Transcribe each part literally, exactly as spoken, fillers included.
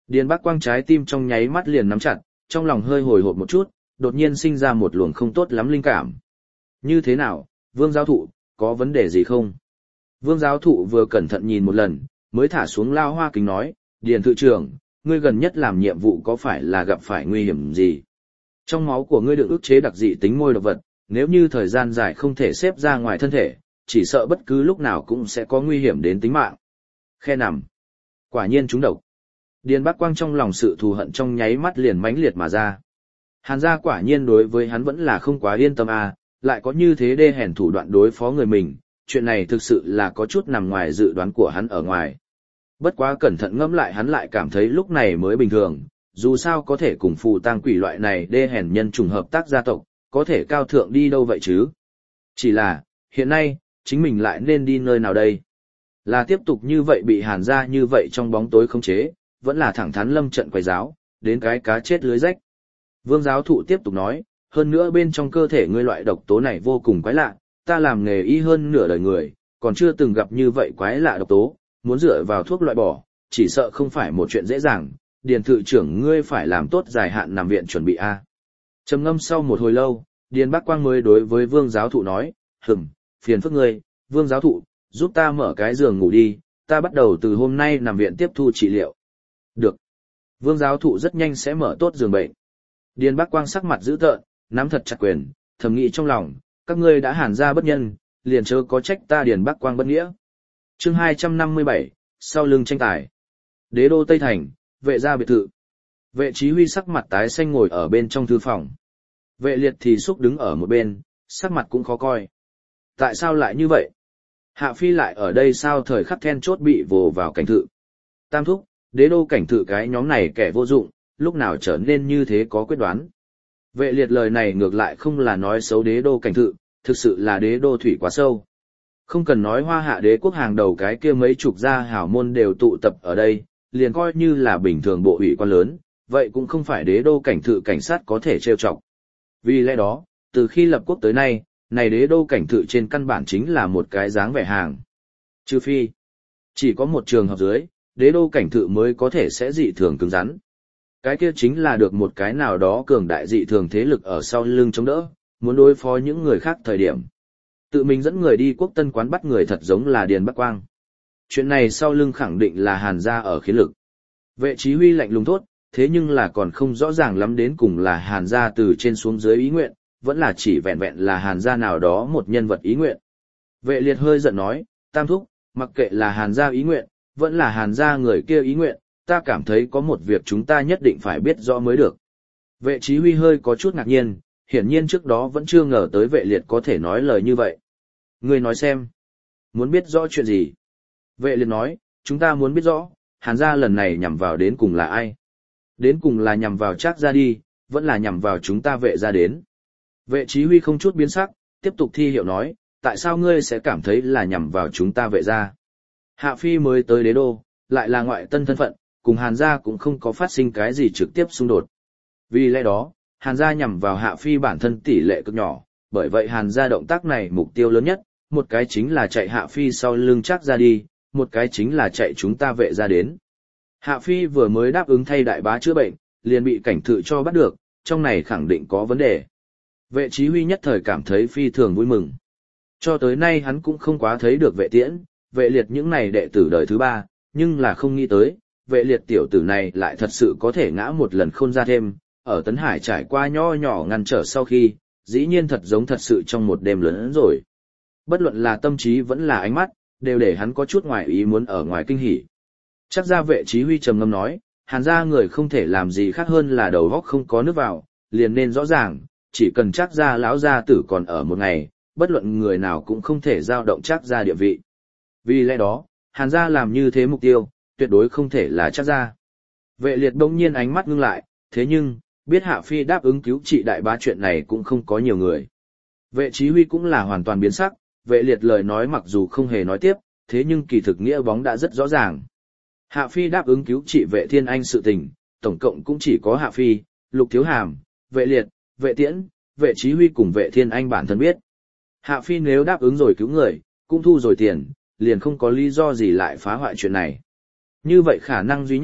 Điền Bắc Quang trái tim trong nháy mắt liền nắm chặt, trong lòng hơi hồi hộp một chút, đột nhiên sinh ra một luồng không tốt lắm linh cảm. Như thế nào, Vương giáo thụ, có vấn đề gì không? Vương giáo thụ vừa cẩn thận nhìn một lần, mới thả xuống lao hoa kính nói, Điền thự trưởng, ngươi gần nhất làm nhiệm vụ có phải là gặp phải nguy hiểm gì? Trong máu của ngươi được ức chế đặc dị tính môi độc vật, nếu như thời gian dài không thể xếp ra ngoài thân thể, chỉ sợ bất cứ lúc nào cũng sẽ có nguy hiểm đến tính mạng. Khe nằm. Quả nhiên trúng độc. Điền Bắc Quang trong lòng sự thù hận trong nháy mắt liền mãnh liệt mà ra. Hàn gia quả nhiên đối với hắn vẫn là không quá yên tâm à, lại có như thế đê hèn thủ đoạn đối phó người mình, chuyện này thực sự là có chút nằm ngoài dự đoán của hắn ở ngoài. Bất quá cẩn thận ngẫm lại hắn lại cảm thấy lúc này mới bình thường, dù sao có thể cùng phù tang quỷ loại này đê hèn nhân trùng hợp tác gia tộc, có thể cao thượng đi đâu vậy chứ? Chỉ là, hiện nay, chính mình lại nên đi nơi nào đây? Là tiếp tục như vậy bị Hàn gia như vậy trong bóng tối khống chế, vẫn là thẳng thắn lâm trận quầy giáo, đến cái cá chết lưới rách. Vương giáo thụ tiếp tục nói, hơn nữa bên trong cơ thể ngươi loại độc tố này vô cùng quái lạ, ta làm nghề y hơn nửa đời người, còn chưa từng gặp như vậy quái lạ độc tố, muốn dựa vào thuốc loại bỏ, chỉ sợ không phải một chuyện dễ dàng, Điền thự trưởng ngươi phải làm tốt dài hạn nằm viện chuẩn bị a. Trầm ngâm sau một hồi lâu, Điền Bắc Quang mới đối với Vương giáo thụ nói, hừm, phiền phức ngươi, Vương giáo thụ, giúp ta mở cái giường ngủ đi, ta bắt đầu từ hôm nay nằm viện tiếp thu trị liệu. Được. Vương giáo thụ rất nhanh sẽ mở tốt giường bệnh. Điền Bắc Quang sắc mặt dữ tợn, nắm thật chặt quyền, thầm nghĩ trong lòng, các ngươi đã Hàn gia bất nhân, liền chớ có trách ta Điền Bắc Quang bất nghĩa. Chương hai trăm năm mươi bảy, sau lưng tranh tài. Đế đô Tây Thành, vệ gia biệt thự. Vệ Chí Huy sắc mặt tái xanh ngồi ở bên trong thư phòng. Vệ Liệt thì xúc đứng ở một bên, sắc mặt cũng khó coi. Tại sao lại như vậy? Hạ Phi lại ở đây sao thời khắc then chốt bị vồ vào cảnh thự. Tam thúc, đế đô cảnh thự cái nhóm này kẻ vô dụng, lúc nào trở nên như thế có quyết đoán. Vệ Liệt lời này ngược lại không là nói xấu đế đô cảnh thự, thực sự là đế đô thủy quá sâu. Không cần nói Hoa Hạ đế quốc hàng đầu cái kia mấy chục gia hảo môn đều tụ tập ở đây, liền coi như là bình thường bộ ủy quan lớn, vậy cũng không phải đế đô cảnh thự cảnh sát có thể trêu chọc. Vì lẽ đó, từ khi lập quốc tới nay, này đế đô cảnh thự trên căn bản chính là một cái dáng vẻ hàng. Trừ phi, chỉ có một trường hợp dưới, đế đô cảnh thự mới có thể sẽ dị thường cứng rắn. Cái kia chính là được một cái nào đó cường đại dị thường thế lực ở sau lưng chống đỡ, muốn đối phó những người khác thời điểm. Tự mình dẫn người đi quốc tân quán bắt người thật giống là Điền Bắc Quang. Chuyện này sau lưng khẳng định là Hàn gia ở khiến lực. Vệ Chí Huy lạnh lùng thốt, thế nhưng là còn không rõ ràng lắm đến cùng là Hàn gia từ trên xuống dưới ý nguyện, vẫn là chỉ vẹn vẹn là Hàn gia nào đó một nhân vật ý nguyện. Vệ Liệt hơi giận nói, Tam thúc, mặc kệ là Hàn gia ý nguyện, vẫn là Hàn gia người kia ý nguyện, ta cảm thấy có một việc chúng ta nhất định phải biết rõ mới được. Vệ Chí Huy hơi có chút ngạc nhiên, hiển nhiên trước đó vẫn chưa ngờ tới Vệ Liệt có thể nói lời như vậy. Ngươi nói xem, muốn biết rõ chuyện gì? Vệ Liệt nói, chúng ta muốn biết rõ, Hàn gia lần này nhằm vào đến cùng là ai? Đến cùng là nhằm vào Trác gia đi, vẫn là nhằm vào chúng ta Vệ gia đến. Vệ Chí Huy không chút biến sắc, tiếp tục thi hiệu nói, tại sao ngươi sẽ cảm thấy là nhằm vào chúng ta Vệ gia? Hạ Phi mới tới đế đô, lại là ngoại tân thân phận, cùng Hàn gia cũng không có phát sinh cái gì trực tiếp xung đột. Vì lẽ đó, Hàn gia nhằm vào Hạ Phi bản thân tỷ lệ cực nhỏ, bởi vậy Hàn gia động tác này mục tiêu lớn nhất, một cái chính là chạy Hạ Phi sau lưng Trác gia đi, một cái chính là chạy chúng ta Vệ gia đến. Hạ Phi vừa mới đáp ứng thay đại bá chữa bệnh, liền bị cảnh thự cho bắt được, trong này khẳng định có vấn đề. Vệ Chí Huy nhất thời cảm thấy phi thường vui mừng. Cho tới nay hắn cũng không quá thấy được Vệ Tiễn, Vệ Liệt những này đệ tử đời thứ ba, nhưng là không nghĩ tới, Vệ Liệt tiểu tử này lại thật sự có thể ngã một lần khôn ra thêm, ở Tấn Hải trải qua nho nhỏ ngăn trở sau khi, dĩ nhiên thật giống thật sự trong một đêm lớn rồi. Bất luận là tâm trí vẫn là ánh mắt, đều để hắn có chút ngoài ý muốn ở ngoài kinh hỉ. Chắc ra Vệ Chí Huy trầm ngâm nói, Hàn gia người không thể làm gì khác hơn là đầu óc không có nước vào, liền nên rõ ràng, chỉ cần Trác gia lão gia tử còn ở một ngày, bất luận người nào cũng không thể dao động Trác gia địa vị. Vì lẽ đó, Hàn gia làm như thế mục tiêu, tuyệt đối không thể là Trác gia. Vệ Liệt bỗng nhiên ánh mắt ngưng lại, thế nhưng, biết Hạ Phi đáp ứng cứu trị đại bá chuyện này cũng không có nhiều người. Vệ Chí Huy cũng là hoàn toàn biến sắc, Vệ Liệt lời nói mặc dù không hề nói tiếp, thế nhưng kỳ thực nghĩa bóng đã rất rõ ràng. Hạ Phi đáp ứng cứu trị Vệ Thiên Anh sự tình, tổng cộng cũng chỉ có Hạ Phi, Lục Thiếu Hàm, Vệ Liệt, Vệ Tiễn, Vệ Chí Huy cùng Vệ Thiên Anh bản thân biết. Hạ Phi nếu đáp ứng rồi cứu người, cũng thu rồi tiền, liền không có lý do gì lại phá hoại chuyện này. Như vậy khả năng duy nhất,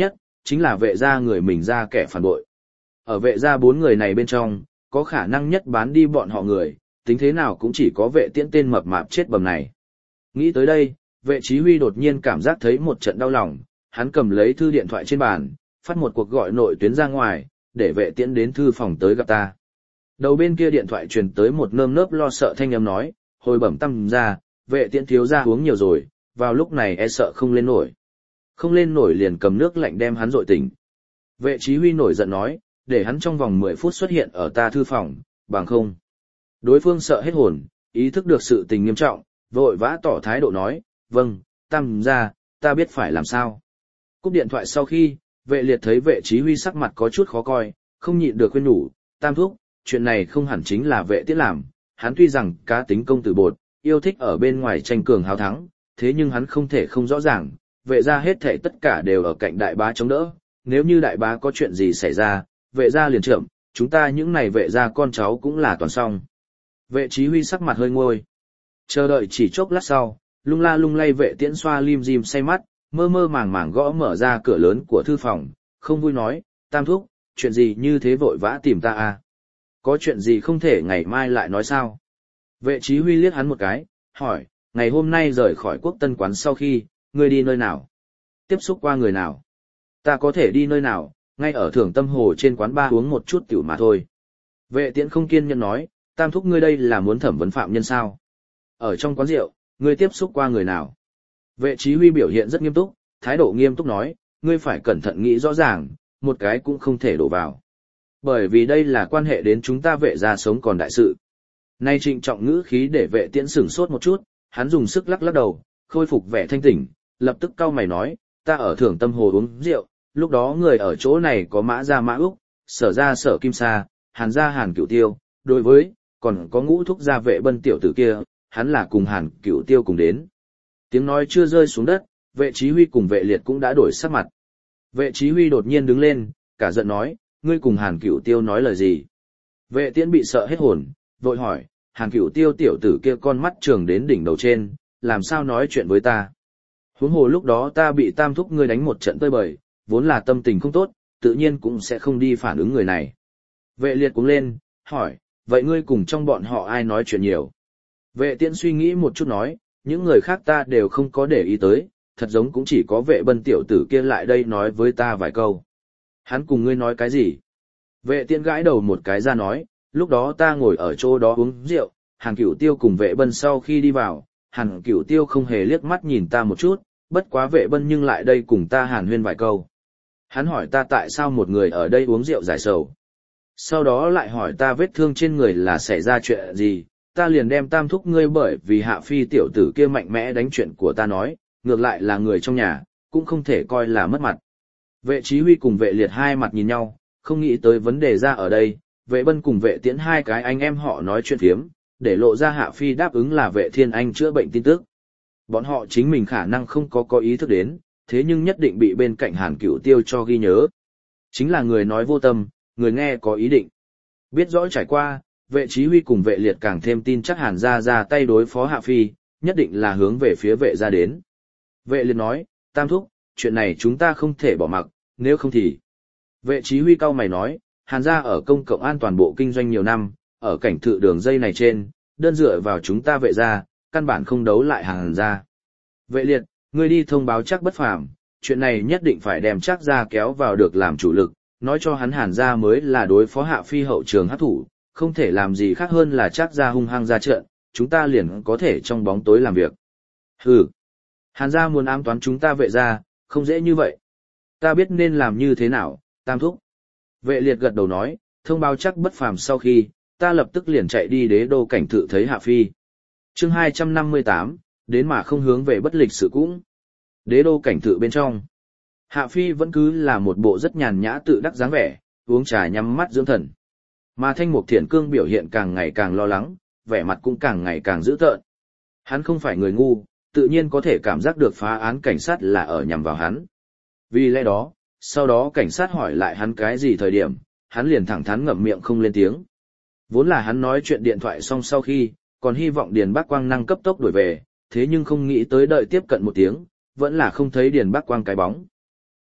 chính là vệ gia người mình ra kẻ phản bội. Ở vệ gia bốn người này bên trong, có khả năng nhất bán đi bọn họ người, tính thế nào cũng chỉ có vệ tiễn tên mập mạp chết bầm này. Nghĩ tới đây, vệ chí huy đột nhiên cảm giác thấy một trận đau lòng, hắn cầm lấy thư điện thoại trên bàn, phát một cuộc gọi nội tuyến ra ngoài, để vệ tiễn đến thư phòng tới gặp ta. Đầu bên kia điện thoại truyền tới một nơm nớp lo sợ thanh âm nói, hồi bẩm Tam gia, vệ tiễn thiếu gia uống nhiều rồi, vào lúc này e sợ không lên nổi. Không lên nổi liền cầm nước lạnh đem hắn dội tỉnh. Vệ chí huy nổi giận nói, để hắn trong vòng mười phút xuất hiện ở ta thư phòng, bằng không. Đối phương sợ hết hồn, ý thức được sự tình nghiêm trọng, vội vã tỏ thái độ nói, vâng, Tam gia, ta biết phải làm sao. Cúp điện thoại sau khi, vệ liệt thấy vệ chí huy sắc mặt có chút khó coi, không nhịn được khuyên nhủ, Tam thúc, chuyện này không hẳn chính là vệ tiễn làm, hắn tuy rằng cá tính công tử bột, yêu thích ở bên ngoài tranh cường hào thắng, thế nhưng hắn không thể không rõ ràng, vệ gia hết thảy tất cả đều ở cạnh đại bá chống đỡ, nếu như đại bá có chuyện gì xảy ra, vệ gia liền trộm, chúng ta những này vệ gia con cháu cũng là toàn xong. Vệ chí huy sắc mặt hơi nguôi. Chờ đợi chỉ chốc lát sau, lung la lung lay vệ tiễn xoa lim dim say mắt, mơ mơ màng màng gõ mở ra cửa lớn của thư phòng, không vui nói, Tam thúc, chuyện gì như thế vội vã tìm ta à? Có chuyện gì không thể ngày mai lại nói sao? Vệ chí huy liếc hắn một cái, hỏi, ngày hôm nay rời khỏi quốc tân quán sau khi, ngươi đi nơi nào? Tiếp xúc qua người nào? Ta có thể đi nơi nào, ngay ở Thưởng Tâm Hồ trên quán bar uống một chút tiểu mà thôi. Vệ tiễn không kiên nhẫn nói, Tam thúc ngươi đây là muốn thẩm vấn phạm nhân sao? Ở trong quán rượu, ngươi tiếp xúc qua người nào? Vệ chí huy biểu hiện rất nghiêm túc, thái độ nghiêm túc nói, ngươi phải cẩn thận nghĩ rõ ràng, một cái cũng không thể đổ vào. Bởi vì đây là quan hệ đến chúng ta vệ gia sống còn đại sự. Nay trịnh trọng ngữ khí để vệ tiễn sửng sốt một chút, hắn dùng sức lắc lắc đầu, khôi phục vẻ thanh tỉnh, lập tức cau mày nói, ta ở Thưởng Tâm Hồ uống rượu, lúc đó người ở chỗ này có Mã gia Mã Úc, Sở gia Sở Kim Sa, Hàn gia Hàn Cửu Tiêu, đối với, còn có Ngũ thúc gia vệ Bân tiểu tử kia, hắn là cùng Hàn Cửu Tiêu cùng đến. Tiếng nói chưa rơi xuống đất, vệ chí huy cùng vệ liệt cũng đã đổi sắc mặt. Vệ chí huy đột nhiên đứng lên, cả giận nói, ngươi cùng Hàn Cửu Tiêu nói lời gì? Vệ tiễn bị sợ hết hồn, vội hỏi, Hàn Cửu Tiêu tiểu tử kia con mắt trường đến đỉnh đầu trên, làm sao nói chuyện với ta? Huống hồ lúc đó ta bị Tam thúc ngươi đánh một trận tơi bời, vốn là tâm tình không tốt, tự nhiên cũng sẽ không đi phản ứng người này. Vệ liệt cũng lên, hỏi, vậy ngươi cùng trong bọn họ ai nói chuyện nhiều? Vệ tiễn suy nghĩ một chút nói, những người khác ta đều không có để ý tới, thật giống cũng chỉ có vệ Bân tiểu tử kia lại đây nói với ta vài câu. Hắn cùng ngươi nói cái gì? Vệ tiễn gãi đầu một cái ra nói, lúc đó ta ngồi ở chỗ đó uống rượu, Hàn Cửu Tiêu cùng vệ Bân sau khi đi vào, Hàn Cửu Tiêu không hề liếc mắt nhìn ta một chút, bất quá vệ Bân nhưng lại đây cùng ta hàn huyên vài câu. Hắn hỏi ta tại sao một người ở đây uống rượu giải sầu. Sau đó lại hỏi ta vết thương trên người là xảy ra chuyện gì, ta liền đem Tam thúc ngươi bởi vì Hạ Phi tiểu tử kia mạnh mẽ đánh chuyện của ta nói, ngược lại là người trong nhà, cũng không thể coi là mất mặt. Vệ chí huy cùng vệ liệt hai mặt nhìn nhau, không nghĩ tới vấn đề ra ở đây, vệ Bân cùng vệ tiễn hai cái anh em họ nói chuyện phiếm, để lộ ra Hạ Phi đáp ứng là vệ thiên anh chữa bệnh tin tức. Bọn họ chính mình khả năng không có có ý thức đến, thế nhưng nhất định bị bên cạnh Hàn Cửu Tiêu cho ghi nhớ. Chính là người nói vô tâm, người nghe có ý định. Biết rõ trải qua, vệ chí huy cùng vệ liệt càng thêm tin chắc Hàn gia ra tay đối phó Hạ Phi, nhất định là hướng về phía vệ gia đến. Vệ liệt nói, Tam thúc, chuyện này chúng ta không thể bỏ mặc, nếu không thì. Vệ chí huy cau mày nói, Hàn gia ở công cộng an toàn bộ kinh doanh nhiều năm, ở cảnh thự đường dây này trên, đơn dựa vào chúng ta vệ gia, căn bản không đấu lại Hàn gia. Vệ liệt, ngươi đi thông báo chắc bất phàm, chuyện này nhất định phải đem chắc gia kéo vào được làm chủ lực, nói cho hắn Hàn gia mới là đối phó Hạ Phi hậu trường hắc thủ, không thể làm gì khác hơn là chắc gia hung hăng ra trận, chúng ta liền có thể trong bóng tối làm việc. Hừ, Hàn gia muốn ám toán chúng ta vệ gia, không dễ như vậy. Ta biết nên làm như thế nào, Tam thúc. Vệ liệt gật đầu nói, thông báo chắc bất phàm sau khi, ta lập tức liền chạy đi đế đô cảnh thự thấy Hạ Phi. Chương hai trăm năm mươi tám, đến mà không hướng về bất lịch sự cũng. Đế đô cảnh thự bên trong. Hạ Phi vẫn cứ là một bộ rất nhàn nhã tự đắc dáng vẻ, uống trà nhắm mắt dưỡng thần. Mà Thanh Mục Thiển Cương biểu hiện càng ngày càng lo lắng, vẻ mặt cũng càng ngày càng dữ tợn. Hắn không phải người ngu, tự nhiên có thể cảm giác được phá án cảnh sát là ở nhằm vào hắn. Vì lẽ đó, sau đó cảnh sát hỏi lại hắn cái gì thời điểm, hắn liền thẳng thắn ngậm miệng không lên tiếng. Vốn là hắn nói chuyện điện thoại xong sau khi, còn hy vọng Điền Bác Quang năng cấp tốc đuổi về, thế nhưng không nghĩ tới đợi tiếp cận một tiếng, vẫn là không thấy Điền Bác Quang cái bóng.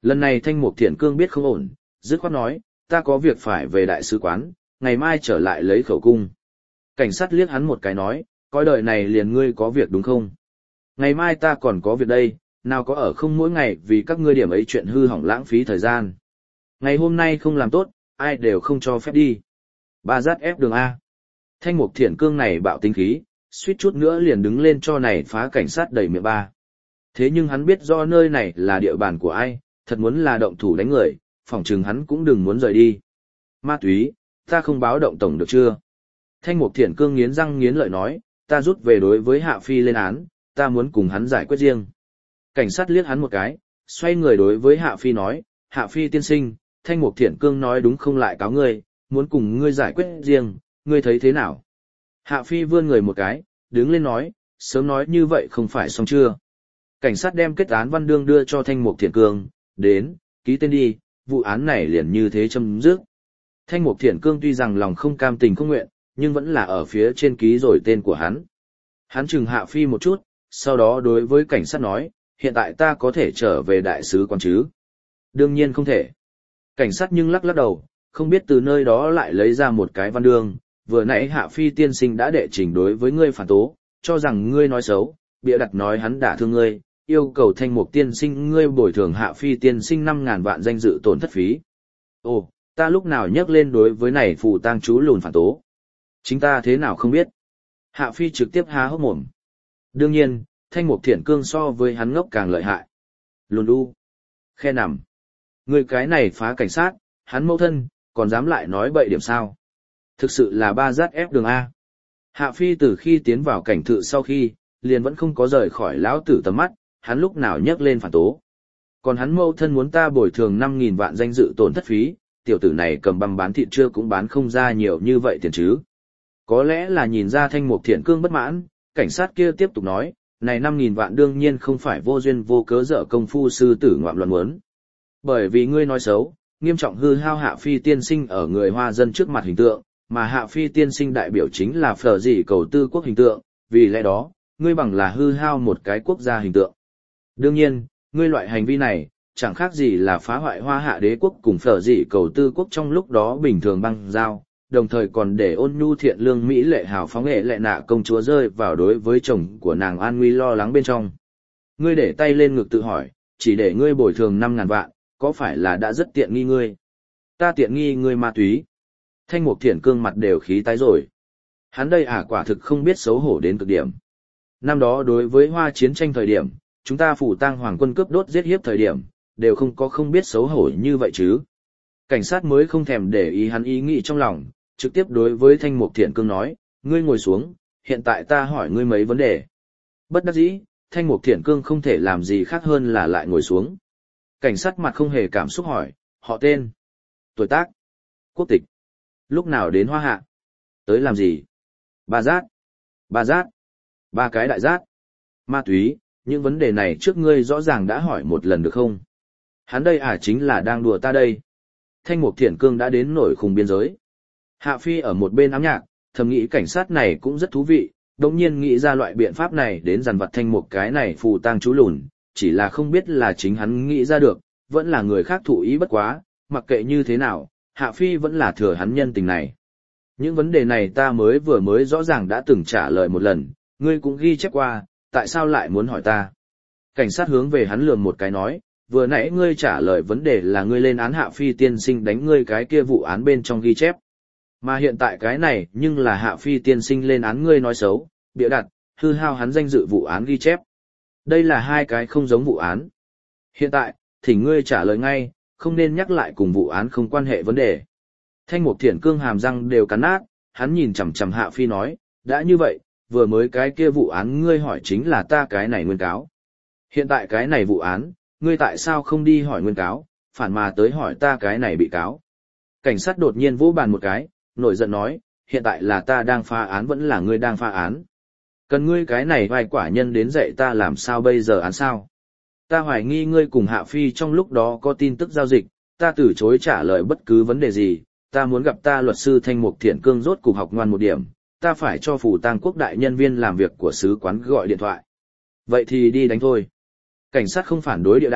Lần này Thanh Mục Thiện Cương biết không ổn, dứt khoát nói, ta có việc phải về đại sứ quán, ngày mai trở lại lấy khẩu cung. Cảnh sát liếc hắn một cái nói, coi đời này liền ngươi có việc đúng không? Ngày mai ta còn có việc đây, nào có ở không mỗi ngày vì các ngươi điểm ấy chuyện hư hỏng lãng phí thời gian. Ngày hôm nay không làm tốt, ai đều không cho phép đi. Ba dắt ép đường A. Thanh Mục Thiện Cương này bạo tính khí, suýt chút nữa liền đứng lên cho này phá cảnh sát đầy miệng ba. Thế nhưng hắn biết do nơi này là địa bàn của ai, thật muốn là động thủ đánh người, phỏng chừng hắn cũng đừng muốn rời đi. Ma túy, ta không báo động tổng được chưa? Thanh Mục Thiện Cương nghiến răng nghiến lợi nói, ta rút về đối với Hạ Phi lên án, ta muốn cùng hắn giải quyết riêng. Cảnh sát liếc hắn một cái, xoay người đối với Hạ Phi nói, Hạ Phi tiên sinh, Thanh Mục Thiện Cương nói đúng không lại cáo ngươi, muốn cùng ngươi giải quyết riêng, ngươi thấy thế nào? Hạ Phi vươn người một cái, đứng lên nói, sớm nói như vậy không phải xong chưa? Cảnh sát đem kết án văn đương đưa cho Thanh Mục Thiện Cương, đến, ký tên đi, vụ án này liền như thế chấm dứt. Thanh Mục Thiện Cương tuy rằng lòng không cam tình không nguyện, nhưng vẫn là ở phía trên ký rồi tên của hắn. Hắn chừng Hạ Phi một chút, sau đó đối với cảnh sát nói, hiện tại ta có thể trở về đại sứ quán chứ? Đương nhiên không thể. Cảnh sát nhưng lắc lắc đầu, không biết từ nơi đó lại lấy ra một cái văn đương, vừa nãy Hạ Phi tiên sinh đã đệ trình đối với ngươi phản tố, cho rằng ngươi nói xấu, bịa đặt nói hắn đả thương ngươi, yêu cầu Thanh Mục tiên sinh ngươi bồi thường Hạ Phi tiên sinh năm ngàn vạn danh dự tổn thất phí. Ồ, ta lúc nào nhắc lên đối với này phù tang chú lùn phản tố? Chính ta thế nào không biết? Hạ Phi trực tiếp há hốc mồm. Đương nhiên, Thanh Mục Thiện Cương so với hắn ngốc càng lợi hại. Lùn đu. Khe nằm. Người cái này phá cảnh sát, hắn mâu thân, còn dám lại nói bậy điểm sao? Thực sự là ba dắt ép đường A. Hạ Phi từ khi tiến vào cảnh thự sau khi, liền vẫn không có rời khỏi lão tử tầm mắt, hắn lúc nào nhắc lên phản tố. Còn hắn mâu thân muốn ta bồi thường năm nghìn vạn danh dự tổn thất phí, tiểu tử này cầm băng bán thịt chưa cũng bán không ra nhiều như vậy tiền chứ. Có lẽ là nhìn ra Thanh Mục Thiện Cương bất mãn, cảnh sát kia tiếp tục nói, này năm nghìn vạn đương nhiên không phải vô duyên vô cớ dở công phu sư tử ngoạm loạn muốn. Bởi vì ngươi nói xấu, nghiêm trọng hư hao Hạ Phi tiên sinh ở người Hoa dân trước mặt hình tượng, mà Hạ Phi tiên sinh đại biểu chính là phở dị cầu tư quốc hình tượng, vì lẽ đó, ngươi bằng là hư hao một cái quốc gia hình tượng. Đương nhiên, ngươi loại hành vi này, chẳng khác gì là phá hoại Hoa Hạ đế quốc cùng phở dị cầu tư quốc trong lúc đó bình thường băng giao, đồng thời còn để ôn nhu thiện lương mỹ lệ hào phóng nghệ lệ nạ công chúa rơi vào đối với chồng của nàng an nguy lo lắng bên trong. Ngươi để tay lên ngực tự hỏi, chỉ để ngươi bồi thường năm ngàn vạn, có phải là đã rất tiện nghi ngươi? Ta tiện nghi ngươi ma túy. Thanh Mục Thiện Cương mặt đều khí tái rồi. Hắn đây à quả thực không biết xấu hổ đến cực điểm. Năm đó đối với Hoa chiến tranh thời điểm, chúng ta phủ tang hoàng quân cướp đốt giết hiếp thời điểm, đều không có không biết xấu hổ như vậy chứ. Cảnh sát mới không thèm để ý hắn ý nghĩ trong lòng, trực tiếp đối với Thanh Mục Thiện Cương nói, ngươi ngồi xuống, hiện tại ta hỏi ngươi mấy vấn đề. Bất đắc dĩ, Thanh Mục Thiện Cương không thể làm gì khác hơn là lại ngồi xuống. Cảnh sát mặt không hề cảm xúc hỏi, họ tên, tuổi tác, quốc tịch, lúc nào đến Hoa Hạ, tới làm gì? Ba giác, ba giác, ba cái đại giác, ma túy, những vấn đề này trước ngươi rõ ràng đã hỏi một lần được không? Hắn đây à chính là đang đùa ta đây. Thanh Mục Thiện Cương đã đến nổi khùng biên giới. Hạ Phi ở một bên ám nhạc, thầm nghĩ cảnh sát này cũng rất thú vị, đồng nhiên nghĩ ra loại biện pháp này đến dằn vặt Thanh Mục cái này phù tang chú lùn, chỉ là không biết là chính hắn nghĩ ra được, vẫn là người khác thụ ý bất quá, mặc kệ như thế nào, Hạ Phi vẫn là thừa hắn nhân tình này. Những vấn đề này ta mới vừa mới rõ ràng đã từng trả lời một lần, ngươi cũng ghi chép qua, tại sao lại muốn hỏi ta? Cảnh sát hướng về hắn lườm một cái nói, vừa nãy ngươi trả lời vấn đề là ngươi lên án Hạ Phi tiên sinh đánh ngươi cái kia vụ án bên trong ghi chép. Mà hiện tại cái này nhưng là Hạ Phi tiên sinh lên án ngươi nói xấu, bịa đặt, hư hao hắn danh dự vụ án ghi chép. Đây là hai cái không giống vụ án. Hiện tại, thỉnh ngươi trả lời ngay, không nên nhắc lại cùng vụ án không quan hệ vấn đề. Thanh Mục Thiện Cương hàm răng đều cắn nát, hắn nhìn chằm chằm Hạ Phi nói, đã như vậy, vừa mới cái kia vụ án ngươi hỏi chính là ta cái này nguyên cáo. Hiện tại cái này vụ án, ngươi tại sao không đi hỏi nguyên cáo, phản mà tới hỏi ta cái này bị cáo. Cảnh sát đột nhiên vỗ bàn một cái, nổi giận nói, hiện tại là ta đang phá án vẫn là ngươi đang phá án. Cần ngươi cái này vai quả nhân đến dạy ta làm sao bây giờ án sao. Ta hoài nghi ngươi cùng Hạ Phi trong lúc đó có tin tức giao dịch, ta từ chối trả lời bất cứ vấn đề gì, ta muốn gặp ta luật sư Thanh Mục Thiện Cương rốt cục học ngoan một điểm, ta phải cho phủ tang quốc đại nhân viên làm việc của sứ quán gọi điện thoại. Vậy thì đi đánh thôi. Cảnh sát không phản đối địa đạo,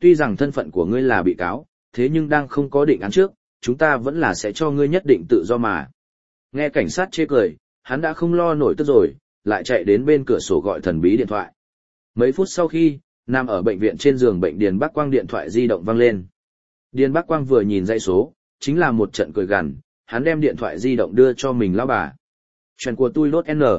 tuy rằng thân phận của ngươi là bị cáo, thế nhưng đang không có định án trước, chúng ta vẫn là sẽ cho ngươi nhất định tự do mà. Nghe cảnh sát chê cười, hắn đã không lo nổi tức rồi, lại chạy đến bên cửa sổ gọi thần bí điện thoại. Mấy phút sau khi, nằm ở bệnh viện trên giường bệnh Điền Bắc Quang điện thoại di động vang lên. Điền Bắc Quang vừa nhìn dãy số, chính là một trận cười gằn, hắn đem điện thoại di động đưa cho mình lão bà. Chuyện của tôi lốt N.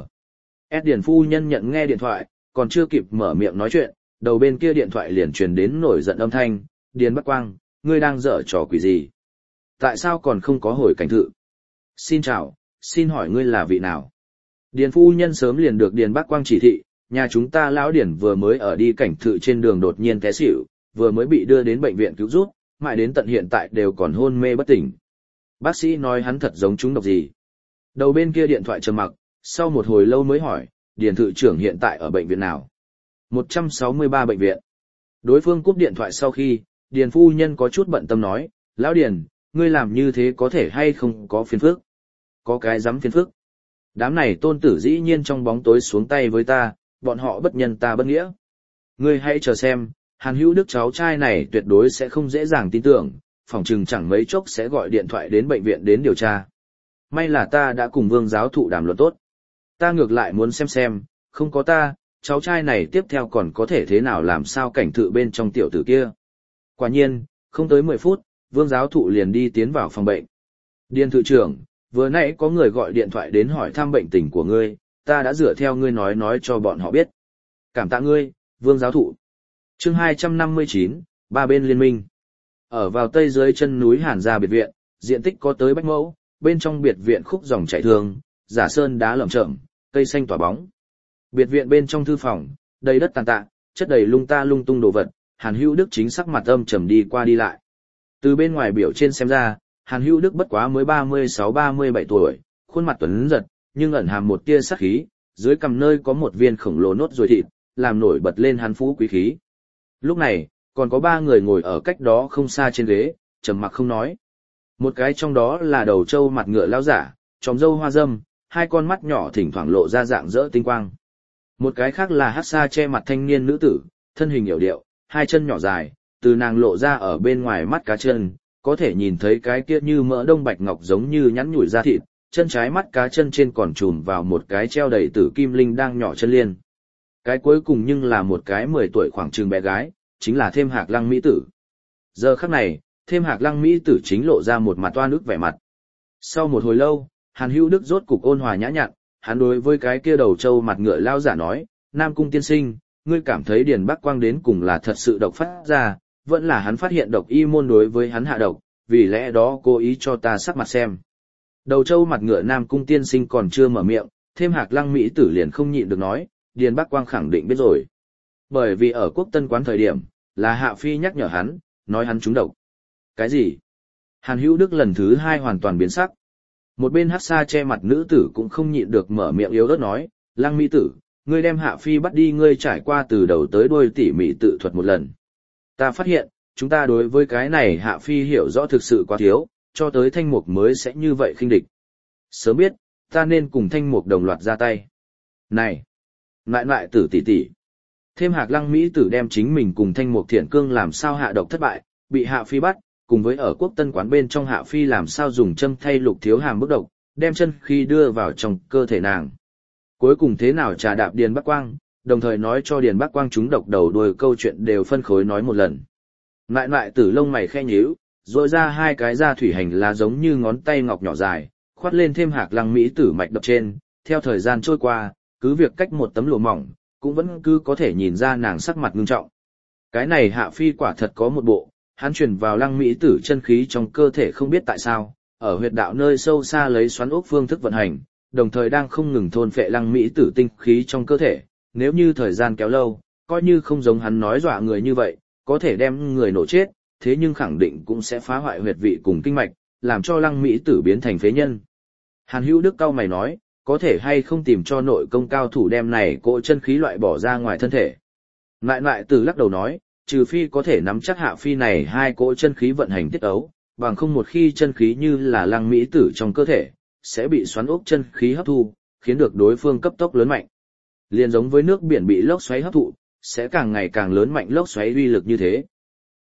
S Điền phu nhân nhận nghe điện thoại, còn chưa kịp mở miệng nói chuyện, đầu bên kia điện thoại liền truyền đến nổi giận âm thanh, Điền Bắc Quang, ngươi đang dở trò quỷ gì? Tại sao còn không có hồi cảnh thự? Xin chào, xin hỏi ngươi là vị nào? Điền phu nhân sớm liền được Điền Bắc Quang chỉ thị, nhà chúng ta lão Điền vừa mới ở đi cảnh thự trên đường đột nhiên té xỉu, vừa mới bị đưa đến bệnh viện cứu giúp, mãi đến tận hiện tại đều còn hôn mê bất tỉnh. Bác sĩ nói hắn thật giống trúng độc gì. Đầu bên kia điện thoại trầm mặc, sau một hồi lâu mới hỏi, Điền thự trưởng hiện tại ở bệnh viện nào? một trăm sáu mươi ba bệnh viện. Đối phương cúp điện thoại sau khi, Điền phu nhân có chút bận tâm nói, lão Điền, ngươi làm như thế có thể hay không có phiền phức? Có cái dám phiền phức. Đám này tôn tử dĩ nhiên trong bóng tối xuống tay với ta, bọn họ bất nhân ta bất nghĩa. Ngươi hãy chờ xem, Hàn Hữu Đức cháu trai này tuyệt đối sẽ không dễ dàng tin tưởng, phỏng chừng chẳng mấy chốc sẽ gọi điện thoại đến bệnh viện đến điều tra. May là ta đã cùng Vương giáo thụ đàm luận tốt. Ta ngược lại muốn xem xem, không có ta, cháu trai này tiếp theo còn có thể thế nào làm sao cảnh thự bên trong tiểu tử kia. Quả nhiên, không tới mười phút, Vương giáo thụ liền đi tiến vào phòng bệnh. Điền thự trưởng, vừa nãy có người gọi điện thoại đến hỏi thăm bệnh tình của ngươi, ta đã dựa theo ngươi nói nói cho bọn họ biết. Cảm tạ ngươi, Vương giáo thụ. Chương hai trăm năm mươi chín, ba bên liên minh. Ở vào tây dưới chân núi Hàn Gia biệt viện, diện tích có tới bách mẫu, bên trong biệt viện khúc dòng chảy thường, giả sơn đá lởm chởm, cây xanh tỏa bóng. Biệt viện bên trong thư phòng, đầy đất tàn tạ, chất đầy lung ta lung tung đồ vật, Hàn Hữu Đức chính sắc mặt âm trầm đi qua đi lại. Từ bên ngoài biểu trên xem ra, Hàn Hữu Đức bất quá mới ba mươi sáu ba mươi bảy tuổi, khuôn mặt tuấn giật, nhưng ẩn hàm một tia sát khí, dưới cằm nơi có một viên khổng lồ nốt ruồi thịt, làm nổi bật lên hắn phú quý khí. Lúc này, còn có ba người ngồi ở cách đó không xa trên ghế, trầm mặc không nói. Một cái trong đó là đầu trâu mặt ngựa lão giả, tròm râu hoa râm, hai con mắt nhỏ thỉnh thoảng lộ ra dạng rỡ tinh quang. Một cái khác là hắc sa che mặt thanh niên nữ tử, thân hình yểu điệu, hai chân nhỏ dài, từ nàng lộ ra ở bên ngoài mắt cá chân, có thể nhìn thấy cái kia như mỡ đông bạch ngọc giống như nhắn nhủi da thịt, chân trái mắt cá chân trên còn trùm vào một cái treo đầy tử kim linh đang nhỏ chân liên. Cái cuối cùng nhưng là một cái mười tuổi khoảng chừng bé gái, chính là Thêm Hạc Lăng mỹ tử. Giờ khắc này, Thêm Hạc Lăng mỹ tử chính lộ ra một mặt toan ức vẻ mặt. Sau một hồi lâu, Hàn Hữu Đức rốt cục ôn hòa nhã nhặn, hắn đối với cái kia đầu trâu mặt ngựa lao giả nói, Nam Cung tiên sinh, ngươi cảm thấy Điền Bắc Quang đến cùng là thật sự độc phát ra, vẫn là hắn phát hiện độc y môn đối với hắn hạ độc, vì lẽ đó cố ý cho ta sắc mặt xem. Đầu trâu mặt ngựa Nam Cung tiên sinh còn chưa mở miệng, Thêm Hạc Lăng mỹ tử liền không nhịn được nói, Điền Bắc Quang khẳng định biết rồi. Bởi vì ở Quốc Tân quán thời điểm, là Hạ Phi nhắc nhở hắn, nói hắn trúng độc. Cái gì? Hàn Hữu Đức lần thứ hai hoàn toàn biến sắc. Một bên hắc sa che mặt nữ tử cũng không nhịn được mở miệng yếu ớt nói, Lăng mỹ tử, ngươi đem Hạ Phi bắt đi, ngươi trải qua từ đầu tới đuôi tỉ mỉ tự thuật một lần. Ta phát hiện, chúng ta đối với cái này Hạ Phi hiểu rõ thực sự quá thiếu, cho tới Thanh Mục mới sẽ như vậy khinh địch. Sớm biết, ta nên cùng Thanh Mục đồng loạt ra tay. Này! Nại nại tử tỷ tỷ. Thêm Hạc Lăng mỹ tử đem chính mình cùng Thanh Mục Thiện Cương làm sao hạ độc thất bại, bị Hạ Phi bắt, cùng với ở Quốc Tân quán bên trong Hạ Phi làm sao dùng châm thay Lục Thiếu Hàm bức độc, đem chân khí đưa vào trong cơ thể nàng. Cuối cùng thế nào trà đạp Điền Bắc Quang, đồng thời nói cho Điền Bắc Quang trúng độc đầu đuôi câu chuyện đều phân khối nói một lần. Nại nại tử lông mày khe nhíu, rỗi ra hai cái da thủy hành lá giống như ngón tay ngọc nhỏ dài, khoát lên Thêm Hạc Lăng mỹ tử mạch đập trên, theo thời gian trôi qua, cứ việc cách một tấm lụa mỏng, cũng vẫn cứ có thể nhìn ra nàng sắc mặt ngưng trọng. Cái này Hạ Phi quả thật có một bộ, hắn truyền vào Lăng mỹ tử chân khí trong cơ thể không biết tại sao, ở huyệt đạo nơi sâu xa lấy xoắn ốc phương thức vận hành, đồng thời đang không ngừng thôn phệ Lăng mỹ tử tinh khí trong cơ thể, nếu như thời gian kéo lâu, coi như không giống hắn nói dọa người như vậy, có thể đem người nổ chết, thế nhưng khẳng định cũng sẽ phá hoại huyệt vị cùng kinh mạch, làm cho Lăng mỹ tử biến thành phế nhân. Hàn Hữu Đức cau mày nói, có thể hay không tìm cho nội công cao thủ đem này cỗ chân khí loại bỏ ra ngoài thân thể. Nại nại tử lắc đầu nói, trừ phi có thể nắm chắc Hạ Phi này hai cỗ chân khí vận hành tiết ấu, bằng không một khi chân khí như là Lăng mỹ tử trong cơ thể, sẽ bị xoắn ốc chân khí hấp thu, khiến được đối phương cấp tốc lớn mạnh. Liền giống với nước biển bị lốc xoáy hấp thụ, sẽ càng ngày càng lớn mạnh lốc xoáy uy lực như thế.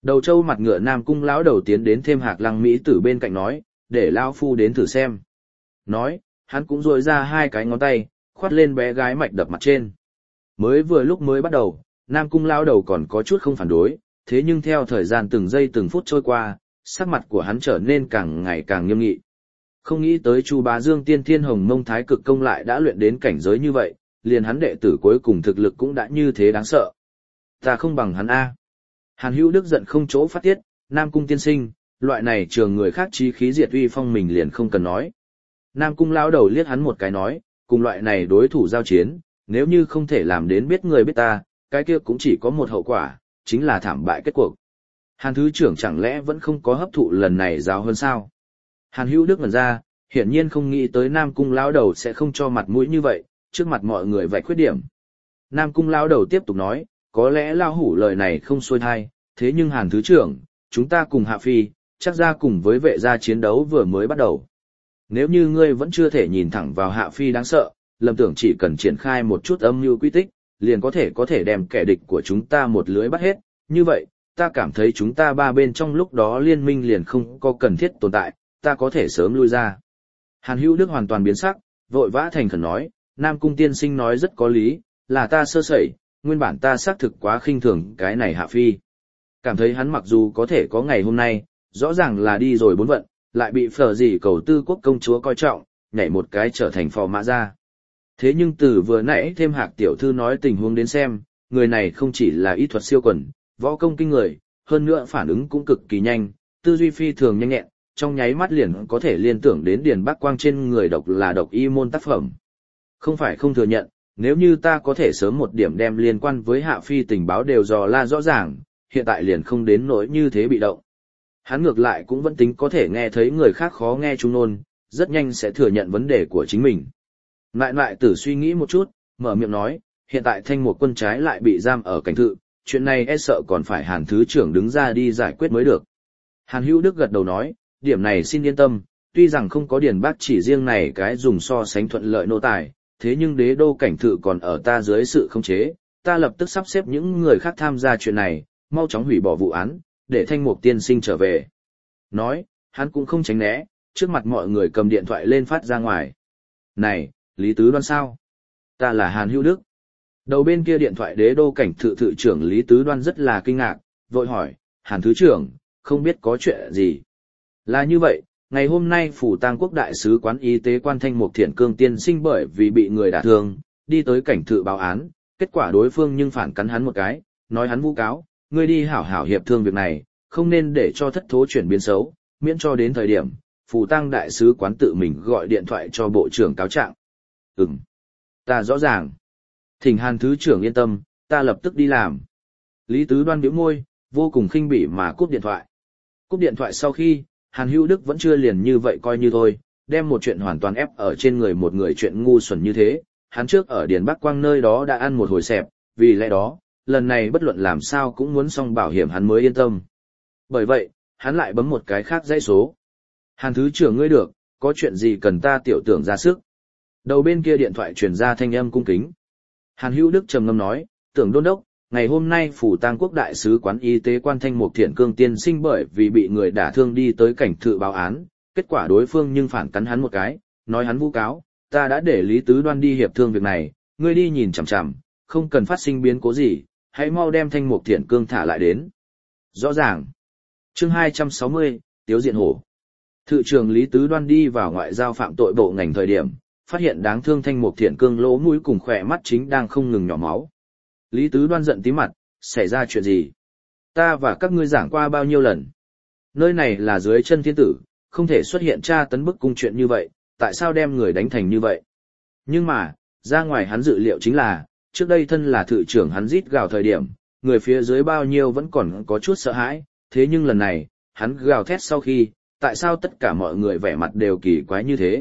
Đầu trâu mặt ngựa Nam Cung lão đầu tiến đến thêm Hạc Lăng Mỹ Tử bên cạnh nói, để lão phu đến thử xem. Nói, hắn cũng duỗi ra hai cái ngón tay, khoát lên bé gái mạch đập mặt trên. Mới vừa lúc mới bắt đầu, Nam Cung lão đầu còn có chút không phản đối, thế nhưng theo thời gian từng giây từng phút trôi qua, sắc mặt của hắn trở nên càng ngày càng nghiêm nghị. Không nghĩ tới Chu Bá Dương Tiên Thiên Hồng Mông Thái Cực Công lại đã luyện đến cảnh giới như vậy, liền hắn đệ tử cuối cùng thực lực cũng đã như thế đáng sợ. Ta không bằng hắn a. Hàn Hữu Đức giận không chỗ phát tiết, Nam Cung tiên sinh, loại này trường người khác chí khí diệt uy phong mình liền không cần nói. Nam Cung lão đầu liếc hắn một cái nói, cùng loại này đối thủ giao chiến, nếu như không thể làm đến biết người biết ta, cái kia cũng chỉ có một hậu quả, chính là thảm bại kết cuộc. Hàn thứ trưởng chẳng lẽ vẫn không có hấp thụ lần này giáo hơn sao? Hàn Hữu Đức ngẩn ra, hiển nhiên không nghĩ tới Nam Cung lão đầu sẽ không cho mặt mũi như vậy, trước mặt mọi người vạch khuyết điểm. Nam Cung lão đầu tiếp tục nói, có lẽ lão hủ lời này không xuôi thai, thế nhưng Hàn thứ trưởng, chúng ta cùng Hạ Phi, chắc ra cùng với vệ gia chiến đấu vừa mới bắt đầu. Nếu như ngươi vẫn chưa thể nhìn thẳng vào Hạ Phi đáng sợ, lầm tưởng chỉ cần triển khai một chút âm mưu quy tích, liền có thể có thể đem kẻ địch của chúng ta một lưới bắt hết, như vậy, ta cảm thấy chúng ta ba bên trong lúc đó liên minh liền không có cần thiết tồn tại, ta có thể sớm lui ra. Hàn Hữu Đức hoàn toàn biến sắc, vội vã thành khẩn nói, Nam Cung tiên sinh nói rất có lý, là ta sơ sẩy, nguyên bản ta xác thực quá khinh thường cái này Hạ Phi. Cảm thấy hắn mặc dù có thể có ngày hôm nay, rõ ràng là đi rồi bốn vận, lại bị phở gì cầu tư quốc công chúa coi trọng, nhảy một cái trở thành phò mã ra. Thế nhưng từ vừa nãy thêm Hạc tiểu thư nói tình huống đến xem, người này không chỉ là y thuật siêu quần, võ công kinh người, hơn nữa phản ứng cũng cực kỳ nhanh, tư duy phi thường nhanh nhẹn, trong nháy mắt liền có thể liên tưởng đến Điền Bắc Quang trên người độc là độc y môn tác phẩm. Không phải không thừa nhận, nếu như ta có thể sớm một điểm đem liên quan với Hạ Phi tình báo đều dò la rõ ràng, hiện tại liền không đến nỗi như thế bị động. Hắn ngược lại cũng vẫn tính có thể nghe thấy người khác khó nghe trung nôn, rất nhanh sẽ thừa nhận vấn đề của chính mình. Lại lại tử suy nghĩ một chút, mở miệng nói, hiện tại thanh một quân trái lại bị giam ở cảnh thự, chuyện này e sợ còn phải Hàn thứ trưởng đứng ra đi giải quyết mới được. Hàn Hữu Đức gật đầu nói, điểm này xin yên tâm, tuy rằng không có Điền Bắc chỉ riêng này cái dùng so sánh thuận lợi nô tài, thế nhưng đế đô cảnh thự còn ở ta dưới sự khống chế, ta lập tức sắp xếp những người khác tham gia chuyện này, mau chóng hủy bỏ vụ án, để thanh mục tiên sinh trở về. Nói, hắn cũng không tránh né, trước mặt mọi người cầm điện thoại lên phát ra ngoài. Này, Lý Tứ Đoan sao? Ta là Hàn Hữu Đức. Đầu bên kia điện thoại đế đô cảnh thự thự trưởng Lý Tứ Đoan rất là kinh ngạc, vội hỏi, Hàn Thứ trưởng, không biết có chuyện gì. Là như vậy, ngày hôm nay phủ tang quốc đại sứ quán y tế quan thanh mục thiện cương tiên sinh bởi vì bị người đả thương, đi tới cảnh thự báo án, kết quả đối phương nhưng phản cắn hắn một cái, nói hắn vu cáo, ngươi đi hảo hảo hiệp thương việc này, không nên để cho thất thố chuyển biến xấu, miễn cho đến thời điểm, phủ tang đại sứ quán tự mình gọi điện thoại cho bộ trưởng cáo trạng. Ừm, ta rõ ràng. Thỉnh Hàn Thứ trưởng yên tâm, ta lập tức đi làm. Lý Tứ Đoan bĩu môi, vô cùng khinh bỉ mà cúp điện thoại. Cúp điện thoại sau khi, Hàn Hữu Đức vẫn chưa liền như vậy coi như thôi, đem một chuyện hoàn toàn ép ở trên người một người chuyện ngu xuẩn như thế. Hắn trước ở Điền Bắc Quang nơi đó đã ăn một hồi xẹp, vì lẽ đó, lần này bất luận làm sao cũng muốn xong bảo hiểm hắn mới yên tâm. Bởi vậy, hắn lại bấm một cái khác dãy số. Hàn Thứ trưởng ngươi được, có chuyện gì cần ta tiểu tưởng ra sức. Đầu bên kia điện thoại truyền ra thanh âm cung kính. Hàn Hữu Đức trầm ngâm nói, tưởng đôn đốc, ngày hôm nay phủ tang quốc đại sứ quán y tế quan thanh mục thiện cương tiên sinh bởi vì bị người đả thương đi tới cảnh thự báo án, kết quả đối phương nhưng phản cắn hắn một cái, nói hắn vu cáo, ta đã để Lý Tứ Đoan đi hiệp thương việc này, ngươi đi nhìn chằm chằm, không cần phát sinh biến cố gì, hãy mau đem thanh mục thiện cương thả lại đến. Rõ ràng. Chương hai trăm sáu mươi, Tiếu Diện Hổ. Thự trưởng Lý Tứ Đoan đi vào ngoại giao phạm tội bộ ngành thời điểm, phát hiện đáng thương thanh mục thiện cương lỗ mũi cùng khỏe mắt chính đang không ngừng nhỏ máu. Lý Tứ Đoan giận tí mặt, xảy ra chuyện gì? Ta và các ngươi giảng qua bao nhiêu lần? Nơi này là dưới chân thiên tử, không thể xuất hiện tra tấn bức cung chuyện như vậy, tại sao đem người đánh thành như vậy? Nhưng mà, ra ngoài hắn dự liệu chính là, trước đây thân là thự trưởng hắn rít gào thời điểm, người phía dưới bao nhiêu vẫn còn có chút sợ hãi, thế nhưng lần này, hắn gào thét sau khi, tại sao tất cả mọi người vẻ mặt đều kỳ quái như thế?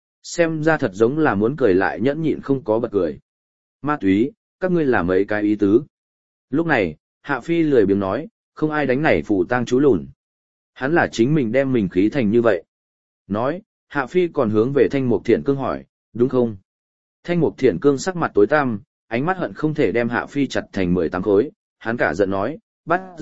Xem ra thật giống là muốn cười lại nhẫn nhịn không có bật cười. Ma túy, các ngươi làm mấy cái ý tứ. Lúc này, Hạ Phi lười biếng nói, không ai đánh nảy phủ tang chú lùn. Hắn là chính mình đem mình khí thành như vậy. Nói, Hạ Phi còn hướng về Thanh Mục Thiện Cương hỏi, đúng không? Thanh Mục Thiện Cương sắc mặt tối tăm, ánh mắt hận không thể đem Hạ Phi chặt thành mười tám khối, hắn cả giận nói, bắt rát,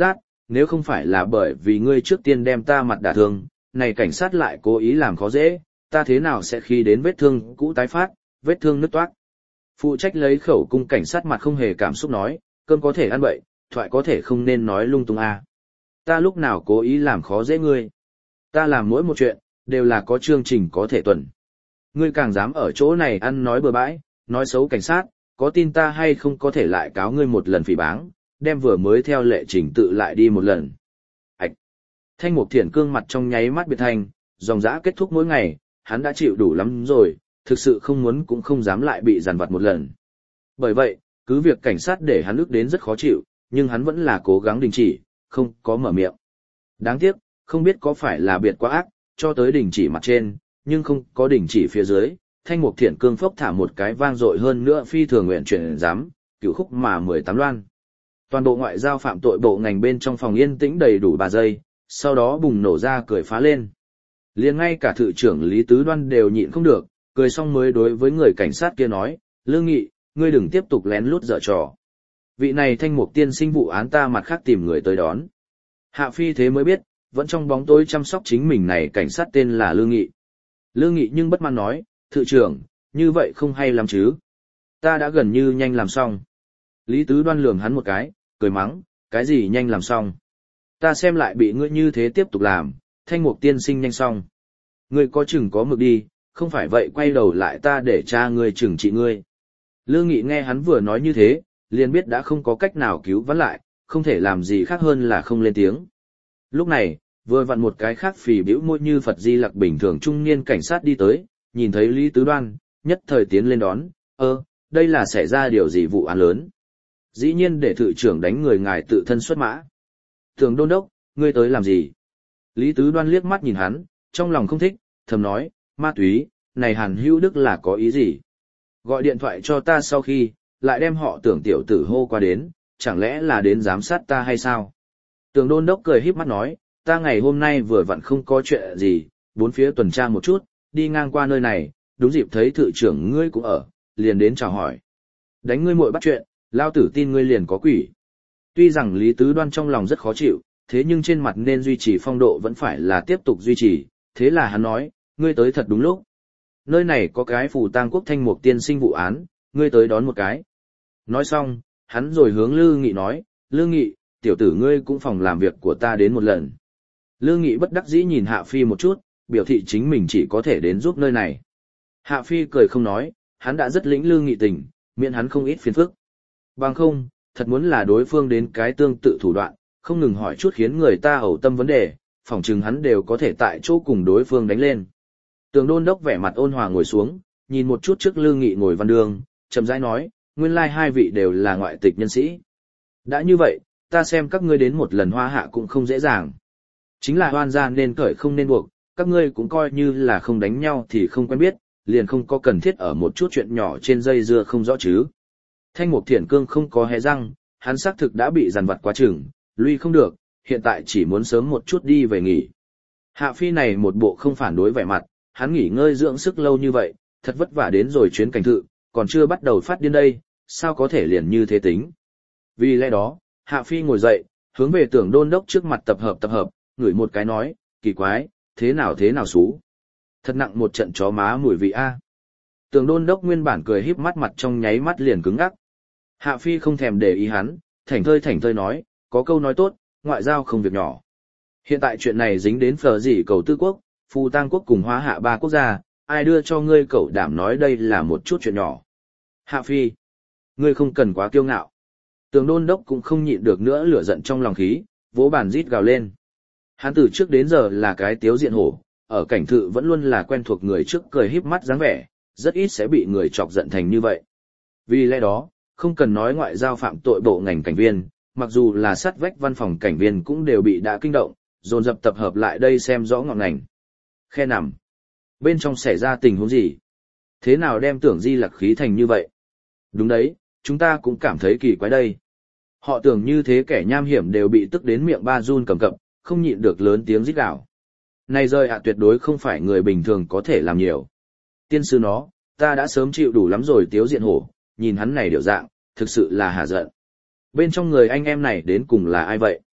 nếu không phải là bởi vì ngươi trước tiên đem ta mặt đả thương, này cảnh sát lại cố ý làm khó dễ, ta thế nào sẽ khi đến vết thương cũ tái phát, vết thương nứt toác. Phụ trách lấy khẩu cung cảnh sát mặt không hề cảm xúc nói, cơm có thể ăn bậy, thoại có thể không nên nói lung tung à. Ta lúc nào cố ý làm khó dễ ngươi. Ta làm mỗi một chuyện, đều là có chương trình có thể tuần. Ngươi càng dám ở chỗ này ăn nói bừa bãi, nói xấu cảnh sát, có tin ta hay không có thể lại cáo ngươi một lần phỉ báng, đem vừa mới theo lệ trình tự lại đi một lần. Ảch! Thanh Mục Thiển cương mặt trong nháy mắt biệt thành, dòng dã kết thúc mỗi ngày, hắn đã chịu đủ lắm rồi, thực sự không muốn cũng không dám lại bị giàn vặt một lần. Bởi vậy, cứ việc cảnh sát để hắn ức đến rất khó chịu, nhưng hắn vẫn là cố gắng đình chỉ, không có mở miệng. Đáng tiếc, không biết có phải là biệt quá ác, cho tới đình chỉ mặt trên, nhưng không có đình chỉ phía dưới, Thanh Mục Thiển cương phốc thả một cái vang dội hơn nữa phi thường nguyện chuyển giám, cửu khúc mà mười tám loan. Toàn bộ ngoại giao phạm tội bộ ngành bên trong phòng yên tĩnh đầy đủ ba giây, sau đó bùng nổ ra cười phá lên. Liền ngay cả thự trưởng Lý Tứ Đoan đều nhịn không được, cười xong mới đối với người cảnh sát kia nói, Lương Nghị, ngươi đừng tiếp tục lén lút dở trò. Vị này Thanh Mục tiên sinh vụ án ta mặt khác tìm người tới đón. Hạ Phi thế mới biết, vẫn trong bóng tối chăm sóc chính mình này cảnh sát tên là Lương Nghị. Lương Nghị nhưng bất mãn nói, thự trưởng, như vậy không hay lắm chứ. Ta đã gần như nhanh làm xong. Lý Tứ Đoan lườm hắn một cái, cười mắng, cái gì nhanh làm xong. Ta xem lại bị ngươi như thế tiếp tục làm, Thanh Mục tiên sinh nhanh xong. Ngươi có chừng có mực đi, không phải vậy quay đầu lại ta để cha ngươi trừng trị ngươi. Lương Nghị nghe hắn vừa nói như thế, liền biết đã không có cách nào cứu vãn lại, không thể làm gì khác hơn là không lên tiếng. Lúc này, vừa vặn một cái khác phì bĩu môi như Phật Di Lặc bình thường trung niên cảnh sát đi tới, nhìn thấy Lý Tứ Đoan, nhất thời tiến lên đón, ơ, đây là xảy ra điều gì vụ án lớn. Dĩ nhiên để thự trưởng đánh người ngài tự thân xuất mã. Thường đôn đốc, ngươi tới làm gì? Lý Tứ Đoan liếc mắt nhìn hắn, trong lòng không thích, thầm nói, ma túy, này Hàn Hữu Đức là có ý gì? Gọi điện thoại cho ta sau khi, lại đem họ Tưởng tiểu tử hô qua đến, chẳng lẽ là đến giám sát ta hay sao? Tưởng đôn đốc cười híp mắt nói, ta ngày hôm nay vừa vặn không có chuyện gì, bốn phía tuần tra một chút, đi ngang qua nơi này, đúng dịp thấy thự trưởng ngươi cũng ở, liền đến chào hỏi. Đánh ngươi muội bắt chuyện, lao tử tin ngươi liền có quỷ. Tuy rằng Lý Tứ Đoan trong lòng rất khó chịu, thế nhưng trên mặt nên duy trì phong độ vẫn phải là tiếp tục duy trì, thế là hắn nói, ngươi tới thật đúng lúc. Nơi này có cái phù tang quốc Thanh Mục tiên sinh vụ án, ngươi tới đón một cái. Nói xong, hắn rồi hướng Lương Nghị nói, Lương Nghị, tiểu tử ngươi cũng phòng làm việc của ta đến một lần. Lương Nghị bất đắc dĩ nhìn Hạ Phi một chút, biểu thị chính mình chỉ có thể đến giúp nơi này. Hạ Phi cười không nói, hắn đã rất lĩnh Lương Nghị tình, miễn hắn không ít phiền phức. Bằng không, thật muốn là đối phương đến cái tương tự thủ đoạn, không ngừng hỏi chút khiến người ta ẩu tâm vấn đề, phỏng chừng hắn đều có thể tại chỗ cùng đối phương đánh lên. Tường đôn đốc vẻ mặt ôn hòa ngồi xuống, nhìn một chút trước Lương Nghị ngồi văn đường, chậm rãi nói, nguyên lai hai vị đều là ngoại tịch nhân sĩ. Đã như vậy, ta xem các ngươi đến một lần hoa hạ cũng không dễ dàng. Chính là hoan gia nên cởi không nên buộc, các ngươi cũng coi như là không đánh nhau thì không quen biết, liền không có cần thiết ở một chút chuyện nhỏ trên dây dưa không rõ chứ. Thanh Mục Thiển cương không có hé răng, hắn xác thực đã bị dằn vặt quá chừng, lui không được, hiện tại chỉ muốn sớm một chút đi về nghỉ. Hạ Phi này một bộ không phản đối vẻ mặt, hắn nghỉ ngơi dưỡng sức lâu như vậy, thật vất vả đến rồi chuyến cảnh thự, còn chưa bắt đầu phát điên đây, sao có thể liền như thế tính. Vì lẽ đó, Hạ Phi ngồi dậy, hướng về Tưởng đôn đốc trước mặt tập hợp tập hợp, ngửi một cái nói, kỳ quái, thế nào thế nào xú. Thật nặng một trận chó má mùi vị a. Tưởng đôn đốc nguyên bản cười híp mắt mặt trong nháy mắt liền cứng ngắc. Hạ Phi không thèm để ý hắn, thảnh thơi thảnh thơi nói, có câu nói tốt, ngoại giao không việc nhỏ. Hiện tại chuyện này dính đến phở gì cầu tư quốc, phù tang quốc cùng hóa hạ ba quốc gia, ai đưa cho ngươi cậu đảm nói đây là một chút chuyện nhỏ. Hạ Phi, ngươi không cần quá kiêu ngạo. Tường đôn đốc cũng không nhịn được nữa lửa giận trong lòng khí, vỗ bàn rít gào lên. Hắn từ trước đến giờ là cái tiếu diện hổ, ở cảnh thự vẫn luôn là quen thuộc người trước cười híp mắt dáng vẻ, rất ít sẽ bị người chọc giận thành như vậy. Vì lẽ đó, không cần nói ngoại giao phạm tội bộ ngành cảnh viên, mặc dù là sát vách văn phòng cảnh viên cũng đều bị đã kinh động, dồn dập tập hợp lại đây xem rõ ngọn ngành. Khe nằm. Bên trong xảy ra tình huống gì? Thế nào đem Tưởng Di Lặc khí thành như vậy? Đúng đấy, chúng ta cũng cảm thấy kỳ quái đây. Họ tưởng như thế kẻ nham hiểm đều bị tức đến miệng ba run cầm cập, không nhịn được lớn tiếng rít gào. Này rơi ạ tuyệt đối không phải người bình thường có thể làm nhiều. Tiên sư nó, ta đã sớm chịu đủ lắm rồi tiếu diện hổ, nhìn hắn này điệu dạng, thực sự là hả giận. Bên trong người anh em này đến cùng là ai vậy?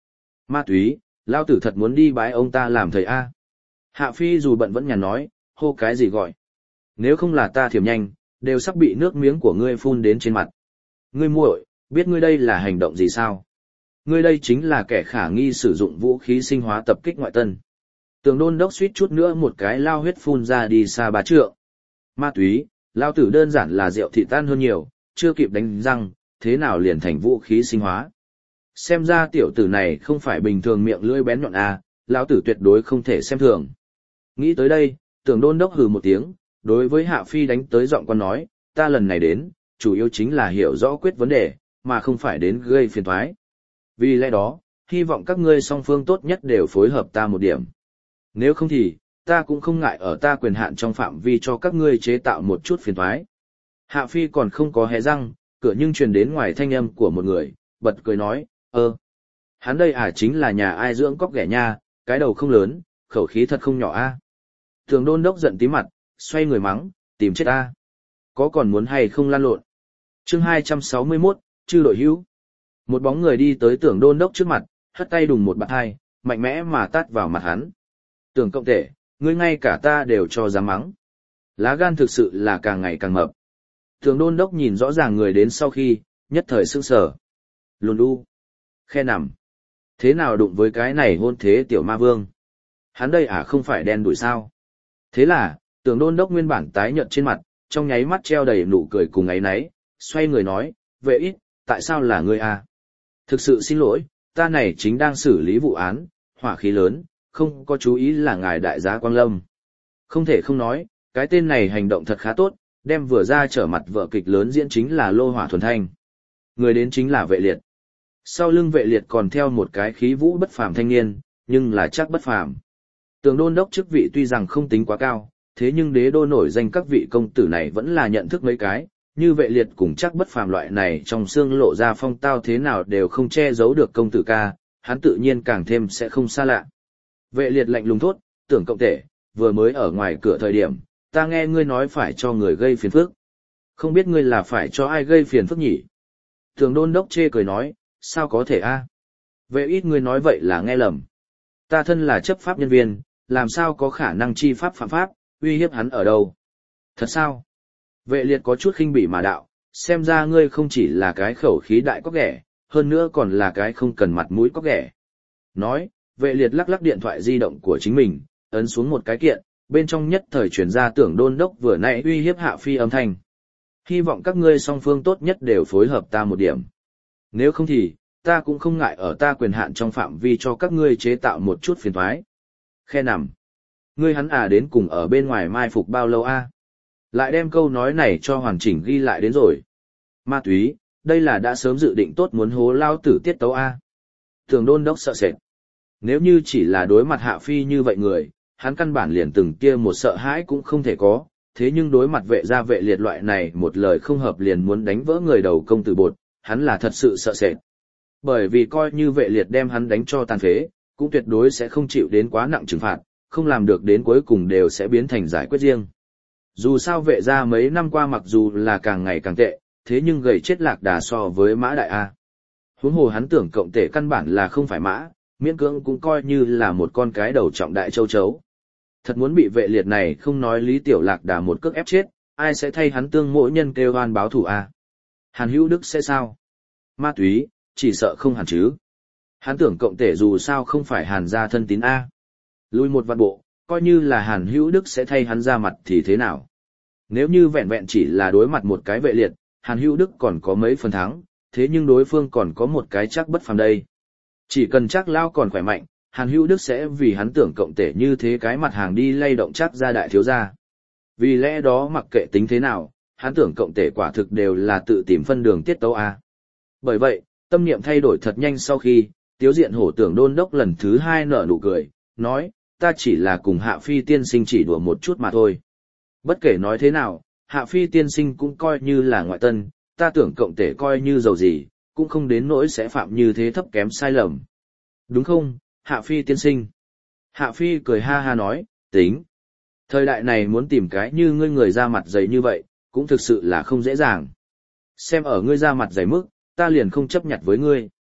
Ma túy, lao tử thật muốn đi bái ông ta làm thầy A. Hạ Phi dù bận vẫn nhàn nói, hô cái gì gọi. Nếu không là ta thiểm nhanh, đều sắp bị nước miếng của ngươi phun đến trên mặt. Ngươi muội, biết ngươi đây là hành động gì sao? Ngươi đây chính là kẻ khả nghi sử dụng vũ khí sinh hóa tập kích ngoại tân. Tường Đôn Đốc suýt chút nữa một cái lao huyết phun ra đi xa bá trượng. Ma túy, lao tử đơn giản là rượu thị tan hơn nhiều, chưa kịp đánh răng, thế nào liền thành vũ khí sinh hóa. Xem ra tiểu tử này không phải bình thường miệng lưỡi bén nhọn à, lão tử tuyệt đối không thể xem thường. Nghĩ tới đây, Tưởng Đôn Đốc hừ một tiếng, đối với Hạ Phi đánh tới giọng con nói, ta lần này đến, chủ yếu chính là hiểu rõ quyết vấn đề, mà không phải đến gây phiền toái. Vì lẽ đó, hy vọng các ngươi song phương tốt nhất đều phối hợp ta một điểm. Nếu không thì, ta cũng không ngại ở ta quyền hạn trong phạm vi cho các ngươi chế tạo một chút phiền toái. Hạ Phi còn không có hé răng, cửa nhưng truyền đến ngoài thanh âm của một người, bật cười nói, ơ, hắn đây à chính là nhà ai dưỡng cóc ghẻ nha, cái đầu không lớn, khẩu khí thật không nhỏ a. Tường Đôn Đốc giận tí mặt, xoay người mắng, tìm chết a. Có còn muốn hay không lan lộn. Chương hai trăm sáu mươi mốt, chư đội hữu. Một bóng người đi tới Tưởng Đôn Đốc trước mặt, hất tay đùng một bạt hai, mạnh mẽ mà tát vào mặt hắn. Tưởng cộng tể, ngươi ngay cả ta đều cho dám mắng. Lá gan thực sự là càng ngày càng mập. Tưởng Đôn Đốc nhìn rõ ràng người đến sau khi, nhất thời sững sờ. Lùn đu. Khe nằm. Thế nào đụng với cái này hôn thế tiểu ma vương? Hắn đây à không phải đen đuổi sao? Thế là, Tưởng Đôn Đốc nguyên bản tái nhợt trên mặt, trong nháy mắt treo đầy nụ cười cùng ấy nấy, xoay người nói, vệ ít, tại sao là ngươi à? Thực sự xin lỗi, ta này chính đang xử lý vụ án, hỏa khí lớn, không có chú ý là ngài đại giá Quang Lâm. Không thể không nói, cái tên này hành động thật khá tốt, đem vừa ra trở mặt vợ kịch lớn diễn chính là Lô Hỏa Thuần Thanh. Người đến chính là Vệ Liệt. Sau lưng Vệ Liệt còn theo một cái khí vũ bất phàm thanh niên, nhưng là chắc bất phàm. Tưởng Đôn Đốc chức vị tuy rằng không tính quá cao, thế nhưng đế đô nổi danh các vị công tử này vẫn là nhận thức mấy cái, như Vệ Liệt cùng chắc bất phàm loại này trong xương lộ ra phong tao thế nào đều không che giấu được công tử ca, hắn tự nhiên càng thêm sẽ không xa lạ. Vệ Liệt lạnh lùng thốt, Tưởng cộng tể, vừa mới ở ngoài cửa thời điểm, ta nghe ngươi nói phải cho người gây phiền phức. Không biết ngươi là phải cho ai gây phiền phức nhỉ? Tưởng Đôn Đốc chê cười nói, sao có thể a? Vệ ít ngươi nói vậy là nghe lầm. Ta thân là chấp pháp nhân viên, làm sao có khả năng chi pháp phạm pháp, uy hiếp hắn ở đâu? Thật sao? Vệ Liệt có chút khinh bỉ mà đạo, xem ra ngươi không chỉ là cái khẩu khí đại có ghẻ, hơn nữa còn là cái không cần mặt mũi có ghẻ. Nói, Vệ Liệt lắc lắc điện thoại di động của chính mình, ấn xuống một cái kiện, bên trong nhất thời truyền ra Tưởng Đôn Đốc vừa nãy uy hiếp Hạ Phi âm thanh. Hy vọng các ngươi song phương tốt nhất đều phối hợp ta một điểm. Nếu không thì, ta cũng không ngại ở ta quyền hạn trong phạm vi cho các ngươi chế tạo một chút phiền toái. Khe nằm. Ngươi hắn à đến cùng ở bên ngoài mai phục bao lâu a? Lại đem câu nói này cho hoàn chỉnh ghi lại đến rồi. Ma túy, đây là đã sớm dự định tốt muốn hố lao tử tiết tấu a. Tưởng Đôn Đốc sợ sệt. Nếu như chỉ là đối mặt Hạ Phi như vậy người, hắn căn bản liền từng kia một sợ hãi cũng không thể có, thế nhưng đối mặt Vệ gia Vệ Liệt loại này một lời không hợp liền muốn đánh vỡ người đầu công tử bột, hắn là thật sự sợ sệt. Bởi vì coi như Vệ Liệt đem hắn đánh cho tàn phế, cũng tuyệt đối sẽ không chịu đến quá nặng trừng phạt, không làm được đến cuối cùng đều sẽ biến thành giải quyết riêng. Dù sao Vệ gia mấy năm qua mặc dù là càng ngày càng tệ, thế nhưng gầy chết lạc đà so với Mã Đại A. Huống hồ hắn tưởng cộng tể căn bản là không phải mã, miễn cưỡng cũng coi như là một con cái đầu trọng đại châu chấu. Thật muốn bị Vệ Liệt này không nói lý tiểu lạc đà một cước ép chết, ai sẽ thay hắn tương mỗi nhân kêu oan báo thù a? Hàn Hữu Đức sẽ sao? Ma túy, chỉ sợ không hẳn chứ. Hắn tưởng cộng tể dù sao không phải Hàn gia thân tín a. Lui một vạn bộ, coi như là Hàn Hữu Đức sẽ thay hắn ra mặt thì thế nào? Nếu như vẹn vẹn chỉ là đối mặt một cái Vệ Liệt, Hàn Hữu Đức còn có mấy phần thắng, thế nhưng đối phương còn có một cái chắc bất phàm đây. Chỉ cần chắc lao còn khỏe mạnh, Hàn Hữu Đức sẽ vì hắn tưởng cộng tể như thế cái mặt hàng đi lay động chắc ra đại thiếu gia. Vì lẽ đó mặc kệ tính thế nào, hắn tưởng cộng tể quả thực đều là tự tìm phân đường tiết tấu a. Bởi vậy, tâm niệm thay đổi thật nhanh sau khi, Tiếu Diện Hổ Tưởng Đôn Đốc lần thứ hai nở nụ cười, nói, ta chỉ là cùng Hạ Phi tiên sinh chỉ đùa một chút mà thôi. Bất kể nói thế nào, Hạ Phi tiên sinh cũng coi như là ngoại tân, ta tưởng cộng tể coi như giàu gì, cũng không đến nỗi sẽ phạm như thế thấp kém sai lầm. Đúng không, Hạ Phi tiên sinh? Hạ Phi cười ha ha nói, tính. Thời đại này muốn tìm cái như ngươi người ra mặt dày như vậy, cũng thực sự là không dễ dàng. Xem ở ngươi ra mặt dày mức, ta liền không chấp nhặt với ngươi.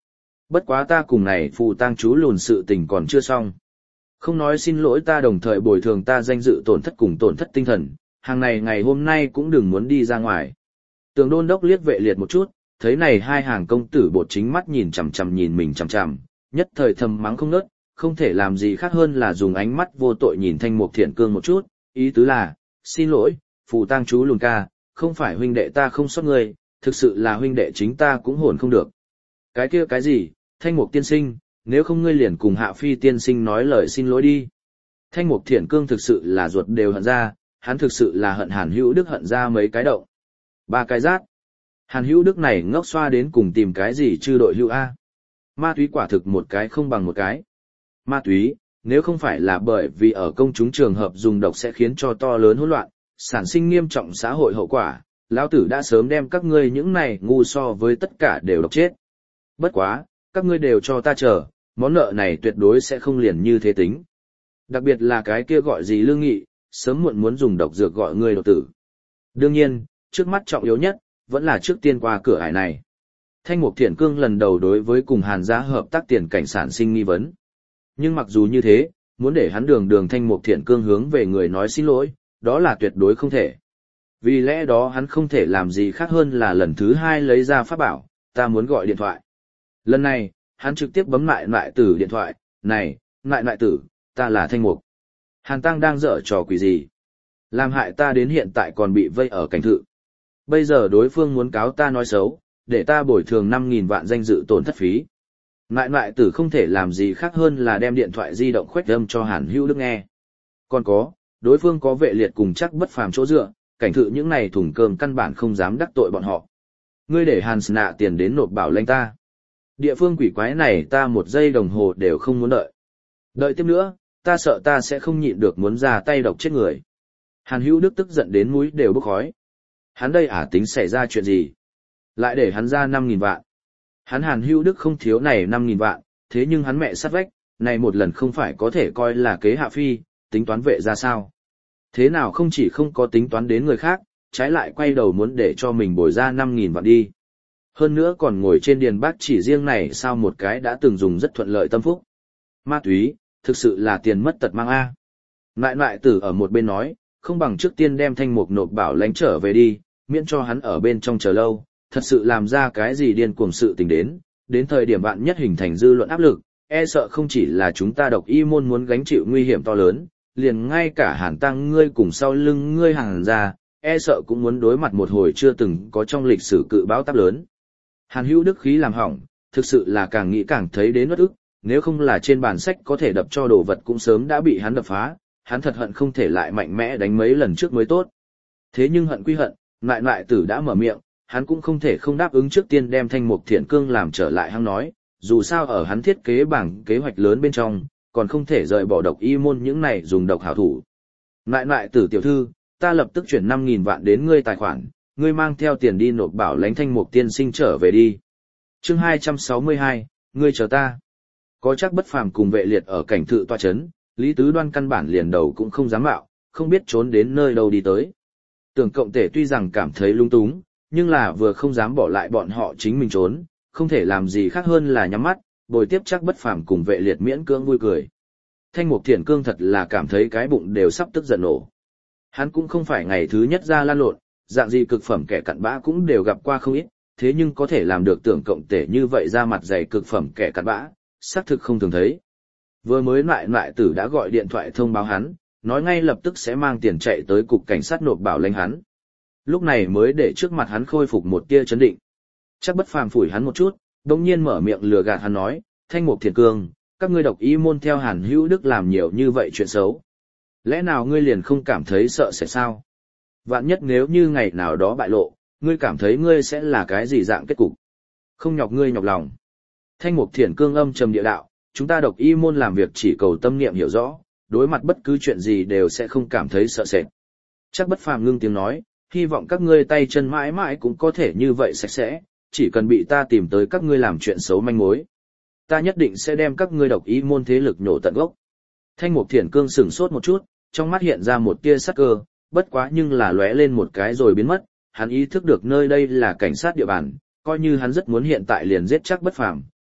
Bất quá ta cùng này phù tang chú lùn sự tình còn chưa xong. Không nói xin lỗi ta đồng thời bồi thường ta danh dự tổn thất cùng tổn thất tinh thần, hàng này ngày hôm nay cũng đừng muốn đi ra ngoài. Tường đôn đốc liếc vệ liệt một chút, thấy này hai hàng công tử bột chính mắt nhìn chằm chằm nhìn mình chằm chằm, nhất thời thầm mắng không nớt, không thể làm gì khác hơn là dùng ánh mắt vô tội nhìn Thanh Mục Thiện Cương một chút, ý tứ là, xin lỗi, phù tang chú lùn ca, không phải huynh đệ ta không sót người, thực sự là huynh đệ chính ta cũng hồn không được. Cái kia cái gì, Thanh Mục tiên sinh, nếu không ngươi liền cùng Hạ Phi tiên sinh nói lời xin lỗi đi. Thanh Mục Thiện Cương thực sự là ruột đều hận ra, hắn thực sự là hận Hàn Hữu Đức hận ra mấy cái động. Ba cái rát. Hàn Hữu Đức này ngốc xoa đến cùng tìm cái gì chư đội hữu A. Ma túy quả thực một cái không bằng một cái. Ma túy, nếu không phải là bởi vì ở công chúng trường hợp dùng độc sẽ khiến cho to lớn hỗn loạn, sản sinh nghiêm trọng xã hội hậu quả, lão tử đã sớm đem các ngươi những này ngu so với tất cả đều độc chết. Bất quá, các ngươi đều cho ta chờ, món nợ này tuyệt đối sẽ không liền như thế tính. Đặc biệt là cái kia gọi gì Lương Nghị, sớm muộn muốn dùng độc dược gọi ngươi độc tử. Đương nhiên, trước mắt trọng yếu nhất, vẫn là trước tiên qua cửa ải này. Thanh Mục Thiện Cương lần đầu đối với cùng Hàn gia hợp tác tiền cảnh sản sinh nghi vấn. Nhưng mặc dù như thế, muốn để hắn đường đường Thanh Mục Thiện Cương hướng về người nói xin lỗi, đó là tuyệt đối không thể. Vì lẽ đó hắn không thể làm gì khác hơn là lần thứ hai lấy ra pháp bảo, ta muốn gọi điện thoại. Lần này, hắn trực tiếp bấm lại lại tử điện thoại, này, lại lại tử, ta là Thanh Mục. Hàn Tăng đang dở trò quỷ gì? Làm hại ta đến hiện tại còn bị vây ở cảnh thự. Bây giờ đối phương muốn cáo ta nói xấu, để ta bồi thường năm nghìn vạn danh dự tổn thất phí. Ngại ngại tử không thể làm gì khác hơn là đem điện thoại di động khuếch âm cho Hàn Hữu Đức nghe. Còn có, đối phương có vệ liệt cùng chắc bất phàm chỗ dựa, cảnh thự những này thùng cơm căn bản không dám đắc tội bọn họ. Ngươi để Hàn nạ tiền đến nộp bảo lãnh ta. Địa phương quỷ quái này ta một giây đồng hồ đều không muốn đợi. Đợi tiếp nữa, ta sợ ta sẽ không nhịn được muốn ra tay độc chết người. Hàn Hữu Đức tức giận đến mũi đều bốc khói. Hắn đây ả tính xảy ra chuyện gì? Lại để hắn ra năm nghìn vạn. Hắn Hàn Hữu Đức không thiếu này năm nghìn vạn, thế nhưng hắn mẹ sát vách, này một lần không phải có thể coi là kế Hạ Phi, tính toán vệ ra sao? Thế nào không chỉ không có tính toán đến người khác, trái lại quay đầu muốn để cho mình bồi ra năm nghìn vạn đi. Hơn nữa còn ngồi trên điền bác chỉ riêng này sao một cái đã từng dùng rất thuận lợi tâm phúc. Ma túy, thực sự là tiền mất tật mang A. Ngại ngại tử ở một bên nói, không bằng trước tiên đem Thanh Mục nộp bảo lãnh trở về đi, miễn cho hắn ở bên trong chờ lâu, thật sự làm ra cái gì điên cuồng sự tình đến, đến thời điểm bạn nhất hình thành dư luận áp lực, e sợ không chỉ là chúng ta độc y môn muốn gánh chịu nguy hiểm to lớn, liền ngay cả Hàn Tăng ngươi cùng sau lưng ngươi Hàn gia, e sợ cũng muốn đối mặt một hồi chưa từng có trong lịch sử cự bão táp lớn. Hàn Hữu Đức khí làm hỏng, thực sự là càng nghĩ càng thấy đến uất ức, nếu không là trên bản sách có thể đập cho đồ vật cũng sớm đã bị hắn đập phá, hắn thật hận không thể lại mạnh mẽ đánh mấy lần trước mới tốt. Thế nhưng hận quy hận, ngại ngại tử đã mở miệng, hắn cũng không thể không đáp ứng trước tiên đem Thanh Mục Thiện Cương làm trở lại hắn nói, dù sao ở hắn thiết kế bảng kế hoạch lớn bên trong, còn không thể rời bỏ độc y môn những này dùng độc hảo thủ. Ngại ngại tử tiểu thư, ta lập tức chuyển năm nghìn vạn đến ngươi tài khoản, ngươi mang theo tiền đi nộp bảo lãnh Thanh Mục tiên sinh trở về đi. Chương hai trăm sáu mươi hai, ngươi chờ ta. Có chắc bất phàm cùng vệ liệt ở cảnh thự tọa chấn, Lý Tứ Đoan căn bản liền đầu cũng không dám mạo, không biết trốn đến nơi đâu đi tới. Tưởng cộng tể tuy rằng cảm thấy lung túng, nhưng là vừa không dám bỏ lại bọn họ chính mình trốn, không thể làm gì khác hơn là nhắm mắt, bồi tiếp chắc bất phàm cùng vệ liệt miễn cưỡng vui cười. Thanh Mục Thiện Cương thật là cảm thấy cái bụng đều sắp tức giận nổ. Hắn cũng không phải ngày thứ nhất ra lan lộn, dạng gì cực phẩm kẻ cặn bã cũng đều gặp qua không ít, thế nhưng có thể làm được tưởng cộng tể như vậy ra mặt dày cực phẩm kẻ cặn bã, xác thực không thường thấy. Vừa mới lại lại tử đã gọi điện thoại thông báo hắn, nói ngay lập tức sẽ mang tiền chạy tới cục cảnh sát nộp bảo lãnh hắn. Lúc này mới để trước mặt hắn khôi phục một tia chấn định. Chắc bất phàm phủi hắn một chút, đồng nhiên mở miệng lừa gạt hắn nói, Thanh Mục Thiện Cương, các ngươi độc y môn theo Hàn Hữu Đức làm nhiều như vậy chuyện xấu. Lẽ nào ngươi liền không cảm thấy sợ sẽ sao? Vạn nhất nếu như ngày nào đó bại lộ, ngươi cảm thấy ngươi sẽ là cái gì dạng kết cục? Không nhọc ngươi nhọc lòng. Thanh Mục Thiện Cương âm trầm địa đạo, chúng ta độc y môn làm việc chỉ cầu tâm niệm hiểu rõ, đối mặt bất cứ chuyện gì đều sẽ không cảm thấy sợ sệt. Chắc bất phàm ngưng tiếng nói, hy vọng các ngươi tay chân mãi mãi cũng có thể như vậy sạch sẽ, chỉ cần bị ta tìm tới các ngươi làm chuyện xấu manh mối. Ta nhất định sẽ đem các ngươi độc y môn thế lực nhổ tận gốc. Thanh Mục Thiện Cương sửng sốt một chút, trong mắt hiện ra một tia sắc cơ, bất quá nhưng là lóe lên một cái rồi biến mất, hắn ý thức được nơi đây là cảnh sát địa bàn, coi như hắn rất muốn hiện tại liền giết chắc bất phàm,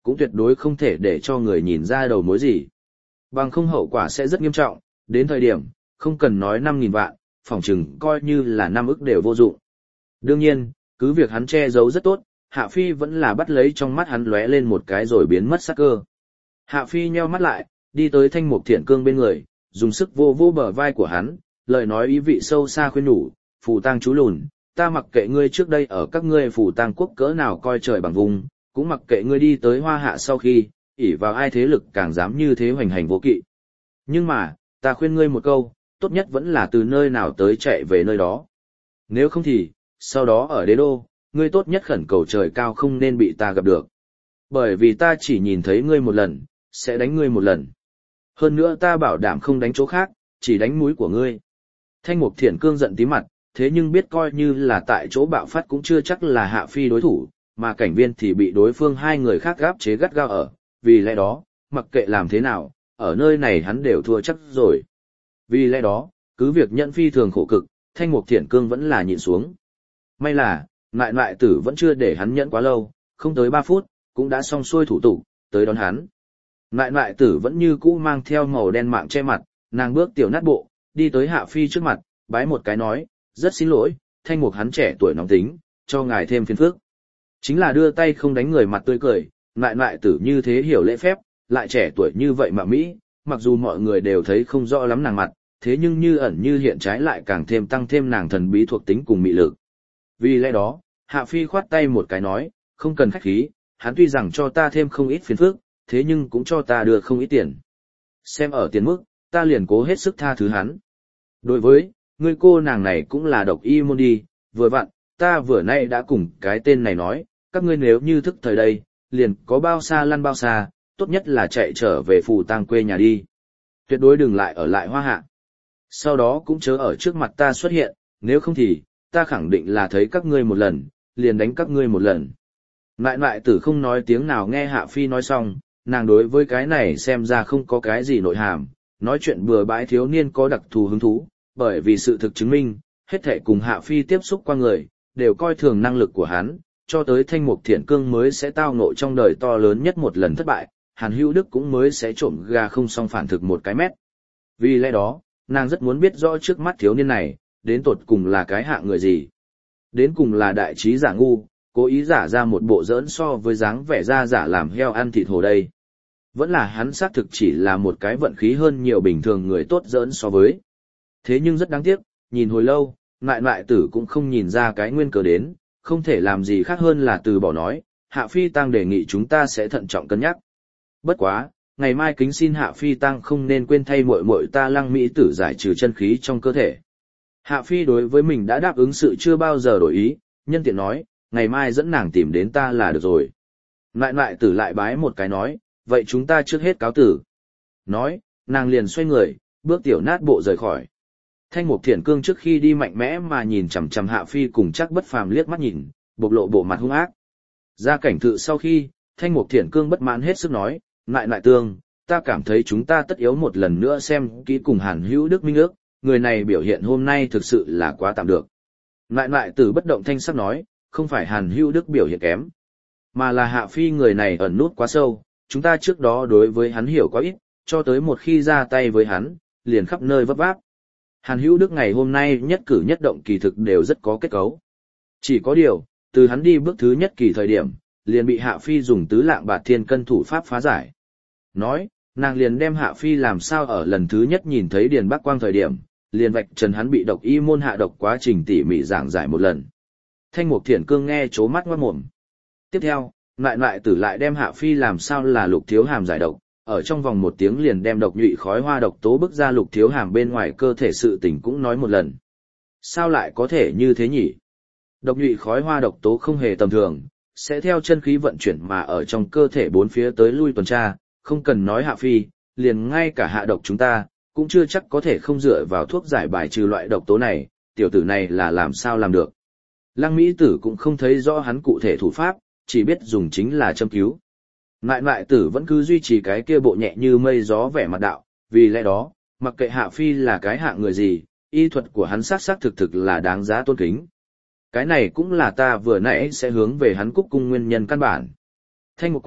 cũng tuyệt đối không thể để cho người nhìn ra đầu mối gì. Bằng không hậu quả sẽ rất nghiêm trọng, đến thời điểm, không cần nói năm nghìn vạn, phỏng chừng coi như là năm ức đều vô dụng. Đương nhiên, cứ việc hắn che giấu rất tốt, Hạ Phi vẫn là bắt lấy trong mắt hắn lóe lên một cái rồi biến mất sắc cơ. Hạ Phi nheo mắt lại, đi tới Thanh Mục Thiện Cương bên người, dùng sức vô vô bờ vai của hắn, lời nói ý vị sâu xa khuyên nhủ, phù tang chú lùn, ta mặc kệ ngươi trước đây ở các ngươi phù tang quốc cỡ nào coi trời bằng vùng, cũng mặc kệ ngươi đi tới Hoa Hạ sau khi, ỷ vào ai thế lực càng dám như thế hoành hành vô kỵ. Nhưng mà, ta khuyên ngươi một câu, tốt nhất vẫn là từ nơi nào tới chạy về nơi đó. Nếu không thì, sau đó ở đế đô, ngươi tốt nhất khẩn cầu trời cao không nên bị ta gặp được. Bởi vì ta chỉ nhìn thấy ngươi một lần, sẽ đánh ngươi một lần. Hơn nữa ta bảo đảm không đánh chỗ khác, chỉ đánh mũi của ngươi. Thanh Mục Thiện Cương giận tí mặt, thế nhưng biết coi như là tại chỗ bạo phát cũng chưa chắc là Hạ Phi đối thủ, mà cảnh viên thì bị đối phương hai người khác gáp chế gắt gao ở, vì lẽ đó, mặc kệ làm thế nào, ở nơi này hắn đều thua chắc rồi. Vì lẽ đó, cứ việc nhận phi thường khổ cực, Thanh Mục Thiện Cương vẫn là nhịn xuống. May là, ngại ngại tử vẫn chưa để hắn nhẫn quá lâu, không tới ba phút, cũng đã xong xuôi thủ tục, tới đón hắn. Ngại ngại tử vẫn như cũ mang theo màu đen mạng che mặt, nàng bước tiểu nát bộ, đi tới Hạ Phi trước mặt, bái một cái nói, rất xin lỗi, Thanh Mục hắn trẻ tuổi nóng tính, cho ngài thêm phiền phức. Chính là đưa tay không đánh người mặt tươi cười, ngại ngại tử như thế hiểu lễ phép, lại trẻ tuổi như vậy mà Mỹ, mặc dù mọi người đều thấy không rõ lắm nàng mặt, thế nhưng như ẩn như hiện trái lại càng thêm tăng thêm nàng thần bí thuộc tính cùng mị lực. Vì lẽ đó, Hạ Phi khoát tay một cái nói, không cần khách khí, hắn tuy rằng cho ta thêm không ít phiền phức, thế nhưng cũng cho ta đưa không ít tiền. Xem ở tiền mức, ta liền cố hết sức tha thứ hắn. Đối với, người cô nàng này cũng là độc y môn đi, vừa vặn, ta vừa nay đã cùng cái tên này nói, các ngươi nếu như thức thời đây, liền có bao xa lăn bao xa, tốt nhất là chạy trở về phù tang quê nhà đi. Tuyệt đối đừng lại ở lại Hoa Hạ. Sau đó cũng chớ ở trước mặt ta xuất hiện, nếu không thì, ta khẳng định là thấy các ngươi một lần, liền đánh các ngươi một lần. Ngại ngại tử không nói tiếng nào nghe Hạ Phi nói xong, nàng đối với cái này xem ra không có cái gì nội hàm, nói chuyện bừa bãi thiếu niên có đặc thù hứng thú, bởi vì sự thực chứng minh, hết thảy cùng Hạ Phi tiếp xúc qua người, đều coi thường năng lực của hắn, cho tới Thanh Mục Thiện Cương mới sẽ tao ngộ trong đời to lớn nhất một lần thất bại, Hàn Hữu Đức cũng mới sẽ trộm gà không xong phản thực một cái mét. Vì lẽ đó, nàng rất muốn biết rõ trước mắt thiếu niên này, đến tột cùng là cái hạng người gì. Đến cùng là đại trí giả ngu, cố ý giả ra một bộ giỡn so với dáng vẻ ra giả làm heo ăn thịt hồ đây. Vẫn là hắn xác thực chỉ là một cái vận khí hơn nhiều bình thường người tốt giỡn so với. Thế nhưng rất đáng tiếc, nhìn hồi lâu, ngại ngại tử cũng không nhìn ra cái nguyên cớ đến, không thể làm gì khác hơn là từ bỏ nói, Hạ Phi Tăng đề nghị chúng ta sẽ thận trọng cân nhắc. Bất quá, ngày mai kính xin Hạ Phi Tăng không nên quên thay muội muội ta Lăng Mỹ tử giải trừ chân khí trong cơ thể. Hạ Phi đối với mình đã đáp ứng sự chưa bao giờ đổi ý, nhân tiện nói, ngày mai dẫn nàng tìm đến ta là được rồi. Ngại ngại tử lại bái một cái nói, vậy chúng ta trước hết cáo tử. Nói, nàng liền xoay người, bước tiểu nát bộ rời khỏi. Thanh Mục Thiện Cương trước khi đi mạnh mẽ mà nhìn chằm chằm Hạ Phi cùng Chắc Bất Phàm liếc mắt nhìn, bộc lộ bộ mặt hung ác. Ra cảnh thự sau khi, Thanh Mục Thiện Cương bất mãn hết sức nói, ngại ngại tương, ta cảm thấy chúng ta tất yếu một lần nữa xem kỹ cùng Hàn Hữu Đức minh ước, người này biểu hiện hôm nay thực sự là quá tạm được. Ngại ngại tử bất động thanh sắc nói, không phải Hàn Hữu Đức biểu hiện kém, mà là Hạ Phi người này ẩn nút quá sâu, chúng ta trước đó đối với hắn hiểu quá ít, cho tới một khi ra tay với hắn, liền khắp nơi vấp váp. Hàn Hữu Đức ngày hôm nay nhất cử nhất động kỳ thực đều rất có kết cấu. Chỉ có điều, từ hắn đi bước thứ nhất kỳ thời điểm, liền bị Hạ Phi dùng tứ lạng bạt thiên cân thủ pháp phá giải. Nói, nàng liền đem Hạ Phi làm sao ở lần thứ nhất nhìn thấy Điền Bắc Quang thời điểm, liền vạch trần hắn bị độc y môn hạ độc quá trình tỉ mỉ giảng giải một lần. Thanh Mục Thiện Cương nghe chố mắt ngoát mồm. Tiếp theo, ngại ngại tử lại đem Hạ Phi làm sao là Lục Thiếu Hàm giải độc, ở trong vòng một tiếng liền đem độc nhụy khói hoa độc tố bức ra Lục Thiếu Hàm bên ngoài cơ thể sự tình cũng nói một lần. Sao lại có thể như thế nhỉ? Độc nhụy khói hoa độc tố không hề tầm thường, sẽ theo chân khí vận chuyển mà ở trong cơ thể bốn phía tới lui tuần tra, không cần nói Hạ Phi, liền ngay cả hạ độc chúng ta, cũng chưa chắc có thể không dựa vào thuốc giải bài trừ loại độc tố này, tiểu tử này là làm sao làm được. Lăng Mỹ Tử cũng không thấy rõ hắn cụ thể thủ pháp, chỉ biết dùng chính là châm cứu. Ngại ngại tử vẫn cứ duy trì cái kia bộ nhẹ như mây gió vẻ mặt đạo, vì lẽ đó, mặc kệ Hạ Phi là cái hạng người gì, y thuật của hắn xác xác thực thực là đáng giá tôn kính. Cái này cũng là ta vừa nãy sẽ hướng về hắn cúc cung nguyên nhân căn bản. Thanh Mục Quân,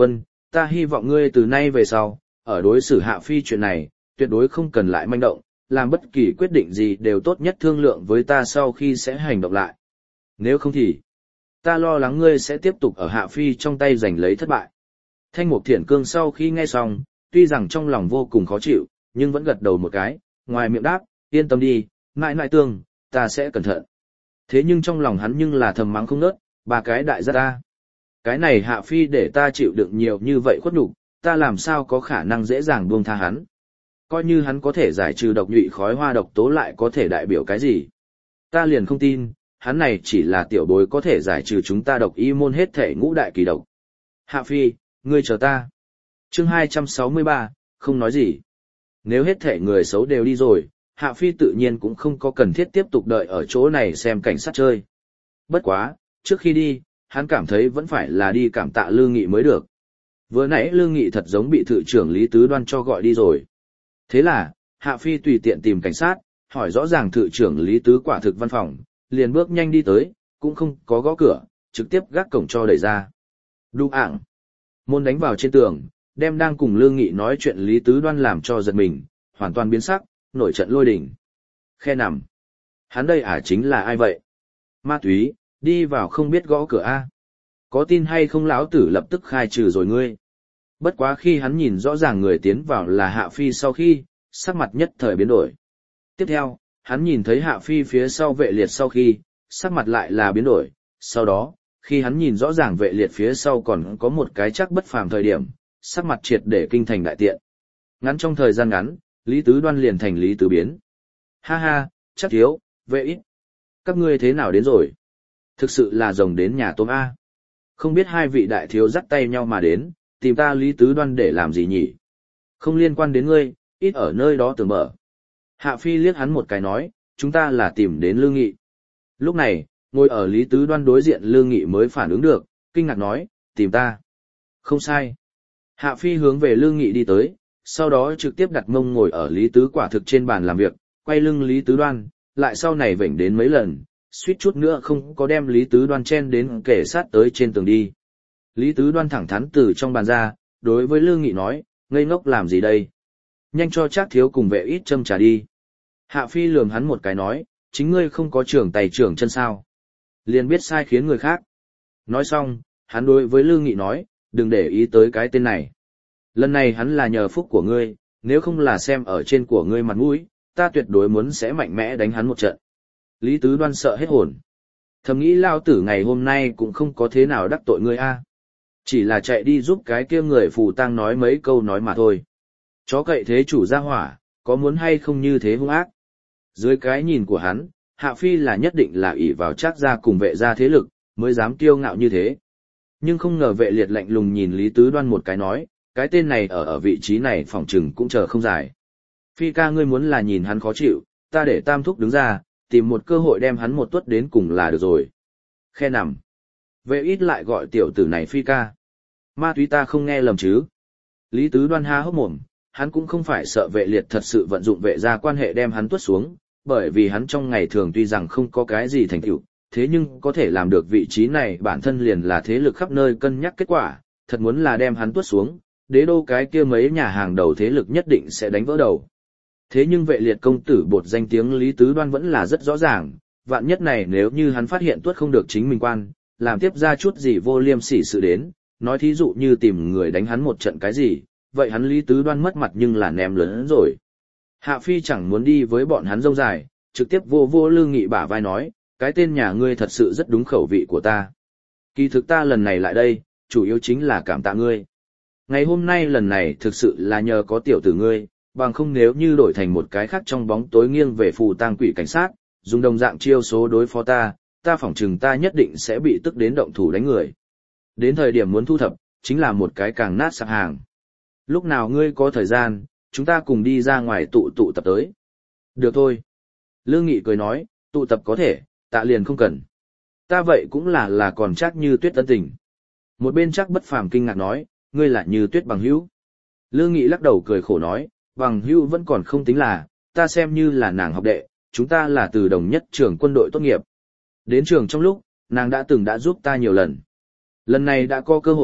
ta hy vọng ngươi từ nay về sau, ở đối xử Hạ Phi chuyện này, tuyệt đối không cần lại manh động, làm bất kỳ quyết định gì đều tốt nhất thương lượng với ta sau khi sẽ hành động lại. Nếu không thì, ta lo lắng ngươi sẽ tiếp tục ở Hạ Phi trong tay giành lấy thất bại. Thanh Mục Thiển Cương sau khi nghe xong, tuy rằng trong lòng vô cùng khó chịu, nhưng vẫn gật đầu một cái, ngoài miệng đáp, yên tâm đi, mãi mãi tương, ta sẽ cẩn thận. Thế nhưng trong lòng hắn nhưng là thầm mắng không nớt, ba cái đại gia ta. Cái này Hạ Phi để ta chịu đựng nhiều như vậy khuất nhục, ta làm sao có khả năng dễ dàng buông tha hắn. Coi như hắn có thể giải trừ độc nhụy khói hoa độc tố lại có thể đại biểu cái gì. Ta liền không tin, hắn này chỉ là tiểu bối có thể giải trừ chúng ta độc y môn hết thể ngũ đại kỳ độc. Hạ Phi, ngươi chờ ta. Chương hai trăm sáu mươi ba, không nói gì. Nếu hết thể người xấu đều đi rồi, Hạ Phi tự nhiên cũng không có cần thiết tiếp tục đợi ở chỗ này xem cảnh sát chơi. Bất quá, trước khi đi, hắn cảm thấy vẫn phải là đi cảm tạ Lương Nghị mới được. Vừa nãy Lương Nghị thật giống bị thự trưởng Lý Tứ Đoan cho gọi đi rồi. Thế là, Hạ Phi tùy tiện tìm cảnh sát, hỏi rõ ràng thự trưởng Lý Tứ quả thực văn phòng, liền bước nhanh đi tới, cũng không có gõ cửa, trực tiếp gác cổng cho đẩy ra. Đu ảng. Môn đánh vào trên tường, đem đang cùng Lương Nghị nói chuyện Lý Tứ Đoan làm cho giật mình, hoàn toàn biến sắc, nổi trận lôi đình. Khe nằm. Hắn đây à chính là ai vậy? Ma túy, đi vào không biết gõ cửa a. Có tin hay không lão tử lập tức khai trừ rồi ngươi. Bất quá khi hắn nhìn rõ ràng người tiến vào là Hạ Phi sau khi, sắc mặt nhất thời biến đổi. Tiếp theo, hắn nhìn thấy Hạ Phi phía sau vệ liệt sau khi, sắc mặt lại là biến đổi. Sau đó, khi hắn nhìn rõ ràng vệ liệt phía sau còn có một cái chắc bất phàm thời điểm, sắc mặt triệt để kinh thành đại tiện. Ngắn trong thời gian ngắn, Lý Tứ Đoan liền thành Lý Tứ Biến. Ha ha, chắc thiếu, vệ ít. Các ngươi thế nào đến rồi? Thực sự là rồng đến nhà tôm A. Không biết hai vị đại thiếu dắt tay nhau mà đến, tìm ta Lý Tứ Đoan để làm gì nhỉ? Không liên quan đến ngươi, ít ở nơi đó tưởng mở. Hạ Phi liếc hắn một cái nói, chúng ta là tìm đến Lương Nghị. Lúc này, ngồi ở Lý Tứ Đoan đối diện Lương Nghị mới phản ứng được, kinh ngạc nói, tìm ta. Không sai. Hạ Phi hướng về Lương Nghị đi tới, sau đó trực tiếp đặt mông ngồi ở Lý Tứ quả thực trên bàn làm việc, quay lưng Lý Tứ Đoan, lại sau này vểnh đến mấy lần, suýt chút nữa không có đem Lý Tứ Đoan chen đến kể sát tới trên tường đi. Lý Tứ Đoan thẳng thắn từ trong bàn ra, đối với Lương Nghị nói, ngây ngốc làm gì đây? Nhanh cho Trác thiếu cùng vệ ít châm trà đi. Hạ Phi lườm hắn một cái nói, chính ngươi không có trưởng tay trưởng chân sao? Liền biết sai khiến người khác. Nói xong, hắn đối với Lương Nghị nói, đừng để ý tới cái tên này. Lần này hắn là nhờ phúc của ngươi, nếu không là xem ở trên của ngươi mặt mũi, ta tuyệt đối muốn sẽ mạnh mẽ đánh hắn một trận. Lý Tứ Đoan sợ hết hồn. Thầm nghĩ lao tử ngày hôm nay cũng không có thế nào đắc tội ngươi a, chỉ là chạy đi giúp cái kia người phù tang nói mấy câu nói mà thôi. Chó cậy thế chủ ra hỏa, có muốn hay không như thế hung ác. Dưới cái nhìn của hắn, Hạ Phi là nhất định là ỷ vào Trác gia cùng vệ gia thế lực, mới dám kiêu ngạo như thế. Nhưng không ngờ vệ liệt lạnh lùng nhìn Lý Tứ Đoan một cái nói, cái tên này ở ở vị trí này phỏng chừng cũng chờ không dài. Phi ca ngươi muốn là nhìn hắn khó chịu, ta để Tam Thúc đứng ra, tìm một cơ hội đem hắn một tuất đến cùng là được rồi. Khe nằm. Vệ ít lại gọi tiểu tử này Phi ca. Ma túy ta không nghe lầm chứ. Lý Tứ Đoan há hốc mồm, hắn cũng không phải sợ vệ liệt thật sự vận dụng vệ gia quan hệ đem hắn tuất xuống, bởi vì hắn trong ngày thường tuy rằng không có cái gì thành tựu, thế nhưng có thể làm được vị trí này bản thân liền là thế lực khắp nơi cân nhắc kết quả, thật muốn là đem hắn tuất xuống, đế đô cái kia mấy nhà hàng đầu thế lực nhất định sẽ đánh vỡ đầu. Thế nhưng vệ liệt công tử bột danh tiếng Lý Tứ Đoan vẫn là rất rõ ràng, vạn nhất này nếu như hắn phát hiện tuất không được chính mình quan, làm tiếp ra chút gì vô liêm sỉ sự đến, nói thí dụ như tìm người đánh hắn một trận cái gì, vậy hắn Lý Tứ Đoan mất mặt nhưng là ném lớn rồi. Hạ Phi chẳng muốn đi với bọn hắn rông dài, trực tiếp vô vô Lương Nghị bả vai nói, cái tên nhà ngươi thật sự rất đúng khẩu vị của ta. Kỳ thực ta lần này lại đây, chủ yếu chính là cảm tạ ngươi. Ngày hôm nay lần này thực sự là nhờ có tiểu tử ngươi, bằng không nếu như đổi thành một cái khác trong bóng tối nghiêng về phù tang quỷ cảnh sát, dùng đồng dạng chiêu số đối phó ta, ta phỏng chừng ta nhất định sẽ bị tức đến động thủ đánh người. Đến thời điểm muốn thu thập, chính là một cái càng nát sạp hàng. Lúc nào ngươi có thời gian, chúng ta cùng đi ra ngoài tụ tụ tập tới. Được thôi. Lương Nghị cười nói, tụ tập có thể, tạ liền không cần. Ta vậy cũng là là còn chắc như tuyết tân tình. Một bên chắc bất phàm kinh ngạc nói, ngươi là như tuyết bằng hữu. Lương Nghị lắc đầu cười khổ nói, bằng hữu vẫn còn không tính là, ta xem như là nàng học đệ, chúng ta là từ đồng nhất trường quân đội tốt nghiệp. Đến trường trong lúc, nàng đã từng đã giúp ta nhiều lần. Lần này đã có cơ hội,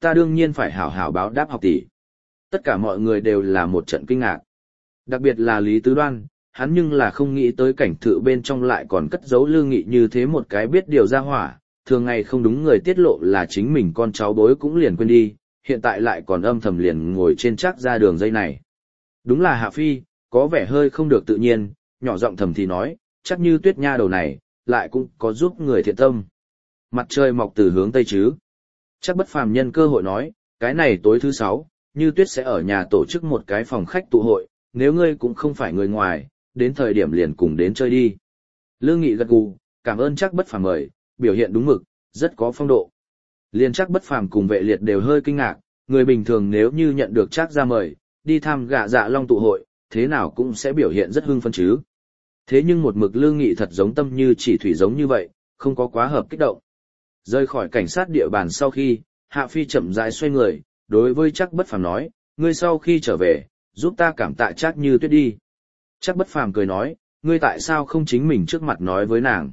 ta đương nhiên phải hảo hảo báo đáp học tỷ. Tất cả mọi người đều là một trận kinh ngạc. Đặc biệt là Lý Tứ Đoan, hắn nhưng là không nghĩ tới cảnh thự bên trong lại còn cất giấu Lương Nghị như thế một cái biết điều ra hỏa, thường ngày không đúng người tiết lộ là chính mình con cháu bối cũng liền quên đi, hiện tại lại còn âm thầm liền ngồi trên chắc ra đường dây này. Đúng là Hạ Phi, có vẻ hơi không được tự nhiên, nhỏ giọng thầm thì nói, chắc như Tuyết nha đầu này, lại cũng có giúp người thiện tâm. Mặt trời mọc từ hướng Tây chứ. Chắc Bất Phàm nhân cơ hội nói, cái này tối thứ sáu, Như Tuyết sẽ ở nhà tổ chức một cái phòng khách tụ hội, nếu ngươi cũng không phải người ngoài, đến thời điểm liền cùng đến chơi đi. Lương Nghị gật gù, cảm ơn Chắc Bất Phàm mời, biểu hiện đúng mực, rất có phong độ. Liên Chắc Bất Phàm cùng Vệ Liệt đều hơi kinh ngạc, người bình thường nếu như nhận được Chắc ra mời, đi thăm gạ dạ long tụ hội, thế nào cũng sẽ biểu hiện rất hưng phấn chứ. Thế nhưng một mực Lương Nghị thật giống tâm như chỉ thủy giống như vậy, không có quá hợp kích động. Rời khỏi cảnh sát địa bàn sau khi, Hạ Phi chậm rãi xoay người, đối với Chắc Bất Phàm nói, ngươi sau khi trở về, giúp ta cảm tạ Chắc Như Tuyết đi. Chắc Bất Phàm cười nói, ngươi tại sao không chính mình trước mặt nói với nàng?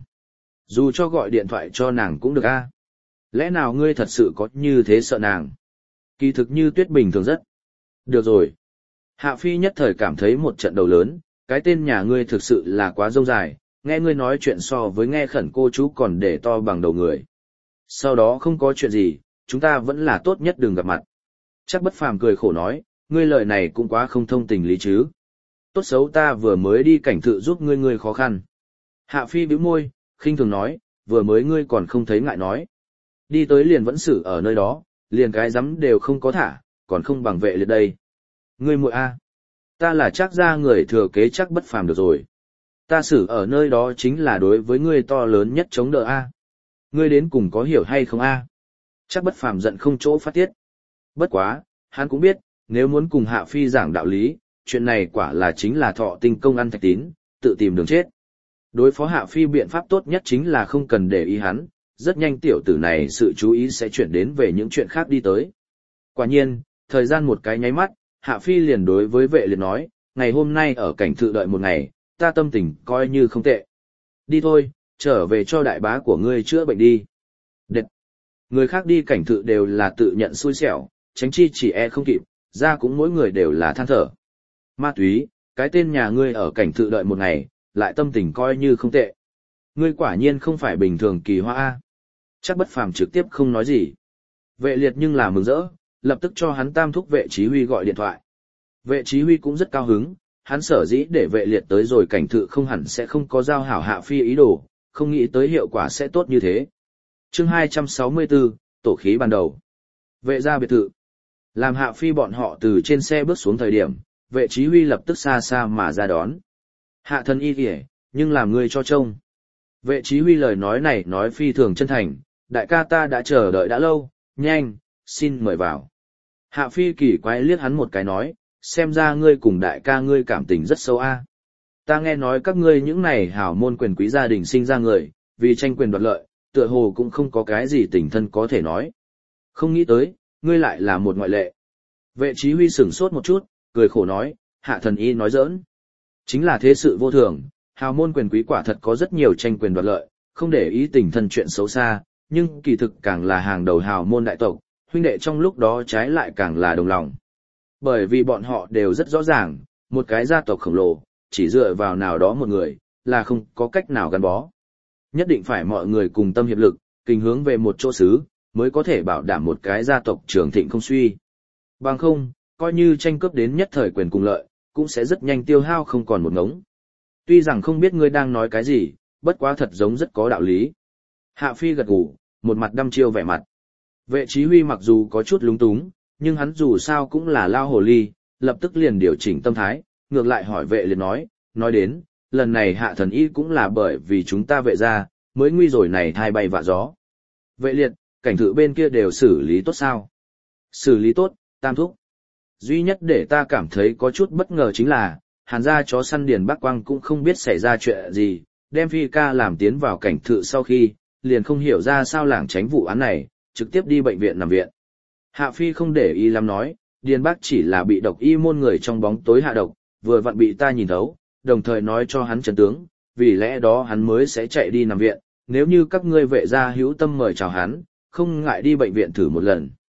Dù cho gọi điện thoại cho nàng cũng được a. Lẽ nào ngươi thật sự có như thế sợ nàng? Kỳ thực Như Tuyết bình thường rất. Được rồi. Hạ Phi nhất thời cảm thấy một trận đầu lớn, cái tên nhà ngươi thực sự là quá rông dài, nghe ngươi nói chuyện so với nghe khẩn cô chú còn để to bằng đầu người. Sau đó không có chuyện gì, chúng ta vẫn là tốt nhất đừng gặp mặt. Chắc Bất Phàm cười khổ nói, ngươi lời này cũng quá không thông tình lý chứ. Tốt xấu ta vừa mới đi cảnh thự giúp ngươi ngươi khó khăn. Hạ Phi bĩu môi, khinh thường nói, vừa mới ngươi còn không thấy ngại nói. Đi tới liền vẫn xử ở nơi đó, liền cái dám đều không có thả, còn không bằng Vệ Liệt đây. Ngươi muội a, ta là Chắc gia người thừa kế Chắc Bất Phàm được rồi. Ta xử ở nơi đó chính là đối với ngươi to lớn nhất chống đỡ a. Ngươi đến cùng có hiểu hay không a? Chắc Bất Phàm giận không chỗ phát tiết. Bất quá, hắn cũng biết, nếu muốn cùng Hạ Phi giảng đạo lý, chuyện này quả là chính là thọ tinh công ăn thạch tín, tự tìm đường chết. Đối phó Hạ Phi biện pháp tốt nhất chính là không cần để ý hắn, rất nhanh tiểu tử này sự chú ý sẽ chuyển đến về những chuyện khác đi tới. Quả nhiên, thời gian một cái nháy mắt, Hạ Phi liền đối với Vệ Liệt nói, ngày hôm nay ở cảnh thự đợi một ngày, ta tâm tình coi như không tệ. Đi thôi, trở về cho đại bá của ngươi chữa bệnh đi. Đệt! Người khác đi cảnh thự đều là tự nhận xui xẻo, tránh chi chỉ e không kịp, ra cũng mỗi người đều là than thở. Ma túy, cái tên nhà ngươi ở cảnh thự đợi một ngày, lại tâm tình coi như không tệ. Ngươi quả nhiên không phải bình thường kỳ hoa A. Chắc Bất Phàm trực tiếp không nói gì. Vệ Liệt nhưng là mừng rỡ, lập tức cho hắn tam thúc Vệ Chí Huy gọi điện thoại. Vệ Chí Huy cũng rất cao hứng, hắn sở dĩ để Vệ Liệt tới rồi cảnh thự không hẳn sẽ không có giao hảo Hạ Phi ý đồ, không nghĩ tới hiệu quả sẽ tốt như thế. Chương hai trăm sáu mươi tư, tổ khí ban đầu. Vệ gia biệt thự. Làm Hạ Phi bọn họ từ trên xe bước xuống thời điểm, Vệ Chí Huy lập tức xa xa mà ra đón. Hạ thần y kìa, nhưng làm người cho trông. Vệ Chí Huy lời nói này nói phi thường chân thành, đại ca ta đã chờ đợi đã lâu, nhanh, xin mời vào. Hạ Phi kỳ quái liếc hắn một cái nói, xem ra ngươi cùng đại ca ngươi cảm tình rất sâu a. Ta nghe nói các ngươi những này hảo môn quyền quý gia đình sinh ra người, vì tranh quyền đoạt lợi, tựa hồ cũng không có cái gì tình thân có thể nói. Không nghĩ tới, ngươi lại là một ngoại lệ. Vệ Chí Huy sửng sốt một chút, cười khổ nói, Hạ thần y nói giỡn. Chính là thế sự vô thường, hào môn quyền quý quả thật có rất nhiều tranh quyền đoạt lợi, không để ý tình thân chuyện xấu xa, nhưng kỳ thực càng là hàng đầu hào môn đại tộc, huynh đệ trong lúc đó trái lại càng là đồng lòng. Bởi vì bọn họ đều rất rõ ràng, một cái gia tộc khổng lồ, chỉ dựa vào nào đó một người, là không có cách nào gắn bó. Nhất định phải mọi người cùng tâm hiệp lực, kinh hướng về một chỗ xứ, mới có thể bảo đảm một cái gia tộc trường thịnh không suy. Bằng không, coi như tranh cướp đến nhất thời quyền cùng lợi, cũng sẽ rất nhanh tiêu hao không còn một ngống. Tuy rằng không biết ngươi đang nói cái gì, bất quá thật giống rất có đạo lý. Hạ Phi gật gù, một mặt đăm chiêu vẻ mặt. Vệ Chí Huy mặc dù có chút lúng túng, nhưng hắn dù sao cũng là lao hồ ly, lập tức liền điều chỉnh tâm thái, ngược lại hỏi Vệ Liệt nói, nói đến, lần này Hạ thần y cũng là bởi vì chúng ta Vệ gia, mới nguy rồi này thai bay vạ gió. Vệ Liệt, cảnh thự bên kia đều xử lý tốt sao? Xử lý tốt, tam thúc. Duy nhất để ta cảm thấy có chút bất ngờ chính là, Hàn gia chó săn Điền Bắc Quang cũng không biết xảy ra chuyện gì, đem Phi ca làm tiến vào cảnh thự sau khi, liền không hiểu ra sao lảng tránh vụ án này, trực tiếp đi bệnh viện nằm viện. Hạ Phi không để ý lắm nói, Điền Bắc chỉ là bị độc y môn người trong bóng tối hạ độc, vừa vặn bị ta nhìn thấu, đồng thời nói cho hắn chân tướng, vì lẽ đó hắn mới sẽ chạy đi nằm viện, nếu như các ngươi Vệ gia hữu tâm mời chào hắn, không ngại đi bệnh viện thử một lần.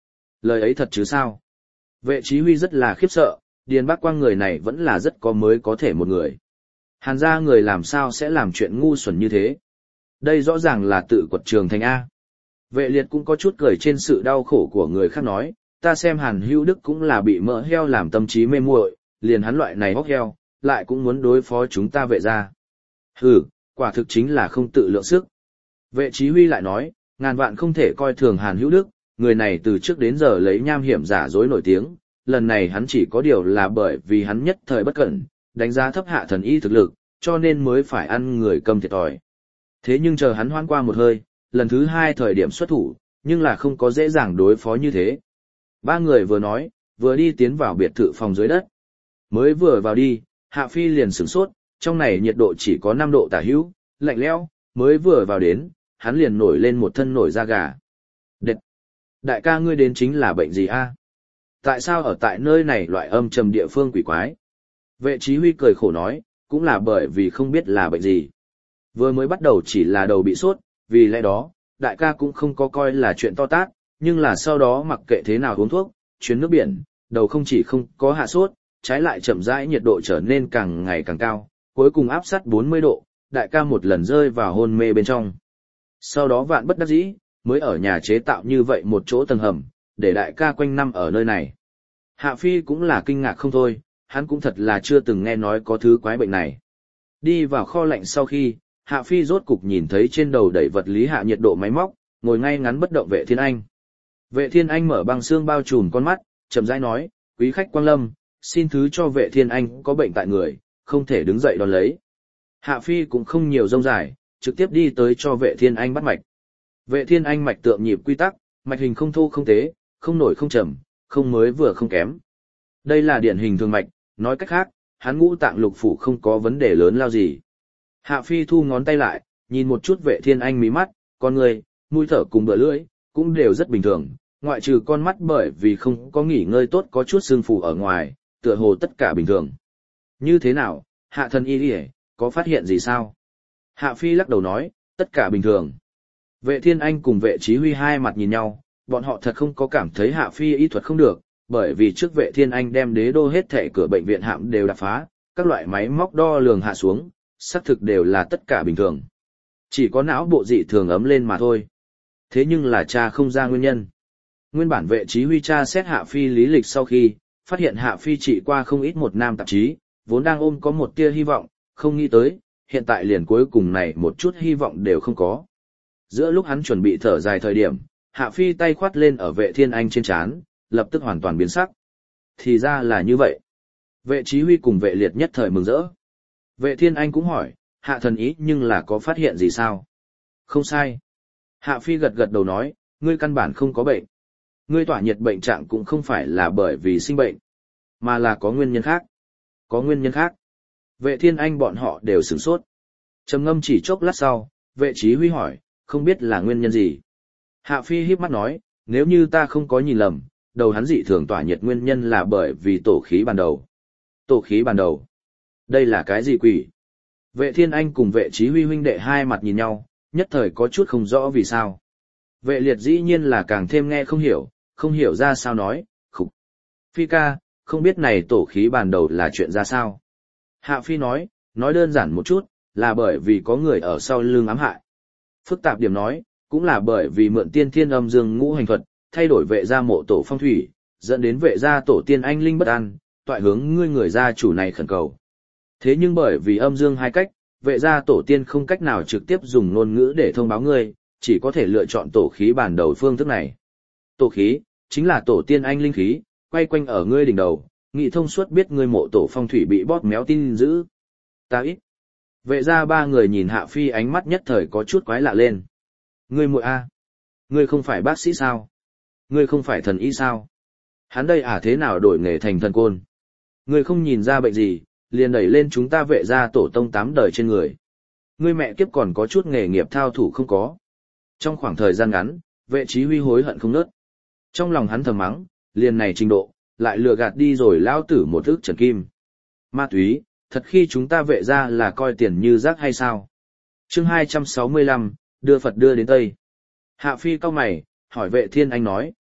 Lời ấy thật chứ sao? Vệ chí huy rất là khiếp sợ, Điền Bác Quang người này vẫn là rất có mới có thể một người. Hàn gia người làm sao sẽ làm chuyện ngu xuẩn như thế? Đây rõ ràng là tự quật trường thành A. Vệ liệt cũng có chút cười trên sự đau khổ của người khác nói, ta xem Hàn Hữu Đức cũng là bị mỡ heo làm tâm trí mê muội, liền hắn loại này hóc heo, lại cũng muốn đối phó chúng ta vệ gia. Hừ, quả thực chính là không tự lượng sức. Vệ chí huy lại nói, ngàn vạn không thể coi thường Hàn Hữu Đức, người này từ trước đến giờ lấy nham hiểm giả dối nổi tiếng, lần này hắn chỉ có điều là bởi vì hắn nhất thời bất cẩn, đánh giá thấp hạ thần y thực lực, cho nên mới phải ăn người cầm thiệt thòi. Thế nhưng chờ hắn hoan qua một hơi, lần thứ hai thời điểm xuất thủ, nhưng là không có dễ dàng đối phó như thế. Ba người vừa nói, vừa đi tiến vào biệt thự phòng dưới đất. Mới vừa vào đi, Hạ Phi liền sửng sốt, trong này nhiệt độ chỉ có năm độ tả hữu, lạnh lẽo, mới vừa vào đến, hắn liền nổi lên một thân nổi da gà. Đệt! Đại ca ngươi đến chính là bệnh gì a? Tại sao ở tại nơi này loại âm trầm địa phương quỷ quái? Vệ chí huy cười khổ nói, cũng là bởi vì không biết là bệnh gì. Vừa mới bắt đầu chỉ là đầu bị sốt, vì lẽ đó, đại ca cũng không có coi là chuyện to tát, nhưng là sau đó mặc kệ thế nào uống thuốc, chuyến nước biển, đầu không chỉ không có hạ sốt, trái lại chậm rãi nhiệt độ trở nên càng ngày càng cao, cuối cùng áp sát bốn mươi độ, đại ca một lần rơi vào hôn mê bên trong. Sau đó vạn bất đắc dĩ, mới ở nhà chế tạo như vậy một chỗ tầng hầm, để đại ca quanh năm ở nơi này. Hạ Phi cũng là kinh ngạc không thôi, hắn cũng thật là chưa từng nghe nói có thứ quái bệnh này. Đi vào kho lạnh sau khi, Hạ Phi rốt cục nhìn thấy trên đầu đẩy vật lý hạ nhiệt độ máy móc, ngồi ngay ngắn bất động Vệ Thiên Anh. Vệ Thiên Anh mở băng xương bao trùm con mắt, chậm rãi nói, quý khách quang lâm, xin thứ cho Vệ Thiên Anh có bệnh tại người, không thể đứng dậy đón lấy. Hạ Phi cũng không nhiều rông dài, trực tiếp đi tới cho Vệ Thiên Anh bắt mạch. Vệ Thiên Anh mạch tượng nhịp quy tắc, mạch hình không thô không tế, không nổi không trầm, không mới vừa không kém. Đây là điển hình thường mạch, nói cách khác, hắn ngũ tạng lục phủ không có vấn đề lớn lao gì. Hạ Phi thu ngón tay lại, nhìn một chút Vệ Thiên Anh mí mắt, con người, mũi thở cùng bờ lưỡi, cũng đều rất bình thường, ngoại trừ con mắt bởi vì không có nghỉ ngơi tốt có chút sưng phù ở ngoài, tựa hồ tất cả bình thường. Như thế nào, Hạ thần y đi có phát hiện gì sao? Hạ Phi lắc đầu nói, tất cả bình thường. Vệ Thiên Anh cùng Vệ Chí Huy hai mặt nhìn nhau, bọn họ thật không có cảm thấy Hạ Phi y thuật không được, bởi vì trước Vệ Thiên Anh đem đế đô hết thảy cửa bệnh viện hạm đều đập phá, các loại máy móc đo lường hạ xuống, xác thực đều là tất cả bình thường. Chỉ có não bộ dị thường ấm lên mà thôi. Thế nhưng là cha không ra nguyên nhân. Nguyên bản Vệ Chí Huy cha xét Hạ Phi lý lịch sau khi, phát hiện Hạ Phi trị qua không ít một nam tạp chí, vốn đang ôm có một tia hy vọng, không nghĩ tới, hiện tại liền cuối cùng này một chút hy vọng đều không có. Giữa lúc hắn chuẩn bị thở dài thời điểm, Hạ Phi tay khoát lên ở Vệ Thiên Anh trên trán, lập tức hoàn toàn biến sắc. Thì ra là như vậy. Vệ Chí Huy cùng Vệ Liệt nhất thời mừng rỡ. Vệ Thiên Anh cũng hỏi, Hạ thần ý nhưng là có phát hiện gì sao? Không sai. Hạ Phi gật gật đầu nói, ngươi căn bản không có bệnh. Ngươi tỏa nhiệt bệnh trạng cũng không phải là bởi vì sinh bệnh, mà là có nguyên nhân khác. Có nguyên nhân khác. Vệ Thiên Anh bọn họ đều sửng sốt. Trầm ngâm chỉ chốc lát sau, Vệ Chí Huy hỏi, không biết là nguyên nhân gì. Hạ Phi híp mắt nói, nếu như ta không có nhìn lầm, đầu hắn dị thường tỏa nhiệt nguyên nhân là bởi vì tổ khí ban đầu. Tổ khí ban đầu. Đây là cái gì quỷ? Vệ Thiên Anh cùng Vệ Chí Huy huynh đệ hai mặt nhìn nhau, nhất thời có chút không rõ vì sao. Vệ Liệt dĩ nhiên là càng thêm nghe không hiểu, không hiểu ra sao nói, khục. Phi ca, không biết này tổ khí ban đầu là chuyện ra sao. Hạ Phi nói, nói đơn giản một chút, là bởi vì có người ở sau lưng ám hại. Phức tạp điểm nói, cũng là bởi vì mượn tiên thiên âm dương ngũ hành thuật, thay đổi vệ gia mộ tổ phong thủy, dẫn đến vệ gia tổ tiên anh linh bất an, toại hướng ngươi người gia chủ này khẩn cầu. Thế nhưng bởi vì âm dương hai cách, vệ gia tổ tiên không cách nào trực tiếp dùng ngôn ngữ để thông báo ngươi, chỉ có thể lựa chọn tổ khí bản đầu phương thức này. Tổ khí, chính là tổ tiên anh linh khí, quay quanh ở ngươi đỉnh đầu, nghị thông suốt biết ngươi mộ tổ phong thủy bị bóp méo tin dữ. Ta ít. Vệ gia ba người nhìn Hạ Phi ánh mắt nhất thời có chút quái lạ lên. Ngươi muội a, ngươi không phải bác sĩ sao? Ngươi không phải thần y sao? Hắn đây à thế nào đổi nghề thành thần côn? Ngươi không nhìn ra bệnh gì, liền đẩy lên chúng ta vệ gia tổ tông tám đời trên người. Ngươi mẹ kiếp còn có chút nghề nghiệp thao thủ không có. Trong khoảng thời gian ngắn, Vệ Chí Huy hối hận không nớt. Trong lòng hắn thầm mắng, liền này trình độ, lại lừa gạt đi rồi lao tử một ức trần kim. Ma túy, thật khi chúng ta vệ gia là coi tiền như rác hay sao? Chương hai trăm sáu mươi lăm, đưa Phật đưa đến Tây. Hạ Phi cau mày, hỏi Vệ Thiên Anh nói,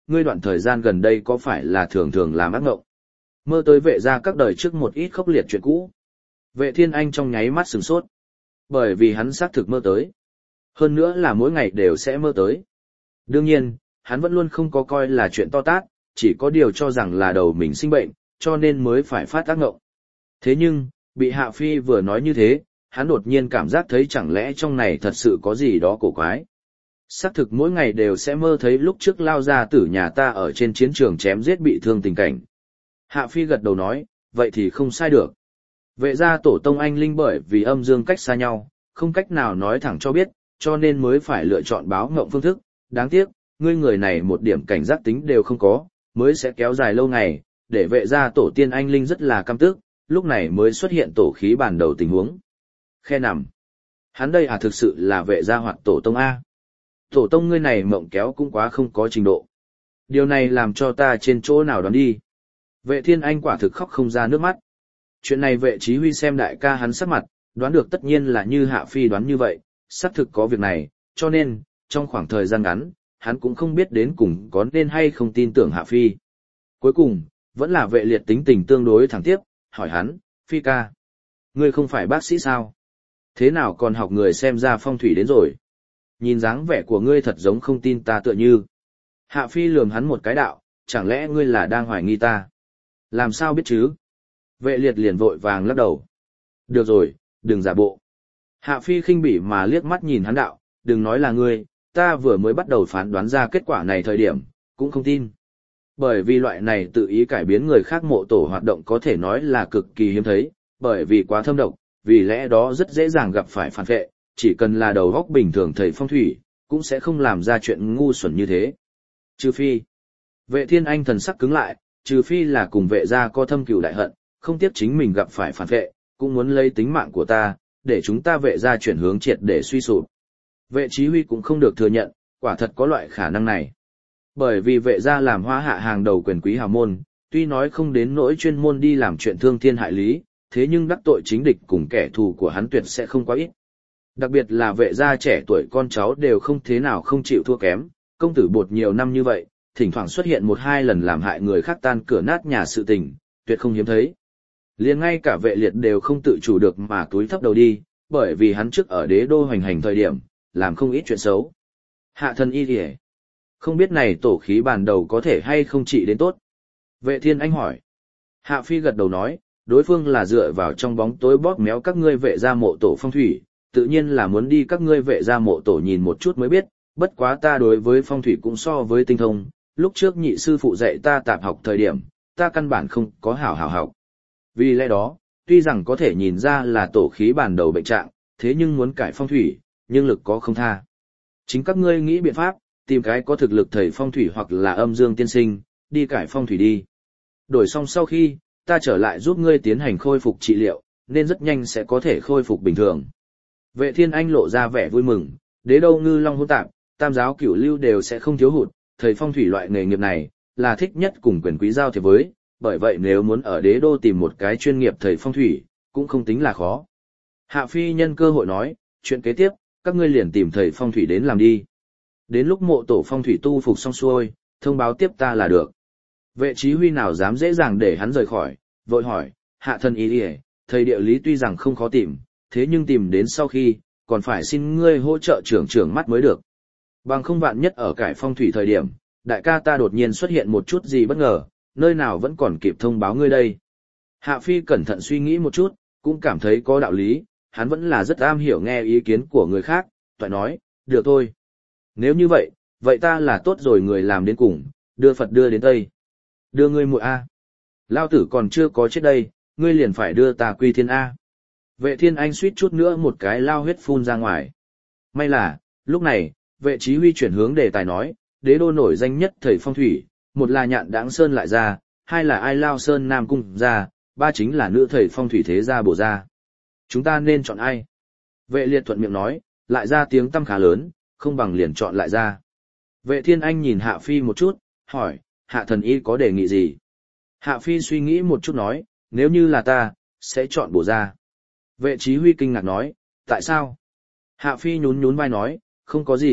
ngươi đoạn thời gian gần đây có phải là thường thường làm ác mộng? Mơ tới vệ gia các đời trước một ít khốc liệt chuyện cũ. Vệ Thiên Anh trong nháy mắt sửng sốt. Bởi vì hắn xác thực mơ tới. Hơn nữa là mỗi ngày đều sẽ mơ tới. Đương nhiên, hắn vẫn luôn không có coi là chuyện to tát, chỉ có điều cho rằng là đầu mình sinh bệnh, cho nên mới phải phát ác ngộng. Thế nhưng, bị Hạ Phi vừa nói như thế, hắn đột nhiên cảm giác thấy chẳng lẽ trong này thật sự có gì đó cổ quái. Xác thực mỗi ngày đều sẽ mơ thấy lúc trước lao ra tử nhà ta ở trên chiến trường chém giết bị thương tình cảnh. Hạ Phi gật đầu nói, vậy thì không sai được. Vệ gia tổ tông anh linh bởi vì âm dương cách xa nhau, không cách nào nói thẳng cho biết, cho nên mới phải lựa chọn báo ngộng phương thức. Đáng tiếc, ngươi người này một điểm cảnh giác tính đều không có, mới sẽ kéo dài lâu ngày, để vệ gia tổ tiên anh linh rất là căm tức, lúc này mới xuất hiện tổ khí bản đầu tình huống. Khe nằm. Hắn đây à thực sự là vệ gia hoặc tổ tông A. Tổ tông ngươi này mộng kéo cũng quá không có trình độ. Điều này làm cho ta trên chỗ nào đoán đi. Vệ Thiên Anh quả thực khóc không ra nước mắt. Chuyện này vệ chí huy xem đại ca hắn sắc mặt, đoán được tất nhiên là như Hạ Phi đoán như vậy, xác thực có việc này, cho nên, trong khoảng thời gian ngắn, hắn cũng không biết đến cùng có nên hay không tin tưởng Hạ Phi. Cuối cùng, vẫn là vệ liệt tính tình tương đối thẳng tiếp, hỏi hắn, Phi ca, ngươi không phải bác sĩ sao? Thế nào còn học người xem ra phong thủy đến rồi? Nhìn dáng vẻ của ngươi thật giống không tin ta tựa như. Hạ Phi lườm hắn một cái đạo, chẳng lẽ ngươi là đang hoài nghi ta? Làm sao biết chứ? Vệ liệt liền vội vàng lắc đầu. Được rồi, đừng giả bộ. Hạ Phi khinh bỉ mà liếc mắt nhìn hắn đạo, đừng nói là ngươi, ta vừa mới bắt đầu phán đoán ra kết quả này thời điểm, cũng không tin. Bởi vì loại này tự ý cải biến người khác mộ tổ hoạt động có thể nói là cực kỳ hiếm thấy, bởi vì quá thâm độc, vì lẽ đó rất dễ dàng gặp phải phản vệ, chỉ cần là đầu góc bình thường thầy phong thủy, cũng sẽ không làm ra chuyện ngu xuẩn như thế. Trừ phi, vệ Thiên Anh thần sắc cứng lại, trừ phi là cùng vệ gia có thâm cừu đại hận, không tiếc chính mình gặp phải phản vệ, cũng muốn lấy tính mạng của ta, để chúng ta vệ gia chuyển hướng triệt để suy sụp. Vệ chí huy cũng không được thừa nhận, quả thật có loại khả năng này. Bởi vì vệ gia làm hoa hạ hàng đầu quyền quý hào môn, tuy nói không đến nỗi chuyên môn đi làm chuyện thương thiên hại lý, thế nhưng đắc tội chính địch cùng kẻ thù của hắn tuyệt sẽ không quá ít. Đặc biệt là vệ gia trẻ tuổi con cháu đều không thế nào không chịu thua kém, công tử bột nhiều năm như vậy, thỉnh thoảng xuất hiện một hai lần làm hại người khác tan cửa nát nhà sự tình, tuyệt không hiếm thấy. Liền ngay cả vệ liệt đều không tự chủ được mà túi thấp đầu đi, bởi vì hắn trước ở đế đô hoành hành thời điểm, làm không ít chuyện xấu. Hạ thân y kìa. Không biết này tổ khí bàn đầu có thể hay không trị đến tốt. Vệ Thiên Anh hỏi. Hạ Phi gật đầu nói, đối phương là dựa vào trong bóng tối bóp méo các ngươi vệ gia mộ tổ phong thủy, tự nhiên là muốn đi các ngươi vệ gia mộ tổ nhìn một chút mới biết, bất quá ta đối với phong thủy cũng so với tinh thông, lúc trước nhị sư phụ dạy ta tạp học thời điểm, ta căn bản không có hảo hảo học. Vì lẽ đó, tuy rằng có thể nhìn ra là tổ khí bàn đầu bệnh trạng, thế nhưng muốn cải phong thủy, nhưng lực có không tha. Chính các ngươi nghĩ biện pháp, tìm cái có thực lực thầy phong thủy hoặc là âm dương tiên sinh, đi cải phong thủy đi. Đổi xong sau khi, ta trở lại giúp ngươi tiến hành khôi phục trị liệu, nên rất nhanh sẽ có thể khôi phục bình thường. Vệ Thiên Anh lộ ra vẻ vui mừng, đế đâu ngư long hỗn tạp, tam giáo cửu lưu đều sẽ không thiếu hụt, thầy phong thủy loại nghề nghiệp này, là thích nhất cùng quyền quý giao thiệp với, bởi vậy nếu muốn ở đế đô tìm một cái chuyên nghiệp thầy phong thủy, cũng không tính là khó. Hạ Phi nhân cơ hội nói, chuyện kế tiếp, các ngươi liền tìm thầy phong thủy đến làm đi. Đến lúc mộ tổ phong thủy tu phục xong xuôi, thông báo tiếp ta là được. Vệ chí huy nào dám dễ dàng để hắn rời khỏi, vội hỏi, hạ thân ý đi, thầy địa lý tuy rằng không khó tìm, thế nhưng tìm đến sau khi, còn phải xin ngươi hỗ trợ trưởng trưởng mắt mới được. Bằng không vạn nhất ở cải phong thủy thời điểm, đại ca ta đột nhiên xuất hiện một chút gì bất ngờ, nơi nào vẫn còn kịp thông báo ngươi đây. Hạ Phi cẩn thận suy nghĩ một chút, cũng cảm thấy có đạo lý, hắn vẫn là rất am hiểu nghe ý kiến của người khác, toại nói, được thôi. Nếu như vậy, vậy ta là tốt rồi người làm đến cùng, đưa Phật đưa đến Tây. Đưa ngươi muội A. Lao tử còn chưa có chết đây, ngươi liền phải đưa ta quy thiên A. Vệ Thiên Anh suýt chút nữa một cái lao huyết phun ra ngoài. May là, lúc này, vệ chí huy chuyển hướng đề tài nói, đế đô nổi danh nhất thầy phong thủy, một là nhạn đãng sơn lại ra, hai là ai lao sơn nam cung ra, ba chính là nữ thầy phong thủy thế gia bổ ra. Chúng ta nên chọn ai? Vệ liệt thuận miệng nói, lại ra tiếng tăm khá lớn, không bằng liền chọn lại ra. Vệ Thiên Anh nhìn Hạ Phi một chút, hỏi, Hạ thần y có đề nghị gì? Hạ Phi suy nghĩ một chút nói, nếu như là ta, sẽ chọn bổ ra. Vệ chí huy kinh ngạc nói, tại sao? Hạ Phi nhún nhún vai nói, không có gì,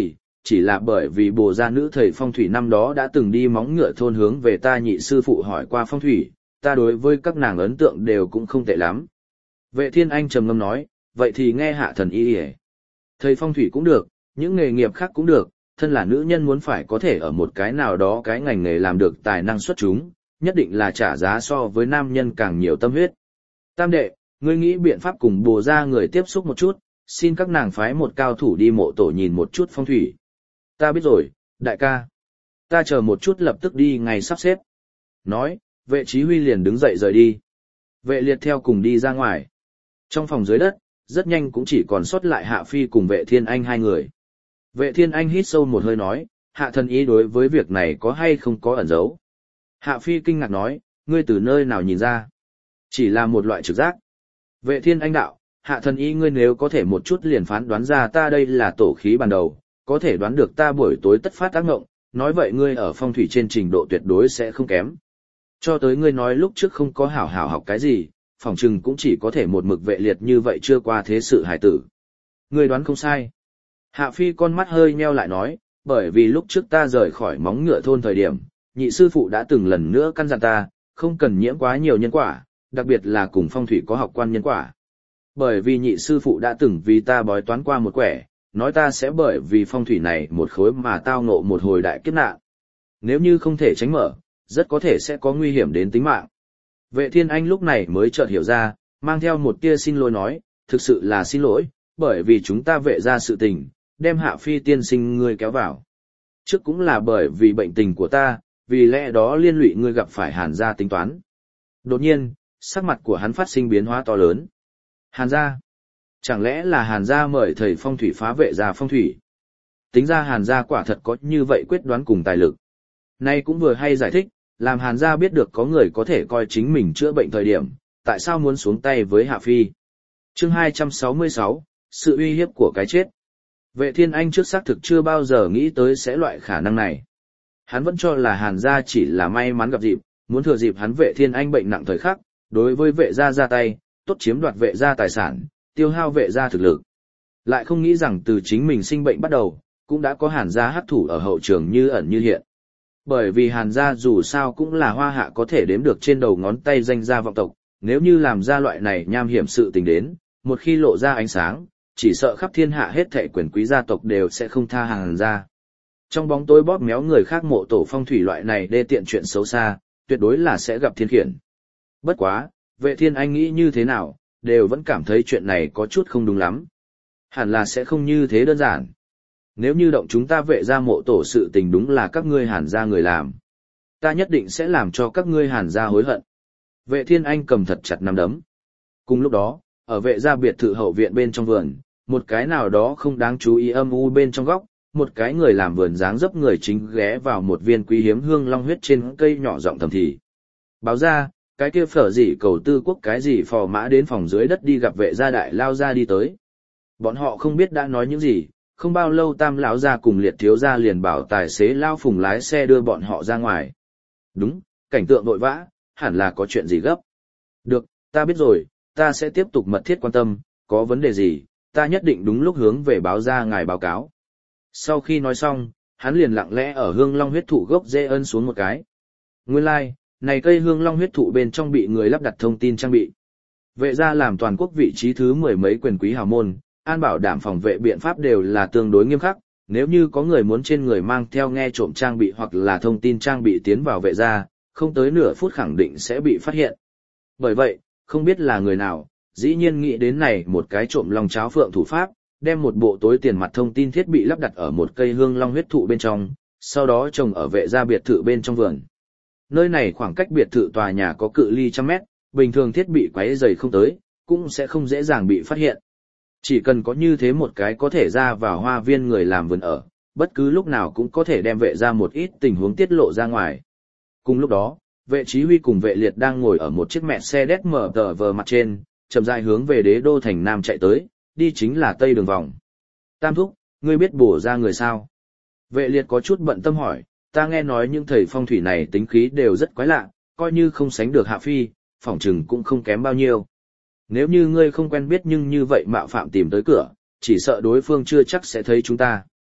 chỉ là bởi vì bồ gia nữ thầy phong thủy năm đó đã từng đi móng ngựa thôn hướng về ta nhị sư phụ hỏi qua phong thủy, ta đối với các nàng ấn tượng đều cũng không tệ lắm. Vệ Thiên Anh trầm ngâm nói, vậy thì nghe hạ thần y hề. Thầy phong thủy cũng được, những nghề nghiệp khác cũng được, thân là nữ nhân muốn phải có thể ở một cái nào đó cái ngành nghề làm được tài năng xuất chúng, nhất định là trả giá so với nam nhân càng nhiều tâm huyết. Tam đệ, ngươi nghĩ biện pháp cùng bồ gia người tiếp xúc một chút, xin các nàng phái một cao thủ đi mộ tổ nhìn một chút phong thủy. Ta biết rồi, đại ca. Ta chờ một chút lập tức đi ngay sắp xếp. Nói, vệ chí huy liền đứng dậy rời đi. Vệ liệt theo cùng đi ra ngoài. Trong phòng dưới đất, rất nhanh cũng chỉ còn sót lại Hạ Phi cùng vệ Thiên Anh hai người. Vệ Thiên Anh hít sâu một hơi nói, Hạ thần ý đối với việc này có hay không có ẩn giấu. Hạ Phi kinh ngạc nói, ngươi từ nơi nào nhìn ra? Chỉ là một loại trực giác. Vệ Thiên Anh đạo, Hạ thần ý ngươi nếu có thể một chút liền phán đoán ra ta đây là tổ khí ban đầu, có thể đoán được ta buổi tối tất phát tác ngộng, nói vậy ngươi ở phong thủy trên trình độ tuyệt đối sẽ không kém. Cho tới ngươi nói lúc trước không có hảo hảo học cái gì, phỏng chừng cũng chỉ có thể một mực vệ liệt như vậy chưa qua thế sự hải tử. Ngươi đoán không sai. Hạ Phi con mắt hơi nheo lại nói, bởi vì lúc trước ta rời khỏi móng ngựa thôn thời điểm, nhị sư phụ đã từng lần nữa căn dặn ta, không cần nhiễm quá nhiều nhân quả, đặc biệt là cùng phong thủy có học quan nhân quả. Bởi vì nhị sư phụ đã từng vì ta bói toán qua một quẻ, nói ta sẽ bởi vì phong thủy này một khối mà tao ngộ một hồi đại kiếp nạn. Nếu như không thể tránh mở, rất có thể sẽ có nguy hiểm đến tính mạng. Vệ Thiên Anh lúc này mới chợt hiểu ra, mang theo một tia xin lỗi nói, thực sự là xin lỗi, bởi vì chúng ta vệ ra sự tình, đem Hạ Phi tiên sinh ngươi kéo vào. Trước cũng là bởi vì bệnh tình của ta, vì lẽ đó liên lụy ngươi gặp phải Hàn gia tính toán. Đột nhiên, sắc mặt của hắn phát sinh biến hóa to lớn. Hàn gia? Chẳng lẽ là Hàn gia mời thầy phong thủy phá vệ gia phong thủy? Tính ra Hàn gia quả thật có như vậy quyết đoán cùng tài lực. Nay cũng vừa hay giải thích, làm Hàn gia biết được có người có thể coi chính mình chữa bệnh thời điểm, tại sao muốn xuống tay với Hạ Phi. Chương hai trăm sáu mươi sáu, sự uy hiếp của cái chết. Vệ Thiên Anh trước xác thực chưa bao giờ nghĩ tới sẽ loại khả năng này. Hắn vẫn cho là Hàn gia chỉ là may mắn gặp dịp, muốn thừa dịp hắn Vệ Thiên Anh bệnh nặng thời khắc, đối với vệ gia ra tay, tốt chiếm đoạt vệ gia tài sản, tiêu hao vệ gia thực lực. Lại không nghĩ rằng từ chính mình sinh bệnh bắt đầu, cũng đã có Hàn gia hắc thủ ở hậu trường như ẩn như hiện. Bởi vì Hàn gia dù sao cũng là hoa hạ có thể đếm được trên đầu ngón tay danh gia vọng tộc, nếu như làm ra loại này nham hiểm sự tình đến, một khi lộ ra ánh sáng, chỉ sợ khắp thiên hạ hết thảy quyền quý gia tộc đều sẽ không tha Hàn gia. Trong bóng tối bóp méo người khác mộ tổ phong thủy loại này đê tiện chuyện xấu xa, tuyệt đối là sẽ gặp thiên khiển. Bất quá, Vệ Thiên Anh nghĩ như thế nào, đều vẫn cảm thấy chuyện này có chút không đúng lắm. Hẳn là sẽ không như thế đơn giản. Nếu như động chúng ta vệ ra mộ tổ sự tình đúng là các ngươi Hàn gia người làm, ta nhất định sẽ làm cho các ngươi Hàn gia hối hận. Vệ Thiên Anh cầm thật chặt nắm đấm. Cùng lúc đó, ở vệ gia biệt thự hậu viện bên trong vườn, một cái nào đó không đáng chú ý âm u bên trong góc, một cái người làm vườn dáng dấp người chính ghé vào một viên quý hiếm hương long huyết trên cây nhỏ giọng thầm thì. Báo ra, cái kia phở gì cầu tư quốc cái gì phò mã đến phòng dưới đất đi gặp vệ gia đại lao ra đi tới. Bọn họ không biết đã nói những gì, không bao lâu tam lão gia cùng liệt thiếu gia liền bảo tài xế lao phùng lái xe đưa bọn họ ra ngoài. Đúng, cảnh tượng vội vã, hẳn là có chuyện gì gấp. Được, ta biết rồi, ta sẽ tiếp tục mật thiết quan tâm, có vấn đề gì, ta nhất định đúng lúc hướng về báo ra ngài báo cáo. Sau khi nói xong, hắn liền lặng lẽ ở hương long huyết thụ gốc rễ ân xuống một cái. Nguyên lai, like, này cây hương long huyết thụ bên trong bị người lắp đặt thông tin trang bị. Vệ gia làm toàn quốc vị trí thứ mười mấy quyền quý hào môn, an bảo đảm phòng vệ biện pháp đều là tương đối nghiêm khắc, nếu như có người muốn trên người mang theo nghe trộm trang bị hoặc là thông tin trang bị tiến vào vệ gia, không tới nửa phút khẳng định sẽ bị phát hiện. Bởi vậy, không biết là người nào, dĩ nhiên nghĩ đến này một cái trộm long cháo phượng thủ pháp, đem một bộ tối tiền mặt thông tin thiết bị lắp đặt ở một cây hương long huyết thụ bên trong, sau đó trồng ở vệ gia biệt thự bên trong vườn. Nơi này khoảng cách biệt thự tòa nhà có cự ly trăm mét, bình thường thiết bị quấy rầy không tới, cũng sẽ không dễ dàng bị phát hiện. Chỉ cần có như thế một cái có thể ra vào hoa viên người làm vườn ở, bất cứ lúc nào cũng có thể đem vệ ra một ít tình huống tiết lộ ra ngoài. Cùng lúc đó, vệ chí huy cùng vệ liệt đang ngồi ở một chiếc mẹ xe đét mở tờ vờ mặt trên, chậm rãi hướng về đế đô thành Nam chạy tới, đi chính là Tây Đường Vòng. Tam thúc, ngươi biết bổ ra người sao? Vệ liệt có chút bận tâm hỏi, ta nghe nói những thầy phong thủy này tính khí đều rất quái lạ, coi như không sánh được Hạ Phi, phỏng chừng cũng không kém bao nhiêu. Nếu như ngươi không quen biết nhưng như vậy mạo phạm tìm tới cửa, chỉ sợ đối phương chưa chắc sẽ thấy chúng ta.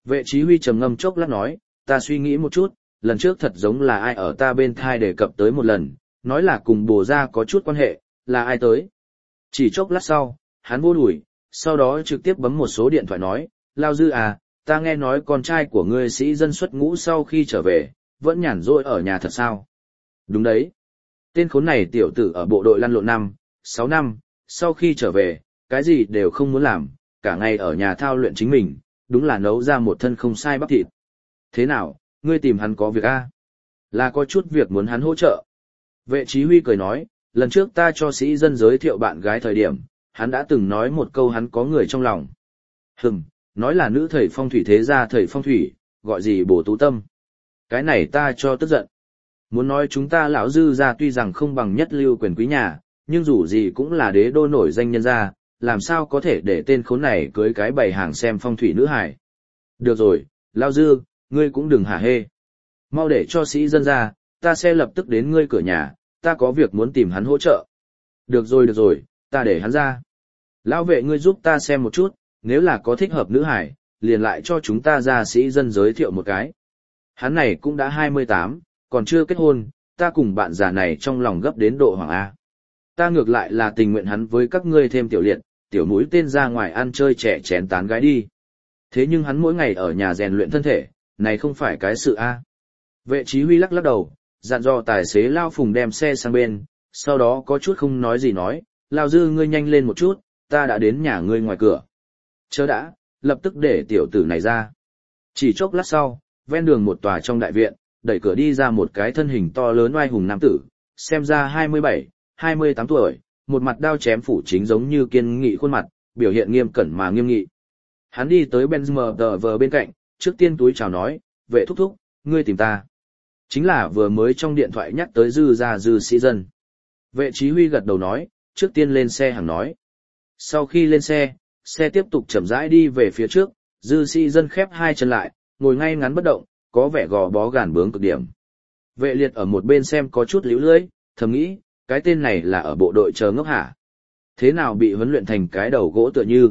Vệ chí huy trầm ngâm chốc lát nói, ta suy nghĩ một chút, lần trước thật giống là ai ở ta bên thai đề cập tới một lần, nói là cùng bồ ra có chút quan hệ, là ai tới. Chỉ chốc lát sau, hắn vô đuổi, sau đó trực tiếp bấm một số điện thoại nói, Lao Dư à, ta nghe nói con trai của ngươi sĩ dân xuất ngũ sau khi trở về, vẫn nhàn rỗi ở nhà thật sao? Đúng đấy. Tên khốn này tiểu tử ở bộ đội lăn lộn năm, sáu năm, sau khi trở về, cái gì đều không muốn làm, cả ngày ở nhà thao luyện chính mình, đúng là nấu ra một thân không sai bắp thịt. Thế nào, ngươi tìm hắn có việc à? Là có chút việc muốn hắn hỗ trợ. Vệ chí huy cười nói, lần trước ta cho sĩ dân giới thiệu bạn gái thời điểm, hắn đã từng nói một câu hắn có người trong lòng. Hừm, nói là nữ thầy phong thủy thế gia thầy phong thủy, gọi gì bổ tú tâm. Cái này ta cho tức giận. Muốn nói chúng ta lão Dư gia tuy rằng không bằng nhất lưu quyền quý nhà, nhưng dù gì cũng là đế đô nổi danh nhân gia, làm sao có thể để tên khốn này cưới cái bày hàng xem phong thủy nữ hài. Được rồi, lão Dư, ngươi cũng đừng hả hê. Mau để cho sĩ dân ra, ta sẽ lập tức đến ngươi cửa nhà, ta có việc muốn tìm hắn hỗ trợ. Được rồi được rồi, ta để hắn ra. Lão vệ ngươi giúp ta xem một chút, nếu là có thích hợp nữ hải, liền lại cho chúng ta ra sĩ dân giới thiệu một cái. Hắn này cũng đã hai mươi tám, còn chưa kết hôn, ta cùng bạn già này trong lòng gấp đến độ hoàng A. Ta ngược lại là tình nguyện hắn với các ngươi thêm tiểu liệt, tiểu mũi tên ra ngoài ăn chơi trẻ chén tán gái đi. Thế nhưng hắn mỗi ngày ở nhà rèn luyện thân thể, này không phải cái sự A. Vệ chí huy lắc lắc đầu, dặn dò tài xế Lao Phùng đem xe sang bên, sau đó có chút không nói gì nói, Lao Dư ngươi nhanh lên một chút, ta đã đến nhà ngươi ngoài cửa. Chớ đã, lập tức để tiểu tử này ra. Chỉ chốc lát sau, ven đường một tòa trong đại viện, đẩy cửa đi ra một cái thân hình to lớn oai hùng nam tử, xem ra hai mươi bảy, hai mươi tám tuổi, một mặt đao chém phủ chính giống như kiên nghị khuôn mặt, biểu hiện nghiêm cẩn mà nghiêm nghị. Hắn đi tới Benz tờ vờ bên cạnh, trước tiên túi chào nói, vệ thúc thúc, ngươi tìm ta. Chính là vừa mới trong điện thoại nhắc tới Dư gia Dư sĩ dân. Vệ chí huy gật đầu nói, trước tiên lên xe hàng nói. Sau khi lên xe, xe tiếp tục chậm rãi đi về phía trước, Dư sĩ dân khép hai chân lại, ngồi ngay ngắn bất động, có vẻ gò bó gàn bướng cực điểm. Vệ liệt ở một bên xem có chút líu lưỡi, thầm nghĩ, cái tên này là ở bộ đội chờ ngốc hả? Thế nào bị huấn luyện thành cái đầu gỗ tựa như?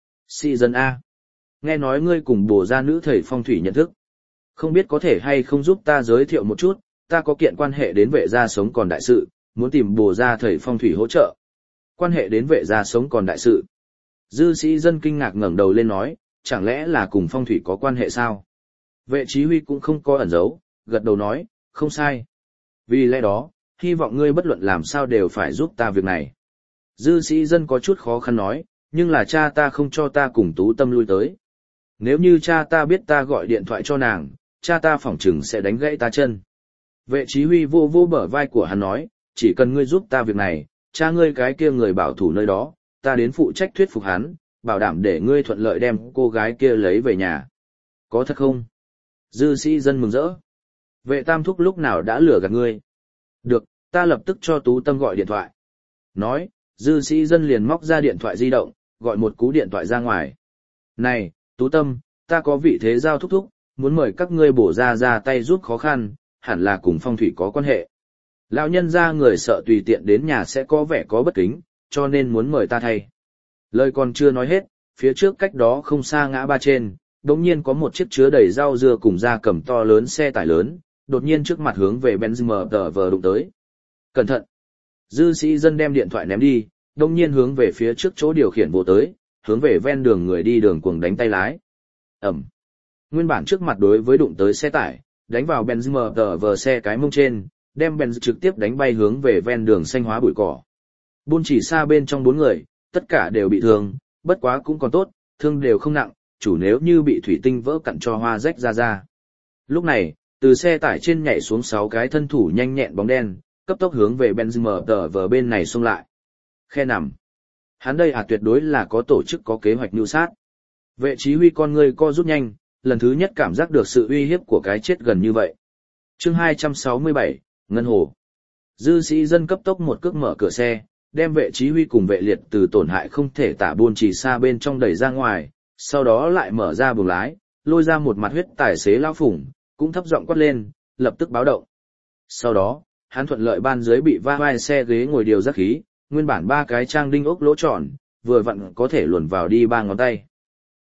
Sĩ dân A. Nghe nói ngươi cùng bồ gia nữ thầy phong thủy nhận thức. Không biết có thể hay không giúp ta giới thiệu một chút, ta có kiện quan hệ đến vệ gia sống còn đại sự, muốn tìm bồ gia thầy phong thủy hỗ trợ. Quan hệ đến vệ gia sống còn đại sự. Dư sĩ dân kinh ngạc ngẩng đầu lên nói, chẳng lẽ là cùng phong thủy có quan hệ sao? Vệ chí huy cũng không có ẩn giấu, gật đầu nói, không sai. Vì lẽ đó, hy vọng ngươi bất luận làm sao đều phải giúp ta việc này. Dư sĩ dân có chút khó khăn nói, nhưng là cha ta không cho ta cùng Tú Tâm lui tới. Nếu như cha ta biết ta gọi điện thoại cho nàng, cha ta phỏng chừng sẽ đánh gãy ta chân. Vệ chí huy vô vô bờ vai của hắn nói, chỉ cần ngươi giúp ta việc này, cha ngươi cái kia người bảo thủ nơi đó, ta đến phụ trách thuyết phục hắn, bảo đảm để ngươi thuận lợi đem cô gái kia lấy về nhà. Có thật không? Dư sĩ dân mừng rỡ. Vệ tam thúc lúc nào đã lừa gạt ngươi? Được, ta lập tức cho Tú Tâm gọi điện thoại. Nói, dư sĩ dân liền móc ra điện thoại di động, gọi một cú điện thoại ra ngoài. Này, Tú Tâm, ta có vị thế giao thúc thúc, muốn mời các ngươi bổ ra ra tay giúp khó khăn, hẳn là cùng phong thủy có quan hệ. Lão nhân ra người sợ tùy tiện đến nhà sẽ có vẻ có bất kính, cho nên muốn mời ta thay. Lời còn chưa nói hết, phía trước cách đó không xa ngã ba trên, đột nhiên có một chiếc chứa đầy rau dưa cùng da cầm to lớn xe tải lớn, đột nhiên trước mặt hướng về Benz tờ vờ đụng tới. Cẩn thận! Dư sĩ dân đem điện thoại ném đi, đột nhiên hướng về phía trước chỗ điều khiển vô tới, hướng về ven đường người đi đường cuồng đánh tay lái. Ẩm! Nguyên bản trước mặt đối với đụng tới xe tải, đánh vào Benz tờ vờ xe cái mông trên, đem Benz trực tiếp đánh bay hướng về ven đường xanh hóa bụi cỏ. Buôn chỉ xa bên trong bốn người, tất cả đều bị thương, bất quá cũng còn tốt, thương đều không nặng, chủ nếu như bị thủy tinh vỡ cặn cho hoa rách ra ra. Lúc này, từ xe tải trên nhảy xuống sáu cái thân thủ nhanh nhẹn bóng đen, cấp tốc hướng về Benz tờ vờ bên này xông lại. Khe nằm. Hắn đây à tuyệt đối là có tổ chức có kế hoạch mưu sát. Vệ chí huy con người co rút nhanh, lần thứ nhất cảm giác được sự uy hiếp của cái chết gần như vậy. Chương hai trăm sáu mươi bảy, Ngân Hồ. Dư sĩ dân cấp tốc một cước mở cửa xe, đem vệ chí huy cùng vệ liệt từ tổn hại không thể tả buôn chỉ xa bên trong đẩy ra ngoài, sau đó lại mở ra buồng lái, lôi ra một mặt huyết tài xế Lão Phùng, cũng thấp giọng quát lên, lập tức báo động. Sau đó, hắn thuận lợi ban dưới bị va vai xe ghế ngồi điều giác khí, nguyên bản ba cái trang đinh ốc lỗ tròn, vừa vặn có thể luồn vào đi ba ngón tay.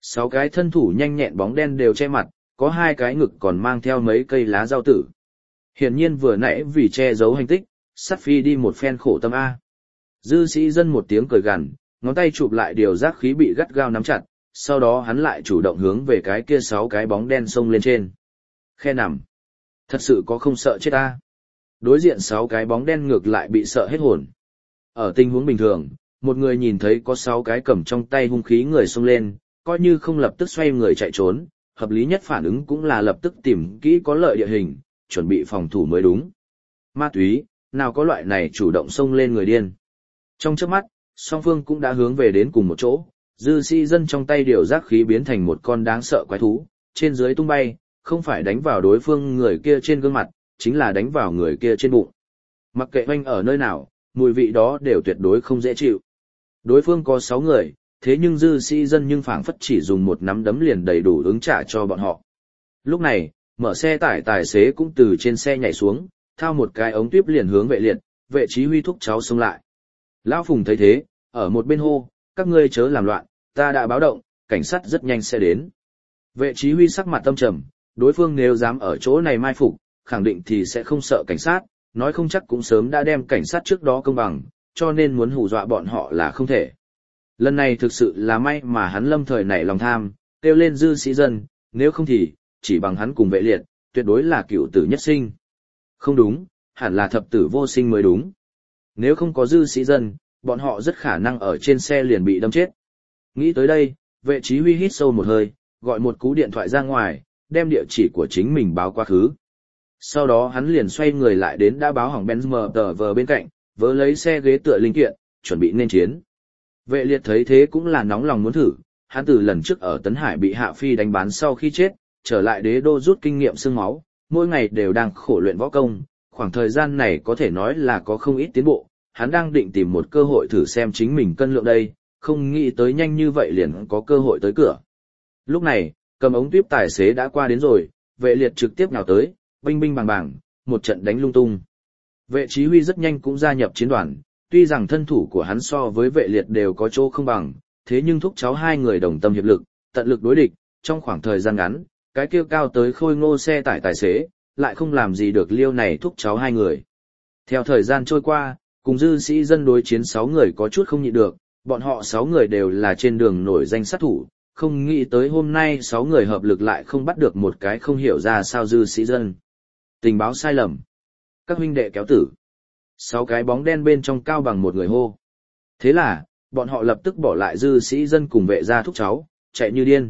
Sáu cái thân thủ nhanh nhẹn bóng đen đều che mặt, có hai cái ngực còn mang theo mấy cây lá rau tử. Hiển nhiên vừa nãy vì che giấu hành tích, sắt phi đi một phen khổ tâm A. Dư sĩ dân một tiếng cười gằn, ngón tay chụp lại điều giác khí bị gắt gao nắm chặt, sau đó hắn lại chủ động hướng về cái kia sáu cái bóng đen xông lên trên. Khe nằm. Thật sự có không sợ chết A. Đối diện sáu cái bóng đen ngược lại bị sợ hết hồn. Ở tình huống bình thường, một người nhìn thấy có sáu cái cầm trong tay hung khí người xông lên, coi như không lập tức xoay người chạy trốn, hợp lý nhất phản ứng cũng là lập tức tìm kỹ có lợi địa hình, chuẩn bị phòng thủ mới đúng. Ma túy, nào có loại này chủ động xông lên người điên. Trong chớp mắt, song phương cũng đã hướng về đến cùng một chỗ, dư sĩ dân trong tay điều giác khí biến thành một con đáng sợ quái thú, trên dưới tung bay, không phải đánh vào đối phương người kia trên gương mặt, chính là đánh vào người kia trên bụng. Mặc kệ oanh ở nơi nào, mùi vị đó đều tuyệt đối không dễ chịu. Đối phương có sáu người, thế nhưng dư sĩ dân nhưng phảng phất chỉ dùng một nắm đấm liền đầy đủ ứng trả cho bọn họ. Lúc này, mở xe tải tài xế cũng từ trên xe nhảy xuống, thao một cái ống tuyếp liền hướng vệ liệt, vệ chí huy thúc cháu xông lại. Lão Phùng thấy thế, ở một bên hô, các ngươi chớ làm loạn, ta đã báo động, cảnh sát rất nhanh sẽ đến. Vệ chí huy sắc mặt tâm trầm, đối phương nếu dám ở chỗ này mai phục, khẳng định thì sẽ không sợ cảnh sát, nói không chắc cũng sớm đã đem cảnh sát trước đó công bằng, cho nên muốn hù dọa bọn họ là không thể. Lần này thực sự là may mà hắn lâm thời nảy lòng tham, kêu lên dư sĩ dân, nếu không thì, chỉ bằng hắn cùng vệ liệt, tuyệt đối là cựu tử nhất sinh. Không đúng, hẳn là thập tử vô sinh mới đúng. Nếu không có dư sĩ dân, bọn họ rất khả năng ở trên xe liền bị đâm chết. Nghĩ tới đây, vệ chí huy hít sâu một hơi, gọi một cú điện thoại ra ngoài, đem địa chỉ của chính mình báo quá khứ. Sau đó hắn liền xoay người lại đến đã báo hỏng Benz mờ tờ vờ bên cạnh, vớ lấy xe ghế tựa linh kiện, chuẩn bị nên chiến. Vệ liệt thấy thế cũng là nóng lòng muốn thử, hắn từ lần trước ở Tấn Hải bị Hạ Phi đánh bán sau khi chết, trở lại đế đô rút kinh nghiệm xương máu, mỗi ngày đều đang khổ luyện võ công, khoảng thời gian này có thể nói là có không ít tiến bộ, hắn đang định tìm một cơ hội thử xem chính mình cân lượng đây, không nghĩ tới nhanh như vậy liền có cơ hội tới cửa. Lúc này, cầm ống tuyếp tài xế đã qua đến rồi, vệ liệt trực tiếp nhào tới, binh binh bàng bàng, một trận đánh lung tung. Vệ chí huy rất nhanh cũng gia nhập chiến đoàn, tuy rằng thân thủ của hắn so với vệ liệt đều có chỗ không bằng, thế nhưng thúc cháu hai người đồng tâm hiệp lực, tận lực đối địch, trong khoảng thời gian ngắn, cái kia cao tới khôi ngô xe tải tài xế, lại không làm gì được liêu này thúc cháu hai người. Theo thời gian trôi qua, cùng dư sĩ dân đối chiến sáu người có chút không nhịn được, bọn họ sáu người đều là trên đường nổi danh sát thủ, không nghĩ tới hôm nay sáu người hợp lực lại không bắt được một cái không hiểu ra sao dư sĩ dân. Tình báo sai lầm. Các huynh đệ kéo tử. Sáu cái bóng đen bên trong cao bằng một người hô. Thế là, bọn họ lập tức bỏ lại dư sĩ dân cùng vệ gia thúc cháu, chạy như điên.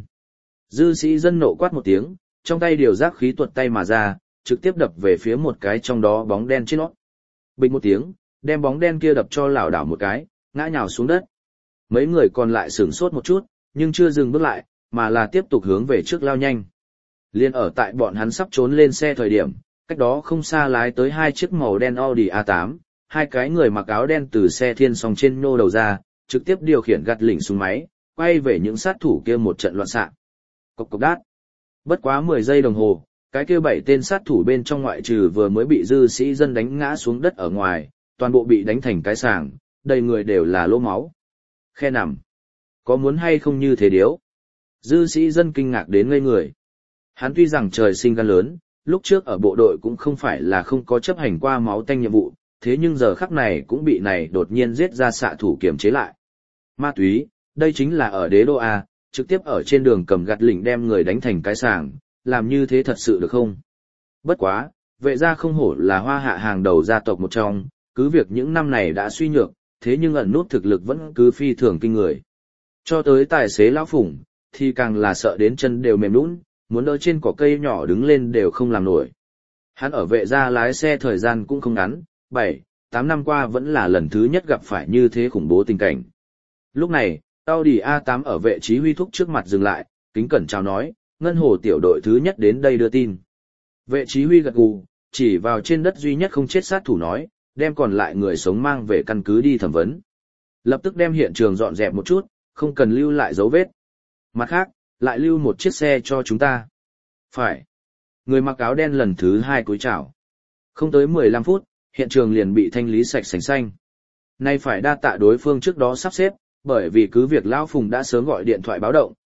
Dư sĩ dân nộ quát một tiếng, trong tay điều giác khí tuột tay mà ra, trực tiếp đập về phía một cái trong đó bóng đen trên nó. Bình một tiếng, đem bóng đen kia đập cho lảo đảo một cái, ngã nhào xuống đất. Mấy người còn lại sửng sốt một chút, nhưng chưa dừng bước lại, mà là tiếp tục hướng về trước lao nhanh. Liên ở tại bọn hắn sắp trốn lên xe thời điểm, cách đó không xa lái tới hai chiếc màu đen Audi a tám, hai cái người mặc áo đen từ xe thiên song trên nhô đầu ra, trực tiếp điều khiển gạt lỉnh xuống máy, quay về những sát thủ kia một trận loạn xạ. Cộc cộc đát. Bất quá mười giây đồng hồ, cái kia bảy tên sát thủ bên trong ngoại trừ vừa mới bị dư sĩ dân đánh ngã xuống đất ở ngoài, toàn bộ bị đánh thành cái sàng, đầy người đều là lỗ máu. Khe nằm. Có muốn hay không như thế điếu? Dư sĩ dân kinh ngạc đến ngây người. Hắn tuy rằng trời sinh gan lớn, lúc trước ở bộ đội cũng không phải là không có chấp hành qua máu tanh nhiệm vụ, thế nhưng giờ khắc này cũng bị này đột nhiên giết ra xạ thủ kiềm chế lại. Ma túy, đây chính là ở đế đô A, trực tiếp ở trên đường cầm gạt lỉnh đem người đánh thành cái sàng, làm như thế thật sự được không? Bất quá, vệ gia không hổ là hoa hạ hàng đầu gia tộc một trong, cứ việc những năm này đã suy nhược, thế nhưng ẩn nút thực lực vẫn cứ phi thường kinh người. Cho tới tài xế lão Phùng, thì càng là sợ đến chân đều mềm nhũn, muốn đỡ trên cỏ cây nhỏ đứng lên đều không làm nổi. Hắn ở vệ gia lái xe thời gian cũng không ngắn, bảy, tám năm qua vẫn là lần thứ nhất gặp phải như thế khủng bố tình cảnh. Lúc này, Audi a tám ở vệ chí huy thúc trước mặt dừng lại, kính cẩn chào nói, ngân hồ tiểu đội thứ nhất đến đây đưa tin. Vệ chí huy gật gù, chỉ vào trên đất duy nhất không chết sát thủ nói, đem còn lại người sống mang về căn cứ đi thẩm vấn. Lập tức đem hiện trường dọn dẹp một chút, không cần lưu lại dấu vết. Mặt khác, lại lưu một chiếc xe cho chúng ta. Phải. Người mặc áo đen lần thứ hai cúi chào. Không tới mười lăm phút, hiện trường liền bị thanh lý sạch sành xanh. Nay phải đa tạ đối phương trước đó sắp xếp, bởi vì cứ việc Lão Phùng đã sớm gọi điện thoại báo động,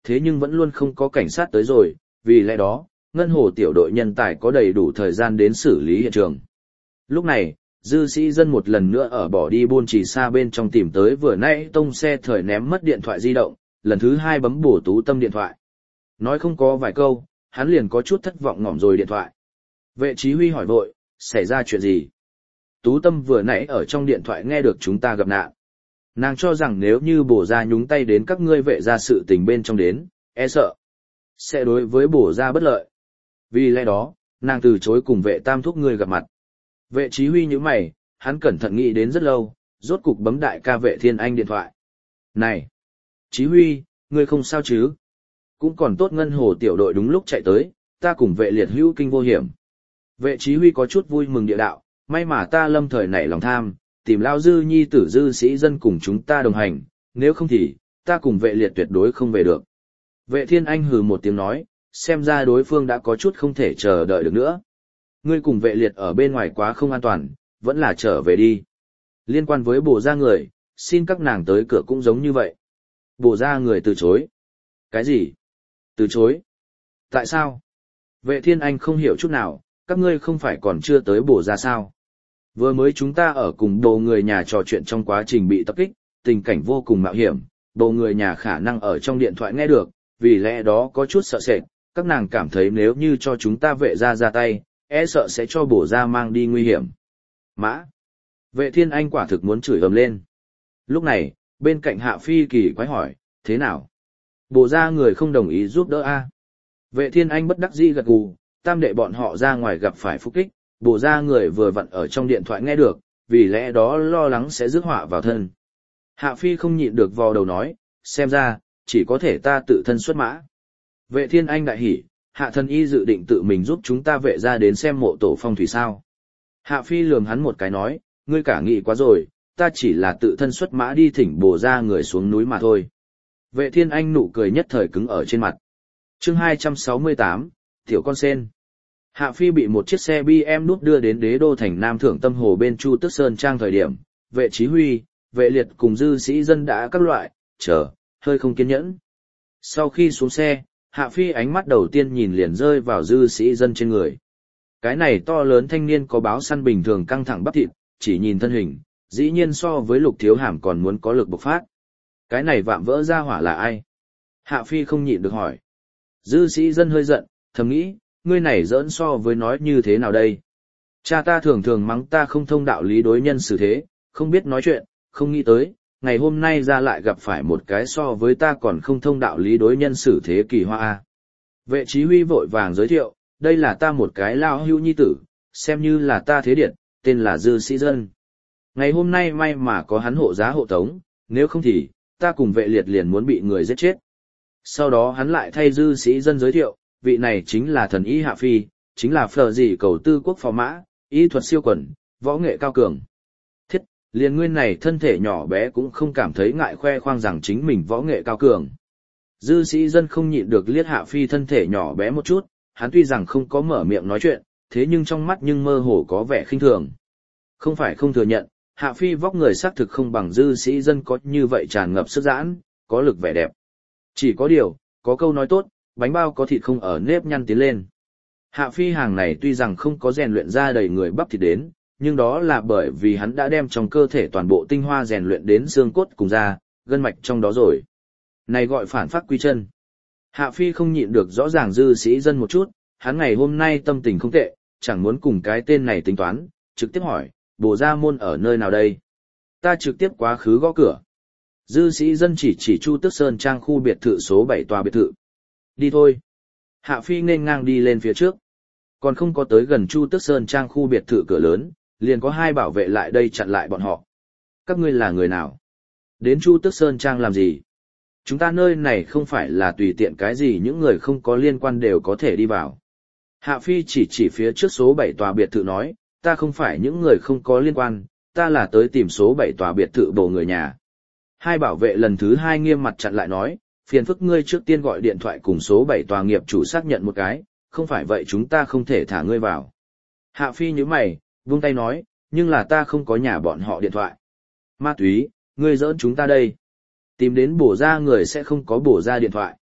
thế nhưng vẫn luôn không có cảnh sát tới rồi, vì lẽ đó, ngân hồ tiểu đội nhân tài có đầy đủ thời gian đến xử lý hiện trường. Lúc này, dư sĩ dân một lần nữa ở bỏ đi buôn trì xa bên trong tìm tới vừa nãy tông xe thời ném mất điện thoại di động, lần thứ hai bấm bổ Tú Tâm điện thoại. Nói không có vài câu, hắn liền có chút thất vọng ngỏm rồi điện thoại. Vệ chí huy hỏi vội, xảy ra chuyện gì? Tú Tâm vừa nãy ở trong điện thoại nghe được chúng ta gặp nạn. Nàng cho rằng nếu như bổ ra nhúng tay đến các ngươi vệ ra sự tình bên trong đến, e sợ sẽ đối với bổ ra bất lợi. Vì lẽ đó, nàng từ chối cùng vệ tam thúc ngươi gặp mặt. Vệ chí huy như mày, hắn cẩn thận nghĩ đến rất lâu, rốt cục bấm đại ca Vệ Thiên Anh điện thoại. Này! Chí huy, ngươi không sao chứ? Cũng còn tốt ngân hồ tiểu đội đúng lúc chạy tới, ta cùng vệ liệt hữu kinh vô hiểm. Vệ chí huy có chút vui mừng địa đạo, may mà ta lâm thời nảy lòng tham, tìm lao dư nhi tử dư sĩ dân cùng chúng ta đồng hành, nếu không thì, ta cùng vệ liệt tuyệt đối không về được. Vệ Thiên Anh hừ một tiếng nói, xem ra đối phương đã có chút không thể chờ đợi được nữa. Ngươi cùng vệ liệt ở bên ngoài quá không an toàn, vẫn là trở về đi. Liên quan với bổ ra người, xin các nàng tới cửa cũng giống như vậy. Bổ ra người từ chối. Cái gì? Từ chối? Tại sao? Vệ Thiên Anh không hiểu chút nào, các ngươi không phải còn chưa tới bổ ra sao? Vừa mới chúng ta ở cùng đồ người nhà trò chuyện trong quá trình bị tập kích, tình cảnh vô cùng mạo hiểm, đồ người nhà khả năng ở trong điện thoại nghe được, vì lẽ đó có chút sợ sệt, các nàng cảm thấy nếu như cho chúng ta vệ ra ra tay, e sợ sẽ cho bổ ra mang đi nguy hiểm. Mã! Vệ Thiên Anh quả thực muốn chửi ầm lên. Lúc này, bên cạnh Hạ Phi kỳ quái hỏi, thế nào? Bổ ra người không đồng ý giúp đỡ a? Vệ Thiên Anh bất đắc dĩ gật gù, tam đệ bọn họ ra ngoài gặp phải phục kích, bổ ra người vừa vặn ở trong điện thoại nghe được, vì lẽ đó lo lắng sẽ rước họa vào thân. Hạ Phi không nhịn được vò đầu nói, xem ra, chỉ có thể ta tự thân xuất mã. Vệ Thiên Anh đại hỉ, Hạ thần y dự định tự mình giúp chúng ta vệ ra đến xem mộ tổ phong thủy sao. Hạ Phi lườm hắn một cái nói, ngươi cả nghĩ quá rồi, ta chỉ là tự thân xuất mã đi thỉnh bổ ra người xuống núi mà thôi. Vệ Thiên Anh nụ cười nhất thời cứng ở trên mặt. Chương hai trăm sáu mươi tám, Tiểu Con Sen. Hạ Phi bị một chiếc xe bê em núp đưa đến đế đô thành Nam Thượng Tâm Hồ bên Chu Tức Sơn Trang thời điểm, vệ chí huy, vệ liệt cùng dư sĩ dân đã các loại, chờ, hơi không kiên nhẫn. Sau khi xuống xe, Hạ Phi ánh mắt đầu tiên nhìn liền rơi vào dư sĩ dân trên người. Cái này to lớn thanh niên có báo săn bình thường căng thẳng bắp thịt, chỉ nhìn thân hình, dĩ nhiên so với Lục Thiếu Hàm còn muốn có lực bộc phát. Cái này vạm vỡ ra hỏa là ai? Hạ Phi không nhịn được hỏi. Dư sĩ dân hơi giận, thầm nghĩ, ngươi này giỡn so với nói như thế nào đây? Cha ta thường thường mắng ta không thông đạo lý đối nhân xử thế, không biết nói chuyện, không nghĩ tới, ngày hôm nay ra lại gặp phải một cái so với ta còn không thông đạo lý đối nhân xử thế kỳ hoa a. Vệ chí huy vội vàng giới thiệu, đây là ta một cái lao hưu nhi tử, xem như là ta thế điện, tên là Dư Sĩ Dân. Ngày hôm nay may mà có hắn hộ giá hộ tống, nếu không thì, ta cùng vệ liệt liền muốn bị người giết chết. Sau đó hắn lại thay Dư Sĩ Dân giới thiệu, vị này chính là thần y Hạ Phi, chính là phở gì cầu tư quốc phò mã, y thuật siêu quần, võ nghệ cao cường. Thiết, liền nguyên này thân thể nhỏ bé cũng không cảm thấy ngại khoe khoang rằng chính mình võ nghệ cao cường. Dư Sĩ Dân không nhịn được liếc Hạ Phi thân thể nhỏ bé một chút, hắn tuy rằng không có mở miệng nói chuyện, thế nhưng trong mắt nhưng mơ hồ có vẻ khinh thường. Không phải không thừa nhận, Hạ Phi vóc người xác thực không bằng Dư Sĩ Dân có như vậy tràn ngập sức giãn, có lực vẻ đẹp. Chỉ có điều, có câu nói tốt, bánh bao có thịt không ở nếp nhăn tiến lên. Hạ Phi hàng này tuy rằng không có rèn luyện ra đầy người bắp thịt đến, nhưng đó là bởi vì hắn đã đem trong cơ thể toàn bộ tinh hoa rèn luyện đến xương cốt cùng da, gân mạch trong đó rồi. Này gọi phản phát quy chân. Hạ Phi không nhịn được rõ ràng Dư Sĩ Dân một chút, hắn ngày hôm nay tâm tình không tệ, chẳng muốn cùng cái tên này tính toán, trực tiếp hỏi, bổ ra môn ở nơi nào đây? Ta trực tiếp quá khứ gõ cửa. Dư Sĩ Dân chỉ chỉ Chu Tức Sơn Trang khu biệt thự số bảy tòa biệt thự. Đi thôi. Hạ Phi nên ngang đi lên phía trước. Còn không có tới gần Chu Tức Sơn Trang khu biệt thự cửa lớn, liền có hai bảo vệ lại đây chặn lại bọn họ. Các ngươi là người nào? Đến Chu Tức Sơn Trang làm gì? Chúng ta nơi này không phải là tùy tiện cái gì những người không có liên quan đều có thể đi vào. Hạ Phi chỉ chỉ phía trước số bảy tòa biệt thự nói, ta không phải những người không có liên quan, ta là tới tìm số bảy tòa biệt thự bổ người nhà. Hai bảo vệ lần thứ hai nghiêm mặt chặn lại nói, phiền phức ngươi trước tiên gọi điện thoại cùng số bảy tòa nghiệp chủ xác nhận một cái, không phải vậy chúng ta không thể thả ngươi vào. Hạ Phi nhíu mày, vung tay nói, nhưng là ta không có nhà bọn họ điện thoại. Ma túy, ngươi giỡn chúng ta đây. Tìm đến bổ ra người sẽ không có bổ ra điện thoại.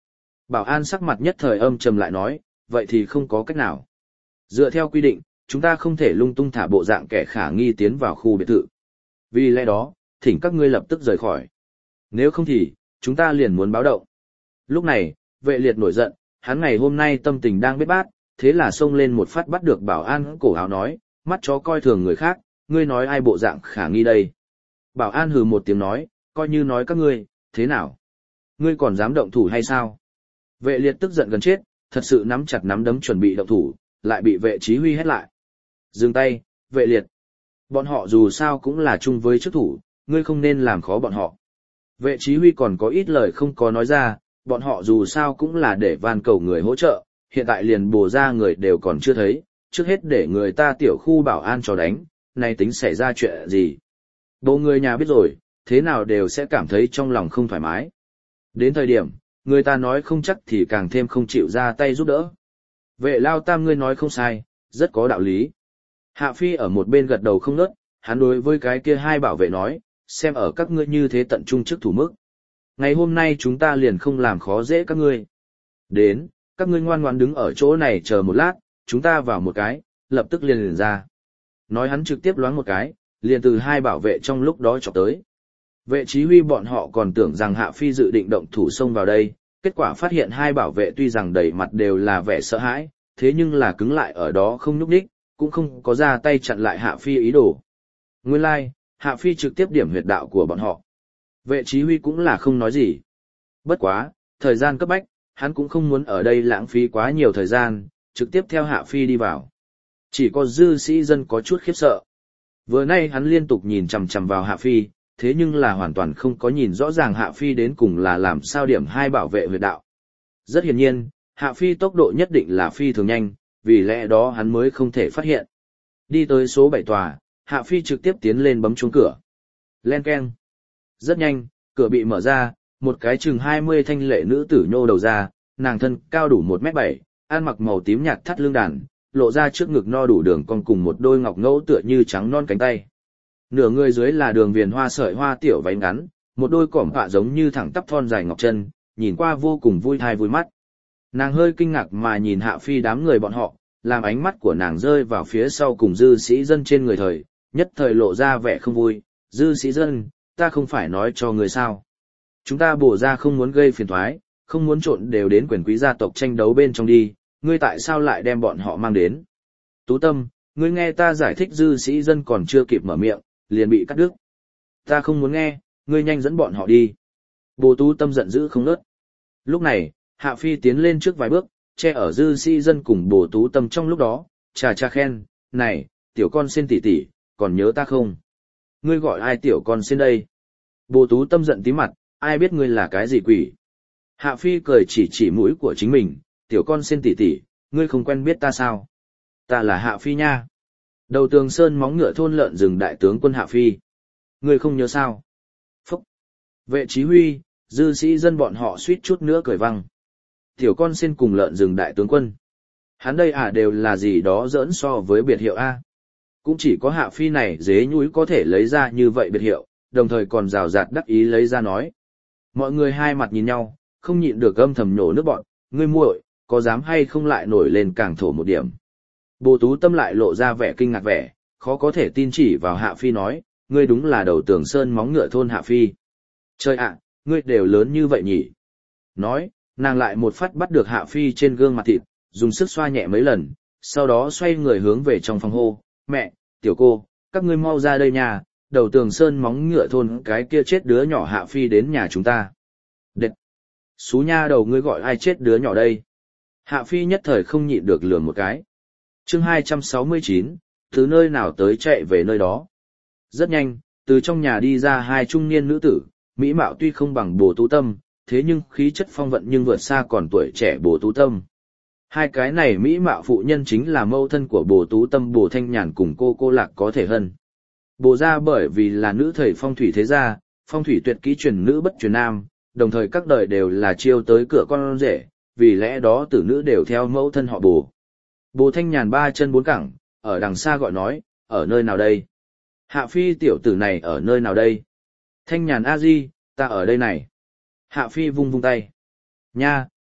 Bảo an sắc mặt nhất thời âm trầm lại nói, vậy thì không có cách nào. Dựa theo quy định, chúng ta không thể lung tung thả bộ dạng kẻ khả nghi tiến vào khu biệt thự. Vì lẽ đó, thỉnh các ngươi lập tức rời khỏi. Nếu không thì, chúng ta liền muốn báo động. Lúc này, vệ liệt nổi giận, hắn ngày hôm nay tâm tình đang bết bát, thế là xông lên một phát bắt được bảo an cổ áo nói, mắt chó coi thường người khác, ngươi nói ai bộ dạng khả nghi đây. Bảo an hừ một tiếng nói, coi như nói các ngươi, thế nào? Ngươi còn dám động thủ hay sao? Vệ liệt tức giận gần chết, thật sự nắm chặt nắm đấm chuẩn bị động thủ, lại bị vệ chí huy hét lại. Dừng tay, vệ liệt. Bọn họ dù sao cũng là chung với chức thủ, ngươi không nên làm khó bọn họ. Vệ chí huy còn có ít lời không có nói ra, bọn họ dù sao cũng là để van cầu người hỗ trợ, hiện tại liền bổ ra người đều còn chưa thấy, trước hết để người ta tiểu khu bảo an cho đánh, này tính xảy ra chuyện gì. Bộ người nhà biết rồi, thế nào đều sẽ cảm thấy trong lòng không thoải mái. Đến thời điểm, người ta nói không chắc thì càng thêm không chịu ra tay giúp đỡ. Vệ lao tam ngươi nói không sai, rất có đạo lý. Hạ Phi ở một bên gật đầu không ngớt, hắn đối với cái kia hai bảo vệ nói, xem ở các ngươi như thế tận trung chức thủ mức. Ngày hôm nay chúng ta liền không làm khó dễ các ngươi. Đến, các ngươi ngoan ngoãn đứng ở chỗ này chờ một lát, chúng ta vào một cái, lập tức liền liền ra. Nói hắn trực tiếp loáng một cái, liền từ hai bảo vệ trong lúc đó chọc tới. Vệ chí huy bọn họ còn tưởng rằng Hạ Phi dự định động thủ xông vào đây, kết quả phát hiện hai bảo vệ tuy rằng đầy mặt đều là vẻ sợ hãi, thế nhưng là cứng lại ở đó không nhúc nhích, cũng không có ra tay chặn lại Hạ Phi ý đồ. Nguyên lai, like, Hạ Phi trực tiếp điểm huyệt đạo của bọn họ. Vệ chí huy cũng là không nói gì. Bất quá, thời gian cấp bách, hắn cũng không muốn ở đây lãng phí quá nhiều thời gian, trực tiếp theo Hạ Phi đi vào. Chỉ có dư sĩ dân có chút khiếp sợ. Vừa nay hắn liên tục nhìn chằm chằm vào Hạ Phi, thế nhưng là hoàn toàn không có nhìn rõ ràng Hạ Phi đến cùng là làm sao điểm hai bảo vệ huyệt đạo. Rất hiển nhiên, Hạ Phi tốc độ nhất định là phi thường nhanh, vì lẽ đó hắn mới không thể phát hiện. Đi tới số bảy tòa, Hạ Phi trực tiếp tiến lên bấm chuông cửa. Len keng. Rất nhanh, cửa bị mở ra, một cái chừng hai mươi thanh lệ nữ tử nhô đầu ra, nàng thân cao đủ một mét bảy, ăn mặc màu tím nhạt thắt lưng đàn, lộ ra trước ngực no đủ đường cong cùng một đôi ngọc ngẫu tựa như trắng non cánh tay. Nửa người dưới là đường viền hoa sợi hoa tiểu váy ngắn, một đôi cỏm họa giống như thẳng tắp thon dài ngọc chân, nhìn qua vô cùng vui thai vui mắt. Nàng hơi kinh ngạc mà nhìn Hạ Phi đám người bọn họ, làm ánh mắt của nàng rơi vào phía sau cùng dư sĩ dân trên người thời, nhất thời lộ ra vẻ không vui. Dư sĩ dân, ta không phải nói cho người sao. Chúng ta bổ ra không muốn gây phiền toái, không muốn trộn đều đến quyền quý gia tộc tranh đấu bên trong đi, ngươi tại sao lại đem bọn họ mang đến? Tú Tâm, ngươi nghe ta giải thích. Dư sĩ dân còn chưa kịp mở miệng, liền bị cắt đứt. Ta không muốn nghe, ngươi nhanh dẫn bọn họ đi. Bồ Tú Tâm giận dữ không ngớt. Lúc này, Hạ Phi tiến lên trước vài bước, che ở dư sĩ dân cùng Bồ Tú Tâm trong lúc đó, trà trà khen, này, tiểu con xin tỉ tỉ, còn nhớ ta không? Ngươi gọi ai tiểu con xin đây? Bồ Tú Tâm giận tí mặt, ai biết ngươi là cái gì quỷ? Hạ Phi cười chỉ chỉ mũi của chính mình, tiểu con xin tỉ tỉ, ngươi không quen biết ta sao? Ta là Hạ Phi nha. Đầu tường sơn móng ngựa thôn lợn rừng đại tướng quân Hạ Phi. Ngươi không nhớ sao? Phúc! Vệ chí huy, dư sĩ dân bọn họ suýt chút nữa cười văng. Tiểu con xin cùng lợn rừng đại tướng quân. Hắn đây à đều là gì đó giỡn so với biệt hiệu A. Cũng chỉ có Hạ Phi này dế nhúi có thể lấy ra như vậy biệt hiệu, đồng thời còn rào rạt đắc ý lấy ra nói. Mọi người hai mặt nhìn nhau, không nhịn được âm thầm nhổ nước bọn, ngươi muội, có dám hay không lại nổi lên càng thổ một điểm. Bồ Tú Tâm lại lộ ra vẻ kinh ngạc vẻ, khó có thể tin chỉ vào Hạ Phi nói, ngươi đúng là đầu tường sơn móng ngựa thôn Hạ Phi. Trời ạ, ngươi đều lớn như vậy nhỉ. Nói, nàng lại một phát bắt được Hạ Phi trên gương mặt thịt, dùng sức xoa nhẹ mấy lần, sau đó xoay người hướng về trong phòng hô, mẹ, tiểu cô, các ngươi mau ra đây nhà, đầu tường sơn móng ngựa thôn cái kia chết đứa nhỏ Hạ Phi đến nhà chúng ta. Đệt! Xú nha đầu ngươi gọi ai chết đứa nhỏ đây? Hạ Phi nhất thời không nhịn được lườm một cái. Chương hai trăm sáu mươi chín, từ nơi nào tới chạy về nơi đó. Rất nhanh, từ trong nhà đi ra hai trung niên nữ tử, mỹ mạo tuy không bằng Bồ Tú Tâm, thế nhưng khí chất phong vận nhưng vượt xa còn tuổi trẻ Bồ Tú Tâm. Hai cái này mỹ mạo phụ nhân chính là mẫu thân của Bồ Tú Tâm Bồ Thanh Nhàn cùng cô cô Lạc có thể hân. Bồ gia bởi vì là nữ thầy phong thủy thế gia, phong thủy tuyệt kỹ truyền nữ bất truyền nam, đồng thời các đời đều là chiêu tới cửa con rể, vì lẽ đó tử nữ đều theo mẫu thân họ Bồ. Bồ Thanh Nhàn ba chân bốn cẳng, ở đằng xa gọi nói, ở nơi nào đây? Hạ Phi tiểu tử này ở nơi nào đây? Thanh Nhàn a di, ta ở đây này. Hạ Phi vung vung tay. Nha,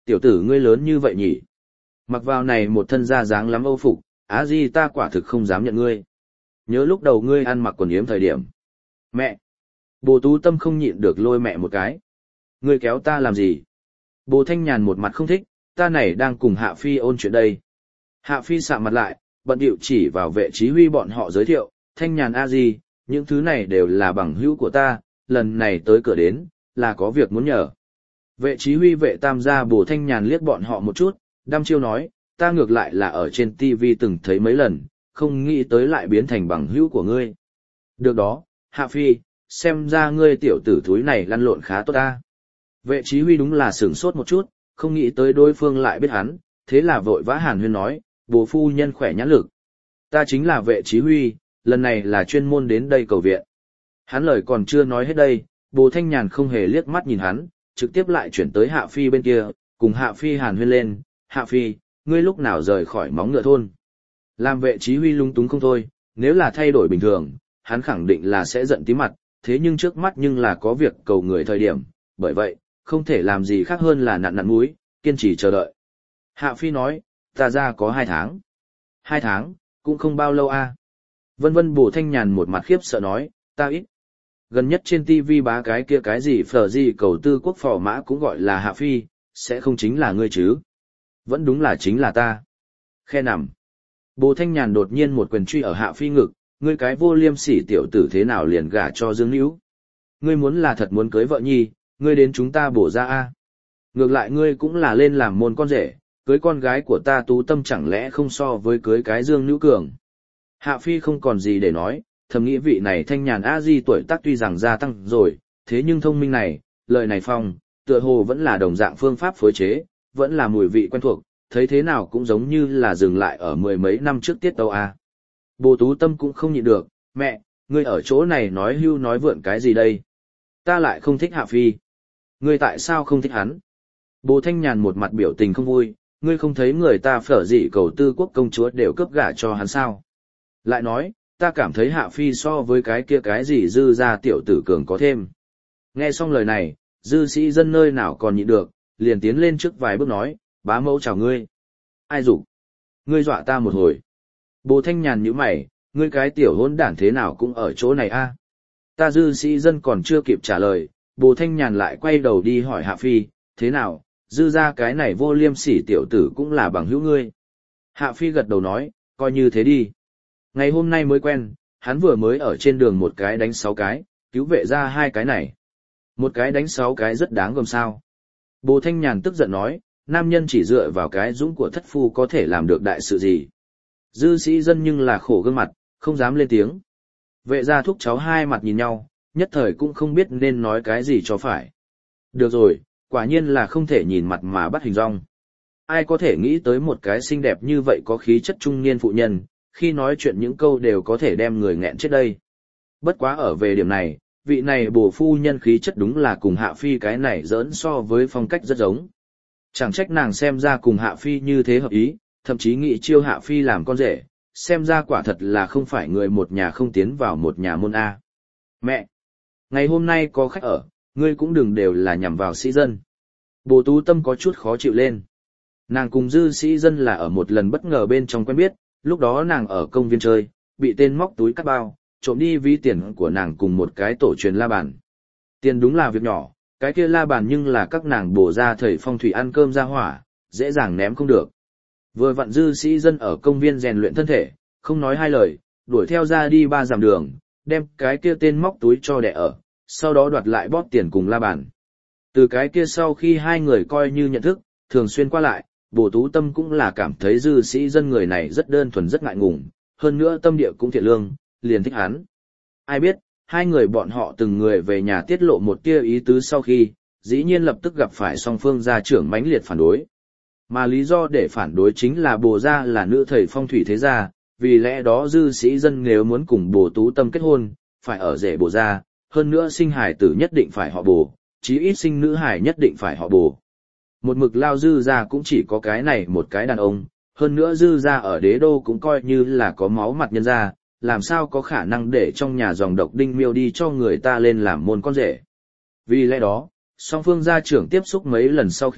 Tiểu tử ngươi lớn như vậy nhỉ? Mặc vào này một thân da dáng lắm âu phục, á di ta quả thực không dám nhận ngươi. Nhớ lúc đầu ngươi ăn mặc quần yếm thời điểm. Mẹ! Bồ Tú Tâm không nhịn được lôi mẹ một cái. Ngươi kéo ta làm gì? Bồ Thanh Nhàn một mặt không thích, ta này đang cùng Hạ Phi ôn chuyện đây. Hạ Phi sạm mặt lại, bận điệu chỉ vào vệ chí huy bọn họ giới thiệu, Thanh Nhàn a di, những thứ này đều là bằng hữu của ta, lần này tới cửa đến, là có việc muốn nhờ. Vệ chí huy vệ tam gia Bồ Thanh Nhàn liếc bọn họ một chút, đăm chiêu nói, ta ngược lại là ở trên ti vi từng thấy mấy lần, không nghĩ tới lại biến thành bằng hữu của ngươi. Được đó, Hạ Phi, xem ra ngươi tiểu tử thúi này lăn lộn khá tốt ta. Vệ chí huy đúng là sửng sốt một chút, không nghĩ tới đối phương lại biết hắn, thế là vội vã hàn huyên nói, bồ phu nhân khỏe nhãn lực. Ta chính là vệ chí huy, lần này là chuyên môn đến đây cầu viện. Hắn lời còn chưa nói hết đây, Bồ Thanh Nhàn không hề liếc mắt nhìn hắn, trực tiếp lại chuyển tới Hạ Phi bên kia, cùng Hạ Phi hàn huyên lên, Hạ Phi, ngươi lúc nào rời khỏi móng ngựa thôn. Làm vệ chí huy lung túng không thôi, nếu là thay đổi bình thường, hắn khẳng định là sẽ giận tí mặt, thế nhưng trước mắt nhưng là có việc cầu người thời điểm, bởi vậy, không thể làm gì khác hơn là nặn nặn mũi, kiên trì chờ đợi. Hạ Phi nói, ta ra có hai tháng. Hai tháng, cũng không bao lâu a. Vân vân Bồ Thanh Nhàn một mặt khiếp sợ nói, ta ít. Gần nhất trên ti vi bá cái kia cái gì phở gì cầu tư quốc phò mã cũng gọi là Hạ Phi, sẽ không chính là ngươi chứ. Vẫn đúng là chính là ta. Khe nằm. Bồ Thanh Nhàn đột nhiên một quyền truy ở Hạ Phi ngực, ngươi cái vô liêm sỉ tiểu tử thế nào liền gả cho Dương Nữu. Ngươi muốn là thật muốn cưới vợ nhi, ngươi đến chúng ta bổ ra a. Ngược lại ngươi cũng là lên làm môn con rể, cưới con gái của ta Tú Tâm chẳng lẽ không so với cưới cái Dương Nữu cường. Hạ Phi không còn gì để nói, thầm nghĩ vị này Thanh Nhàn a di tuổi tác tuy rằng gia tăng rồi, thế nhưng thông minh này, lời này phong, tựa hồ vẫn là đồng dạng phương pháp phối chế, vẫn là mùi vị quen thuộc, thấy thế nào cũng giống như là dừng lại ở mười mấy năm trước tiết tấu a. Bồ Tú Tâm cũng không nhịn được, mẹ, ngươi ở chỗ này nói hưu nói vượn cái gì đây? Ta lại không thích Hạ Phi. Ngươi tại sao không thích hắn? Bồ Thanh Nhàn một mặt biểu tình không vui, ngươi không thấy người ta phở dị cầu tư quốc công chúa đều cướp gả cho hắn sao? Lại nói, ta cảm thấy Hạ Phi so với cái kia cái gì dư ra tiểu tử cường có thêm. Nghe xong lời này, dư sĩ dân nơi nào còn nhịn được, liền tiến lên trước vài bước nói, bá mẫu chào ngươi. Ai rủ? Ngươi dọa ta một hồi. Bồ Thanh Nhàn nhíu mày, ngươi cái tiểu hỗn đản thế nào cũng ở chỗ này a? Ta dư sĩ dân còn chưa kịp trả lời, Bồ Thanh Nhàn lại quay đầu đi hỏi Hạ Phi, thế nào, dư ra cái này vô liêm sỉ tiểu tử cũng là bằng hữu ngươi. Hạ Phi gật đầu nói, coi như thế đi. Ngày hôm nay mới quen, hắn vừa mới ở trên đường một cái đánh sáu cái, cứu vệ ra hai cái này. Một cái đánh sáu cái rất đáng gờm sao. Bồ Thanh Nhàn tức giận nói, nam nhân chỉ dựa vào cái dũng của thất phu có thể làm được đại sự gì. Dư sĩ dân nhưng là khổ gương mặt, không dám lên tiếng. Vệ gia thúc cháu hai mặt nhìn nhau, nhất thời cũng không biết nên nói cái gì cho phải. Được rồi, quả nhiên là không thể nhìn mặt mà bắt hình dong. Ai có thể nghĩ tới một cái xinh đẹp như vậy có khí chất trung niên phụ nhân, khi nói chuyện những câu đều có thể đem người nghẹn chết đây. Bất quá ở về điểm này, vị này bổ phu nhân khí chất đúng là cùng Hạ Phi cái này giỡn so với phong cách rất giống. Chẳng trách nàng xem ra cùng Hạ Phi như thế hợp ý, thậm chí nghĩ chiêu Hạ Phi làm con rể, xem ra quả thật là không phải người một nhà không tiến vào một nhà môn A. Mẹ! Ngày hôm nay có khách ở, ngươi cũng đừng đều là nhằm vào sĩ dân. Bồ Tú Tâm có chút khó chịu lên. Nàng cùng dư sĩ dân là ở một lần bất ngờ bên trong quen biết, lúc đó nàng ở công viên chơi, bị tên móc túi cắt bao, trộm đi ví tiền của nàng cùng một cái tổ truyền la bàn. Tiền đúng là việc nhỏ, cái kia la bàn nhưng là các nàng bổ ra thầy phong thủy ăn cơm ra hỏa, dễ dàng ném không được. Vừa vặn dư sĩ dân ở công viên rèn luyện thân thể, không nói hai lời, đuổi theo ra đi ba dặm đường, đem cái kia tên móc túi cho đẻ ở, sau đó đoạt lại bóp tiền cùng la bàn. Từ cái kia sau khi hai người coi như nhận thức, thường xuyên qua lại, Bồ Tú Tâm cũng là cảm thấy dư sĩ dân người này rất đơn thuần rất ngại ngùng, hơn nữa tâm địa cũng thiện lương, liền thích hắn. Ai biết, hai người bọn họ từng người về nhà tiết lộ một tia ý tứ sau khi, dĩ nhiên lập tức gặp phải song phương gia trưởng mãnh liệt phản đối. Mà lý do để phản đối chính là Bồ gia là nữ thầy phong thủy thế gia, vì lẽ đó dư sĩ dân nếu muốn cùng Bồ Tú Tâm kết hôn, phải ở rể Bồ gia, hơn nữa sinh hải tử nhất định phải họ Bồ, chí ít sinh nữ hải nhất định phải họ Bồ. Một mực lao dư gia cũng chỉ có cái này một cái đàn ông, hơn nữa dư gia ở đế đô cũng coi như là có máu mặt nhân gia, làm sao có khả năng để trong nhà dòng độc đinh miêu đi cho người ta lên làm môn con rể. Vì lẽ đó, song phương gia trưởng tiếp xúc mấy lần sau khi,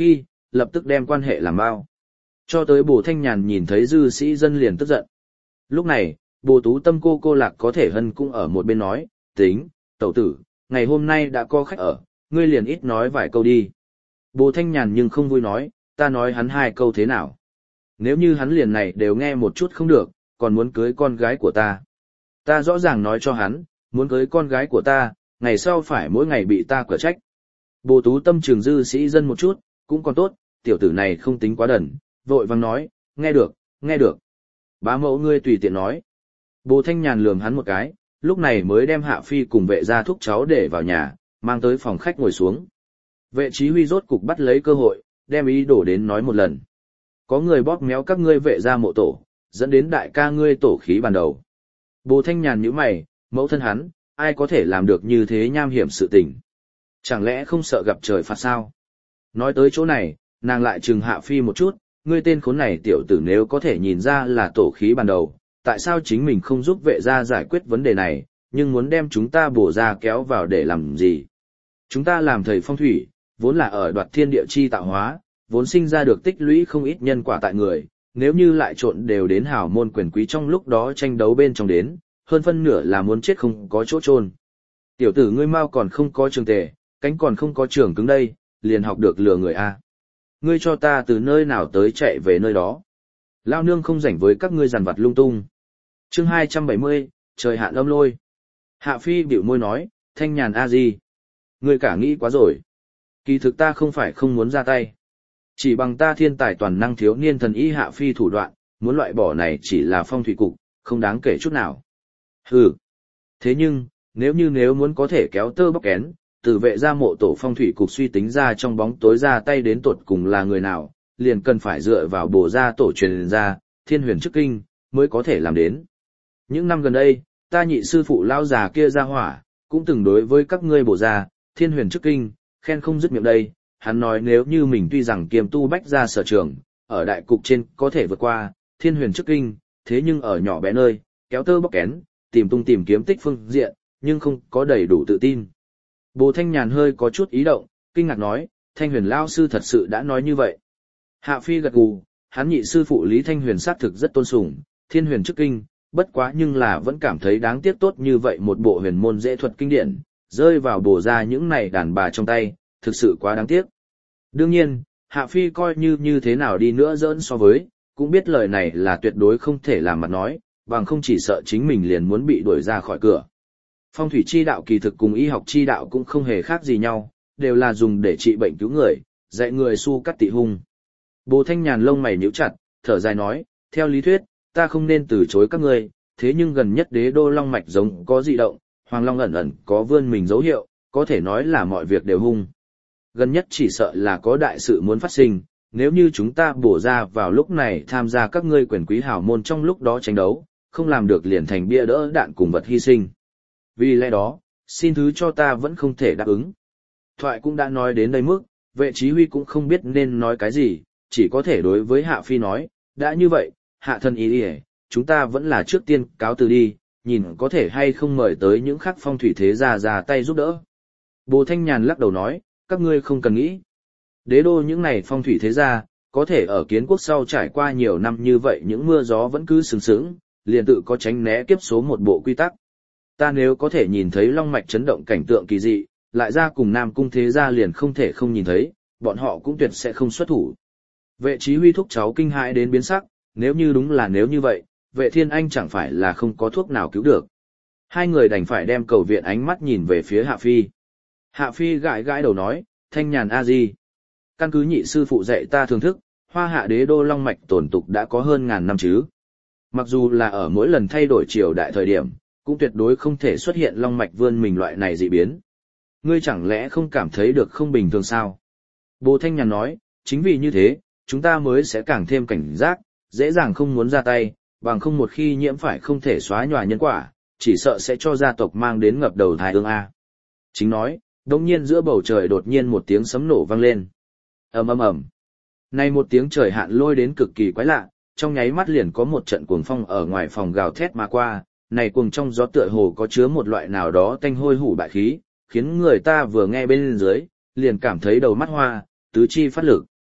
lập tức đem quan hệ làm bao. Cho tới Bồ Thanh Nhàn nhìn thấy dư sĩ dân liền tức giận. Lúc này, Bồ Tú Tâm cô cô Lạc có thể hân cũng ở một bên nói, tính, tẩu tử, ngày hôm nay đã có khách ở, ngươi liền ít nói vài câu đi. Bồ Thanh Nhàn nhưng không vui nói, ta nói hắn hai câu thế nào. Nếu như hắn liền này đều nghe một chút không được, còn muốn cưới con gái của ta. Ta rõ ràng nói cho hắn, muốn cưới con gái của ta, ngày sau phải mỗi ngày bị ta quả trách. Bồ Tú Tâm trường dư sĩ dân một chút, cũng còn tốt, tiểu tử này không tính quá đần, vội vàng nói, nghe được, nghe được. Bá mẫu ngươi tùy tiện nói. Bồ Thanh Nhàn lườm hắn một cái, lúc này mới đem Hạ Phi cùng vệ gia thúc cháu để vào nhà, mang tới phòng khách ngồi xuống. Vệ chí huy rốt cục bắt lấy cơ hội, đem ý đổ đến nói một lần. Có người bóp méo các ngươi vệ gia mộ tổ, dẫn đến đại ca ngươi tổ khí ban đầu. Bồ Thanh Nhàn nhíu mày, mẫu thân hắn, ai có thể làm được như thế nham hiểm sự tình. Chẳng lẽ không sợ gặp trời phạt sao? Nói tới chỗ này, nàng lại trừng Hạ Phi một chút, ngươi tên khốn này tiểu tử nếu có thể nhìn ra là tổ khí ban đầu, tại sao chính mình không giúp vệ gia giải quyết vấn đề này, nhưng muốn đem chúng ta bổ ra kéo vào để làm gì? Chúng ta làm thầy phong thủy, vốn là ở đoạt thiên địa chi tạo hóa, vốn sinh ra được tích lũy không ít nhân quả tại người, nếu như lại trộn đều đến hào môn quyền quý trong lúc đó tranh đấu bên trong đến, hơn phân nửa là muốn chết không có chỗ chôn. Tiểu tử ngươi mau còn không có trường tề, cánh còn không có trường cứng đây, liền học được lừa người a. Ngươi cho ta từ nơi nào tới chạy về nơi đó. Lao nương không rảnh với các ngươi giàn vặt lung tung. Chương hai trăm bảy mươi, trời hạn âm lôi. Hạ Phi bĩu môi nói, Thanh Nhàn a gì? Ngươi cả nghĩ quá rồi. Kỳ thực ta không phải không muốn ra tay. Chỉ bằng ta thiên tài toàn năng thiếu niên thần y Hạ Phi thủ đoạn, muốn loại bỏ này chỉ là phong thủy cục, không đáng kể chút nào. Hừ. Thế nhưng, nếu như nếu muốn có thể kéo tơ bóc kén, từ vệ gia mộ tổ phong thủy cục suy tính ra trong bóng tối ra tay đến tột cùng là người nào, liền cần phải dựa vào bổ gia tổ truyền ra, thiên huyền chức kinh, mới có thể làm đến. Những năm gần đây, ta nhị sư phụ lao già kia ra hỏa, cũng từng đối với các ngươi bổ gia, thiên huyền chức kinh, khen không dứt miệng đây, hắn nói nếu như mình tuy rằng kiềm tu bách gia sở trường, ở đại cục trên có thể vượt qua, thiên huyền chức kinh, thế nhưng ở nhỏ bé nơi, kéo tơ bóc kén, tìm tung tìm kiếm tích phương diện, nhưng không có đầy đủ tự tin. Bồ Thanh Nhàn hơi có chút ý động, kinh ngạc nói, Thanh Huyền lao sư thật sự đã nói như vậy. Hạ Phi gật gù, hắn nhị sư phụ Lý Thanh Huyền xác thực rất tôn sùng, thiên huyền chức kinh, bất quá nhưng là vẫn cảm thấy đáng tiếc tốt như vậy một bộ huyền môn dễ thuật kinh điển, rơi vào bổ ra những này đàn bà trong tay, thực sự quá đáng tiếc. Đương nhiên, Hạ Phi coi như như thế nào đi nữa giỡn so với, cũng biết lời này là tuyệt đối không thể làm mặt nói, bằng không chỉ sợ chính mình liền muốn bị đuổi ra khỏi cửa. Phong thủy chi đạo kỳ thực cùng y học chi đạo cũng không hề khác gì nhau, đều là dùng để trị bệnh cứu người, dạy người su cắt tị hung. Bồ Thanh Nhàn lông mày nhíu chặt, thở dài nói, theo lý thuyết, ta không nên từ chối các ngươi, thế nhưng gần nhất đế đô long mạch giống có dị động, hoàng long ẩn ẩn có vươn mình dấu hiệu, có thể nói là mọi việc đều hung. Gần nhất chỉ sợ là có đại sự muốn phát sinh, nếu như chúng ta bổ ra vào lúc này tham gia các ngươi quyền quý hào môn trong lúc đó tranh đấu, không làm được liền thành bia đỡ đạn cùng vật hy sinh. Vì lẽ đó, xin thứ cho ta vẫn không thể đáp ứng. Thoại cũng đã nói đến đây mức, vệ chí huy cũng không biết nên nói cái gì, chỉ có thể đối với Hạ Phi nói, đã như vậy, Hạ thân ý đi chúng ta vẫn là trước tiên cáo từ đi, nhìn có thể hay không mời tới những khắc phong thủy thế gia ra tay giúp đỡ. Bồ Thanh Nhàn lắc đầu nói, các ngươi không cần nghĩ. Đế đô những này phong thủy thế gia, có thể ở kiến quốc sau trải qua nhiều năm như vậy những mưa gió vẫn cứ sừng sững, liền tự có tránh né kiếp số một bộ quy tắc. Ta nếu có thể nhìn thấy long mạch chấn động cảnh tượng kỳ dị, lại ra cùng Nam cung thế gia liền không thể không nhìn thấy, bọn họ cũng tuyệt sẽ không xuất thủ. Vệ chí huy thúc cháu kinh hãi đến biến sắc, nếu như đúng là nếu như vậy, vệ thiên anh chẳng phải là không có thuốc nào cứu được. Hai người đành phải đem cầu viện ánh mắt nhìn về phía Hạ Phi. Hạ Phi gãi gãi đầu nói, Thanh Nhàn a di, căn cứ nhị sư phụ dạy ta thưởng thức, hoa hạ đế đô long mạch tồn tục đã có hơn ngàn năm chứ. Mặc dù là ở mỗi lần thay đổi triều đại thời điểm, cũng tuyệt đối không thể xuất hiện long mạch vươn mình loại này dị biến. Ngươi chẳng lẽ không cảm thấy được không bình thường sao? Bồ Thanh Nhàn nói, chính vì như thế, chúng ta mới sẽ càng thêm cảnh giác, dễ dàng không muốn ra tay, bằng không một khi nhiễm phải không thể xóa nhòa nhân quả, chỉ sợ sẽ cho gia tộc mang đến ngập đầu thai ương A. Chính nói, đột nhiên giữa bầu trời đột nhiên một tiếng sấm nổ vang lên. Ầm ầm ầm. Này một tiếng trời hạn lôi đến cực kỳ quái lạ, trong nháy mắt liền có một trận cuồng phong ở ngoài phòng gào thét mà qua, này cuồng trong gió tựa hồ có chứa một loại nào đó tanh hôi hủ bại khí, khiến người ta vừa nghe bên dưới, liền cảm thấy đầu mắt hoa, tứ chi phát lực.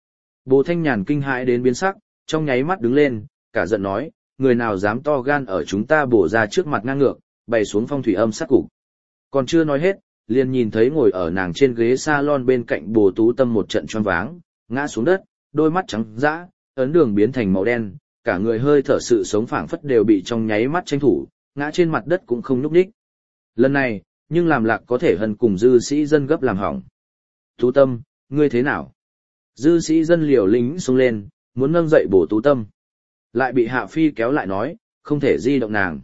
Bồ Thanh Nhàn kinh hãi đến biến sắc, trong nháy mắt đứng lên, cả giận nói, người nào dám to gan ở chúng ta bổ ra trước mặt ngang ngược, bày xuống phong thủy âm sát cục. Còn chưa nói hết, liền nhìn thấy ngồi ở nàng trên ghế salon bên cạnh Bồ Tú Tâm một trận choáng váng, ngã xuống đất, đôi mắt trắng dã, ấn đường biến thành màu đen, cả người hơi thở sự sống phảng phất đều bị trong nháy mắt tranh thủ, ngã trên mặt đất cũng không nhúc nhích. Lần này, nhưng làm Lạc có thể hân cùng dư sĩ dân gấp làm hỏng. Tú Tâm, ngươi thế nào? Dư sĩ dân liều lính xông lên, muốn nâng dậy Bồ Tú Tâm. Lại bị Hạ Phi kéo lại nói, không thể di động nàng.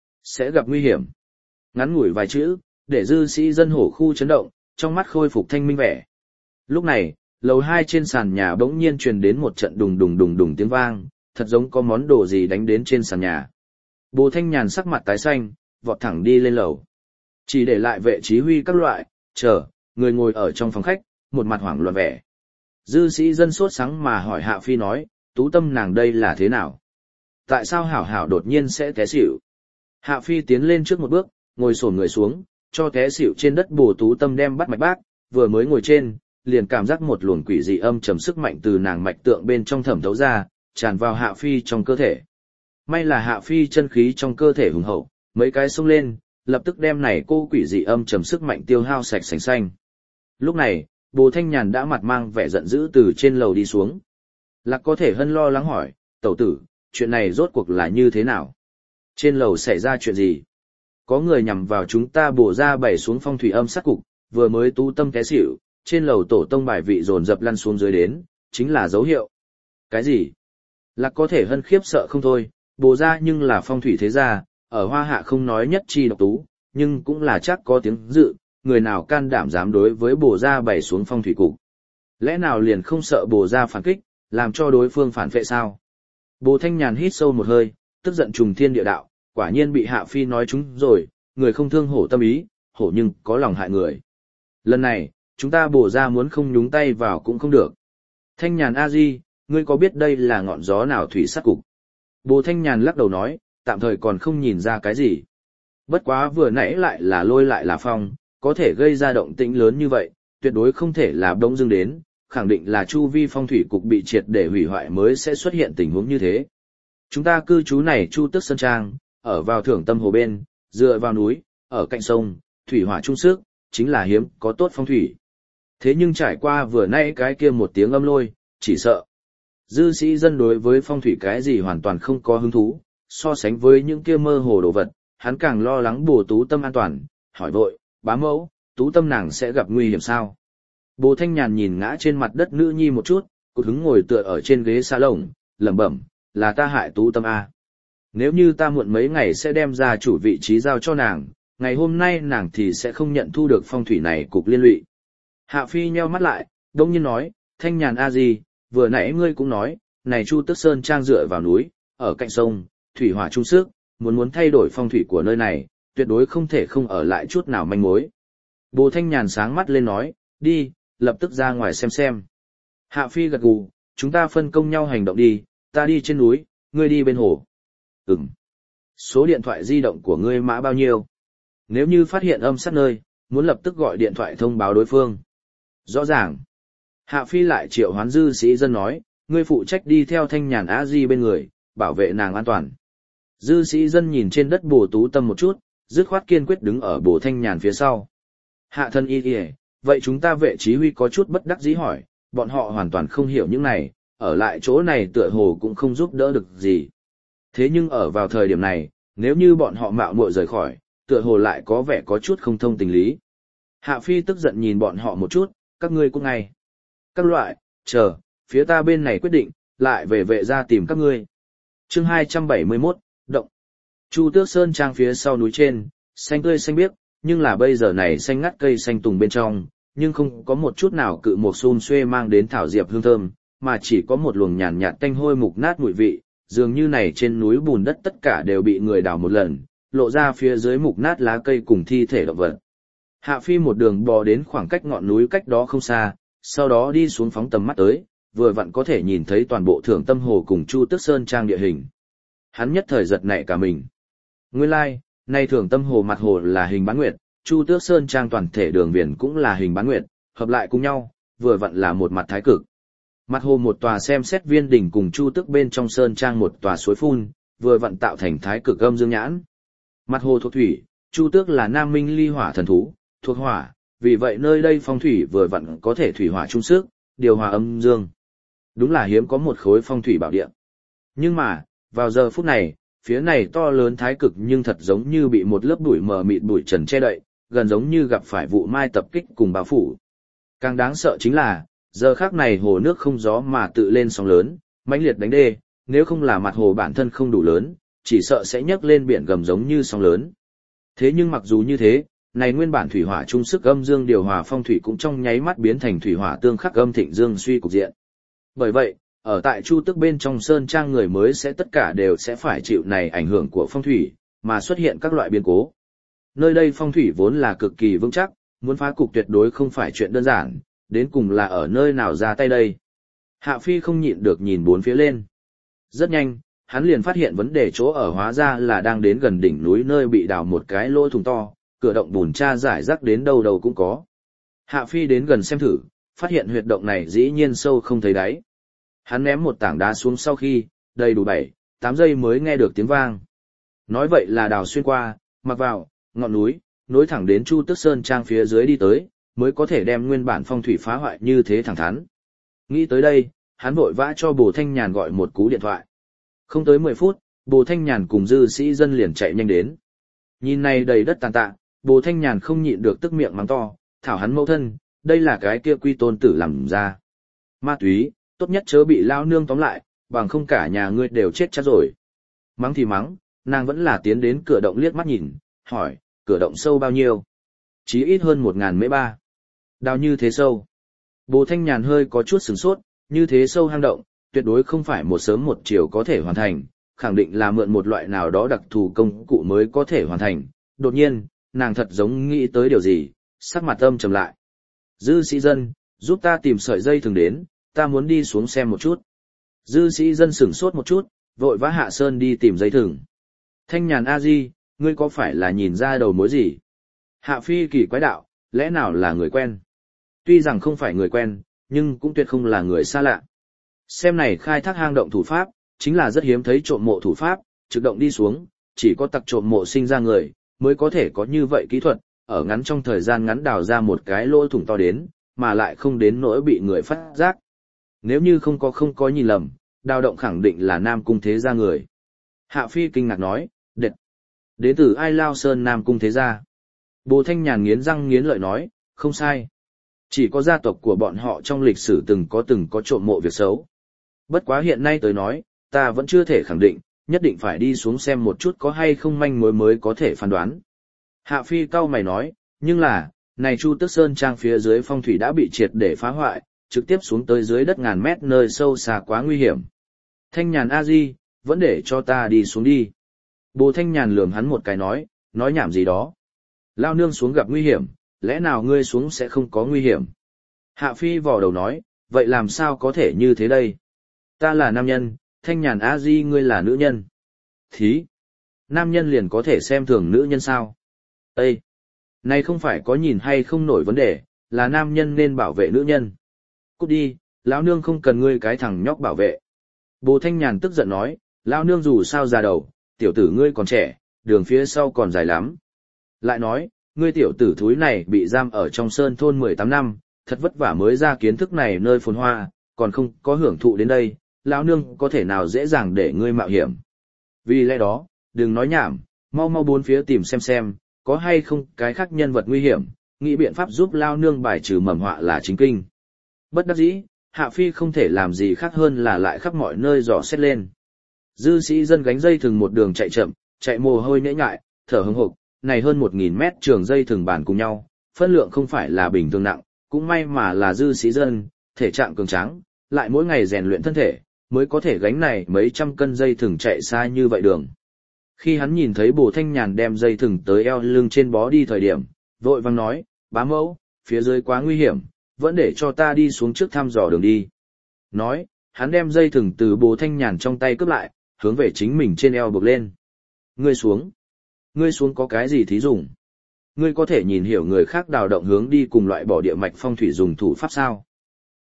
Sẽ gặp nguy hiểm. Ngắn ngủi vài chữ, để dư sĩ dân hổ khu chấn động, trong mắt khôi phục thanh minh vẻ. Lúc này, lầu hai trên sàn nhà bỗng nhiên truyền đến một trận đùng đùng đùng đùng tiếng vang, thật giống có món đồ gì đánh đến trên sàn nhà. Bồ Thanh Nhàn sắc mặt tái xanh, vọt thẳng đi lên lầu. Chỉ để lại vệ chí huy các loại, chờ, người ngồi ở trong phòng khách, một mặt hoảng loạn vẻ. Dư sĩ dân sốt sáng mà hỏi Hạ Phi nói, Tú Tâm nàng đây là thế nào? Tại sao hảo hảo đột nhiên sẽ té xỉu? Hạ Phi tiến lên trước một bước, ngồi xổm người xuống, cho té xỉu trên đất Bồ Tú Tâm đem bắt mạch bác, vừa mới ngồi trên, liền cảm giác một luồng quỷ dị âm trầm sức mạnh từ nàng mạch tượng bên trong thẩm thấu ra, tràn vào Hạ Phi trong cơ thể. May là Hạ Phi chân khí trong cơ thể hùng hậu, mấy cái xông lên, lập tức đem này cô quỷ dị âm trầm sức mạnh tiêu hao sạch sành xanh. Lúc này, Bồ Thanh Nhàn đã mặt mang vẻ giận dữ từ trên lầu đi xuống. Lạc có thể hân lo lắng hỏi, tẩu tử, chuyện này rốt cuộc là như thế nào? Trên lầu xảy ra chuyện gì? Có người nhằm vào chúng ta bổ ra bày xuống phong thủy âm sát cục, vừa mới Tú Tâm té xỉu, trên lầu tổ tông bài vị dồn dập lăn xuống dưới đến, chính là dấu hiệu. Cái gì? Lạc có thể hân khiếp sợ không thôi, bổ ra nhưng là phong thủy thế gia, ở Hoa Hạ không nói nhất chi độc tú, nhưng cũng là chắc có tiếng dự, người nào can đảm dám đối với bổ ra bày xuống phong thủy cục. Lẽ nào liền không sợ bổ ra phản kích, làm cho đối phương phản vệ sao? Bồ Thanh Nhàn hít sâu một hơi, tức giận trùng thiên địa đạo, quả nhiên bị Hạ Phi nói chúng rồi, người không thương hổ tâm ý, hổ nhưng có lòng hại người. Lần này, chúng ta bổ ra muốn không nhúng tay vào cũng không được. Thanh Nhàn a di, ngươi có biết đây là ngọn gió nào thủy sát cục? Bồ Thanh Nhàn lắc đầu nói, tạm thời còn không nhìn ra cái gì. Bất quá vừa nãy lại là lôi lại là phong, có thể gây ra động tĩnh lớn như vậy, tuyệt đối không thể là bỗng dưng đến, khẳng định là chu vi phong thủy cục bị triệt để hủy hoại mới sẽ xuất hiện tình huống như thế. Chúng ta cư trú này Chu Tước Sơn Trang, ở vào Thưởng Tâm Hồ bên, dựa vào núi, ở cạnh sông, thủy hỏa chung sức, chính là hiếm có tốt phong thủy. Thế nhưng trải qua vừa nãy cái kia một tiếng âm lôi, chỉ sợ. Dư sĩ dân đối với phong thủy cái gì hoàn toàn không có hứng thú, so sánh với những kia mơ hồ đồ vật, hắn càng lo lắng Bồ Tú Tâm an toàn, hỏi vội, bá mẫu, Tú Tâm nàng sẽ gặp nguy hiểm sao? Bồ Thanh Nhàn nhìn ngã trên mặt đất nữ nhi một chút, cụt hứng ngồi tựa ở trên ghế salon, lẩm bẩm, là ta hại Tú Tâm a. Nếu như ta muộn mấy ngày sẽ đem ra chủ vị trí giao cho nàng, ngày hôm nay nàng thì sẽ không nhận thu được phong thủy này cục liên lụy. Hạ Phi nheo mắt lại, đông nhiên nói, Thanh Nhàn a gì, vừa nãy ngươi cũng nói, này Chu Tước Sơn Trang dựa vào núi, ở cạnh sông, thủy hỏa chung sức, muốn muốn thay đổi phong thủy của nơi này, tuyệt đối không thể không ở lại chút nào manh mối. Bồ Thanh Nhàn sáng mắt lên nói, đi, lập tức ra ngoài xem xem. Hạ Phi gật gù, chúng ta phân công nhau hành động đi, ta đi trên núi, ngươi đi bên hồ. Ừm. Số điện thoại di động của ngươi mã bao nhiêu? Nếu như phát hiện âm sát nơi, muốn lập tức gọi điện thoại thông báo đối phương. Rõ ràng. Hạ Phi lại triệu hoán dư sĩ dân nói, ngươi phụ trách đi theo Thanh Nhàn a di bên người, bảo vệ nàng an toàn. Dư sĩ dân nhìn trên đất Bồ Tú Tâm một chút, dứt khoát kiên quyết đứng ở Bồ Thanh Nhàn phía sau. Hạ thân y kìa, vậy chúng ta vệ chí huy có chút bất đắc dĩ hỏi, bọn họ hoàn toàn không hiểu những này, ở lại chỗ này tựa hồ cũng không giúp đỡ được gì. Thế nhưng ở vào thời điểm này, nếu như bọn họ mạo muội rời khỏi, tựa hồ lại có vẻ có chút không thông tình lý. Hạ Phi tức giận nhìn bọn họ một chút, các ngươi cũng ngay. Các loại, chờ, phía ta bên này quyết định, lại về vệ ra tìm các ngươi. Chương hai trăm bảy mươi mốt, động. Chu Tước Sơn Trang phía sau núi trên, xanh tươi xanh biếc, nhưng là bây giờ này xanh ngắt cây xanh tùng bên trong, nhưng không có một chút nào cự một xun xuê mang đến thảo diệp hương thơm, mà chỉ có một luồng nhàn nhạt tanh hôi mục nát mùi vị, dường như này trên núi bùn đất tất cả đều bị người đào một lần, lộ ra phía dưới mục nát lá cây cùng thi thể động vật. Hạ Phi một đường bò đến khoảng cách ngọn núi cách đó không xa, sau đó đi xuống phóng tầm mắt tới, vừa vặn có thể nhìn thấy toàn bộ Thưởng Tâm Hồ cùng Chu Tước Sơn Trang địa hình. Hắn nhất thời giật nảy cả mình. Nguyên lai, like, nay Thưởng Tâm Hồ mặt hồ là hình bán nguyệt, Chu Tước Sơn Trang toàn thể đường viền cũng là hình bán nguyệt, hợp lại cùng nhau, vừa vặn là một mặt thái cực. Mặt hồ một tòa xem xét viên đỉnh cùng chu tước bên trong sơn trang một tòa suối phun, vừa vận tạo thành thái cực âm dương nhãn. Mặt hồ thuộc thủy, chu tước là nam minh ly hỏa thần thú, thuộc hỏa, vì vậy nơi đây phong thủy vừa vặn có thể thủy hỏa chung sức, điều hòa âm dương. Đúng là hiếm có một khối phong thủy bảo địa. Nhưng mà, vào giờ phút này, phía này to lớn thái cực nhưng thật giống như bị một lớp bụi mờ mịt bụi trần che đậy, gần giống như gặp phải vụ mai tập kích cùng bao phủ. Càng đáng sợ chính là, giờ khác này hồ nước không gió mà tự lên sóng lớn, mãnh liệt đánh đê, nếu không là mặt hồ bản thân không đủ lớn, chỉ sợ sẽ nhấc lên biển gầm giống như sóng lớn. Thế nhưng mặc dù như thế, này nguyên bản thủy hỏa chung sức âm dương điều hòa phong thủy cũng trong nháy mắt biến thành thủy hỏa tương khắc âm thịnh dương suy cục diện. Bởi vậy, ở tại chu tước bên trong sơn trang người mới sẽ tất cả đều sẽ phải chịu này ảnh hưởng của phong thủy, mà xuất hiện các loại biến cố. Nơi đây phong thủy vốn là cực kỳ vững chắc, muốn phá cục tuyệt đối không phải chuyện đơn giản, đến cùng là ở nơi nào ra tay đây. Hạ Phi không nhịn được nhìn bốn phía lên. Rất nhanh, hắn liền phát hiện vấn đề chỗ ở hóa ra là đang đến gần đỉnh núi nơi bị đào một cái lỗ thủng to, cửa động bùn tra giải rác đến đâu đâu cũng có. Hạ Phi đến gần xem thử, phát hiện huyệt động này dĩ nhiên sâu không thấy đáy. Hắn ném một tảng đá xuống sau khi, đầy đủ bảy, tám giây mới nghe được tiếng vang. Nói vậy là đào xuyên qua, mặc vào, ngọn núi, nối thẳng đến Chu Tước Sơn trang phía dưới đi tới, mới có thể đem nguyên bản phong thủy phá hoại như thế thẳng thắn. Nghĩ tới đây, hắn vội vã cho Bồ Thanh Nhàn gọi một cú điện thoại. Không tới mười phút, Bồ Thanh Nhàn cùng dư sĩ dân liền chạy nhanh đến. Nhìn này đầy đất tàn tạ, Bồ Thanh Nhàn không nhịn được tức miệng mắng to, thảo hắn mẫu thân, đây là cái kia quy tôn tử làm ra. Ma túy, tốt nhất chớ bị lao nương tóm lại, bằng không cả nhà ngươi đều chết chắc rồi. Mắng thì mắng, nàng vẫn là tiến đến cửa động liếc mắt nhìn, hỏi, cửa động sâu bao nhiêu? Chí ít hơn một ngàn mễ ba. Đào như thế sâu. Bồ Thanh Nhàn hơi có chút sửng sốt, như thế sâu hang động, tuyệt đối không phải một sớm một chiều có thể hoàn thành, khẳng định là mượn một loại nào đó đặc thù công cụ mới có thể hoàn thành. Đột nhiên, nàng thật giống nghĩ tới điều gì, sắc mặt âm trầm lại. Dư sĩ dân, giúp ta tìm sợi dây thừng đến, ta muốn đi xuống xem một chút. Dư sĩ dân sửng sốt một chút, vội vã hạ sơn đi tìm dây thừng. Thanh Nhàn a di, ngươi có phải là nhìn ra đầu mối gì? Hạ Phi kỳ quái đạo, lẽ nào là người quen? Tuy rằng không phải người quen, nhưng cũng tuyệt không là người xa lạ. Xem này khai thác hang động thủ pháp, chính là rất hiếm thấy trộm mộ thủ pháp, trực động đi xuống, chỉ có tặc trộm mộ sinh ra người, mới có thể có như vậy kỹ thuật, ở ngắn trong thời gian ngắn đào ra một cái lỗ thủng to đến, mà lại không đến nỗi bị người phát giác. Nếu như không có không có nhìn lầm, đào động khẳng định là Nam Cung Thế Gia người. Hạ Phi kinh ngạc nói, đệt, đến từ Ai Lao Sơn Nam Cung Thế Gia. Bồ Thanh Nhàn nghiến răng nghiến lợi nói, không sai. Chỉ có gia tộc của bọn họ trong lịch sử từng có từng có trộm mộ việc xấu. Bất quá hiện nay tới nói, ta vẫn chưa thể khẳng định, nhất định phải đi xuống xem một chút có hay không manh mối mới có thể phán đoán. Hạ Phi cau mày nói, nhưng là, này Chu Tước Sơn trang phía dưới phong thủy đã bị triệt để phá hoại, trực tiếp xuống tới dưới đất ngàn mét nơi sâu xa quá nguy hiểm. Thanh Nhàn a di, vẫn để cho ta đi xuống đi. Bồ Thanh Nhàn lườm hắn một cái nói, nói nhảm gì đó. Lao nương xuống gặp nguy hiểm, lẽ nào ngươi xuống sẽ không có nguy hiểm? Hạ Phi vò đầu nói, vậy làm sao có thể như thế đây? Ta là nam nhân, Thanh Nhàn a di ngươi là nữ nhân. Thí! Nam nhân liền có thể xem thường nữ nhân sao? Ê! Này không phải có nhìn hay không nổi vấn đề, là nam nhân nên bảo vệ nữ nhân. Cút đi, lão nương không cần ngươi cái thằng nhóc bảo vệ. Bồ Thanh Nhàn tức giận nói, lão nương dù sao già đầu, tiểu tử ngươi còn trẻ, đường phía sau còn dài lắm. Lại nói, ngươi tiểu tử thúi này bị giam ở trong sơn thôn mười tám năm, thật vất vả mới ra kiến thức này nơi phồn hoa, còn không có hưởng thụ đến đây, lão nương có thể nào dễ dàng để ngươi mạo hiểm. Vì lẽ đó, đừng nói nhảm, mau mau bốn phía tìm xem xem, có hay không cái khác nhân vật nguy hiểm, nghĩ biện pháp giúp lão nương bài trừ mầm họa là chính kinh. Bất đắc dĩ, Hạ Phi không thể làm gì khác hơn là lại khắp mọi nơi dò xét lên. Dư sĩ dân gánh dây thừng một đường chạy chậm, chạy mồ hôi nhễ nhại, thở hững hộc, này hơn một nghìn mét trường dây thừng bàn cùng nhau, phân lượng không phải là bình thường nặng, cũng may mà là dư sĩ dân, thể trạng cường tráng, lại mỗi ngày rèn luyện thân thể, mới có thể gánh này mấy trăm cân dây thừng chạy xa như vậy đường. Khi hắn nhìn thấy Bồ Thanh Nhàn đem dây thừng tới eo lưng trên bó đi thời điểm, vội vang nói, bá mẫu, phía dưới quá nguy hiểm, vẫn để cho ta đi xuống trước thăm dò đường đi. Nói, hắn đem dây thừng từ Bồ Thanh Nhàn trong tay cướp lại, hướng về chính mình trên eo buộc lên. Ngươi xuống. Ngươi xuống có cái gì thí dùng? Ngươi có thể nhìn hiểu người khác đào động hướng đi cùng loại bỏ địa mạch phong thủy dùng thủ pháp sao?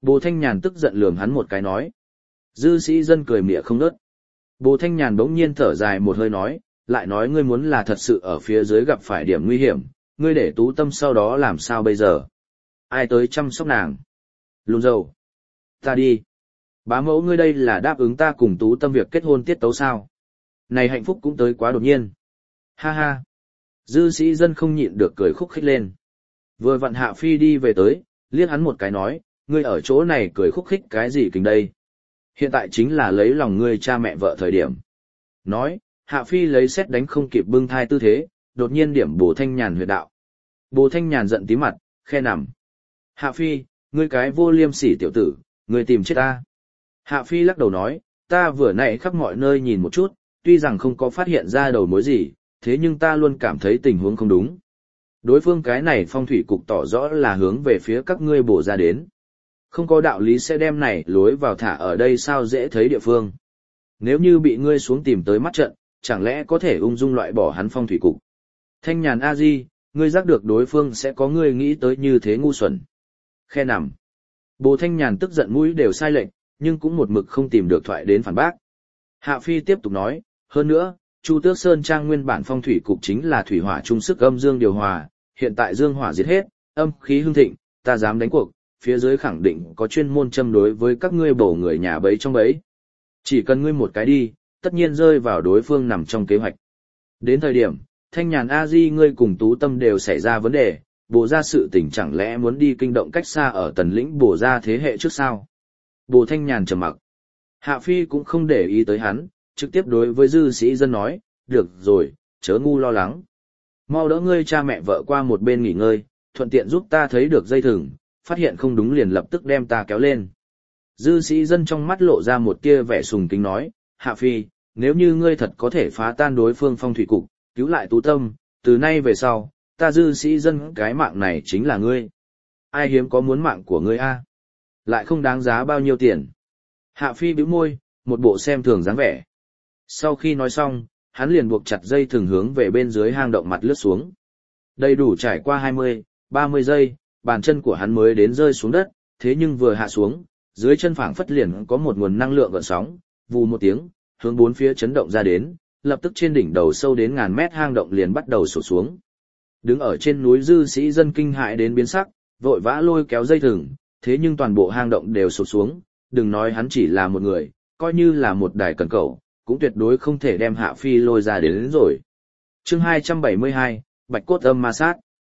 Bồ Thanh Nhàn tức giận lườm hắn một cái nói. Dư sĩ dân cười mỉa không ngớt. Bồ Thanh Nhàn bỗng nhiên thở dài một hơi nói, lại nói ngươi muốn là thật sự ở phía dưới gặp phải điểm nguy hiểm, ngươi để Tú Tâm sau đó làm sao bây giờ? Ai tới chăm sóc nàng? Lùn dầu. Ta đi. Bá mẫu ngươi đây là đáp ứng ta cùng Tú Tâm việc kết hôn tiết tấu sao? Này hạnh phúc cũng tới quá đột nhiên. Ha ha. Dư sĩ dân không nhịn được cười khúc khích lên. Vừa vặn Hạ Phi đi về tới, liếc hắn một cái nói, ngươi ở chỗ này cười khúc khích cái gì kính đây? Hiện tại chính là lấy lòng ngươi cha mẹ vợ thời điểm. Nói, Hạ Phi lấy xét đánh không kịp bưng thai tư thế, đột nhiên điểm Bồ Thanh Nhàn huyệt đạo. Bồ Thanh Nhàn giận tí mặt, khe nằm. Hạ Phi, ngươi cái vô liêm sỉ tiểu tử, ngươi tìm chết ta. Hạ Phi lắc đầu nói, ta vừa nãy khắp mọi nơi nhìn một chút, tuy rằng không có phát hiện ra đầu mối gì, thế nhưng ta luôn cảm thấy tình huống không đúng. Đối phương cái này phong thủy cục tỏ rõ là hướng về phía các ngươi bổ ra đến. Không có đạo lý sẽ đem này lối vào thả ở đây sao dễ thấy địa phương. Nếu như bị ngươi xuống tìm tới mắt trận, chẳng lẽ có thể ung dung loại bỏ hắn phong thủy cục. Thanh Nhàn a di, ngươi giác được đối phương sẽ có ngươi nghĩ tới như thế ngu xuẩn. Khe nằm. Bồ Thanh Nhàn tức giận mũi đều sai lệch, nhưng cũng một mực không tìm được thoại đến phản bác. Hạ Phi tiếp tục nói, hơn nữa, Chu Tước Sơn Trang nguyên bản phong thủy cục chính là thủy hỏa chung sức âm dương điều hòa, hiện tại dương hỏa diệt hết, âm khí hưng thịnh, ta dám đánh cuộc, phía dưới khẳng định có chuyên môn châm đối với các ngươi bổ người nhà bấy trong bấy. Chỉ cần ngươi một cái đi, tất nhiên rơi vào đối phương nằm trong kế hoạch. Đến thời điểm, Thanh Nhàn a di ngươi cùng Tú Tâm đều xảy ra vấn đề, bổ ra sự tình chẳng lẽ muốn đi kinh động cách xa ở tần lĩnh bổ ra thế hệ trước sao? Bồ Thanh Nhàn trầm mặc. Hạ Phi cũng không để ý tới hắn, trực tiếp đối với dư sĩ dân nói, được rồi, chớ ngu lo lắng. Mau đỡ ngươi cha mẹ vợ qua một bên nghỉ ngơi, thuận tiện giúp ta thấy được dây thừng, phát hiện không đúng liền lập tức đem ta kéo lên. Dư sĩ dân trong mắt lộ ra một tia vẻ sùng kính nói, Hạ Phi, nếu như ngươi thật có thể phá tan đối phương phong thủy cục, cứu lại Tú Tâm, từ nay về sau, ta dư sĩ dân cái mạng này chính là ngươi. Ai hiếm có muốn mạng của ngươi a? Lại không đáng giá bao nhiêu tiền. Hạ Phi bĩu môi, một bộ xem thường dáng vẻ. Sau khi nói xong, hắn liền buộc chặt dây thừng hướng về bên dưới hang động mặt lướt xuống. Đầy đủ trải qua hai mươi, ba mươi giây, bàn chân của hắn mới đến rơi xuống đất, thế nhưng vừa hạ xuống, dưới chân phảng phất liền có một nguồn năng lượng gợn sóng, vù một tiếng, hướng bốn phía chấn động ra đến, lập tức trên đỉnh đầu sâu đến ngàn mét hang động liền bắt đầu sụt xuống. Đứng ở trên núi dư sĩ dân kinh hãi đến biến sắc, vội vã lôi kéo dây thừng, thế nhưng toàn bộ hang động đều sụt xuống, đừng nói hắn chỉ là một người, coi như là một đài cần cẩu, cũng tuyệt đối không thể đem Hạ Phi lôi ra đến, đến rồi. Chương hai trăm bảy mươi hai, Bạch cốt âm ma sát.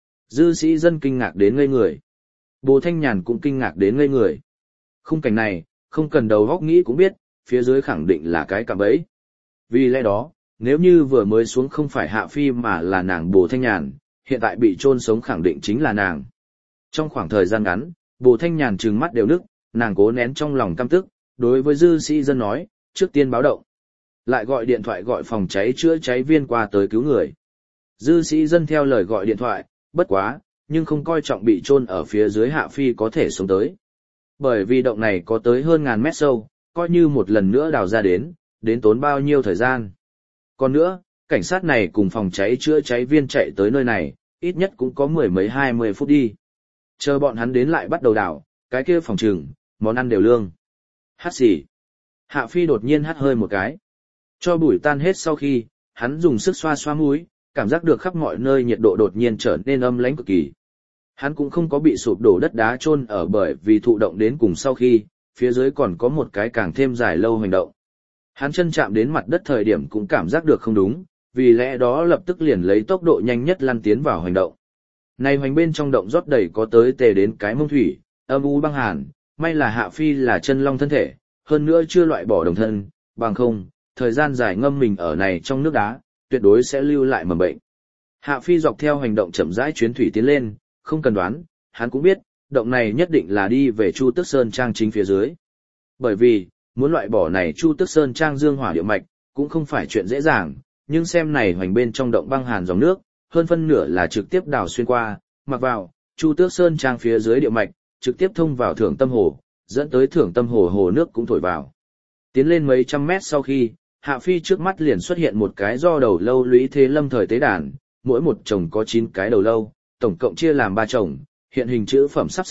Dư sĩ dân kinh ngạc đến ngây người. Bồ Thanh Nhàn cũng kinh ngạc đến ngây người. Khung cảnh này, không cần đầu góc nghĩ cũng biết, phía dưới khẳng định là cái cạm bẫy. Vì lẽ đó, nếu như vừa mới xuống không phải Hạ Phi mà là nàng Bồ Thanh Nhàn, hiện tại bị chôn sống khẳng định chính là nàng. Trong khoảng thời gian ngắn, Bồ Thanh Nhàn trừng mắt đều nức, nàng cố nén trong lòng căm tức, đối với dư sĩ dân nói, trước tiên báo động. Lại gọi điện thoại gọi phòng cháy chữa cháy viên qua tới cứu người. Dư sĩ dân theo lời gọi điện thoại, bất quá, nhưng không coi trọng bị chôn ở phía dưới Hạ Phi có thể sống tới. Bởi vì động này có tới hơn ngàn mét sâu, coi như một lần nữa đào ra đến, đến tốn bao nhiêu thời gian. Còn nữa, cảnh sát này cùng phòng cháy chữa cháy viên chạy tới nơi này, ít nhất cũng có mười mấy hai mươi phút đi. Chờ bọn hắn đến lại bắt đầu đào, cái kia phòng trừng, món ăn đều lương. Hát xì. Hạ Phi đột nhiên hắt hơi một cái. Cho bụi tan hết sau khi, hắn dùng sức xoa xoa mũi, cảm giác được khắp mọi nơi nhiệt độ đột nhiên trở nên âm lãnh cực kỳ. Hắn cũng không có bị sụp đổ đất đá chôn ở bởi vì thụ động đến cùng sau khi, phía dưới còn có một cái càng thêm dài lâu hành động. Hắn chân chạm đến mặt đất thời điểm cũng cảm giác được không đúng, vì lẽ đó lập tức liền lấy tốc độ nhanh nhất lăn tiến vào hành động. Này hoành bên trong động rót đầy có tới tề đến cái mông thủy, âm u băng hàn, may là Hạ Phi là chân long thân thể, hơn nữa chưa loại bỏ đồng thân, bằng không, thời gian dài ngâm mình ở này trong nước đá, tuyệt đối sẽ lưu lại mầm bệnh. Hạ Phi dọc theo hành động chậm rãi chuyến thủy tiến lên, không cần đoán, hắn cũng biết, động này nhất định là đi về Chu Tước Sơn Trang chính phía dưới. Bởi vì, muốn loại bỏ này Chu Tước Sơn Trang dương hỏa địa mạch, cũng không phải chuyện dễ dàng, nhưng xem này hoành bên trong động băng hàn dòng nước, hơn phân nửa là trực tiếp đào xuyên qua, mặc vào, Chu Tước Sơn Trang phía dưới địa mạch, trực tiếp thông vào Thưởng Tâm Hồ, dẫn tới Thưởng Tâm Hồ hồ nước cũng thổi vào. Tiến lên mấy trăm mét sau khi, Hạ Phi trước mắt liền xuất hiện một cái do đầu lâu lũy thế lâm thời tế đàn, mỗi một chồng có chín cái đầu lâu, tổng cộng chia làm ba chồng, hiện hình chữ phẩm sắp xếp,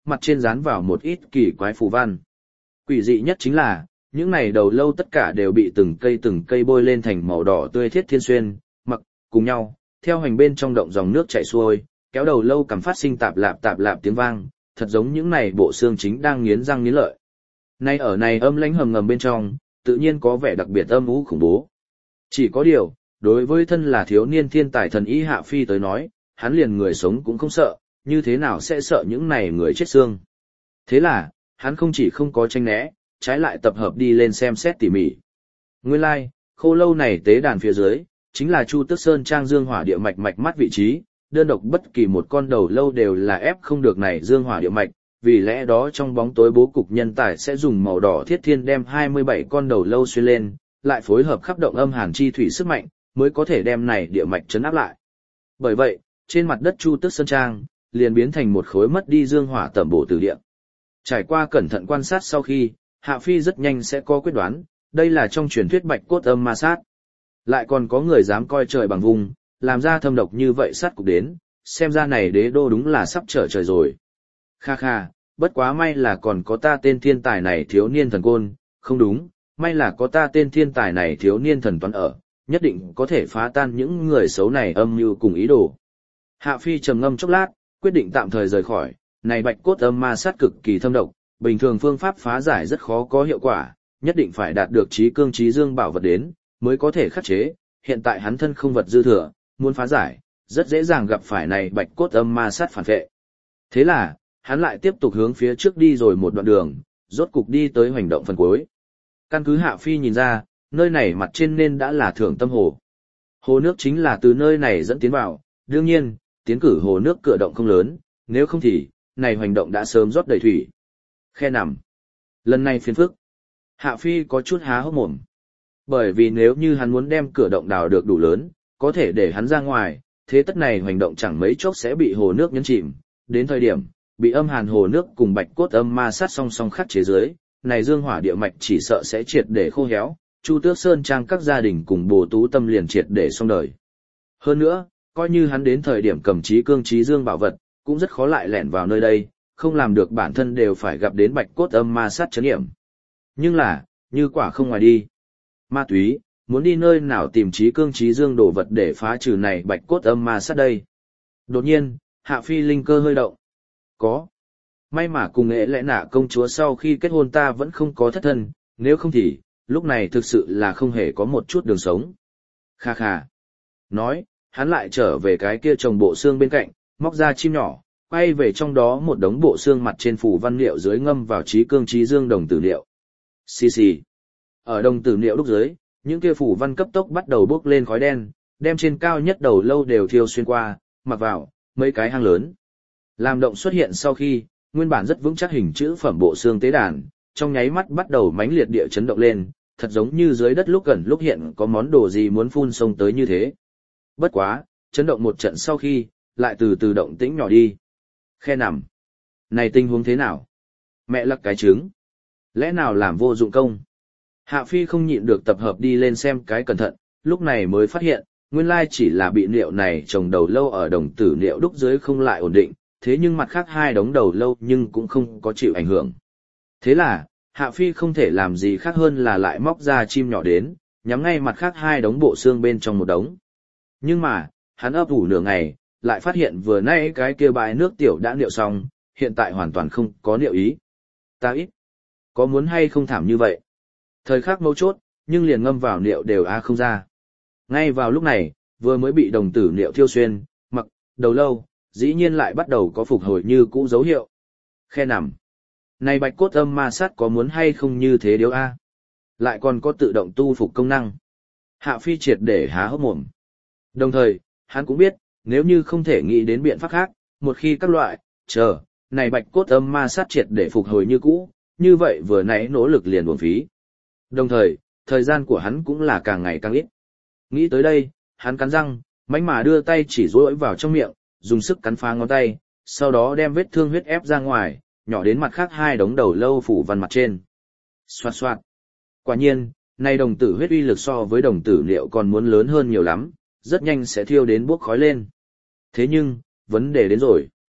mặt trên dán vào một ít kỳ quái phù văn. Quỷ dị nhất chính là, những này đầu lâu tất cả đều bị từng cây từng cây bôi lên thành màu đỏ tươi thiết thiên xuyên, mặc, cùng nhau, theo hành bên trong động dòng nước chảy xuôi, kéo đầu lâu cầm phát sinh tạp lạp tạp lạp tiếng vang, thật giống những này bộ xương chính đang nghiến răng nghiến lợi. Nay ở này âm lãnh hầm ngầm bên trong, tự nhiên có vẻ đặc biệt âm u khủng bố. Chỉ có điều, đối với thân là thiếu niên thiên tài thần y Hạ Phi tới nói, hắn liền người sống cũng không sợ, như thế nào sẽ sợ những này người chết xương. Thế là, hắn không chỉ không có tranh né, trái lại tập hợp đi lên xem xét tỉ mỉ. Nguyên lai, like, khô lâu này tế đàn phía dưới, chính là Chu Tước Sơn Trang dương hỏa địa mạch mạch mắt vị trí, đơn độc bất kỳ một con đầu lâu đều là ép không được này dương hỏa địa mạch, vì lẽ đó trong bóng tối bố cục nhân tài sẽ dùng màu đỏ thiết thiên đem hai mươi bảy con đầu lâu xuyên lên, lại phối hợp khắp động âm hàn chi thủy sức mạnh, mới có thể đem này địa mạch trấn áp lại. Bởi vậy, trên mặt đất Chu Tước Sơn Trang, liền biến thành một khối mất đi dương hỏa tẩm bổ từ địa. Trải qua cẩn thận quan sát sau khi, Hạ Phi rất nhanh sẽ có quyết đoán, đây là trong truyền thuyết bạch cốt âm ma sát. Lại còn có người dám coi trời bằng vùng, làm ra thâm độc như vậy sát cục đến, xem ra này đế đô đúng là sắp trở trời rồi. Kha kha, bất quá may là còn có ta tên thiên tài này thiếu niên thần côn, không đúng, may là có ta tên thiên tài này thiếu niên thần toán ở, nhất định có thể phá tan những người xấu này âm mưu cùng ý đồ. Hạ Phi trầm ngâm chốc lát, quyết định tạm thời rời khỏi, này bạch cốt âm ma sát cực kỳ thâm độc, bình thường phương pháp phá giải rất khó có hiệu quả, nhất định phải đạt được trí cương trí dương bảo vật đến, mới có thể khắc chế, hiện tại hắn thân không vật dư thừa, muốn phá giải, rất dễ dàng gặp phải này bạch cốt âm ma sát phản vệ. Thế là, hắn lại tiếp tục hướng phía trước đi rồi một đoạn đường, rốt cục đi tới hoành động phần cuối. Căn cứ Hạ Phi nhìn ra, nơi này mặt trên nên đã là Thưởng Tâm Hồ. Hồ nước chính là từ nơi này dẫn tiến vào, đương nhiên, tiến cử hồ nước cửa động không lớn, nếu không thì, này hoành động đã sớm rót đầy thủy. Khe nằm. Lần này phiền phức. Hạ Phi có chút há hốc mồm. Bởi vì nếu như hắn muốn đem cửa động đào được đủ lớn, có thể để hắn ra ngoài, thế tất này hoành động chẳng mấy chốc sẽ bị hồ nước nhấn chìm. Đến thời điểm, bị âm hàn hồ nước cùng bạch cốt âm ma sát song song khắc chế dưới, này dương hỏa địa mạch chỉ sợ sẽ triệt để khô héo, Chu Tước Sơn Trang các gia đình cùng Bồ Tú Tâm liền triệt để xong đời. Hơn nữa, coi như hắn đến thời điểm cầm trí cương trí dương bảo vật, cũng rất khó lại lẻn vào nơi đây, không làm được bản thân đều phải gặp đến bạch cốt âm ma sát chấn nghiệm. Nhưng là, như quả không ngoài đi. Ma túy, muốn đi nơi nào tìm trí cương trí dương đồ vật để phá trừ này bạch cốt âm ma sát đây. Đột nhiên, Hạ Phi linh cơ hơi động. Có. May mà cùng nghệ lẽ nạ công chúa sau khi kết hôn ta vẫn không có thất thân, nếu không thì, lúc này thực sự là không hề có một chút đường sống. Kha kha. Nói, hắn lại trở về cái kia trồng bộ xương bên cạnh, móc ra chim nhỏ, quay về trong đó một đống bộ xương mặt trên phủ văn liệu dưới ngâm vào trí cương trí dương đồng tử liệu. Xì xì. Ở đồng tử liệu đúc dưới, những kia phủ văn cấp tốc bắt đầu bốc lên khói đen, đem trên cao nhất đầu lâu đều thiêu xuyên qua, mặc vào, mấy cái hang lớn. Làm động xuất hiện sau khi, nguyên bản rất vững chắc hình chữ phẩm bộ xương tế đàn, trong nháy mắt bắt đầu mãnh liệt địa chấn động lên, thật giống như dưới đất lúc gần lúc hiện có món đồ gì muốn phun sông tới như thế. Bất quá, chấn động một trận sau khi, lại từ từ động tĩnh nhỏ đi. Khe nằm. Này tình huống thế nào? Mẹ lắc cái trứng. Lẽ nào làm vô dụng công? Hạ Phi không nhịn được tập hợp đi lên xem cái cẩn thận, lúc này mới phát hiện, nguyên lai chỉ là bị liệu này trồng đầu lâu ở đồng tử liệu đúc dưới không lại ổn định, thế nhưng mặt khác hai đống đầu lâu nhưng cũng không có chịu ảnh hưởng. Thế là, Hạ Phi không thể làm gì khác hơn là lại móc ra chim nhỏ đến, nhắm ngay mặt khác hai đống bộ xương bên trong một đống. Nhưng mà, hắn ấp ủ nửa ngày, lại phát hiện vừa nãy cái kia bãi nước tiểu đã liệu xong, hiện tại hoàn toàn không có liệu ý. Ta ít. Có muốn hay không thảm như vậy? Thời khắc mấu chốt, nhưng liền ngâm vào liệu đều a không ra. Ngay vào lúc này, vừa mới bị đồng tử liệu thiêu xuyên, mặc, đầu lâu, dĩ nhiên lại bắt đầu có phục hồi như cũ dấu hiệu. Khe nằm. Này bạch cốt âm ma sát có muốn hay không như thế điếu a? Lại còn có tự động tu phục công năng. Hạ Phi triệt để há hốc mồm. Đồng thời, hắn cũng biết, nếu như không thể nghĩ đến biện pháp khác, một khi các loại, chờ, này bạch cốt âm ma sát triệt để phục hồi như cũ, như vậy vừa nãy nỗ lực liền uổng phí. Đồng thời, thời gian của hắn cũng là càng ngày càng ít. Nghĩ tới đây, hắn cắn răng, mánh mà đưa tay chỉ rối vào trong miệng, dùng sức cắn phá ngón tay, sau đó đem vết thương huyết ép ra ngoài, nhỏ đến mặt khác hai đống đầu lâu phủ văn mặt trên. Xoạt xoạt. Quả nhiên, này đồng tử huyết uy lực so với đồng tử liệu còn muốn lớn hơn nhiều lắm, rất nhanh sẽ thiêu đến bốc khói lên. Thế nhưng, vấn đề đến rồi.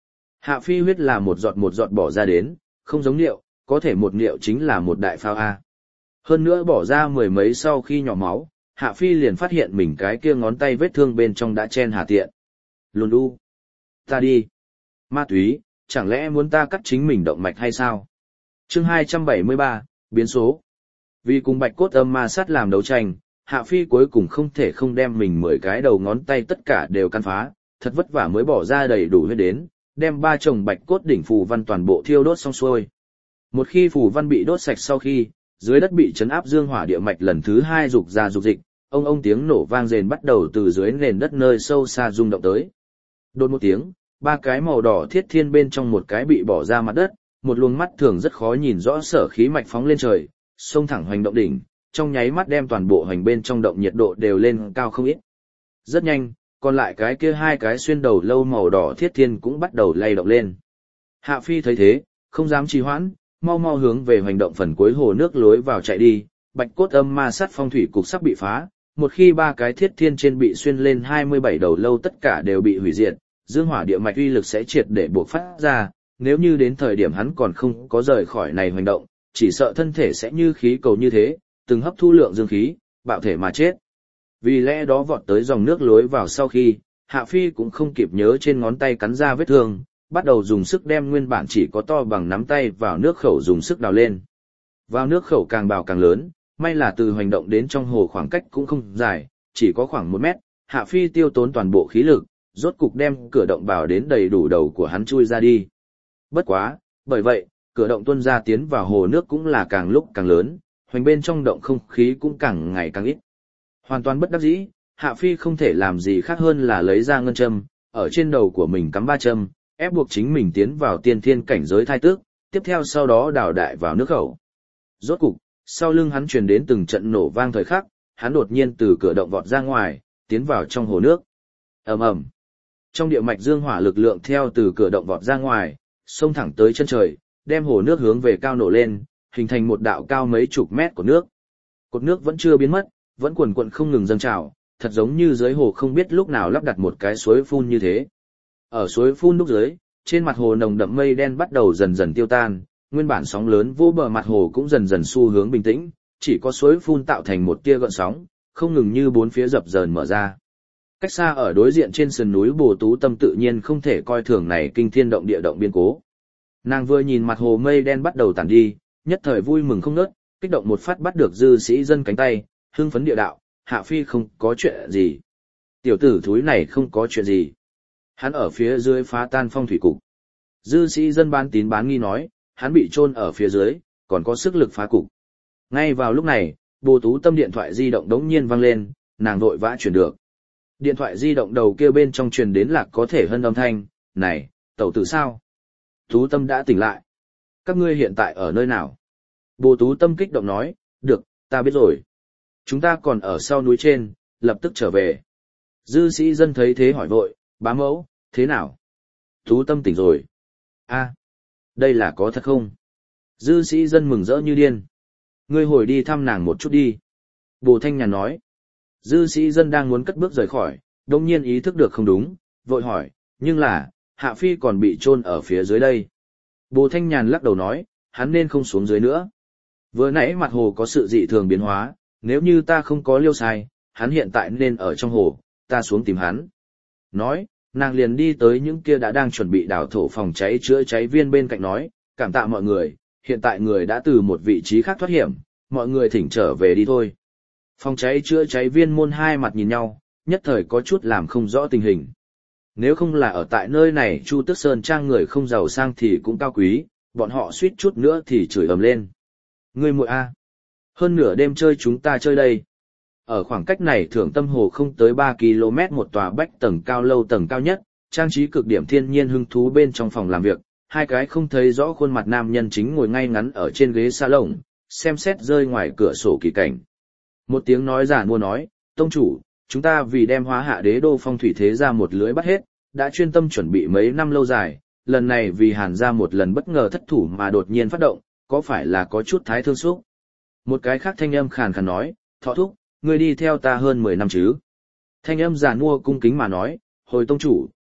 Hạ phi huyết là một giọt một giọt bỏ ra đến, không giống niệu, có thể một niệu chính là một đại phao A. Hơn nữa bỏ ra mười mấy sau khi nhỏ máu, Hạ phi liền phát hiện mình cái kia ngón tay vết thương bên trong đã chen hà tiện. Lùn đu. Ta đi. Ma túy, chẳng lẽ muốn ta cắt chính mình động mạch hay sao? Chương hai trăm bảy mươi ba, biến số. Vì cùng bạch cốt âm ma sát làm đấu tranh, Hạ Phi cuối cùng không thể không đem mình mười cái đầu ngón tay tất cả đều căn phá, thật vất vả mới bỏ ra đầy đủ huyết đến, đem ba chồng bạch cốt đỉnh phù văn toàn bộ thiêu đốt xong xuôi. Một khi phù văn bị đốt sạch sau khi, dưới đất bị chấn áp dương hỏa địa mạch lần thứ hai rục ra rục dịch, ông ông tiếng nổ vang rền bắt đầu từ dưới nền đất nơi sâu xa rung động tới. Đột một tiếng, ba cái màu đỏ thiết thiên bên trong một cái bị bỏ ra mặt đất, một luồng mắt thường rất khó nhìn rõ sở khí mạch phóng lên trời, xông thẳng hoành động đỉnh, trong nháy mắt đem toàn bộ hoành bên trong động nhiệt độ đều lên cao không ít. Rất nhanh, còn lại cái kia hai cái xuyên đầu lâu màu đỏ thiết thiên cũng bắt đầu lay động lên. Hạ Phi thấy thế, không dám trì hoãn, mau mau hướng về hoành động phần cuối hồ nước lối vào chạy đi, bạch cốt âm ma sát phong thủy cục sắp bị phá, một khi ba cái thiết thiên trên bị xuyên lên hai mươi bảy đầu lâu tất cả đều bị hủy diệt, dương hỏa địa mạch uy lực sẽ triệt để buộc phát ra, nếu như đến thời điểm hắn còn không có rời khỏi này hoành động, chỉ sợ thân thể sẽ như khí cầu như thế, từng hấp thu lượng dương khí, bạo thể mà chết. Vì lẽ đó vọt tới dòng nước lối vào sau khi, Hạ Phi cũng không kịp nhớ trên ngón tay cắn ra vết thương, bắt đầu dùng sức đem nguyên bản chỉ có to bằng nắm tay vào nước khẩu dùng sức đào lên. Vào nước khẩu càng bào càng lớn, may là từ hoành động đến trong hồ khoảng cách cũng không dài, chỉ có khoảng một mét, Hạ Phi tiêu tốn toàn bộ khí lực, rốt cục đem cửa động bào đến đầy đủ đầu của hắn chui ra đi. Bất quá, bởi vậy, cửa động tuôn ra tiến vào hồ nước cũng là càng lúc càng lớn, hoành bên trong động không khí cũng càng ngày càng ít. Hoàn toàn bất đắc dĩ, Hạ Phi không thể làm gì khác hơn là lấy ra ngân châm, ở trên đầu của mình cắm ba châm, ép buộc chính mình tiến vào tiên thiên cảnh giới thai tước, tiếp theo sau đó đào đại vào nước khẩu. Rốt cục, sau lưng hắn truyền đến từng trận nổ vang thời khắc, hắn đột nhiên từ cửa động vọt ra ngoài, tiến vào trong hồ nước. Ầm ầm. Trong địa mạch dương hỏa lực lượng theo từ cửa động vọt ra ngoài, xông thẳng tới chân trời, đem hồ nước hướng về cao nổ lên, hình thành một đạo cao mấy chục mét của nước. Cột nước vẫn chưa biến mất, vẫn cuồn cuộn không ngừng dâng trào, thật giống như dưới hồ không biết lúc nào lắp đặt một cái suối phun như thế. Ở suối phun lúc dưới, trên mặt hồ nồng đậm mây đen bắt đầu dần dần tiêu tan, nguyên bản sóng lớn vô bờ mặt hồ cũng dần dần xu hướng bình tĩnh, chỉ có suối phun tạo thành một tia gợn sóng, không ngừng như bốn phía dập dờn mở ra. Cách xa ở đối diện trên sườn núi Bồ Tú Tâm tự nhiên không thể coi thường này kinh thiên động địa động biến cố. Nàng vừa nhìn mặt hồ mây đen bắt đầu tản đi, nhất thời vui mừng không ngớt, kích động một phát bắt được dư sĩ dân cánh tay, hưng phấn địa đạo, Hạ Phi không có chuyện gì. Tiểu tử thúi này không có chuyện gì. Hắn ở phía dưới phá tan phong thủy cục. Dư sĩ dân bán tín bán nghi nói, hắn bị chôn ở phía dưới, còn có sức lực phá cục. Ngay vào lúc này, Bồ Tú Tâm điện thoại di động đống nhiên vang lên, nàng vội vã chuyển được. Điện thoại di động đầu kia bên trong truyền đến lạc có thể hơn âm thanh, này, tẩu tử sao? Tú Tâm đã tỉnh lại. Các ngươi hiện tại ở nơi nào? Bồ Tú Tâm kích động nói, được, ta biết rồi. Chúng ta còn ở sau núi trên, lập tức trở về. Dư sĩ dân thấy thế hỏi vội, bá mẫu, thế nào? Tú Tâm tỉnh rồi. A, đây là có thật không? Dư sĩ dân mừng rỡ như điên. Ngươi hồi đi thăm nàng một chút đi. Bồ Thanh Nhàn nói. Dư sĩ dân đang muốn cất bước rời khỏi, đồng nhiên ý thức được không đúng, vội hỏi, nhưng là, Hạ Phi còn bị chôn ở phía dưới đây. Bồ Thanh Nhàn lắc đầu nói, hắn nên không xuống dưới nữa. Vừa nãy mặt hồ có sự dị thường biến hóa, nếu như ta không có liêu sai, hắn hiện tại nên ở trong hồ, ta xuống tìm hắn. Nói, nàng liền đi tới những kia đã đang chuẩn bị đào thổ phòng cháy chữa cháy viên bên cạnh nói, cảm tạ mọi người, hiện tại người đã từ một vị trí khác thoát hiểm, mọi người thỉnh trở về đi thôi. Phòng cháy chữa cháy viên môn hai mặt nhìn nhau, nhất thời có chút làm không rõ tình hình. Nếu không là ở tại nơi này Chu Tước Sơn Trang người không giàu sang thì cũng cao quý, bọn họ suýt chút nữa thì chửi ầm lên. Ngươi muội a, hơn nửa đêm chơi chúng ta chơi đây. Ở khoảng cách này Thưởng Tâm Hồ không tới ba ki lô mét một tòa bách tầng cao lâu tầng cao nhất, trang trí cực điểm thiên nhiên hứng thú bên trong phòng làm việc, hai cái không thấy rõ khuôn mặt nam nhân chính ngồi ngay ngắn ở trên ghế salon, xem xét rơi ngoài cửa sổ kỳ cảnh. Một tiếng nói giản mua nói, tông chủ, chúng ta vì đem Hóa Hạ Đế đô phong thủy thế ra một lưới bắt hết, đã chuyên tâm chuẩn bị mấy năm lâu dài, lần này vì Hàn ra một lần bất ngờ thất thủ mà đột nhiên phát động, có phải là có chút thái thương xúc? Một cái khác thanh âm khàn khàn nói, Thọ thúc, ngươi đi theo ta hơn mười năm chứ? Thanh âm giản mua cung kính mà nói, hồi tông chủ,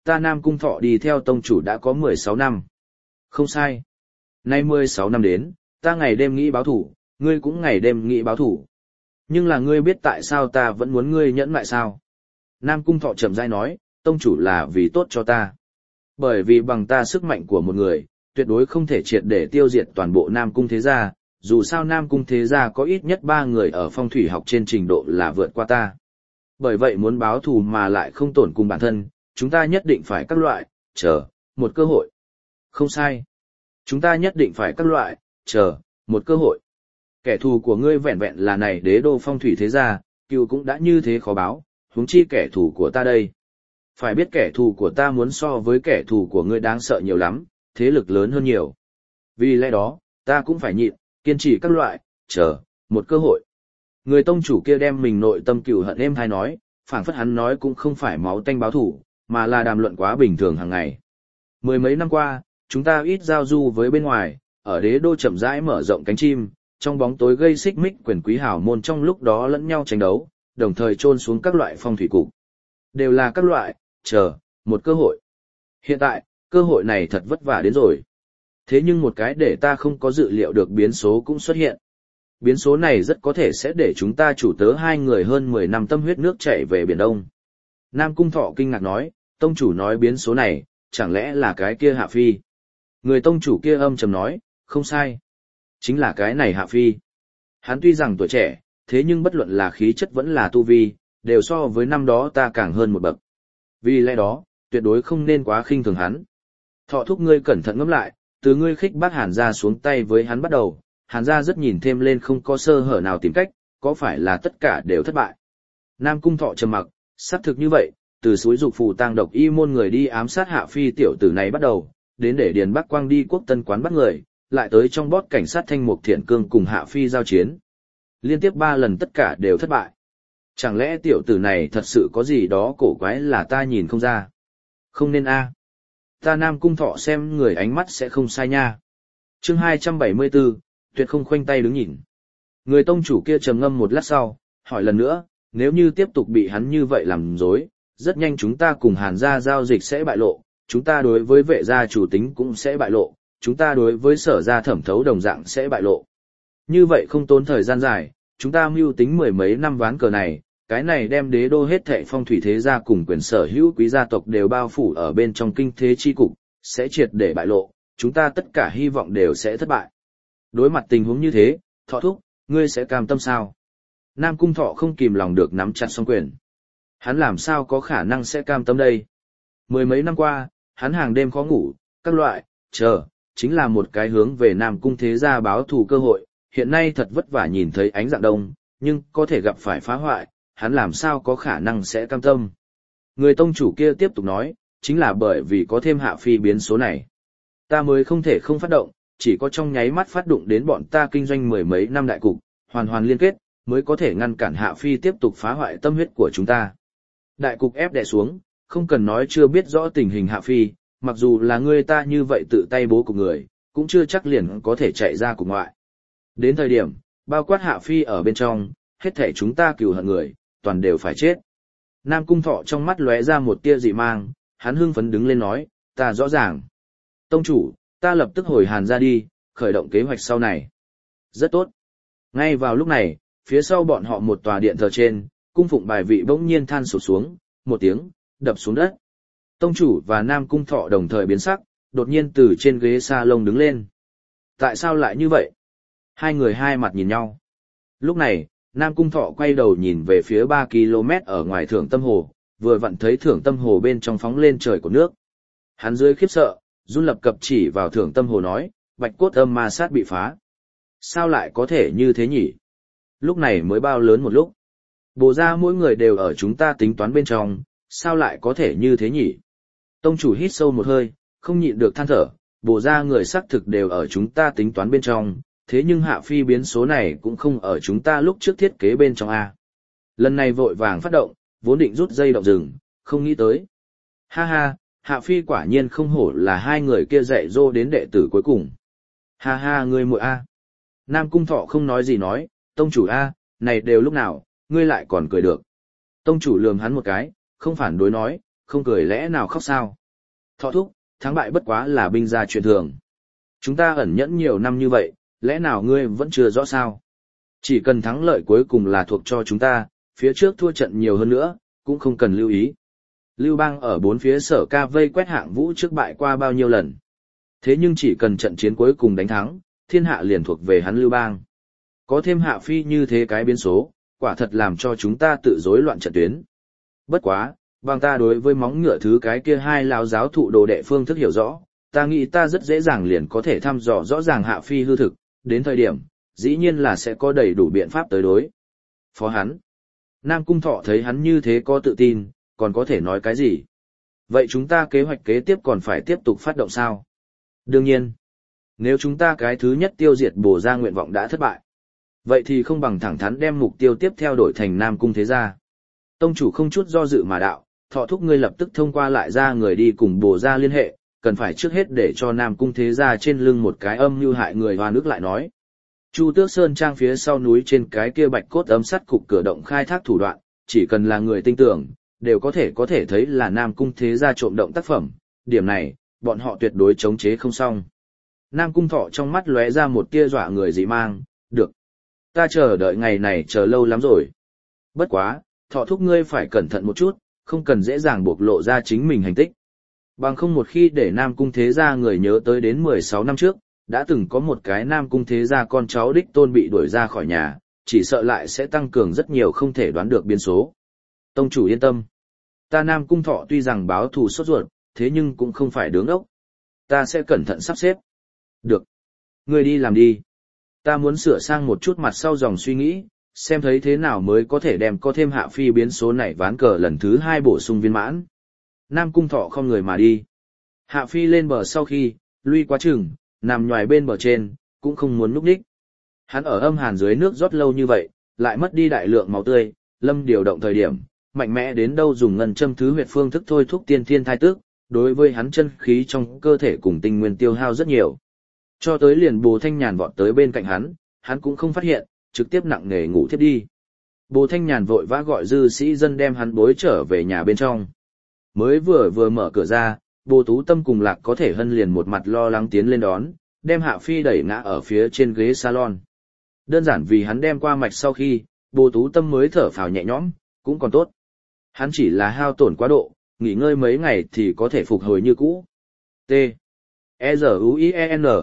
ta Nam Cung Thọ đi theo tông chủ đã có mười sáu năm. Không sai. Nay mười sáu năm đến, ta ngày đêm nghĩ báo thủ, ngươi cũng ngày đêm nghĩ báo thủ. Nhưng là ngươi biết tại sao ta vẫn muốn ngươi nhẫn lại sao? Nam Cung Thọ chậm rãi nói, tông chủ là vì tốt cho ta. Bởi vì bằng ta sức mạnh của một người, tuyệt đối không thể triệt để tiêu diệt toàn bộ Nam Cung thế gia, dù sao Nam Cung thế gia có ít nhất ba người ở phong thủy học trên trình độ là vượt qua ta. Bởi vậy muốn báo thù mà lại không tổn cùng bản thân, chúng ta nhất định phải các loại, chờ, một cơ hội. Không sai. Chúng ta nhất định phải các loại, chờ, một cơ hội. Kẻ thù của ngươi vẹn vẹn là này đế đô phong thủy thế gia, cựu cũng đã như thế khó báo, huống chi kẻ thù của ta đây. Phải biết kẻ thù của ta muốn so với kẻ thù của ngươi đáng sợ nhiều lắm, thế lực lớn hơn nhiều. Vì lẽ đó, ta cũng phải nhịn, kiên trì các loại, chờ, một cơ hội. Người tông chủ kia đem mình nội tâm cừu hận êm hay nói, phảng phất hắn nói cũng không phải máu tanh báo thủ, mà là đàm luận quá bình thường hàng ngày. Mười mấy năm qua, chúng ta ít giao du với bên ngoài, ở đế đô chậm rãi mở rộng cánh chim, trong bóng tối gây xích mích quyền quý hào môn trong lúc đó lẫn nhau tranh đấu, đồng thời trôn xuống các loại phong thủy cục. Đều là các loại, chờ, một cơ hội. Hiện tại, cơ hội này thật vất vả đến rồi. Thế nhưng một cái để ta không có dự liệu được biến số cũng xuất hiện. Biến số này rất có thể sẽ để chúng ta chủ tớ hai người hơn mười năm tâm huyết nước chảy về Biển Đông. Nam Cung Thọ kinh ngạc nói, tông chủ nói biến số này, chẳng lẽ là cái kia Hạ Phi? Người tông chủ kia âm trầm nói, không sai. Chính là cái này Hạ Phi. Hắn tuy rằng tuổi trẻ, thế nhưng bất luận là khí chất vẫn là tu vi, đều so với năm đó ta càng hơn một bậc. Vì lẽ đó, tuyệt đối không nên quá khinh thường hắn. Thọ thúc ngươi cẩn thận ngẫm lại, từ ngươi khích bác Hàn gia xuống tay với hắn bắt đầu, Hàn gia rất nhìn thêm lên không có sơ hở nào tìm cách, có phải là tất cả đều thất bại. Nam Cung Thọ trầm mặc, xác thực như vậy, từ suối dục phù tang độc y môn người đi ám sát Hạ Phi tiểu tử này bắt đầu, đến để Điền Bắc Quang đi Quốc Tân quán bắt người, lại tới trong bót cảnh sát Thanh Mục Thiện Cương cùng Hạ Phi giao chiến. Liên tiếp ba lần tất cả đều thất bại. Chẳng lẽ tiểu tử này thật sự có gì đó cổ quái là ta nhìn không ra? Không nên a. Ta Nam Cung Thọ xem người ánh mắt sẽ không sai nha. Chương hai trăm bảy mươi bốn, tuyệt không khoanh tay đứng nhìn. Người tông chủ kia trầm ngâm một lát sau, hỏi lần nữa, nếu như tiếp tục bị hắn như vậy làm dối, rất nhanh chúng ta cùng Hàn gia giao dịch sẽ bại lộ, chúng ta đối với vệ gia chủ tính cũng sẽ bại lộ, chúng ta đối với sở gia thẩm thấu đồng dạng sẽ bại lộ. Như vậy không tốn thời gian dài, chúng ta mưu tính mười mấy năm ván cờ này, cái này đem đế đô hết thệ phong thủy thế gia cùng quyền sở hữu quý gia tộc đều bao phủ ở bên trong kinh thế chi cục, sẽ triệt để bại lộ, chúng ta tất cả hy vọng đều sẽ thất bại. Đối mặt tình huống như thế, Thọ thúc, ngươi sẽ cam tâm sao? Nam Cung Thọ không kìm lòng được nắm chặt song quyền. Hắn làm sao có khả năng sẽ cam tâm đây? Mười mấy năm qua, hắn hàng đêm khó ngủ, các loại, chờ, chính là một cái hướng về Nam Cung thế gia báo thù cơ hội, hiện nay thật vất vả nhìn thấy ánh dạng đông, nhưng có thể gặp phải phá hoại, hắn làm sao có khả năng sẽ cam tâm. Người tông chủ kia tiếp tục nói, chính là bởi vì có thêm Hạ Phi biến số này. Ta mới không thể không phát động, chỉ có trong nháy mắt phát động đến bọn ta kinh doanh mười mấy năm đại cục, hoàn hoàn liên kết, mới có thể ngăn cản Hạ Phi tiếp tục phá hoại tâm huyết của chúng ta. Đại cục ép đè xuống, không cần nói chưa biết rõ tình hình Hạ Phi, mặc dù là người ta như vậy tự tay bố cục người, cũng chưa chắc liền có thể chạy ra cục ngoại. Đến thời điểm, bao quát Hạ Phi ở bên trong, hết thể chúng ta cừu hận người, toàn đều phải chết. Nam Cung Thọ trong mắt lóe ra một tia dị mang, hắn hưng phấn đứng lên nói, ta rõ ràng. Tông chủ, ta lập tức hồi Hàn ra đi, khởi động kế hoạch sau này. Rất tốt. Ngay vào lúc này, phía sau bọn họ một tòa điện thờ trên, cung phụng bài vị bỗng nhiên than sụt xuống, một tiếng, đập xuống đất. Tông chủ và Nam Cung Thọ đồng thời biến sắc, đột nhiên từ trên ghế salon đứng lên. Tại sao lại như vậy? Hai người hai mặt nhìn nhau. Lúc này, Nam Cung Thọ quay đầu nhìn về phía ba ki lô mét ở ngoài Thưởng Tâm Hồ, vừa vặn thấy Thưởng Tâm Hồ bên trong phóng lên trời của nước. Hắn dưới khiếp sợ, run lập cập chỉ vào Thưởng Tâm Hồ nói, bạch cốt âm ma sát bị phá. Sao lại có thể như thế nhỉ? Lúc này mới bao lớn một lúc. Bồ ra mỗi người đều ở chúng ta tính toán bên trong, sao lại có thể như thế nhỉ? Tông chủ hít sâu một hơi, không nhịn được than thở, bồ ra người xác thực đều ở chúng ta tính toán bên trong, thế nhưng Hạ Phi biến số này cũng không ở chúng ta lúc trước thiết kế bên trong A. Lần này vội vàng phát động, vốn định rút dây động rừng, không nghĩ tới. Ha ha, Hạ Phi quả nhiên không hổ là hai người kia dạy dỗ đến đệ tử cuối cùng. Ha ha ngươi muội A. Nam Cung Thọ không nói gì nói, tông chủ A, này đều lúc nào, ngươi lại còn cười được. Tông chủ lườm hắn một cái, không phản đối nói, không cười lẽ nào khóc sao? Thọ thúc, thắng bại bất quá là binh gia chuyện thường. Chúng ta ẩn nhẫn nhiều năm như vậy, lẽ nào ngươi vẫn chưa rõ sao? Chỉ cần thắng lợi cuối cùng là thuộc cho chúng ta, phía trước thua trận nhiều hơn nữa, cũng không cần lưu ý. Lưu Bang ở bốn phía Sở Ca vây quét Hạng Vũ trước bại qua bao nhiêu lần. Thế nhưng chỉ cần trận chiến cuối cùng đánh thắng, thiên hạ liền thuộc về hắn Lưu Bang. Có thêm Hạ Phi như thế cái biến số, quả thật làm cho chúng ta tự rối loạn trận tuyến. Bất quá, bằng ta đối với móng ngựa thứ cái kia hai lão giáo thụ đồ đệ phương thức hiểu rõ, ta nghĩ ta rất dễ dàng liền có thể thăm dò rõ ràng Hạ Phi hư thực, đến thời điểm, dĩ nhiên là sẽ có đầy đủ biện pháp tới đối phó hắn. Nam Cung Thọ thấy hắn như thế có tự tin, còn có thể nói cái gì? Vậy chúng ta kế hoạch kế tiếp còn phải tiếp tục phát động sao? Đương nhiên, nếu chúng ta cái thứ nhất tiêu diệt Bồ Gia nguyện vọng đã thất bại, vậy thì không bằng thẳng thắn đem mục tiêu tiếp theo đổi thành Nam Cung Thế Gia. Tông chủ không chút do dự mà đạo, Thọ thúc ngươi lập tức thông qua lại ra người đi cùng Bồ Gia liên hệ, cần phải trước hết để cho Nam Cung Thế Gia trên lưng một cái âm mưu hại người hoa nước lại nói. Chu Tước Sơn Trang phía sau núi trên cái kia bạch cốt ấm sắt cục cửa động khai thác thủ đoạn, chỉ cần là người tinh tưởng, đều có thể có thể thấy là Nam Cung Thế Gia trộm động tác phẩm, điểm này, bọn họ tuyệt đối chống chế không xong. Nam Cung Thọ trong mắt lóe ra một tia dọa người dị mang, được. Ta chờ đợi ngày này chờ lâu lắm rồi. Bất quá, Thọ thúc ngươi phải cẩn thận một chút, không cần dễ dàng bộc lộ ra chính mình hành tích. Bằng không một khi để Nam Cung Thế Gia người nhớ tới đến mười sáu năm trước, đã từng có một cái Nam Cung Thế Gia con cháu đích tôn bị đuổi ra khỏi nhà, chỉ sợ lại sẽ tăng cường rất nhiều không thể đoán được biến số. Tông chủ yên tâm. Ta Nam Cung Thọ tuy rằng báo thù sốt ruột, thế nhưng cũng không phải đứng ốc. Ta sẽ cẩn thận sắp xếp. Được. Ngươi đi làm đi. Ta muốn sửa sang một chút mặt sau dòng suy nghĩ, xem thấy thế nào mới có thể đem có thêm Hạ Phi biến số này ván cờ lần thứ hai bổ sung viên mãn. Nam Cung Thọ không người mà đi. Hạ Phi lên bờ sau khi, lui quá chừng, nằm nhoài bên bờ trên, cũng không muốn núp đích. Hắn ở âm hàn dưới nước rót lâu như vậy, lại mất đi đại lượng máu tươi, lâm điều động thời điểm, mạnh mẽ đến đâu dùng ngân châm thứ huyệt phương thức thôi thúc tiên thiên thai tước, đối với hắn chân khí trong cơ thể cùng tinh nguyên tiêu hao rất nhiều. Cho tới liền Bồ Thanh Nhàn vọt tới bên cạnh hắn, hắn cũng không phát hiện, trực tiếp nặng nề ngủ thiếp đi. Bồ Thanh Nhàn vội vã gọi dư sĩ dân đem hắn bối trở về nhà bên trong. Mới vừa vừa mở cửa ra, Bồ Tú Tâm cùng Lạc có thể hân liền một mặt lo lắng tiến lên đón, đem Hạ Phi đẩy ngã ở phía trên ghế salon. Đơn giản vì hắn đem qua mạch sau khi, Bồ Tú Tâm mới thở phào nhẹ nhõm, cũng còn tốt. Hắn chỉ là hao tổn quá độ, nghỉ ngơi mấy ngày thì có thể phục hồi như cũ. T. E Z U I E N.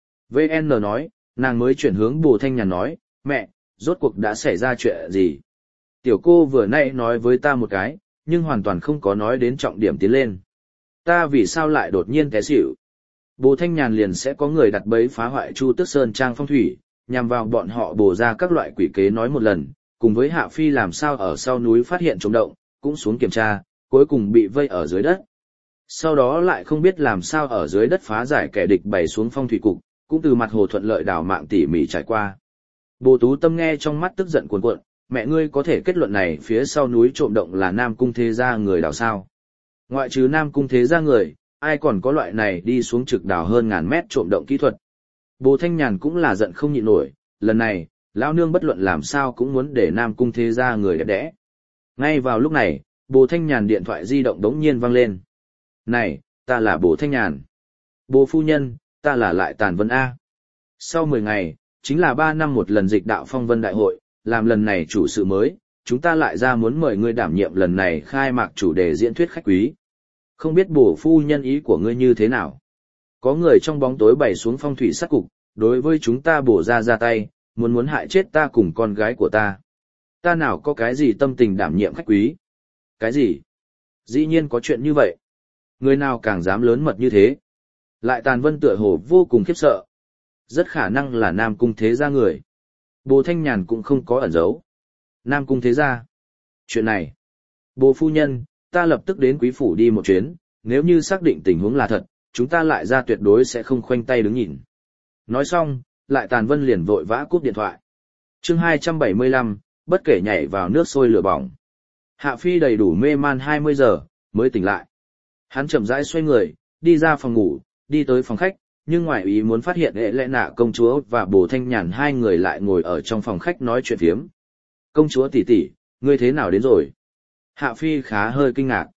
V N nói, nàng mới chuyển hướng Bồ Thanh Nhàn nói, mẹ, rốt cuộc đã xảy ra chuyện gì? Tiểu cô vừa nãy nói với ta một cái, nhưng hoàn toàn không có nói đến trọng điểm tiến lên. Ta vì sao lại đột nhiên té xỉu? Bồ Thanh Nhàn liền sẽ có người đặt bẫy phá hoại Chu Tước Sơn Trang phong thủy, nhằm vào bọn họ bổ ra các loại quỷ kế nói một lần, cùng với Hạ Phi làm sao ở sau núi phát hiện trống động, cũng xuống kiểm tra, cuối cùng bị vây ở dưới đất. Sau đó lại không biết làm sao ở dưới đất phá giải kẻ địch bày xuống phong thủy cục, cũng từ mặt hồ thuận lợi đào mạng tỉ mỉ trải qua. Bồ Tú Tâm nghe trong mắt tức giận cuồn cuộn, mẹ ngươi có thể kết luận này phía sau núi trộm động là Nam Cung Thế Gia người đào sao? Ngoại trừ Nam Cung Thế Gia người, ai còn có loại này đi xuống trực đào hơn ngàn mét trộm động kỹ thuật? Bồ Thanh Nhàn cũng là giận không nhịn nổi, lần này, lão nương bất luận làm sao cũng muốn để Nam Cung Thế Gia người đẹp đẽ. Ngay vào lúc này, Bồ Thanh Nhàn điện thoại di động đống nhiên vang lên. Này, ta là Bồ Thanh Nhàn. Bồ phu nhân, ta là Lại Tàn Vân A. Sau mười ngày, chính là ba năm một lần dịch đạo phong vân đại hội, làm lần này chủ sự mới, chúng ta lại ra muốn mời ngươi đảm nhiệm lần này khai mạc chủ đề diễn thuyết khách quý. Không biết Bồ phu nhân ý của ngươi như thế nào? Có người trong bóng tối bày xuống phong thủy sát cục, đối với chúng ta Bồ ra ra tay, muốn muốn hại chết ta cùng con gái của ta. Ta nào có cái gì tâm tình đảm nhiệm khách quý? Cái gì? Dĩ nhiên có chuyện như vậy. Người nào càng dám lớn mật như thế? Lại Tàn Vân tựa hồ vô cùng khiếp sợ. Rất khả năng là Nam Cung Thế Gia người. Bồ Thanh Nhàn cũng không có ẩn giấu. Nam Cung Thế Gia. Chuyện này. Bồ phu nhân, ta lập tức đến quý phủ đi một chuyến, nếu như xác định tình huống là thật, chúng ta lại ra tuyệt đối sẽ không khoanh tay đứng nhìn. Nói xong, Lại Tàn Vân liền vội vã cúp điện thoại. Chương hai trăm bảy mươi lăm, bất kể nhảy vào nước sôi lửa bỏng. Hạ Phi đầy đủ mê man hai mươi giờ, mới tỉnh lại. Hắn chậm rãi xoay người, đi ra phòng ngủ, đi tới phòng khách, nhưng ngoài ý muốn phát hiện hệ lẽ nạ công chúa và Bồ Thanh Nhàn hai người lại ngồi ở trong phòng khách nói chuyện phiếm. Công chúa tỷ tỷ, ngươi thế nào đến rồi? Hạ Phi khá hơi kinh ngạc.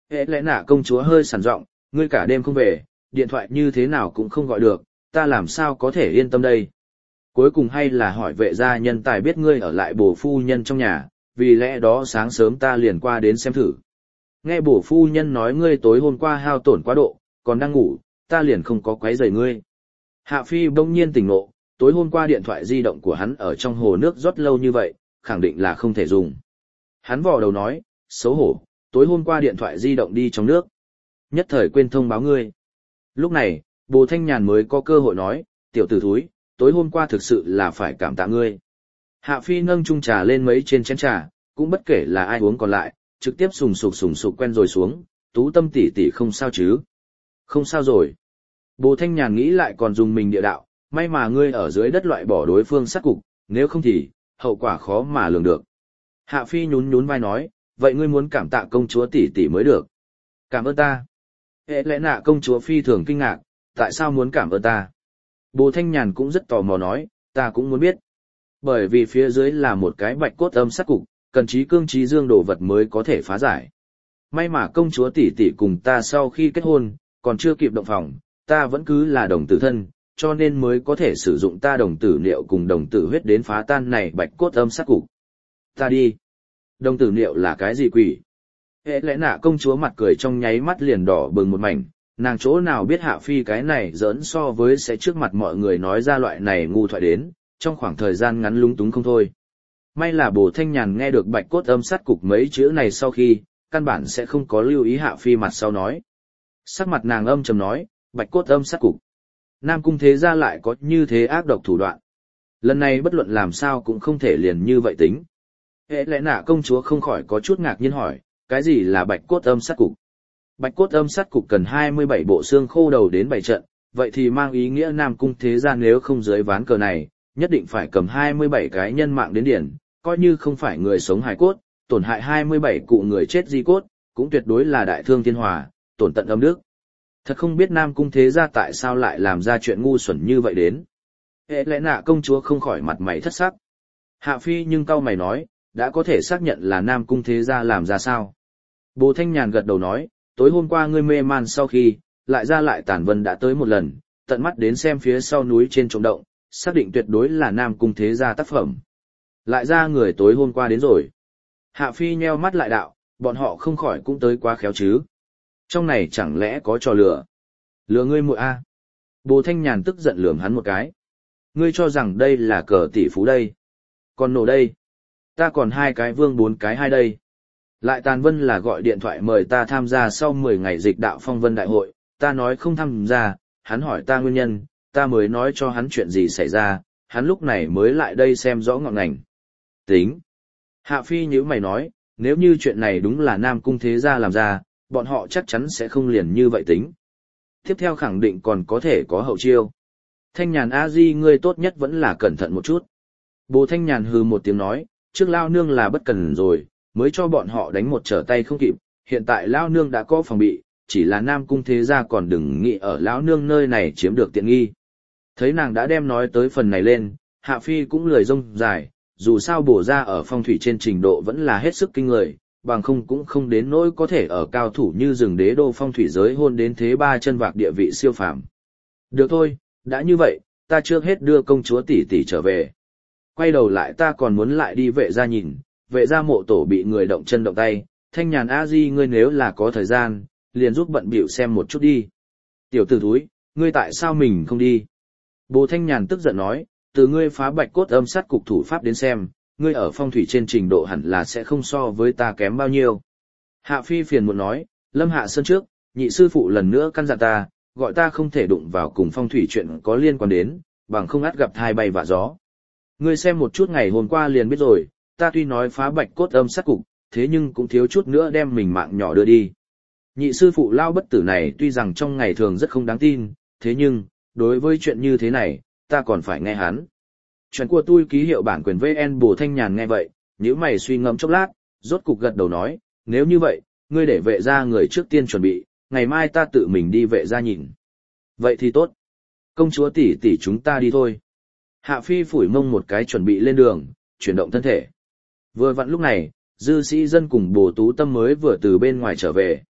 Hệ lẽ nạ công chúa hơi sẵn giọng, ngươi cả đêm không về, điện thoại như thế nào cũng không gọi được, ta làm sao có thể yên tâm đây. Cuối cùng hay là hỏi vệ gia nhân tài biết ngươi ở lại bổ phu nhân trong nhà, vì lẽ đó sáng sớm ta liền qua đến xem thử. Nghe bổ phu nhân nói ngươi tối hôm qua hao tổn quá độ, còn đang ngủ, ta liền không có quấy rầy ngươi. Hạ Phi bỗng nhiên tỉnh ngộ, tối hôm qua điện thoại di động của hắn ở trong hồ nước rót lâu như vậy, khẳng định là không thể dùng. Hắn vò đầu nói, xấu hổ, tối hôm qua điện thoại di động đi trong nước. Nhất thời quên thông báo ngươi. Lúc này, Bồ Thanh Nhàn mới có cơ hội nói, tiểu tử thúi, tối hôm qua thực sự là phải cảm tạ ngươi. Hạ Phi nâng chung trà lên mấy trên chén trà, cũng bất kể là ai uống còn lại, trực tiếp sùng sục sùng sục quen rồi xuống, Tú Tâm tỷ tỷ không sao chứ? Không sao rồi. Bồ Thanh Nhàn nghĩ lại còn dùng mình địa đạo, may mà ngươi ở dưới đất loại bỏ đối phương sát cục, nếu không thì, hậu quả khó mà lường được. Hạ Phi nhún nhún vai nói, vậy ngươi muốn cảm tạ công chúa tỷ tỷ mới được. Cảm ơn ta. Hệ lẽ nạ công chúa Phi thường kinh ngạc, tại sao muốn cảm ơn ta? Bồ Thanh Nhàn cũng rất tò mò nói, ta cũng muốn biết. Bởi vì phía dưới là một cái bạch cốt âm sát cục, cần trí cương trí dương đồ vật mới có thể phá giải. May mà công chúa tỷ tỷ cùng ta sau khi kết hôn, còn chưa kịp động phòng, ta vẫn cứ là đồng tử thân, cho nên mới có thể sử dụng ta đồng tử liệu cùng đồng tử huyết đến phá tan này bạch cốt âm sát cục. Ta đi. Đồng tử liệu là cái gì quỷ? Hệ lẽ nạ công chúa mặt cười trong nháy mắt liền đỏ bừng một mảnh, nàng chỗ nào biết Hạ Phi cái này giỡn so với sẽ trước mặt mọi người nói ra loại này ngu thoại đến, trong khoảng thời gian ngắn lúng túng không thôi. May là Bồ Thanh Nhàn nghe được bạch cốt âm sát cục mấy chữ này sau khi, căn bản sẽ không có lưu ý Hạ Phi mặt sau nói. Sắc mặt nàng âm trầm nói, bạch cốt âm sát cục. Nam cung thế gia lại có như thế ác độc thủ đoạn. Lần này bất luận làm sao cũng không thể liền như vậy tính. Hệ lẽ nạ công chúa không khỏi có chút ngạc nhiên hỏi, cái gì là bạch cốt âm sát cục? Bạch cốt âm sát cục cần hai mươi bảy bộ xương khô đầu đến bảy trận, vậy thì mang ý nghĩa Nam cung thế gia nếu không dưới ván cờ này, nhất định phải cầm hai mươi bảy cái nhân mạng đến điển, coi như không phải người sống hài cốt, tổn hại hai mươi bảy cụ người chết di cốt, cũng tuyệt đối là đại thương thiên hòa, tổn tận âm đức. Thật không biết Nam cung thế gia tại sao lại làm ra chuyện ngu xuẩn như vậy đến. Hệ lẽ nạ công chúa không khỏi mặt mày thất sắc. Hạ Phi nhưng cau mày nói, đã có thể xác nhận là Nam cung thế gia làm ra sao. Bồ Thanh Nhàn gật đầu nói, tối hôm qua ngươi mê man sau khi, lại ra lại Tản Vân đã tới một lần, tận mắt đến xem phía sau núi trên trống động, xác định tuyệt đối là Nam cung thế gia tác phẩm. Lại ra người tối hôm qua đến rồi. Hạ Phi nheo mắt lại đạo, bọn họ không khỏi cũng tới quá khéo chứ. Trong này chẳng lẽ có trò lừa? Lừa ngươi muội a? Bồ Thanh Nhàn tức giận lườm hắn một cái. Ngươi cho rằng đây là cờ tỷ phú đây. Còn nổ đây. Ta còn hai cái vương bốn cái hai đây. Lại Tàn Vân là gọi điện thoại mời ta tham gia sau mười ngày dịch đạo phong vân đại hội, ta nói không tham gia, hắn hỏi ta nguyên nhân, ta mới nói cho hắn chuyện gì xảy ra, hắn lúc này mới lại đây xem rõ ngọn ngành. Tính. Hạ Phi nhíu mày nói, nếu như chuyện này đúng là Nam cung thế gia làm ra, bọn họ chắc chắn sẽ không liền như vậy tính. Tiếp theo khẳng định còn có thể có hậu chiêu. Thanh Nhàn a di ngươi tốt nhất vẫn là cẩn thận một chút. Bồ Thanh Nhàn hừ một tiếng nói, trước lao nương là bất cần rồi, mới cho bọn họ đánh một trở tay không kịp, hiện tại lao nương đã có phòng bị, chỉ là Nam cung thế gia còn đừng nghĩ ở lão nương nơi này chiếm được tiện nghi. Thấy nàng đã đem nói tới phần này lên, Hạ Phi cũng lười rông dài, dù sao bổ ra ở phong thủy trên trình độ vẫn là hết sức kinh người, bằng không cũng không đến nỗi có thể ở cao thủ như rừng đế đô phong thủy giới hôn đến thế ba chân vạc địa vị siêu phàm. Được thôi, đã như vậy, ta trước hết đưa công chúa tỷ tỷ trở về. Quay đầu lại ta còn muốn lại đi vệ gia nhìn, vệ gia mộ tổ bị người động chân động tay, Thanh Nhàn a di ngươi nếu là có thời gian, liền giúp bận bịu xem một chút đi. Tiểu tử thúi, ngươi tại sao mình không đi? Bồ Thanh Nhàn tức giận nói, từ ngươi phá bạch cốt âm sát cục thủ pháp đến xem, ngươi ở phong thủy trên trình độ hẳn là sẽ không so với ta kém bao nhiêu. Hạ Phi phiền muốn nói, Lâm Hạ Sơn trước, nhị sư phụ lần nữa căn dặn ta, gọi ta không thể đụng vào cùng phong thủy chuyện có liên quan đến, bằng không át gặp thai bay vạ gió. Ngươi xem một chút ngày hôm qua liền biết rồi, ta tuy nói phá bạch cốt âm sát cục, thế nhưng cũng thiếu chút nữa đem mình mạng nhỏ đưa đi. Nhị sư phụ lao bất tử này tuy rằng trong ngày thường rất không đáng tin, thế nhưng, đối với chuyện như thế này, ta còn phải nghe hắn. Chuyện của tôi ký hiệu bản quyền vê en Bồ Thanh Nhàn nghe vậy, nếu mày suy ngẫm chốc lát, rốt cục gật đầu nói, nếu như vậy, ngươi để vệ gia người trước tiên chuẩn bị, ngày mai ta tự mình đi vệ gia nhìn. Vậy thì tốt. Công chúa tỷ tỷ chúng ta đi thôi. Hạ Phi phủi mông một cái chuẩn bị lên đường, chuyển động thân thể. Vừa vặn lúc này, dư sĩ dân cùng Bồ Tú Tâm mới vừa từ bên ngoài trở về.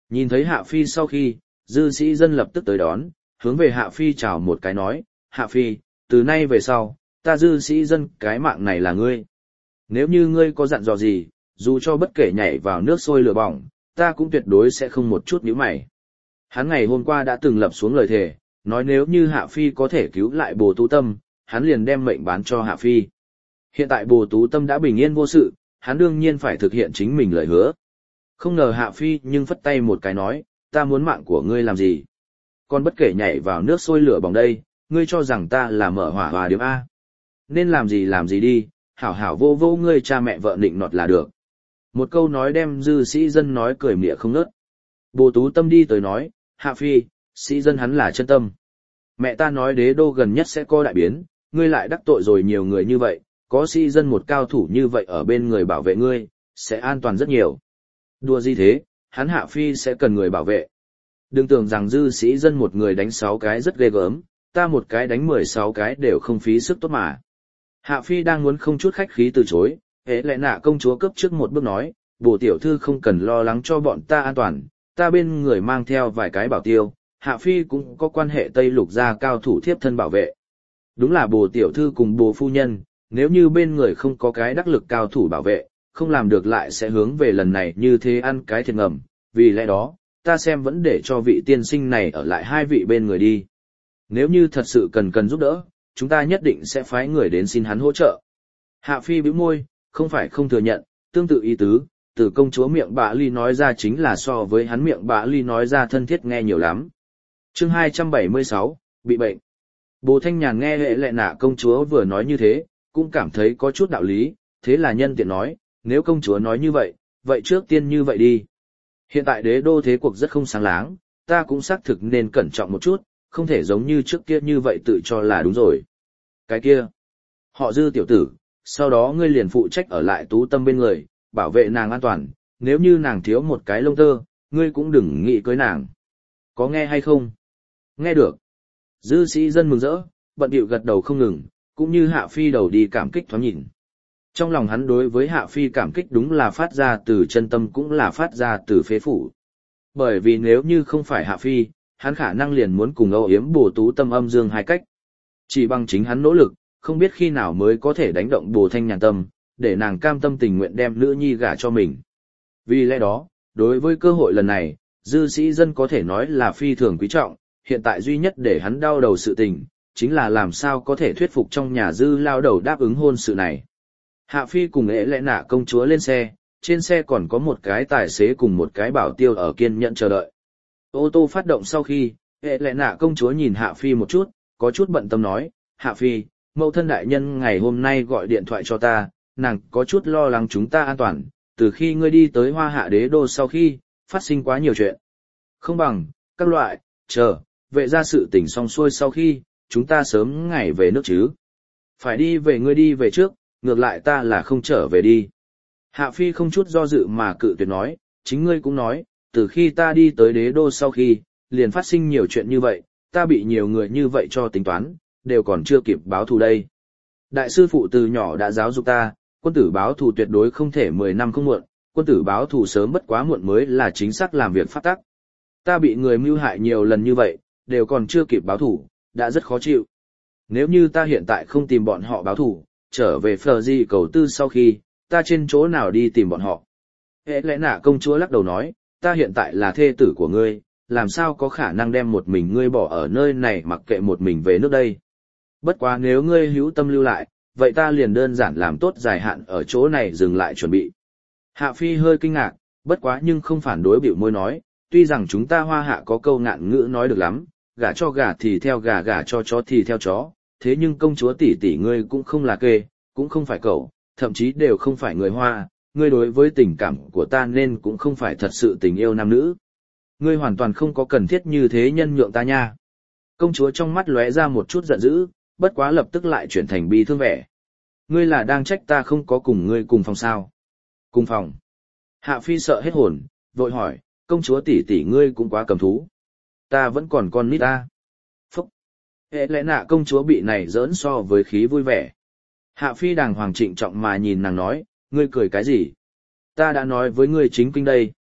Nhìn thấy Hạ Phi sau khi, dư sĩ dân lập tức tới đón, hướng về Hạ Phi chào một cái nói, Hạ Phi, từ nay về sau, ta dư sĩ dân cái mạng này là ngươi. Nếu như ngươi có dặn dò gì, dù cho bất kể nhảy vào nước sôi lửa bỏng, ta cũng tuyệt đối sẽ không một chút nhíu mày. Hắn ngày hôm qua đã từng lập xuống lời thề, nói nếu như Hạ Phi có thể cứu lại Bồ Tú Tâm, hắn liền đem mệnh bán cho Hạ Phi. Hiện tại Bồ Tú Tâm đã bình yên vô sự, hắn đương nhiên phải thực hiện chính mình lời hứa. Không ngờ Hạ Phi nhưng phất tay một cái nói, ta muốn mạng của ngươi làm gì? Còn bất kể nhảy vào nước sôi lửa bỏng đây, ngươi cho rằng ta là mở hỏa hòa điếm A. Nên làm gì làm gì đi, hảo hảo vô vô ngươi cha mẹ vợ nịnh nọt là được. Một câu nói đem dư sĩ dân nói cười mỉa không ngớt. Bồ Tú Tâm đi tới nói, Hạ Phi, sĩ dân hắn là chân tâm. Mẹ ta nói đế đô gần nhất sẽ có đại biến, ngươi lại đắc tội rồi nhiều người như vậy, có sĩ dân một cao thủ như vậy ở bên người bảo vệ ngươi, sẽ an toàn rất nhiều. Đùa gì thế, hắn Hạ Phi sẽ cần người bảo vệ. Đừng tưởng rằng dư sĩ dân một người đánh sáu cái rất ghê gớm, ta một cái đánh mười sáu cái đều không phí sức tốt mà. Hạ Phi đang muốn không chút khách khí từ chối, hễ lẽ nạ công chúa cấp trước một bước nói, bồ tiểu thư không cần lo lắng cho bọn ta an toàn, ta bên người mang theo vài cái bảo tiêu, Hạ Phi cũng có quan hệ Tây Lục gia cao thủ thiếp thân bảo vệ. Đúng là bồ tiểu thư cùng bồ phu nhân, nếu như bên người không có cái đắc lực cao thủ bảo vệ, không làm được lại sẽ hướng về lần này như thế ăn cái thiệt ngầm, vì lẽ đó, ta xem vẫn để cho vị tiên sinh này ở lại hai vị bên người đi. Nếu như thật sự cần cần giúp đỡ, chúng ta nhất định sẽ phái người đến xin hắn hỗ trợ. Hạ Phi bĩu môi, không phải không thừa nhận, tương tự ý tứ, từ công chúa miệng bạ ly nói ra chính là so với hắn miệng bạ ly nói ra thân thiết nghe nhiều lắm. Chương hai trăm bảy mươi sáu, bị bệnh. Bồ Thanh Nhàn nghe hệ lệ nạ công chúa vừa nói như thế, cũng cảm thấy có chút đạo lý, thế là nhân tiện nói, nếu công chúa nói như vậy, vậy trước tiên như vậy đi. Hiện tại đế đô thế cuộc rất không sáng láng, ta cũng xác thực nên cẩn trọng một chút, không thể giống như trước kia như vậy tự cho là đúng rồi. Cái kia, họ dư tiểu tử, sau đó ngươi liền phụ trách ở lại Tú Tâm bên người, bảo vệ nàng an toàn, nếu như nàng thiếu một cái lông tơ, ngươi cũng đừng nghĩ cưới nàng. Có nghe hay không? Nghe được. Dư sĩ dân mừng rỡ, bận bịu gật đầu không ngừng, cũng như Hạ Phi đầu đi cảm kích thoáng nhìn. Trong lòng hắn đối với Hạ Phi cảm kích đúng là phát ra từ chân tâm cũng là phát ra từ phế phủ. Bởi vì nếu như không phải Hạ Phi, hắn khả năng liền muốn cùng âu yếm Bồ Tú Tâm âm dương hai cách. Chỉ bằng chính hắn nỗ lực, không biết khi nào mới có thể đánh động Bồ Thanh Nhàn tâm, để nàng cam tâm tình nguyện đem nữ nhi gả cho mình. Vì lẽ đó, đối với cơ hội lần này, dư sĩ dân có thể nói là phi thường quý trọng, hiện tại duy nhất để hắn đau đầu sự tình, chính là làm sao có thể thuyết phục trong nhà dư lao đầu đáp ứng hôn sự này. Hạ Phi cùng ế lẽ nạ công chúa lên xe, trên xe còn có một cái tài xế cùng một cái bảo tiêu ở kiên nhẫn chờ đợi. Ô tô phát động sau khi, ế lẽ nạ công chúa nhìn Hạ Phi một chút, có chút bận tâm nói, Hạ Phi, mẫu thân đại nhân ngày hôm nay gọi điện thoại cho ta, nàng có chút lo lắng chúng ta an toàn, từ khi ngươi đi tới Hoa Hạ đế đô sau khi, phát sinh quá nhiều chuyện. Không bằng, các loại, chờ, vệ ra sự tình xong xuôi sau khi, chúng ta sớm ngày về nước chứ. Phải đi về ngươi đi về trước, ngược lại ta là không trở về đi. Hạ Phi không chút do dự mà cự tuyệt nói, chính ngươi cũng nói, từ khi ta đi tới đế đô sau khi, liền phát sinh nhiều chuyện như vậy, ta bị nhiều người như vậy cho tính toán, đều còn chưa kịp báo thù đây. Đại sư phụ từ nhỏ đã giáo dục ta, quân tử báo thù tuyệt đối không thể mười năm không muộn, quân tử báo thù sớm bất quá muộn mới là chính xác làm việc pháp tắc. Ta bị người mưu hại nhiều lần như vậy, đều còn chưa kịp báo thù, đã rất khó chịu. Nếu như ta hiện tại không tìm bọn họ báo thù, trở về Phờ Di cầu tư sau khi, ta trên chỗ nào đi tìm bọn họ. Hệ lẽ nạ công chúa lắc đầu nói, ta hiện tại là thê tử của ngươi, làm sao có khả năng đem một mình ngươi bỏ ở nơi này mặc kệ một mình về nước đây. Bất quá nếu ngươi hữu tâm lưu lại, vậy ta liền đơn giản làm tốt dài hạn ở chỗ này dừng lại chuẩn bị. Hạ Phi hơi kinh ngạc, bất quá nhưng không phản đối bĩu môi nói, tuy rằng chúng ta Hoa Hạ có câu ngạn ngữ nói được lắm, gả cho gà thì theo gà, gả cho chó thì theo chó, thế nhưng công chúa tỷ tỷ ngươi cũng không là kê, cũng không phải cậu, thậm chí đều không phải người Hoa, ngươi đối với tình cảm của ta nên cũng không phải thật sự tình yêu nam nữ. Ngươi hoàn toàn không có cần thiết như thế nhân nhượng ta nha. Công chúa trong mắt lóe ra một chút giận dữ, bất quá lập tức lại chuyển thành bi thương vẻ. Ngươi là đang trách ta không có cùng ngươi cùng phòng sao? Cùng phòng. Hạ Phi sợ hết hồn, vội hỏi, công chúa tỷ tỷ ngươi cũng quá cầm thú. Ta vẫn còn con nít ta. Phúc. Hệ lẽ nạ công chúa bị này giỡn so với khí vui vẻ. Hạ Phi đàng hoàng trịnh trọng mà nhìn nàng nói, ngươi cười cái gì? Ta đã nói với ngươi chính kinh đây.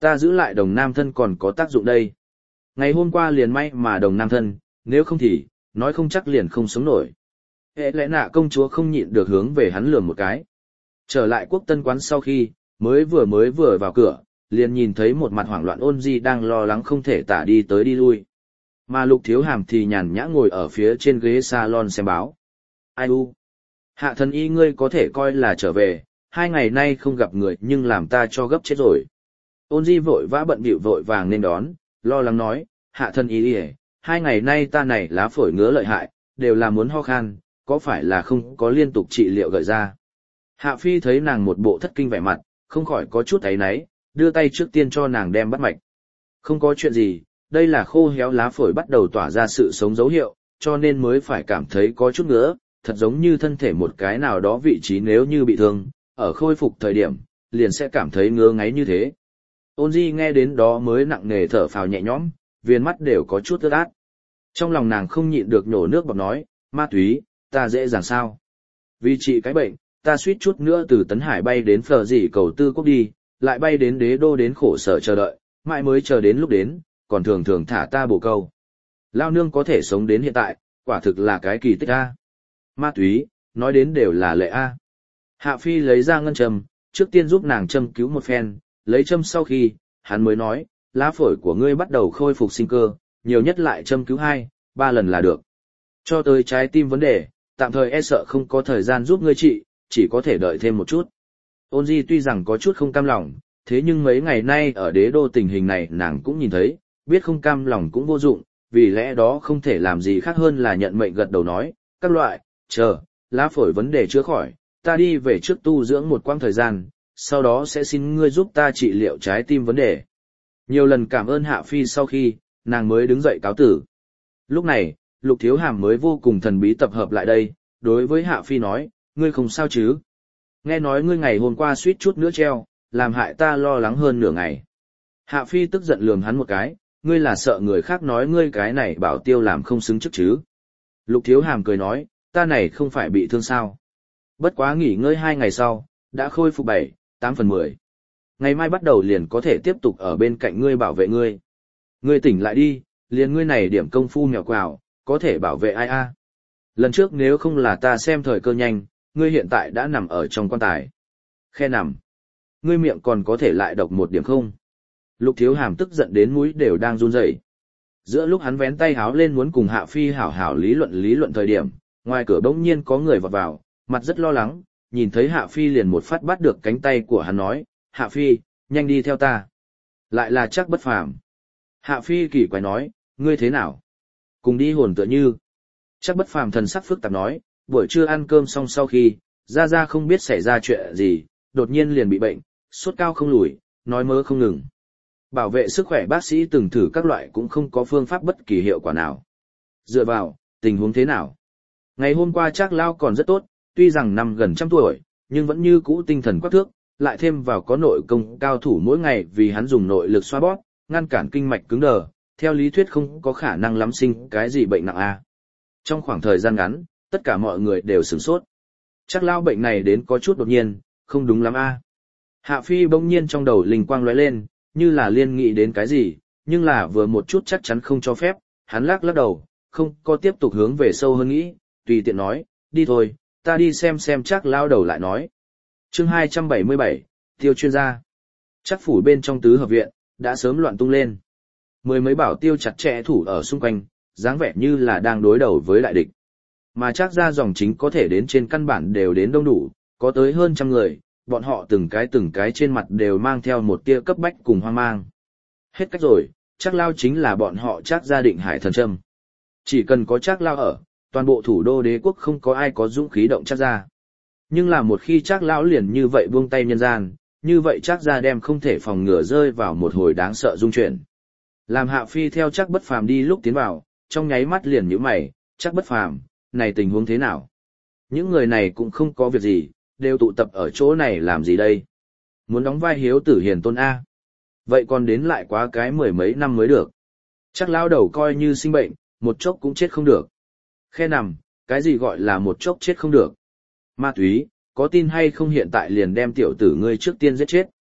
Ta giữ lại đồng nam thân còn có tác dụng đây. Ngày hôm qua liền may mà đồng nam thân, nếu không thì, nói không chắc liền không sống nổi. Hệ lẽ nạ công chúa không nhịn được hướng về hắn lườm một cái. Trở lại quốc tân quán sau khi, mới vừa mới vừa vào cửa, liền nhìn thấy một mặt hoảng loạn Ôn Di đang lo lắng không thể tả đi tới đi lui. Mà Lục Thiếu Hàm thì nhàn nhã ngồi ở phía trên ghế salon xem báo. Ai u? Hạ thần y ngươi có thể coi là trở về, hai ngày nay không gặp người nhưng làm ta cho gấp chết rồi. Ôn Di vội vã bận bịu vội vàng nên đón, lo lắng nói, hạ thần y ỉa, hai ngày nay ta này lá phổi ngứa lợi hại, đều là muốn ho khan, có phải là không có liên tục trị liệu gợi ra. Hạ Phi thấy nàng một bộ thất kinh vẻ mặt, không khỏi có chút áy náy, đưa tay trước tiên cho nàng đem bắt mạch. Không có chuyện gì, đây là khô héo lá phổi bắt đầu tỏa ra sự sống dấu hiệu, cho nên mới phải cảm thấy có chút ngứa, thật giống như thân thể một cái nào đó vị trí nếu như bị thương, ở khôi phục thời điểm, liền sẽ cảm thấy ngứa ngáy như thế. Ôn Di nghe đến đó mới nặng nề thở phào nhẹ nhõm, viên mắt đều có chút ướt át. Trong lòng nàng không nhịn được nhổ nước bọt nói, ma túy, ta dễ dàng sao? Vì trị cái bệnh, ta suýt chút nữa từ Tấn Hải bay đến Phở Dĩ cầu Tư Quốc đi, lại bay đến Đế Đô đến khổ sở chờ đợi, mãi mới chờ đến lúc đến, còn thường thường thả ta bổ câu. Lao nương có thể sống đến hiện tại, quả thực là cái kỳ tích a. Ma túy, nói đến đều là lệ a. Hạ Phi lấy ra ngân châm, trước tiên giúp nàng châm cứu một phen, lấy châm sau khi, hắn mới nói, lá phổi của ngươi bắt đầu khôi phục sinh cơ, nhiều nhất lại châm cứu hai, ba lần là được. Cho tới trái tim vấn đề, tạm thời e sợ không có thời gian giúp ngươi trị, chỉ có thể đợi thêm một chút. Ôn Di tuy rằng có chút không cam lòng, thế nhưng mấy ngày nay ở Đế Đô tình hình này nàng cũng nhìn thấy, biết không cam lòng cũng vô dụng, vì lẽ đó không thể làm gì khác hơn là nhận mệnh gật đầu nói, các loại, chờ, lá phổi vấn đề chữa khỏi, ta đi về trước tu dưỡng một quãng thời gian, sau đó sẽ xin ngươi giúp ta trị liệu trái tim vấn đề. Nhiều lần cảm ơn Hạ Phi sau khi, nàng mới đứng dậy cáo tử. Lúc này, Lục Thiếu Hàm mới vô cùng thần bí tập hợp lại đây, đối với Hạ Phi nói, ngươi không sao chứ? Nghe nói ngươi ngày hôm qua suýt chút nữa treo, làm hại ta lo lắng hơn nửa ngày. Hạ Phi tức giận lườm hắn một cái, ngươi là sợ người khác nói ngươi cái này bảo tiêu làm không xứng chức chứ? Lục Thiếu Hàm cười nói, ta này không phải bị thương sao? Bất quá nghỉ ngơi hai ngày sau, đã khôi phục bảy, tám phần mười. Ngày mai bắt đầu liền có thể tiếp tục ở bên cạnh ngươi bảo vệ ngươi. Ngươi tỉnh lại đi, liền ngươi này điểm công phu mèo quào, có thể bảo vệ ai a? Lần trước nếu không là ta xem thời cơ nhanh, ngươi hiện tại đã nằm ở trong quan tài. Khe nằm. Ngươi miệng còn có thể lại độc một điểm không? Lục Thiếu Hàm tức giận đến mũi đều đang run rẩy. Giữa lúc hắn vén tay háo lên muốn cùng Hạ Phi hảo hảo lý luận lý luận thời điểm, ngoài cửa bỗng nhiên có người vọt vào, mặt rất lo lắng, nhìn thấy Hạ Phi liền một phát bắt được cánh tay của hắn nói, Hạ Phi, nhanh đi theo ta. Lại là Trác Bất Phàm. Hạ Phi kỳ quái nói, ngươi thế nào? Cùng đi hồn tựa như. Trác Bất Phàm thần sắc phức tạp nói, buổi trưa ăn cơm xong sau khi, ra ra không biết xảy ra chuyện gì, đột nhiên liền bị bệnh, sốt cao không lùi, nói mớ không ngừng. Bảo vệ sức khỏe bác sĩ từng thử các loại cũng không có phương pháp bất kỳ hiệu quả nào. Dựa vào, tình huống thế nào? Ngày hôm qua Trác Lao còn rất tốt, tuy rằng năm gần trăm tuổi, nhưng vẫn như cũ tinh thần quắc thước, lại thêm vào có nội công cao thủ mỗi ngày vì hắn dùng nội lực xoa bóp, ngăn cản kinh mạch cứng đờ, theo lý thuyết không có khả năng lắm sinh cái gì bệnh nặng a. Trong khoảng thời gian ngắn, tất cả mọi người đều sửng sốt. Trác Lao bệnh này đến có chút đột nhiên, không đúng lắm a. Hạ Phi bỗng nhiên trong đầu linh quang lóe lên, như là liên nghĩ đến cái gì, nhưng là vừa một chút chắc chắn không cho phép, hắn lắc lắc đầu, không có tiếp tục hướng về sâu hơn nghĩ, tùy tiện nói, đi thôi, ta đi xem xem Trác Lao đầu lại nói. Chương hai trăm bảy mươi bảy, Tiêu chuyên gia. Trác phủ bên trong tứ hợp viện, đã sớm loạn tung lên. Mười mấy bảo tiêu chặt chẽ thủ ở xung quanh, dáng vẻ như là đang đối đầu với đại địch. Mà Trác gia dòng chính có thể đến trên căn bản đều đến đông đủ, có tới hơn trăm người, bọn họ từng cái từng cái trên mặt đều mang theo một tia cấp bách cùng hoang mang. Hết cách rồi, Trác Lao chính là bọn họ Trác gia định hải thần châm. Chỉ cần có Trác Lao ở, toàn bộ thủ đô đế quốc không có ai có dũng khí động Trác gia. Nhưng là một khi Trác Lão liền như vậy buông tay nhân gian, như vậy Trác gia đem không thể phòng ngừa rơi vào một hồi đáng sợ dung chuyển. Làm Hạ Phi theo Trác Bất Phàm đi lúc tiến vào, trong nháy mắt liền nhíu mày, Trác Bất Phàm, này tình huống thế nào? Những người này cũng không có việc gì, đều tụ tập ở chỗ này làm gì đây? Muốn đóng vai hiếu tử hiền tôn A. Vậy còn đến lại quá cái mười mấy năm mới được. Trác Lão đầu coi như sinh bệnh, một chốc cũng chết không được. Khe nằm, cái gì gọi là một chốc chết không được? Ma túy, có tin hay không hiện tại liền đem tiểu tử ngươi trước tiên giết chết.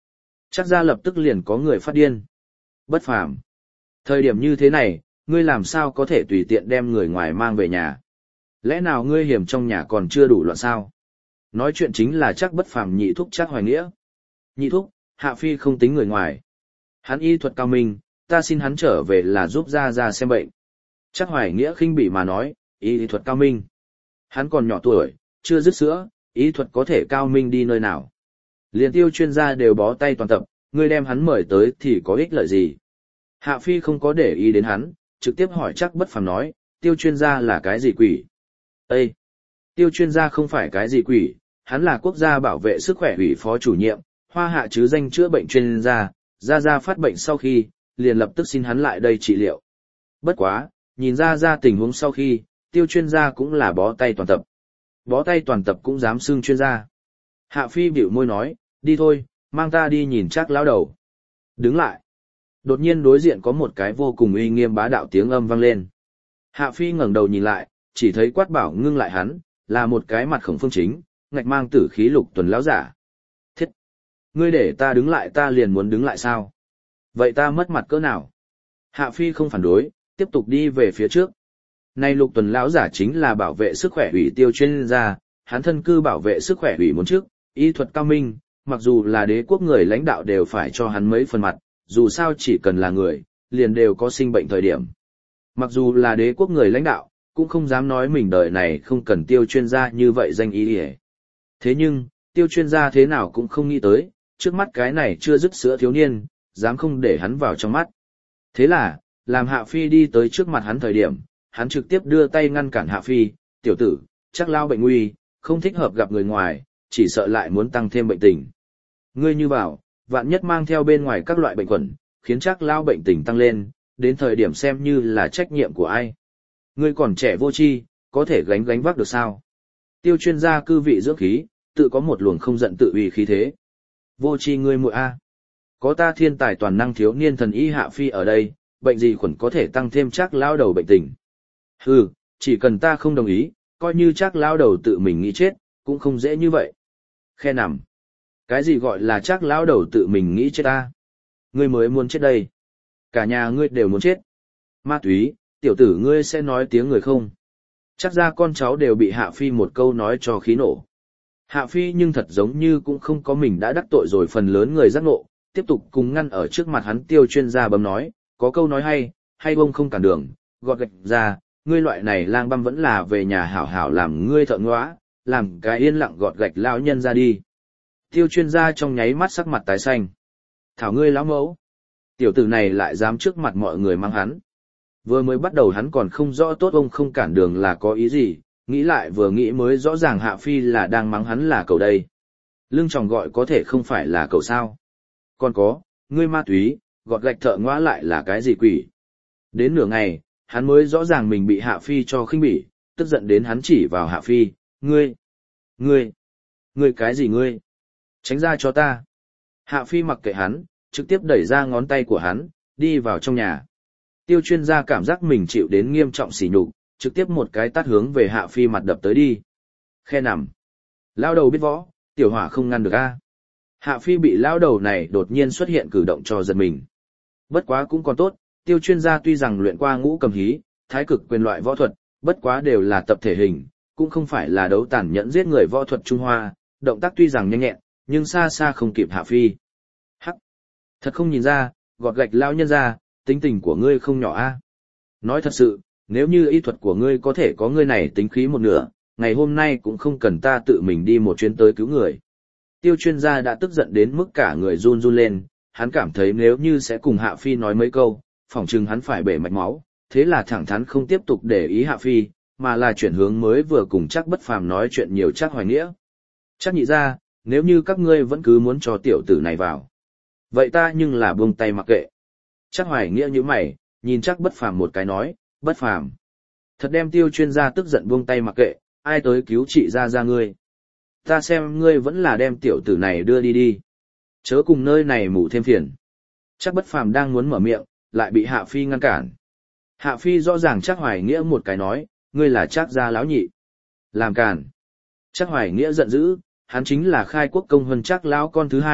Chắc ra lập tức liền có người phát điên. Bất phàm. Thời điểm như thế này, ngươi làm sao có thể tùy tiện đem người ngoài mang về nhà? Lẽ nào ngươi hiểm trong nhà còn chưa đủ loạn sao? Nói chuyện chính là chắc bất phàm nhị thúc chắc hoài nghĩa. Nhị thúc, Hạ Phi không tính người ngoài. Hắn y thuật cao minh, ta xin hắn trở về là giúp ra ra xem bệnh. Chắc hoài nghĩa khinh bỉ mà nói, y thuật cao minh. Hắn còn nhỏ tuổi, chưa dứt sữa, y thuật có thể cao minh đi nơi nào. Liên Tiêu chuyên gia đều bó tay toàn tập, ngươi đem hắn mời tới thì có ích lợi gì? Hạ Phi không có để ý đến hắn, trực tiếp hỏi chắc bất phàm nói, Tiêu chuyên gia là cái gì quỷ? Ê! Tiêu chuyên gia không phải cái gì quỷ, hắn là quốc gia bảo vệ sức khỏe ủy phó chủ nhiệm, hoa hạ chứ danh chữa bệnh chuyên gia, ra ra phát bệnh sau khi, liền lập tức xin hắn lại đây trị liệu. Bất quá, nhìn ra ra tình huống sau khi, Tiêu chuyên gia cũng là bó tay toàn tập. Bó tay toàn tập cũng dám xưng chuyên gia. Hạ Phi bĩu môi nói, đi thôi, mang ta đi nhìn chắc lão đầu. Đứng lại. Đột nhiên đối diện có một cái vô cùng uy nghiêm bá đạo tiếng âm vang lên. Hạ Phi ngẩng đầu nhìn lại, chỉ thấy Quát Bảo ngưng lại hắn, là một cái mặt khổng phương chính, ngạch mang tử khí lục tuần lão giả. Thiết! Ngươi để ta đứng lại ta liền muốn đứng lại sao? Vậy ta mất mặt cỡ nào? Hạ Phi không phản đối, tiếp tục đi về phía trước. Nay lục tuần lão giả chính là bảo vệ sức khỏe ủy Tiêu chuyên gia, hắn thân cư bảo vệ sức khỏe ủy muốn trước, y thuật cao minh, mặc dù là đế quốc người lãnh đạo đều phải cho hắn mấy phần mặt, dù sao chỉ cần là người, liền đều có sinh bệnh thời điểm. Mặc dù là đế quốc người lãnh đạo, cũng không dám nói mình đời này không cần Tiêu chuyên gia như vậy danh ý hề. Thế nhưng, Tiêu chuyên gia thế nào cũng không nghĩ tới, trước mắt cái này chưa dứt sữa thiếu niên, dám không để hắn vào trong mắt. Thế là, làm Hạ Phi đi tới trước mặt hắn thời điểm, hắn trực tiếp đưa tay ngăn cản Hạ Phi, tiểu tử, chắc lao bệnh nguy, không thích hợp gặp người ngoài, chỉ sợ lại muốn tăng thêm bệnh tình. Ngươi như bảo, vạn nhất mang theo bên ngoài các loại bệnh khuẩn, khiến chắc lao bệnh tình tăng lên, đến thời điểm xem như là trách nhiệm của ai. Ngươi còn trẻ vô tri, có thể gánh gánh vác được sao? Tiêu chuyên gia cư vị dưỡng khí, tự có một luồng không giận tự uy khí thế. Vô tri ngươi muội a, có ta thiên tài toàn năng thiếu niên thần y Hạ Phi ở đây, bệnh gì khuẩn có thể tăng thêm chắc lao đầu bệnh tình. Hừ, chỉ cần ta không đồng ý, coi như chắc lao đầu tự mình nghĩ chết, cũng không dễ như vậy. Khe nằm. Cái gì gọi là chắc lao đầu tự mình nghĩ chết ta? Ngươi mới muốn chết đây. Cả nhà ngươi đều muốn chết. Ma túy, tiểu tử ngươi sẽ nói tiếng người không? Chắc ra con cháu đều bị Hạ Phi một câu nói cho khí nổ. Hạ Phi nhưng thật giống như cũng không có mình đã đắc tội rồi phần lớn người giác ngộ, tiếp tục cùng ngăn ở trước mặt hắn Tiêu chuyên gia bấm nói, có câu nói hay, hay bông không cản đường, gọt gạch ra, ngươi loại này lang băm vẫn là về nhà hảo hảo làm ngươi thợ ngõa, làm cái yên lặng gọt gạch lão nhân ra đi. Tiêu chuyên gia trong nháy mắt sắc mặt tái xanh. Thảo ngươi lão mẫu. Tiểu tử này lại dám trước mặt mọi người mang hắn. Vừa mới bắt đầu hắn còn không rõ tốt ông không cản đường là có ý gì, nghĩ lại vừa nghĩ mới rõ ràng Hạ Phi là đang mắng hắn là cậu đây. Lưng tròng gọi có thể không phải là cậu sao. Còn có, ngươi ma túy, gọt gạch thợ ngõa lại là cái gì quỷ. Đến nửa ngày, hắn mới rõ ràng mình bị Hạ Phi cho khinh bỉ, tức giận đến hắn chỉ vào Hạ Phi, ngươi, ngươi, ngươi cái gì ngươi, tránh ra cho ta. Hạ Phi mặc kệ hắn, trực tiếp đẩy ra ngón tay của hắn, đi vào trong nhà. Tiêu chuyên gia cảm giác mình chịu đến nghiêm trọng sỉ nhục, trực tiếp một cái tát hướng về Hạ Phi mặt đập tới đi. Khe nằm. Lao đầu biết võ, tiểu hỏa không ngăn được a. Hạ Phi bị lao đầu này đột nhiên xuất hiện cử động cho giật mình. Bất quá cũng còn tốt, Tiêu chuyên gia tuy rằng luyện qua ngũ cầm hí, thái cực quyền loại võ thuật, bất quá đều là tập thể hình, cũng không phải là đấu tàn nhẫn giết người võ thuật Trung Hoa, động tác tuy rằng nhanh nhẹn, nhưng xa xa không kịp Hạ Phi. Hắc! Thật không nhìn ra, gọt gạch lao nhân ra, tính tình của ngươi không nhỏ a. Nói thật sự, nếu như y thuật của ngươi có thể có ngươi này tính khí một nửa, ngày hôm nay cũng không cần ta tự mình đi một chuyến tới cứu người. Tiêu chuyên gia đã tức giận đến mức cả người run run lên, hắn cảm thấy nếu như sẽ cùng Hạ Phi nói mấy câu, phỏng chừng hắn phải bể mạch máu, thế là thẳng thắn không tiếp tục để ý Hạ Phi, mà là chuyển hướng mới vừa cùng chắc bất phàm nói chuyện nhiều chắc hoài nghĩa. Chắc nhị ra, nếu như các ngươi vẫn cứ muốn cho tiểu tử này vào, vậy ta nhưng là buông tay mặc kệ. Chắc hoài nghĩa như mày, nhìn chắc bất phàm một cái nói, bất phàm. Thật đem Tiêu chuyên gia tức giận buông tay mặc kệ, ai tới cứu chị ra ra ngươi. Ta xem ngươi vẫn là đem tiểu tử này đưa đi đi. Chớ cùng nơi này mù thêm phiền. Chắc bất phàm đang muốn mở miệng, lại bị Hạ Phi ngăn cản. Hạ Phi rõ ràng chắc hoài nghĩa một cái nói, ngươi là chắc gia lão nhị. Làm cản. Chắc hoài nghĩa giận dữ, hắn chính là khai quốc công hơn chắc lão con thứ hai,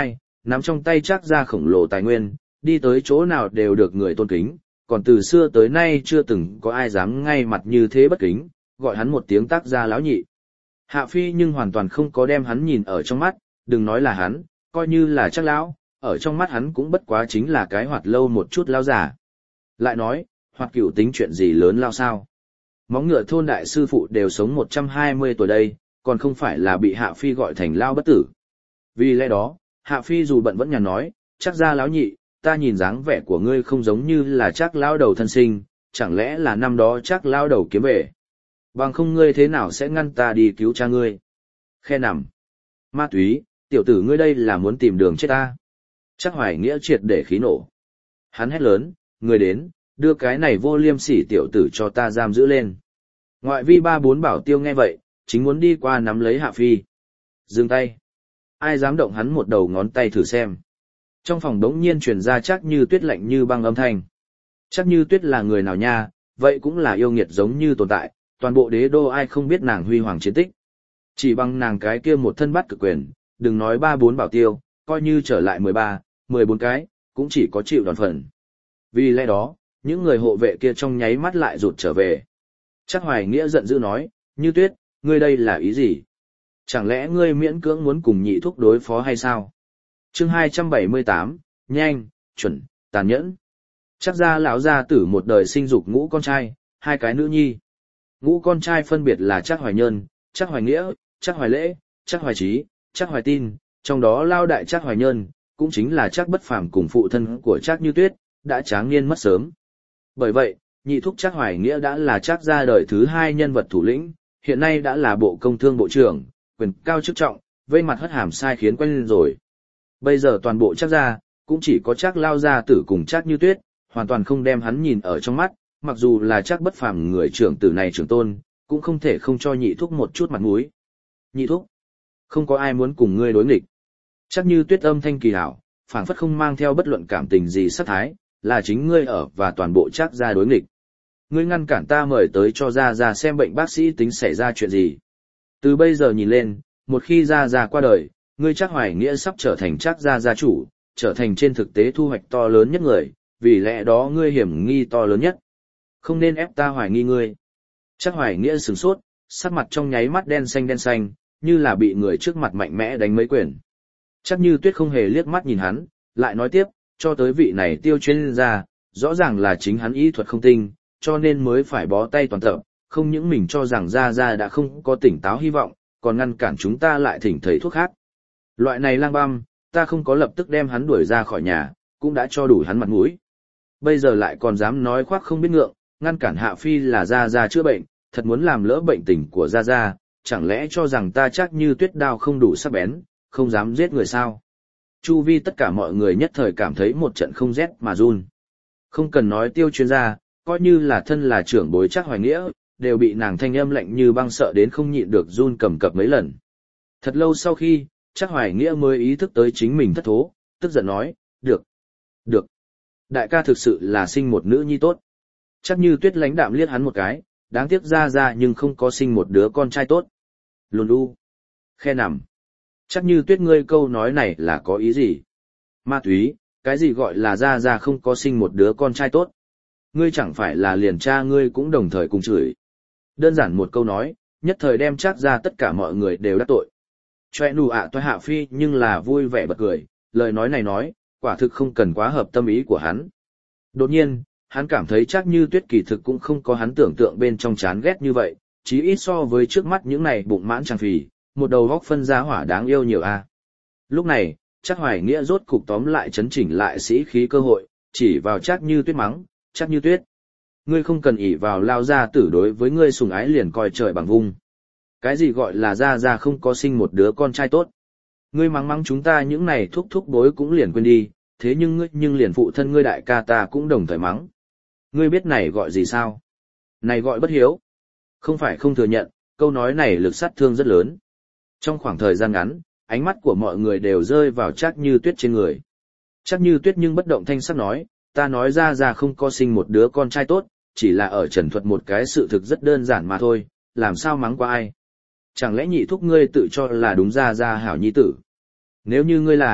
nắm trong tay chắc ra khổng lồ tài nguyên, đi tới chỗ nào đều được người tôn kính, còn từ xưa tới nay chưa từng có ai dám ngay mặt như thế bất kính, gọi hắn một tiếng tác gia lão nhị. Hạ Phi nhưng hoàn toàn không có đem hắn nhìn ở trong mắt, đừng nói là hắn, coi như là chắc lão, ở trong mắt hắn cũng bất quá chính là cái hoạt lâu một chút lao giả. Lại nói, hoạt cửu tính chuyện gì lớn lao sao? Móng ngựa thôn đại sư phụ đều sống một trăm hai mươi tuổi đây, còn không phải là bị Hạ Phi gọi thành lao bất tử. Vì lẽ đó, Hạ Phi dù bận vẫn nhàn nói, chắc ra lão nhị, ta nhìn dáng vẻ của ngươi không giống như là chắc lao đầu thân sinh, chẳng lẽ là năm đó chắc lao đầu kiếm về. Bằng không ngươi thế nào sẽ ngăn ta đi cứu cha ngươi? Khe nằm. Ma túy, tiểu tử ngươi đây là muốn tìm đường chết ta. Chắc Hoài Nghĩa triệt để khí nổ. Hắn hét lớn, người đến, đưa cái này vô liêm sỉ tiểu tử cho ta giam giữ lên. Ngoại vi ba bốn bảo tiêu nghe vậy, chính muốn đi qua nắm lấy Hạ Phi. Dừng tay. Ai dám động hắn một đầu ngón tay thử xem. Trong phòng đống nhiên truyền ra chắc như tuyết lạnh như băng âm thanh. Chắc như tuyết là người nào nha, vậy cũng là yêu nghiệt giống như tồn tại, toàn bộ đế đô ai không biết nàng huy hoàng chiến tích. Chỉ bằng nàng cái kia một thân bắt cực quyền, đừng nói ba bốn bảo tiêu, coi như trở lại mười ba, mười bốn cái, cũng chỉ có chịu đòn phần. Vì lẽ đó, những người hộ vệ kia trong nháy mắt lại rụt trở về. Chắc Hoài Nghĩa giận dữ nói, Như Tuyết, ngươi đây là ý gì? Chẳng lẽ ngươi miễn cưỡng muốn cùng nhị thúc đối phó hay sao? Chương hai trăm bảy mươi tám, nhanh, chuẩn, tàn nhẫn. Chắc ra lão gia tử một đời sinh dục ngũ con trai, hai cái nữ nhi. Ngũ con trai phân biệt là Chắc Hoài Nhơn, Chắc Hoài Nghĩa, Chắc Hoài Lễ, Chắc Hoài Trí, Chắc Hoài Tin, trong đó lao đại Chắc Hoài Nhơn, cũng chính là Chắc Bất Phàm cùng phụ thân của Chắc Như Tuyết, đã tráng niên mất sớm. Bởi vậy, nhị thúc Chắc Hoài Nghĩa đã là Chắc gia đời thứ hai nhân vật thủ lĩnh, hiện nay đã là bộ công thương bộ trưởng, quyền cao chức trọng, vây mặt hất hàm sai khiến quen lên rồi. Bây giờ toàn bộ Chắc gia, cũng chỉ có Chắc lao gia tử cùng Chắc Như Tuyết, hoàn toàn không đem hắn nhìn ở trong mắt, mặc dù là Chắc Bất Phàm người trưởng tử này trưởng tôn, cũng không thể không cho nhị thúc một chút mặt mũi. Nhị thúc, không có ai muốn cùng ngươi đối nghịch. Chắc Như Tuyết âm thanh kỳ hảo, phảng phất không mang theo bất luận cảm tình gì sắc thái, là chính ngươi ở và toàn bộ Chắc gia đối nghịch. Ngươi ngăn cản ta mời tới cho Gia Gia xem bệnh bác sĩ tính xảy ra chuyện gì. Từ bây giờ nhìn lên, một khi Gia Gia qua đời, ngươi Chắc Hoài Nghĩa sắp trở thành Chắc gia gia chủ, trở thành trên thực tế thu hoạch to lớn nhất người, vì lẽ đó ngươi hiểm nghi to lớn nhất. Không nên ép ta hoài nghi ngươi. Chắc Hoài Nghĩa sửng sốt, sắc mặt trong nháy mắt đen xanh đen xanh, như là bị người trước mặt mạnh mẽ đánh mấy quyền. Chắc Như Tuyết không hề liếc mắt nhìn hắn, lại nói tiếp, cho tới vị này Tiêu chuyên gia, rõ ràng là chính hắn y thuật không tinh, cho nên mới phải bó tay toàn tập, không những mình cho rằng Gia Gia đã không có tỉnh táo hy vọng, còn ngăn cản chúng ta lại thỉnh thầy thuốc khác. Loại này lang băm, ta không có lập tức đem hắn đuổi ra khỏi nhà, cũng đã cho đủ hắn mặt mũi. Bây giờ lại còn dám nói khoác không biết ngượng, ngăn cản Hạ Phi là Gia Gia chữa bệnh, thật muốn làm lỡ bệnh tình của Gia Gia, chẳng lẽ cho rằng ta Chắc Như Tuyết đao không đủ sắc bén, không dám giết người sao? Chu vi tất cả mọi người nhất thời cảm thấy một trận không rét mà run. Không cần nói Tiêu chuyên gia, coi như là thân là trưởng bối Chắc Hoài Nghĩa, đều bị nàng thanh âm lạnh như băng sợ đến không nhịn được run cầm cập mấy lần. Thật lâu sau khi, Chắc Hoài Nghĩa mới ý thức tới chính mình thất thố, tức giận nói, được, được. Đại ca thực sự là sinh một nữ nhi tốt. Chắc Như Tuyết lãnh đạm liếc hắn một cái, đáng tiếc Gia Gia nhưng không có sinh một đứa con trai tốt. Lùn u. Khe nằm. Chắc Như Tuyết ngươi câu nói này là có ý gì? Ma túy, cái gì gọi là Gia Gia không có sinh một đứa con trai tốt? Ngươi chẳng phải là liền cha ngươi cũng đồng thời cùng chửi. Đơn giản một câu nói, nhất thời đem Chắc ra tất cả mọi người đều đắc tội. Choe nụ ạ toa Hạ Phi nhưng là vui vẻ bật cười, lời nói này nói, quả thực không cần quá hợp tâm ý của hắn. Đột nhiên, hắn cảm thấy Chắc Như Tuyết kỳ thực cũng không có hắn tưởng tượng bên trong chán ghét như vậy, chí ít so với trước mắt những này bụng mãn tràng phì, một đầu góc phân giá hỏa đáng yêu nhiều a. Lúc này, Chắc Hoài Nghĩa rốt cục tóm lại chấn chỉnh lại sĩ khí cơ hội, chỉ vào Chắc Như Tuyết mắng, Chắc Như Tuyết. Ngươi không cần ỷ vào lao ra tử đối với ngươi sùng ái liền coi trời bằng vung. Cái gì gọi là Gia Gia không có sinh một đứa con trai tốt. Ngươi mắng mắng chúng ta những này thúc thúc bối cũng liền quên đi, thế nhưng ngươi nhưng liền phụ thân ngươi đại ca ta cũng đồng thời mắng. Ngươi biết này gọi gì sao? Này gọi bất hiếu. Không phải không thừa nhận, câu nói này lực sát thương rất lớn. Trong khoảng thời gian ngắn, ánh mắt của mọi người đều rơi vào Chắc Như Tuyết trên người. Chắc Như Tuyết nhưng bất động thanh sắc nói, ta nói Gia Gia không có sinh một đứa con trai tốt, chỉ là ở trần thuật một cái sự thực rất đơn giản mà thôi, làm sao mắng qua ai. Chẳng lẽ nhị thúc ngươi tự cho là đúng Gia Gia hảo nhi tử? Nếu như ngươi là,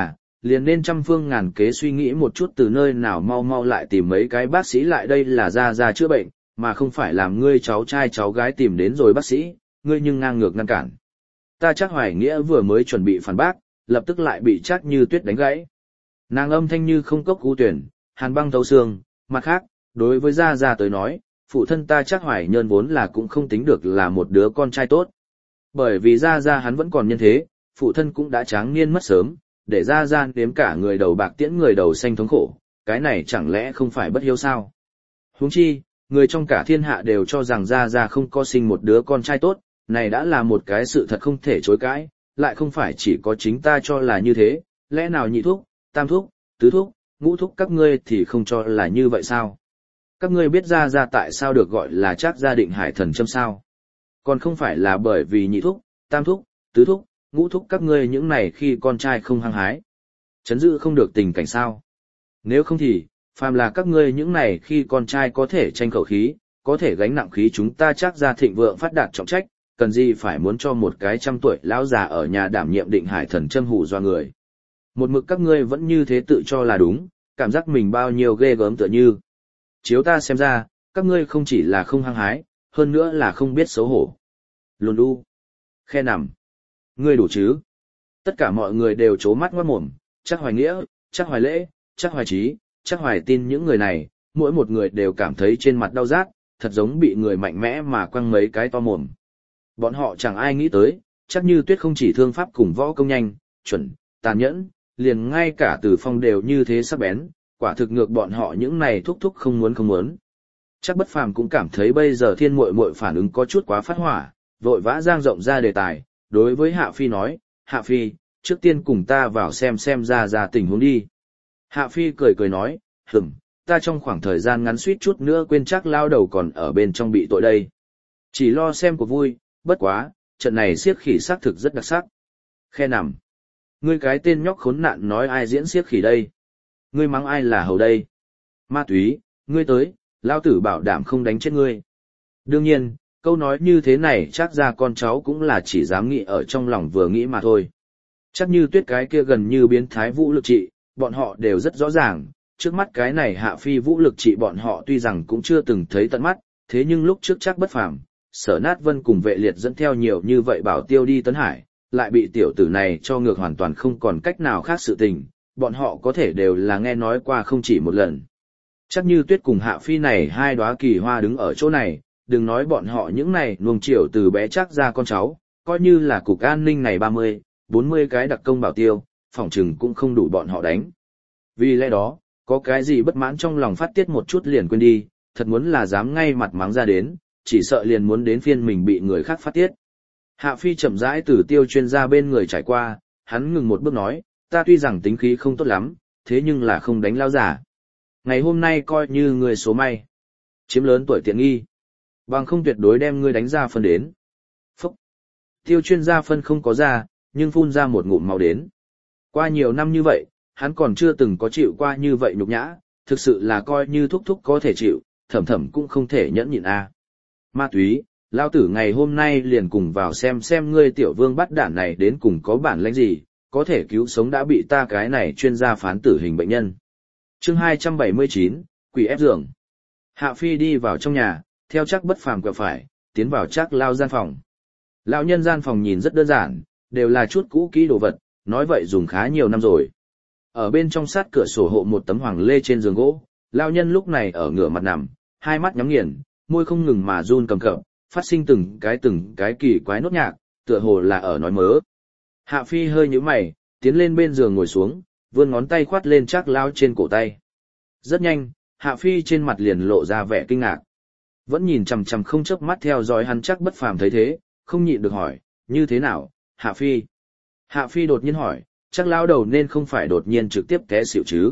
liền nên trăm phương ngàn kế suy nghĩ một chút từ nơi nào mau mau lại tìm mấy cái bác sĩ lại đây là ra ra chữa bệnh, mà không phải làm ngươi cháu trai cháu gái tìm đến rồi bác sĩ, ngươi nhưng ngang ngược ngăn cản. Ta Trác Hoài Nghĩa vừa mới chuẩn bị phản bác, lập tức lại bị Trác Như Tuyết đánh gãy. Nàng âm thanh như không cốc u tuyển, hàn băng thấu xương, mặt khác, đối với Gia Gia tới nói, phụ thân ta Trác Hoài Nhơn vốn là cũng không tính được là một đứa con trai tốt. Bởi vì Gia Gia hắn vẫn còn nhân thế, phụ thân cũng đã tráng niên mất sớm, để Gia Gia đếm cả người đầu bạc tiễn người đầu xanh thống khổ, cái này chẳng lẽ không phải bất hiếu sao? Huống chi, người trong cả thiên hạ đều cho rằng Gia Gia không có sinh một đứa con trai tốt, này đã là một cái sự thật không thể chối cãi, lại không phải chỉ có chính ta cho là như thế, lẽ nào nhị thúc, tam thúc, tứ thúc, ngũ thúc các ngươi thì không cho là như vậy sao? Các ngươi biết Gia Gia tại sao được gọi là Trác Gia Định Hải Thần Châm sao? Còn không phải là bởi vì nhị thúc, tam thúc, tứ thúc, ngũ thúc các ngươi những này khi con trai không hăng hái. Chấn giữ không được tình cảnh sao? Nếu không thì, phàm là các ngươi những này khi con trai có thể tranh khẩu khí, có thể gánh nặng khí chúng ta Trác Gia thịnh vượng phát đạt trọng trách, cần gì phải muốn cho một cái trăm tuổi lão già ở nhà đảm nhiệm Định Hải Thần Châm hù dọa người. Một mực các ngươi vẫn như thế tự cho là đúng, cảm giác mình bao nhiêu ghê gớm tựa như. Chiếu ta xem ra, các ngươi không chỉ là không hăng hái, hơn nữa là không biết xấu hổ. Lùn đu. Khe nằm. Ngươi đủ chứ? Tất cả mọi người đều trố mắt ngoát mồm, Trác Hoài Nghĩa, Trác Hoài Lễ, Trác Hoài Trí, Trác Hoài Tin những người này, mỗi một người đều cảm thấy trên mặt đau rát, thật giống bị người mạnh mẽ mà quăng mấy cái to mồm. Bọn họ chẳng ai nghĩ tới, Trác Như Tuyết không chỉ thương pháp cùng võ công nhanh, chuẩn, tàn nhẫn, liền ngay cả Từ Phong đều như thế sắc bén, quả thực ngược bọn họ những này thúc thúc không muốn không muốn. Chắc Bất Phàm cũng cảm thấy bây giờ Thiên Muội Muội phản ứng có chút quá phát hỏa, vội vã giang rộng ra đề tài, đối với Hạ Phi nói, Hạ Phi, trước tiên cùng ta vào xem xem ra ra tình huống đi. Hạ Phi cười cười nói, hửm, ta trong khoảng thời gian ngắn suýt chút nữa quên chắc lao đầu còn ở bên trong bị tội đây. Chỉ lo xem của vui, bất quá, trận này siếc khỉ xác thực rất đặc sắc. Khe nằm. Ngươi cái tên nhóc khốn nạn nói ai diễn siếc khỉ đây? Ngươi mắng ai là hầu đây? Ma túy, ngươi tới, lao tử bảo đảm không đánh chết ngươi. Đương nhiên, câu nói như thế này chắc ra con cháu cũng là chỉ dám nghĩ ở trong lòng vừa nghĩ mà thôi. Chắc Như Tuyết cái kia gần như biến thái vũ lực trị, bọn họ đều rất rõ ràng, trước mắt cái này Hạ Phi vũ lực trị bọn họ tuy rằng cũng chưa từng thấy tận mắt, thế nhưng lúc trước chắc Bất Phàm, Sở Nát Vân cùng Vệ Liệt dẫn theo nhiều như vậy bảo tiêu đi Tấn Hải, lại bị tiểu tử này cho ngược hoàn toàn không còn cách nào khác sự tình, bọn họ có thể đều là nghe nói qua không chỉ một lần. Chắc Như Tuyết cùng Hạ Phi này hai đóa kỳ hoa đứng ở chỗ này, đừng nói bọn họ những này nuông chiều từ bé chắc ra con cháu, coi như là cục an ninh này ba mươi, bốn mươi cái đặc công bảo tiêu, phỏng chừng cũng không đủ bọn họ đánh. Vì lẽ đó, có cái gì bất mãn trong lòng phát tiết một chút liền quên đi, thật muốn là dám ngay mặt mắng ra đến, chỉ sợ liền muốn đến phiên mình bị người khác phát tiết. Hạ Phi chậm rãi từ Tiêu chuyên gia bên người trải qua, hắn ngừng một bước nói, ta tuy rằng tính khí không tốt lắm, thế nhưng là không đánh lao giả. Ngày hôm nay coi như người số may. Chiếm lớn tuổi tiện nghi. Bằng không tuyệt đối đem ngươi đánh ra phân đến. Phúc. Tiêu chuyên gia phân không có ra, nhưng phun ra một ngụm máu đến. Qua nhiều năm như vậy, hắn còn chưa từng có chịu qua như vậy nhục nhã, thực sự là coi như thúc thúc có thể chịu, thẩm thẩm cũng không thể nhẫn nhịn a. À. Ma túy, lao tử ngày hôm nay liền cùng vào xem xem ngươi tiểu vương bắt đản này đến cùng có bản lĩnh gì, có thể cứu sống đã bị ta cái này chuyên gia phán tử hình bệnh nhân. Chương hai trăm bảy mươi chín, quỷ ép giường. Hạ Phi đi vào trong nhà, theo chắc Bất Phàm quẹo phải, tiến vào chắc lao gian phòng. Lão nhân gian phòng nhìn rất đơn giản, đều là chút cũ kỹ đồ vật, nói vậy dùng khá nhiều năm rồi. Ở bên trong sát cửa sổ hộ một tấm hoàng lê trên giường gỗ, lão nhân lúc này ở ngửa mặt nằm, hai mắt nhắm nghiền, môi không ngừng mà run cầm cập, phát sinh từng cái từng cái kỳ quái nốt nhạc, tựa hồ là ở nói mớ. Hạ Phi hơi nhíu mày, tiến lên bên giường ngồi xuống, vươn ngón tay khoát lên chắc lao trên cổ tay. Rất nhanh, Hạ Phi trên mặt liền lộ ra vẻ kinh ngạc. Vẫn nhìn chằm chằm không chớp mắt theo dõi hắn chắc Bất Phàm thấy thế, không nhịn được hỏi, như thế nào, Hạ Phi? Hạ Phi đột nhiên hỏi, chắc lao đầu nên không phải đột nhiên trực tiếp té xỉu chứ?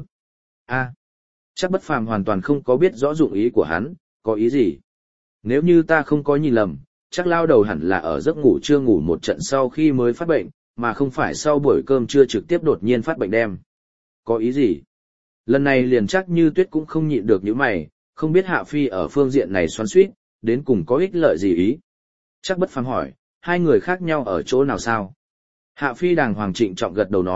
A, chắc Bất Phàm hoàn toàn không có biết rõ dụng ý của hắn, có ý gì? Nếu như ta không có nhìn lầm, chắc lao đầu hẳn là ở giấc ngủ chưa ngủ một trận sau khi mới phát bệnh, mà không phải sau buổi cơm trưa trực tiếp đột nhiên phát bệnh đem. Có ý gì? Lần này liền chắc Như Tuyết cũng không nhịn được những mày, không biết Hạ Phi ở phương diện này xoắn xuýt, đến cùng có ích lợi gì ý. Chắc Bất Phàm hỏi, hai người khác nhau ở chỗ nào sao? Hạ Phi đàng hoàng trịnh trọng gật đầu nói,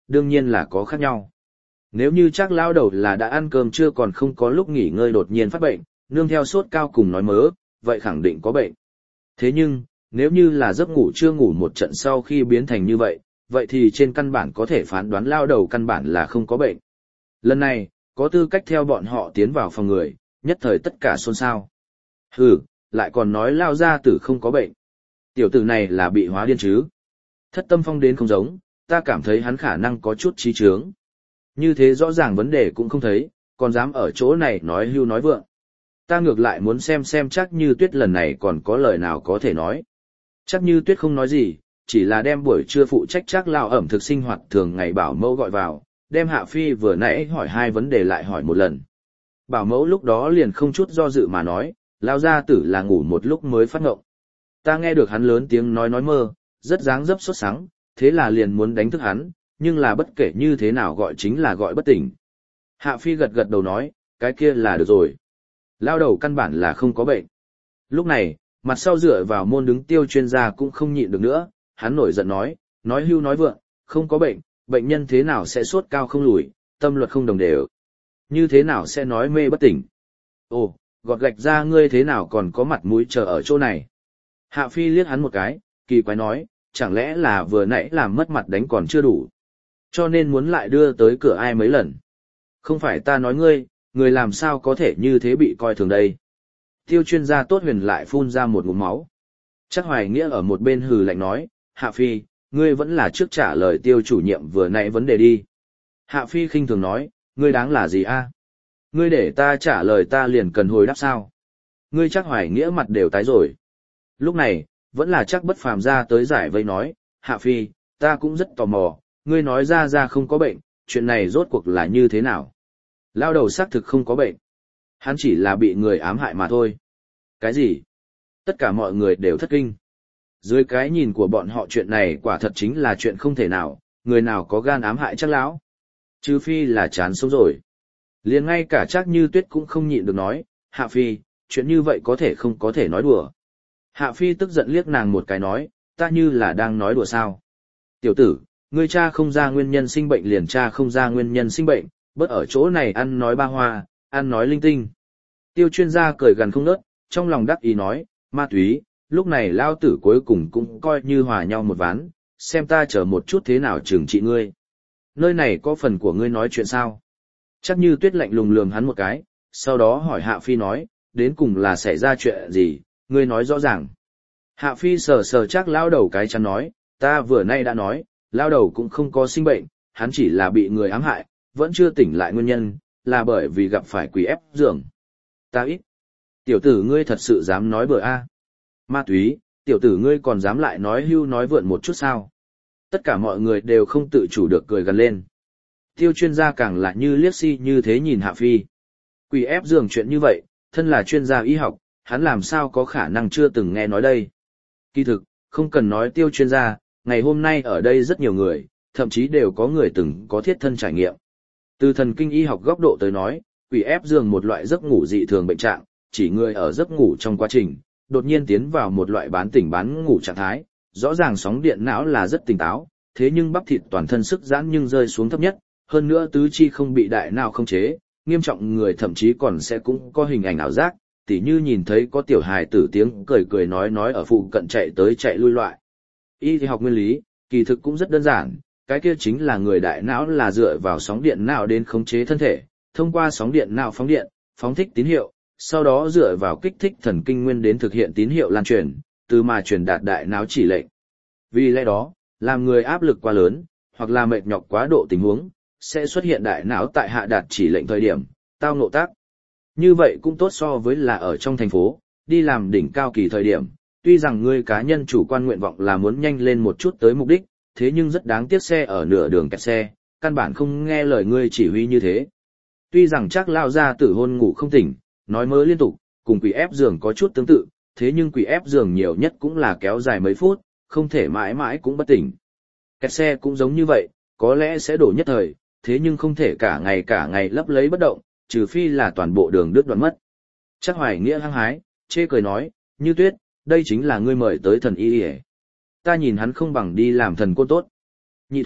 đương nhiên là có khác nhau. Nếu như chắc lao đầu là đã ăn cơm chưa còn không có lúc nghỉ ngơi đột nhiên phát bệnh, nương theo sốt cao cùng nói mớ, vậy khẳng định có bệnh. Thế nhưng, nếu như là giấc ngủ chưa ngủ một trận sau khi biến thành như vậy, vậy thì trên căn bản có thể phán đoán lao đầu căn bản là không có bệnh. Lần này, có tư cách theo bọn họ tiến vào phòng người, nhất thời tất cả xôn xao. Hừ, lại còn nói lao gia tử không có bệnh. Tiểu tử này là bị hóa điên chứ. Thất Tâm Phong đến không giống, ta cảm thấy hắn khả năng có chút trí chướng. Như thế rõ ràng vấn đề cũng không thấy, còn dám ở chỗ này nói hưu nói vượng. Ta ngược lại muốn xem xem chắc Như Tuyết lần này còn có lời nào có thể nói. Chắc Như Tuyết không nói gì, chỉ là đem buổi trưa phụ trách chắc lao ẩm thực sinh hoạt thường ngày bảo mẫu gọi vào, đem Hạ Phi vừa nãy hỏi hai vấn đề lại hỏi một lần. Bảo mẫu lúc đó liền không chút do dự mà nói, lao gia tử là ngủ một lúc mới phát ngộng. Ta nghe được hắn lớn tiếng nói nói mơ, rất dáng dấp sốt sắng, thế là liền muốn đánh thức hắn, nhưng là bất kể như thế nào gọi chính là gọi bất tỉnh. Hạ Phi gật gật đầu nói, cái kia là được rồi. Lao đầu căn bản là không có bệnh. Lúc này, mặt sau dựa vào môn đứng Tiêu chuyên gia cũng không nhịn được nữa, hắn nổi giận nói, nói hưu nói vượng, không có bệnh, bệnh nhân thế nào sẽ sốt cao không lùi, tâm luật không đồng đều. Như thế nào sẽ nói mê bất tỉnh. Ồ, gọt gạch ra ngươi thế nào còn có mặt mũi chờ ở chỗ này. Hạ Phi liếc hắn một cái, kỳ quái nói, chẳng lẽ là vừa nãy làm mất mặt đánh còn chưa đủ. Cho nên muốn lại đưa tới cửa ai mấy lần. Không phải ta nói ngươi, người làm sao có thể như thế bị coi thường đây. Tiêu chuyên gia tốt huyền lại phun ra một ngụm máu. Chắc Hoài Nghĩa ở một bên hừ lạnh nói, Hạ Phi, ngươi vẫn là trước trả lời Tiêu chủ nhiệm vừa nãy vấn đề đi. Hạ Phi khinh thường nói, ngươi đáng là gì a? Ngươi để ta trả lời ta liền cần hồi đáp sao? Ngươi Chắc Hoài Nghĩa mặt đều tái rồi. Lúc này, vẫn là chắc bất phàm ra tới giải vây nói, Hạ Phi, ta cũng rất tò mò, ngươi nói ra ra không có bệnh, chuyện này rốt cuộc là như thế nào? Lao đầu xác thực không có bệnh. Hắn chỉ là bị người ám hại mà thôi. Cái gì? Tất cả mọi người đều thất kinh. Dưới cái nhìn của bọn họ chuyện này quả thật chính là chuyện không thể nào, người nào có gan ám hại chắc lão. Trừ phi là chán sống rồi. Liền ngay cả chắc Như Tuyết cũng không nhịn được nói, Hạ Phi, chuyện như vậy có thể không có thể nói đùa. Hạ Phi tức giận liếc nàng một cái nói, ta như là đang nói đùa sao. Tiểu tử, ngươi cha không ra nguyên nhân sinh bệnh liền cha không ra nguyên nhân sinh bệnh, bớt ở chỗ này ăn nói ba hoa, ăn nói linh tinh. Tiêu chuyên gia cười gần không nớt, trong lòng đắc ý nói, ma túy, lúc này lao tử cuối cùng cũng coi như hòa nhau một ván, xem ta chờ một chút thế nào trừng trị ngươi. Nơi này có phần của ngươi nói chuyện sao? Chắc Như Tuyết lạnh lùng lườm hắn một cái, sau đó hỏi Hạ Phi nói, đến cùng là xảy ra chuyện gì, ngươi nói rõ ràng. Hạ Phi sờ sờ chắc lao đầu cái chắn nói, ta vừa nay đã nói, lao đầu cũng không có sinh bệnh, hắn chỉ là bị người ám hại, vẫn chưa tỉnh lại nguyên nhân, là bởi vì gặp phải quỷ ép giường. Ta ít. Tiểu tử ngươi thật sự dám nói bừa a? Ma túy, tiểu tử ngươi còn dám lại nói hưu nói vượn một chút sao? Tất cả mọi người đều không tự chủ được cười gần lên. Tiêu chuyên gia càng là như liếc si như thế nhìn Hạ Phi. Quỷ ép giường chuyện như vậy, thân là chuyên gia y học, hắn làm sao có khả năng chưa từng nghe nói đây. Kỳ thực, không cần nói tiêu chuyên gia, ngày hôm nay ở đây rất nhiều người, thậm chí đều có người từng có thiết thân trải nghiệm. Từ thần kinh y học góc độ tới nói, quỷ ép giường một loại giấc ngủ dị thường bệnh trạng, chỉ người ở giấc ngủ trong quá trình, đột nhiên tiến vào một loại bán tỉnh bán ngủ trạng thái, rõ ràng sóng điện não là rất tỉnh táo, thế nhưng bắp thịt toàn thân sức giãn nhưng rơi xuống thấp nhất, hơn nữa tứ chi không bị đại não không chế, nghiêm trọng người thậm chí còn sẽ cũng có hình ảnh ảo giác, tỉ như nhìn thấy có tiểu hài tử tiếng cười cười nói nói ở phụ cận chạy tới chạy lui loại. Y thì học nguyên lý, kỳ thực cũng rất đơn giản, cái kia chính là người đại não là dựa vào sóng điện não đến khống chế thân thể, thông qua sóng điện não phóng điện, phóng thích tín hiệu, sau đó dựa vào kích thích thần kinh nguyên đến thực hiện tín hiệu lan truyền, từ mà truyền đạt đại não chỉ lệnh. Vì lẽ đó, làm người áp lực quá lớn, hoặc là mệt nhọc quá độ tình huống, sẽ xuất hiện đại não tại hạ đạt chỉ lệnh thời điểm, tao ngộ tác. Như vậy cũng tốt so với là ở trong thành phố, đi làm đỉnh cao kỳ thời điểm, tuy rằng ngươi cá nhân chủ quan nguyện vọng là muốn nhanh lên một chút tới mục đích, thế nhưng rất đáng tiếc xe ở nửa đường kẹt xe, căn bản không nghe lời ngươi chỉ huy như thế. Tuy rằng chắc lao ra tử hôn ngủ không tỉnh, nói mớ liên tục, cùng quỷ ép giường có chút tương tự, thế nhưng quỷ ép giường nhiều nhất cũng là kéo dài mấy phút, không thể mãi mãi cũng bất tỉnh. Kẹt xe cũng giống như vậy, có lẽ sẽ đổ nhất thời, thế nhưng không thể cả ngày cả ngày lấp lấy bất động, trừ phi là toàn bộ đường đứt đoạn mất. Chắc Hoài Nghĩa hăng hái, chê cười nói, Như Tuyết, đây chính là ngươi mời tới thần y y. Ta nhìn hắn không bằng đi làm thần côn tốt. Nhị thúc,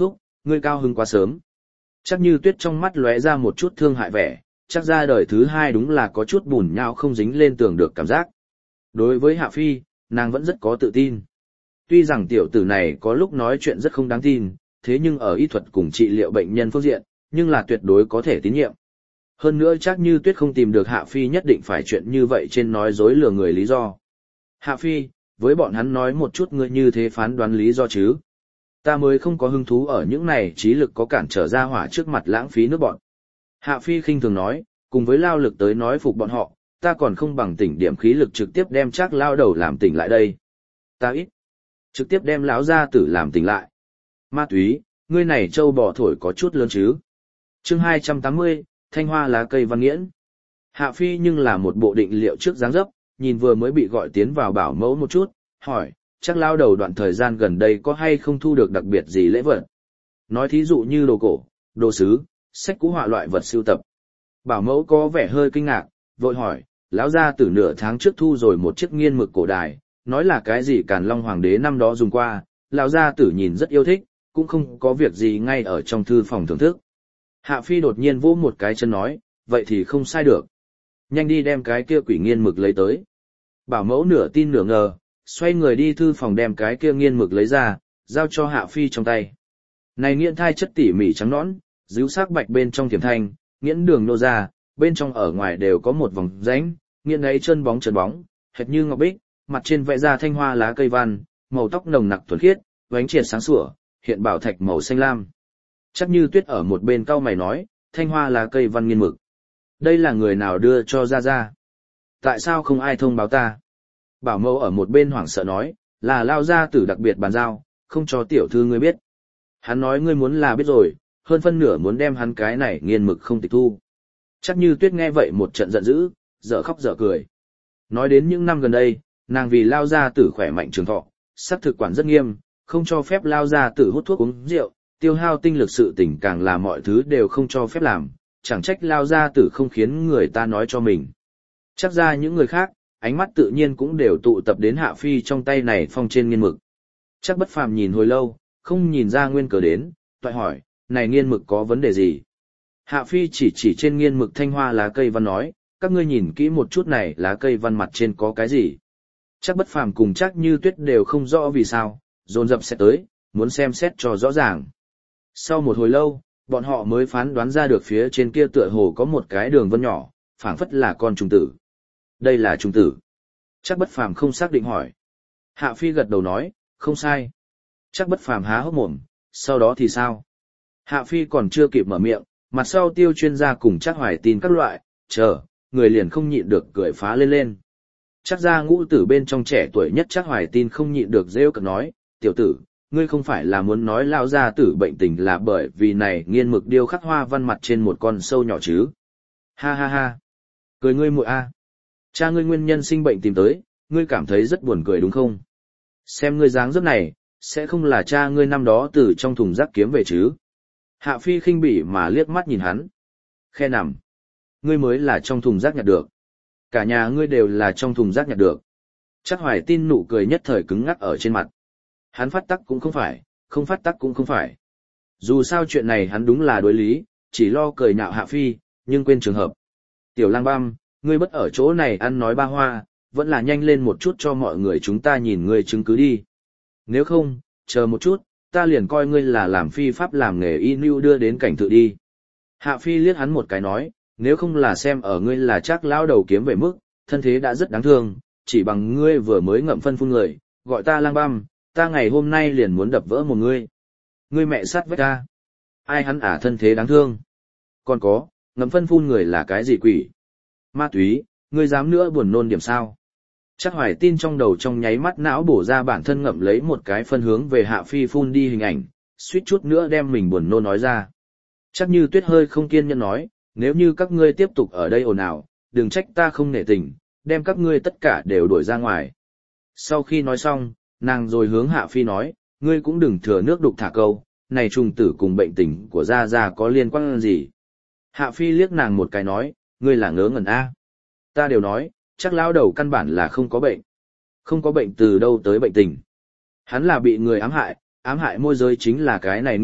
ngươi cao hứng quá sớm. Chắc Như Tuyết trong mắt lóe ra một chút thương hại vẻ, chắc ra đời thứ hai đúng là có chút bùn nhão không dính lên tường được cảm giác. Đối với Hạ Phi, nàng vẫn rất có tự tin. Tuy rằng tiểu tử này có lúc nói chuyện rất không đáng tin, thế nhưng ở y thuật cùng trị liệu bệnh nhân phương diện, nhưng là tuyệt đối có thể tín nhiệm. Hơn nữa chắc Như Tuyết không tìm được Hạ Phi nhất định phải chuyện như vậy trên nói dối lừa người lý do. Hạ Phi, với bọn hắn nói một chút ngươi như thế phán đoán lý do chứ. Ta mới không có hứng thú ở những này trí lực có cản trở ra hỏa trước mặt lãng phí nước bọn. Hạ Phi khinh thường nói, cùng với lao lực tới nói phục bọn họ, ta còn không bằng tỉnh điểm khí lực trực tiếp đem chắc lao đầu làm tỉnh lại đây. Ta ít. Trực tiếp đem lão gia tử làm tỉnh lại. Ma túy, ngươi này trâu bò thổi có chút lớn chứ. Chương hai trăm tám mươi, Thanh Hoa lá cây văn nghiễn. Hạ Phi nhưng là một bộ định liệu trước dáng dấp, nhìn vừa mới bị gọi tiến vào bảo mẫu một chút, hỏi, chắc lao đầu đoạn thời gian gần đây có hay không thu được đặc biệt gì lễ vật? Nói thí dụ như đồ cổ, đồ sứ, sách cũ họa loại vật sưu tập. Bảo mẫu có vẻ hơi kinh ngạc, vội hỏi, lão gia tử nửa tháng trước thu rồi một chiếc nghiên mực cổ đài, nói là cái gì Càn Long Hoàng đế năm đó dùng qua, lão gia tử nhìn rất yêu thích, cũng không có việc gì ngay ở trong thư phòng thưởng thức. Hạ Phi đột nhiên vỗ một cái chân nói, vậy thì không sai được. Nhanh đi đem cái kia quỷ nghiên mực lấy tới. Bảo mẫu nửa tin nửa ngờ, xoay người đi thư phòng đem cái kia nghiên mực lấy ra, giao cho Hạ Phi trong tay. Này nghiễn thai chất tỉ mỉ trắng nõn, díu sắc bạch bên trong thiểm thanh, nghiễn đường nô ra, bên trong ở ngoài đều có một vòng rãnh, nghiễn ấy chân bóng trơn bóng, hệt như ngọc bích, mặt trên vẽ ra thanh hoa lá cây văn, màu tóc nồng nặc thuần khiết, vánh triệt sáng sủa, hiện bảo thạch màu xanh lam. Chắc Như Tuyết ở một bên cau mày nói, thanh hoa lá cây văn nghiên mực. Đây là người nào đưa cho ra ra? Tại sao không ai thông báo ta? Bảo mẫu ở một bên hoảng sợ nói, là lao gia tử đặc biệt bàn giao, không cho tiểu thư ngươi biết. Hắn nói ngươi muốn là biết rồi, hơn phân nửa muốn đem hắn cái này nghiên mực không tịch thu. Chắc Như Tuyết nghe vậy một trận giận dữ, dở khóc dở cười. Nói đến những năm gần đây, nàng vì lao gia tử khỏe mạnh trường thọ, sắc thực quản rất nghiêm, không cho phép lao gia tử hút thuốc uống rượu, tiêu hao tinh lực sự tỉnh càng là mọi thứ đều không cho phép làm, chẳng trách lao gia tử không khiến người ta nói cho mình. Chắc ra những người khác, ánh mắt tự nhiên cũng đều tụ tập đến Hạ Phi trong tay này phong trên nghiên mực. Chắc Bất Phàm nhìn hồi lâu, không nhìn ra nguyên cớ đến, toại hỏi, này nghiên mực có vấn đề gì? Hạ Phi chỉ chỉ trên nghiên mực thanh hoa lá cây văn nói, các ngươi nhìn kỹ một chút này lá cây văn mặt trên có cái gì? Chắc Bất Phàm cùng Chắc Như Tuyết đều không rõ vì sao, dồn dập sẽ tới, muốn xem xét cho rõ ràng. Sau một hồi lâu, bọn họ mới phán đoán ra được phía trên kia tựa hồ có một cái đường vân nhỏ, phảng phất là con trùng tử. Đây là trùng tử. Chắc Bất Phàm không xác định hỏi. Hạ Phi gật đầu nói, không sai. Chắc Bất Phàm há hốc mồm, sau đó thì sao? Hạ Phi còn chưa kịp mở miệng, mặt sau Tiêu chuyên gia cùng Chắc Hoài Tin các loại, chờ, người liền không nhịn được cười phá lên lên. Chắc ra ngũ tử bên trong trẻ tuổi nhất Chắc Hoài Tin không nhịn được rêu cực nói, tiểu tử, ngươi không phải là muốn nói lao gia tử bệnh tình là bởi vì này nghiên mực điêu khắc hoa văn mặt trên một con sâu nhỏ chứ? Ha ha ha. Cười ngươi muội a. Cha ngươi nguyên nhân sinh bệnh tìm tới, ngươi cảm thấy rất buồn cười đúng không? Xem ngươi dáng dấp này, sẽ không là cha ngươi năm đó từ trong thùng rác kiếm về chứ? Hạ Phi khinh bỉ mà liếc mắt nhìn hắn. Khe nằm. Ngươi mới là trong thùng rác nhặt được. Cả nhà ngươi đều là trong thùng rác nhặt được. Chắc Hoài Tin nụ cười nhất thời cứng ngắc ở trên mặt. Hắn phát tắc cũng không phải, không phát tắc cũng không phải. Dù sao chuyện này hắn đúng là đối lý, chỉ lo cười nhạo Hạ Phi, nhưng quên trường hợp. Tiểu Lang Băm, ngươi bất ở chỗ này ăn nói ba hoa, vẫn là nhanh lên một chút cho mọi người chúng ta nhìn ngươi chứng cứ đi. Nếu không, chờ một chút, ta liền coi ngươi là làm phi pháp làm nghề y nưu đưa đến cảnh tự đi. Hạ Phi liếc hắn một cái nói, nếu không là xem ở ngươi là chắc lão đầu kiếm về mức, thân thế đã rất đáng thương, chỉ bằng ngươi vừa mới ngậm phân phun người, gọi ta Lang Băm, ta ngày hôm nay liền muốn đập vỡ một ngươi. Ngươi mẹ sát vách ta. Ai hắn ả thân thế đáng thương. Còn có, ngậm phân phun người là cái gì quỷ? Ma túy, ngươi dám nữa buồn nôn điểm sao? Chắc Hoài Tin trong đầu trong nháy mắt não bổ ra bản thân ngậm lấy một cái phân hướng về Hạ Phi phun đi hình ảnh, suýt chút nữa đem mình buồn nôn nói ra. Chắc Như Tuyết hơi không kiên nhẫn nói, nếu như các ngươi tiếp tục ở đây ồn ào, đừng trách ta không nể tình, đem các ngươi tất cả đều đuổi ra ngoài. Sau khi nói xong, nàng rồi hướng Hạ Phi nói, ngươi cũng đừng thừa nước đục thả câu, này trùng tử cùng bệnh tình của Gia Gia có liên quan gì. Hạ Phi liếc nàng một cái nói, ngươi là ngớ ngẩn a. Ta đều nói, chắc lão đầu căn bản là không có bệnh. Không có bệnh từ đâu tới bệnh tình. Hắn là bị người ám hại, ám hại môi giới chính là cái này nghiên mực,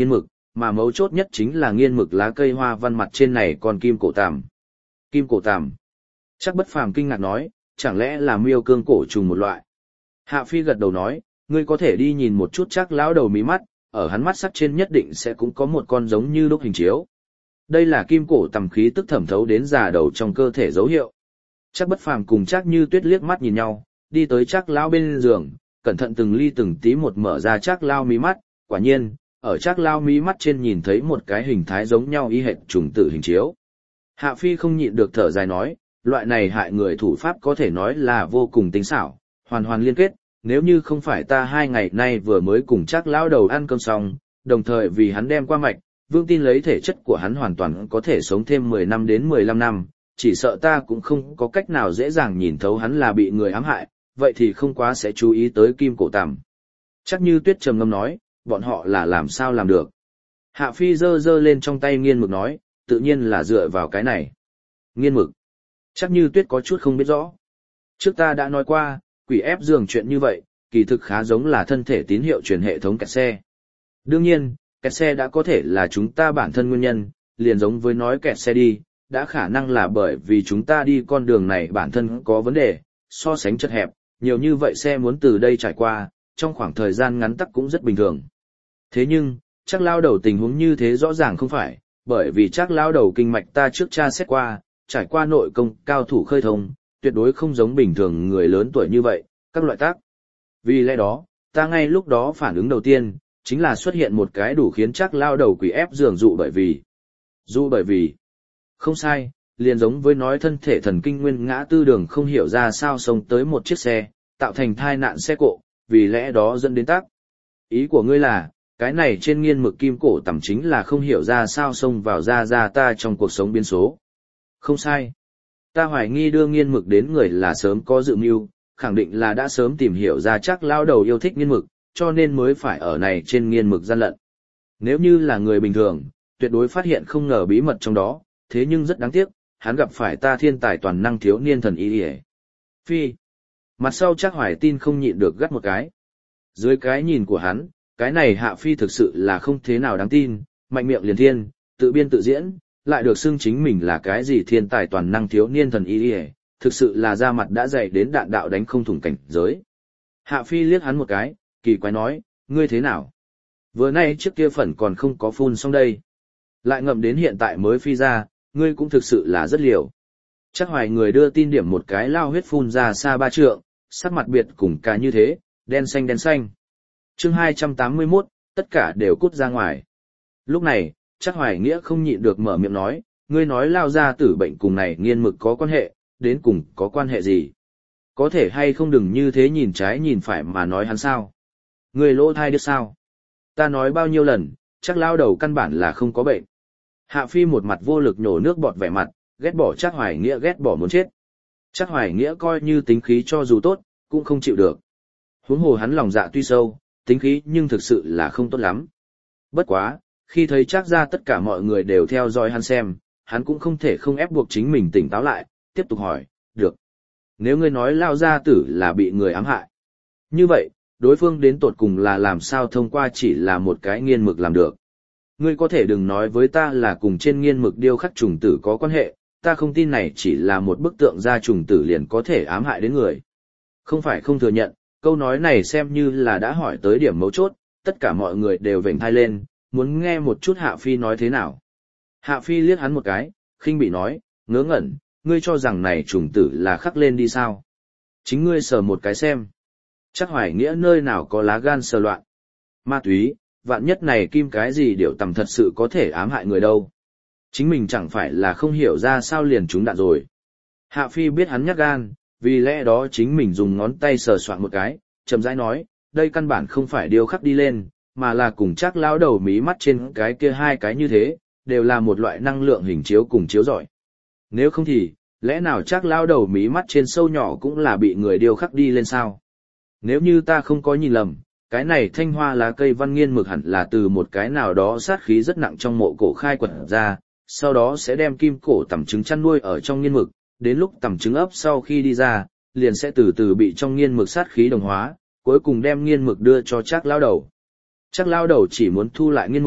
mà mấu chốt nhất chính là nghiên mực lá cây hoa văn mặt trên này còn kim cổ tằm. Kim cổ tằm. Chắc Bất Phàm kinh ngạc nói, chẳng lẽ là miêu cương cổ trùng một loại. Hạ Phi gật đầu nói, ngươi có thể đi nhìn một chút chắc lão đầu mí mắt, ở hắn mắt sắc trên nhất định sẽ cũng có một con giống như đúc hình chiếu. Đây là kim cổ tằm khí tức thẩm thấu đến già đầu trong cơ thể dấu hiệu. Chắc Bất Phàm cùng Trác Như Tuyết liếc mắt nhìn nhau, đi tới Trác lão bên giường, cẩn thận từng ly từng tí một mở ra Trác lão mí mắt, quả nhiên, ở Trác lão mí mắt trên nhìn thấy một cái hình thái giống nhau y hệt trùng tử hình chiếu. Hạ Phi không nhịn được thở dài nói, loại này hại người thủ pháp có thể nói là vô cùng tinh xảo, hoàn hoàn liên kết, nếu như không phải ta hai ngày nay vừa mới cùng Trác lão đầu ăn cơm xong, đồng thời vì hắn đem qua mạch, Vương tin lấy thể chất của hắn hoàn toàn có thể sống thêm mười năm đến mười lăm năm, chỉ sợ ta cũng không có cách nào dễ dàng nhìn thấu hắn là bị người ám hại, vậy thì không quá sẽ chú ý tới kim cổ tằm. Chắc Như Tuyết trầm ngâm nói, bọn họ là làm sao làm được. Hạ Phi giơ giơ lên trong tay nghiên mực nói, tự nhiên là dựa vào cái này. Nghiên mực. Chắc Như Tuyết có chút không biết rõ. Trước ta đã nói qua, quỷ ép giường chuyện như vậy, kỳ thực khá giống là thân thể tín hiệu truyền hệ thống kẹt xe. Đương nhiên, kẹt xe đã có thể là chúng ta bản thân nguyên nhân, liền giống với nói kẹt xe đi, đã khả năng là bởi vì chúng ta đi con đường này bản thân có vấn đề, so sánh chật hẹp, nhiều như vậy xe muốn từ đây trải qua, trong khoảng thời gian ngắn tắc cũng rất bình thường. Thế nhưng, chắc lao đầu tình huống như thế rõ ràng không phải, bởi vì chắc lao đầu kinh mạch ta trước tra xét qua, trải qua nội công cao thủ khơi thông, tuyệt đối không giống bình thường người lớn tuổi như vậy, các loại tác. Vì lẽ đó, ta ngay lúc đó phản ứng đầu tiên, chính là xuất hiện một cái đủ khiến chắc lao đầu quỷ ép giường dụ bởi vì. Dụ bởi vì. Không sai, liền giống với nói thân thể thần kinh nguyên ngã tư đường không hiểu ra sao xông tới một chiếc xe, tạo thành thai nạn xe cộ, vì lẽ đó dẫn đến tác. Ý của ngươi là, cái này trên nghiên mực kim cổ tằm chính là không hiểu ra sao xông vào ra ra ta trong cuộc sống biến số. Không sai. Ta hoài nghi đưa nghiên mực đến người là sớm có dự mưu, khẳng định là đã sớm tìm hiểu ra chắc lao đầu yêu thích nghiên mực, cho nên mới phải ở này trên nghiên mực gian lận. Nếu như là người bình thường, tuyệt đối phát hiện không ngờ bí mật trong đó, thế nhưng rất đáng tiếc, hắn gặp phải ta thiên tài toàn năng thiếu niên thần y hề. Phi. Mặt sau chắc hoài tin không nhịn được gắt một cái. Dưới cái nhìn của hắn, cái này Hạ Phi thực sự là không thế nào đáng tin, mạnh miệng liền thiên, tự biên tự diễn, lại được xưng chính mình là cái gì thiên tài toàn năng thiếu niên thần y hề, thực sự là ra mặt đã dày đến đạn đạo đánh không thủng cảnh giới. Hạ Phi liếc hắn một cái, kỳ quái nói, ngươi thế nào? Vừa nay trước kia phần còn không có phun xong đây. Lại ngậm đến hiện tại mới phi ra, ngươi cũng thực sự là rất liều. Chắc hoài người đưa tin điểm một cái lao huyết phun ra xa ba trượng, sắc mặt biệt cùng cả như thế, đen xanh đen xanh. Chương hai trăm tám mươi mốt, tất cả đều cút ra ngoài. Lúc này, chắc hoài nghĩa không nhịn được mở miệng nói, ngươi nói lao ra tử bệnh cùng này nghiên mực có quan hệ, đến cùng có quan hệ gì? Có thể hay không đừng như thế nhìn trái nhìn phải mà nói hắn sao? Ngươi lỗ thai đứt sao? Ta nói bao nhiêu lần, chắc lao đầu căn bản là không có bệnh. Hạ Phi một mặt vô lực nhổ nước bọt vẻ mặt, ghét bỏ chắc hoài nghĩa ghét bỏ muốn chết. Chắc hoài nghĩa coi như tính khí cho dù tốt, cũng không chịu được. Huống hồ hắn lòng dạ tuy sâu, tính khí nhưng thực sự là không tốt lắm. Bất quá, khi thấy chắc ra tất cả mọi người đều theo dõi hắn xem, hắn cũng không thể không ép buộc chính mình tỉnh táo lại, tiếp tục hỏi, được. Nếu ngươi nói lao gia tử là bị người ám hại. Như vậy, đối phương đến tột cùng là làm sao thông qua chỉ là một cái nghiên mực làm được. Ngươi có thể đừng nói với ta là cùng trên nghiên mực điêu khắc trùng tử có quan hệ, ta không tin này chỉ là một bức tượng ra trùng tử liền có thể ám hại đến người. Không phải không thừa nhận, câu nói này xem như là đã hỏi tới điểm mấu chốt, tất cả mọi người đều vểnh thai lên, muốn nghe một chút Hạ Phi nói thế nào. Hạ Phi liếc hắn một cái, khinh bị nói, ngớ ngẩn, ngươi cho rằng này trùng tử là khắc lên đi sao. Chính ngươi sờ một cái xem. Chắc hoài nghĩa nơi nào có lá gan sờ loạn. Ma túy, vạn nhất này kim cái gì điều tầm thật sự có thể ám hại người đâu. Chính mình chẳng phải là không hiểu ra sao liền trúng đạn rồi. Hạ Phi biết hắn nhát gan, vì lẽ đó chính mình dùng ngón tay sờ soạn một cái, chậm rãi nói, đây căn bản không phải điêu khắc đi lên, mà là cùng chắc lão đầu mí mắt trên cái kia hai cái như thế, đều là một loại năng lượng hình chiếu cùng chiếu rọi. Nếu không thì, lẽ nào chắc lão đầu mí mắt trên sâu nhỏ cũng là bị người điêu khắc đi lên sao? Nếu như ta không có nhìn lầm, cái này thanh hoa lá cây văn nghiên mực hẳn là từ một cái nào đó sát khí rất nặng trong mộ cổ khai quật ra, sau đó sẽ đem kim cổ tẩm trứng chăn nuôi ở trong nghiên mực, đến lúc tẩm trứng ấp sau khi đi ra, liền sẽ từ từ bị trong nghiên mực sát khí đồng hóa, cuối cùng đem nghiên mực đưa cho chắc lao đầu. Chắc lao đầu chỉ muốn thu lại nghiên mực,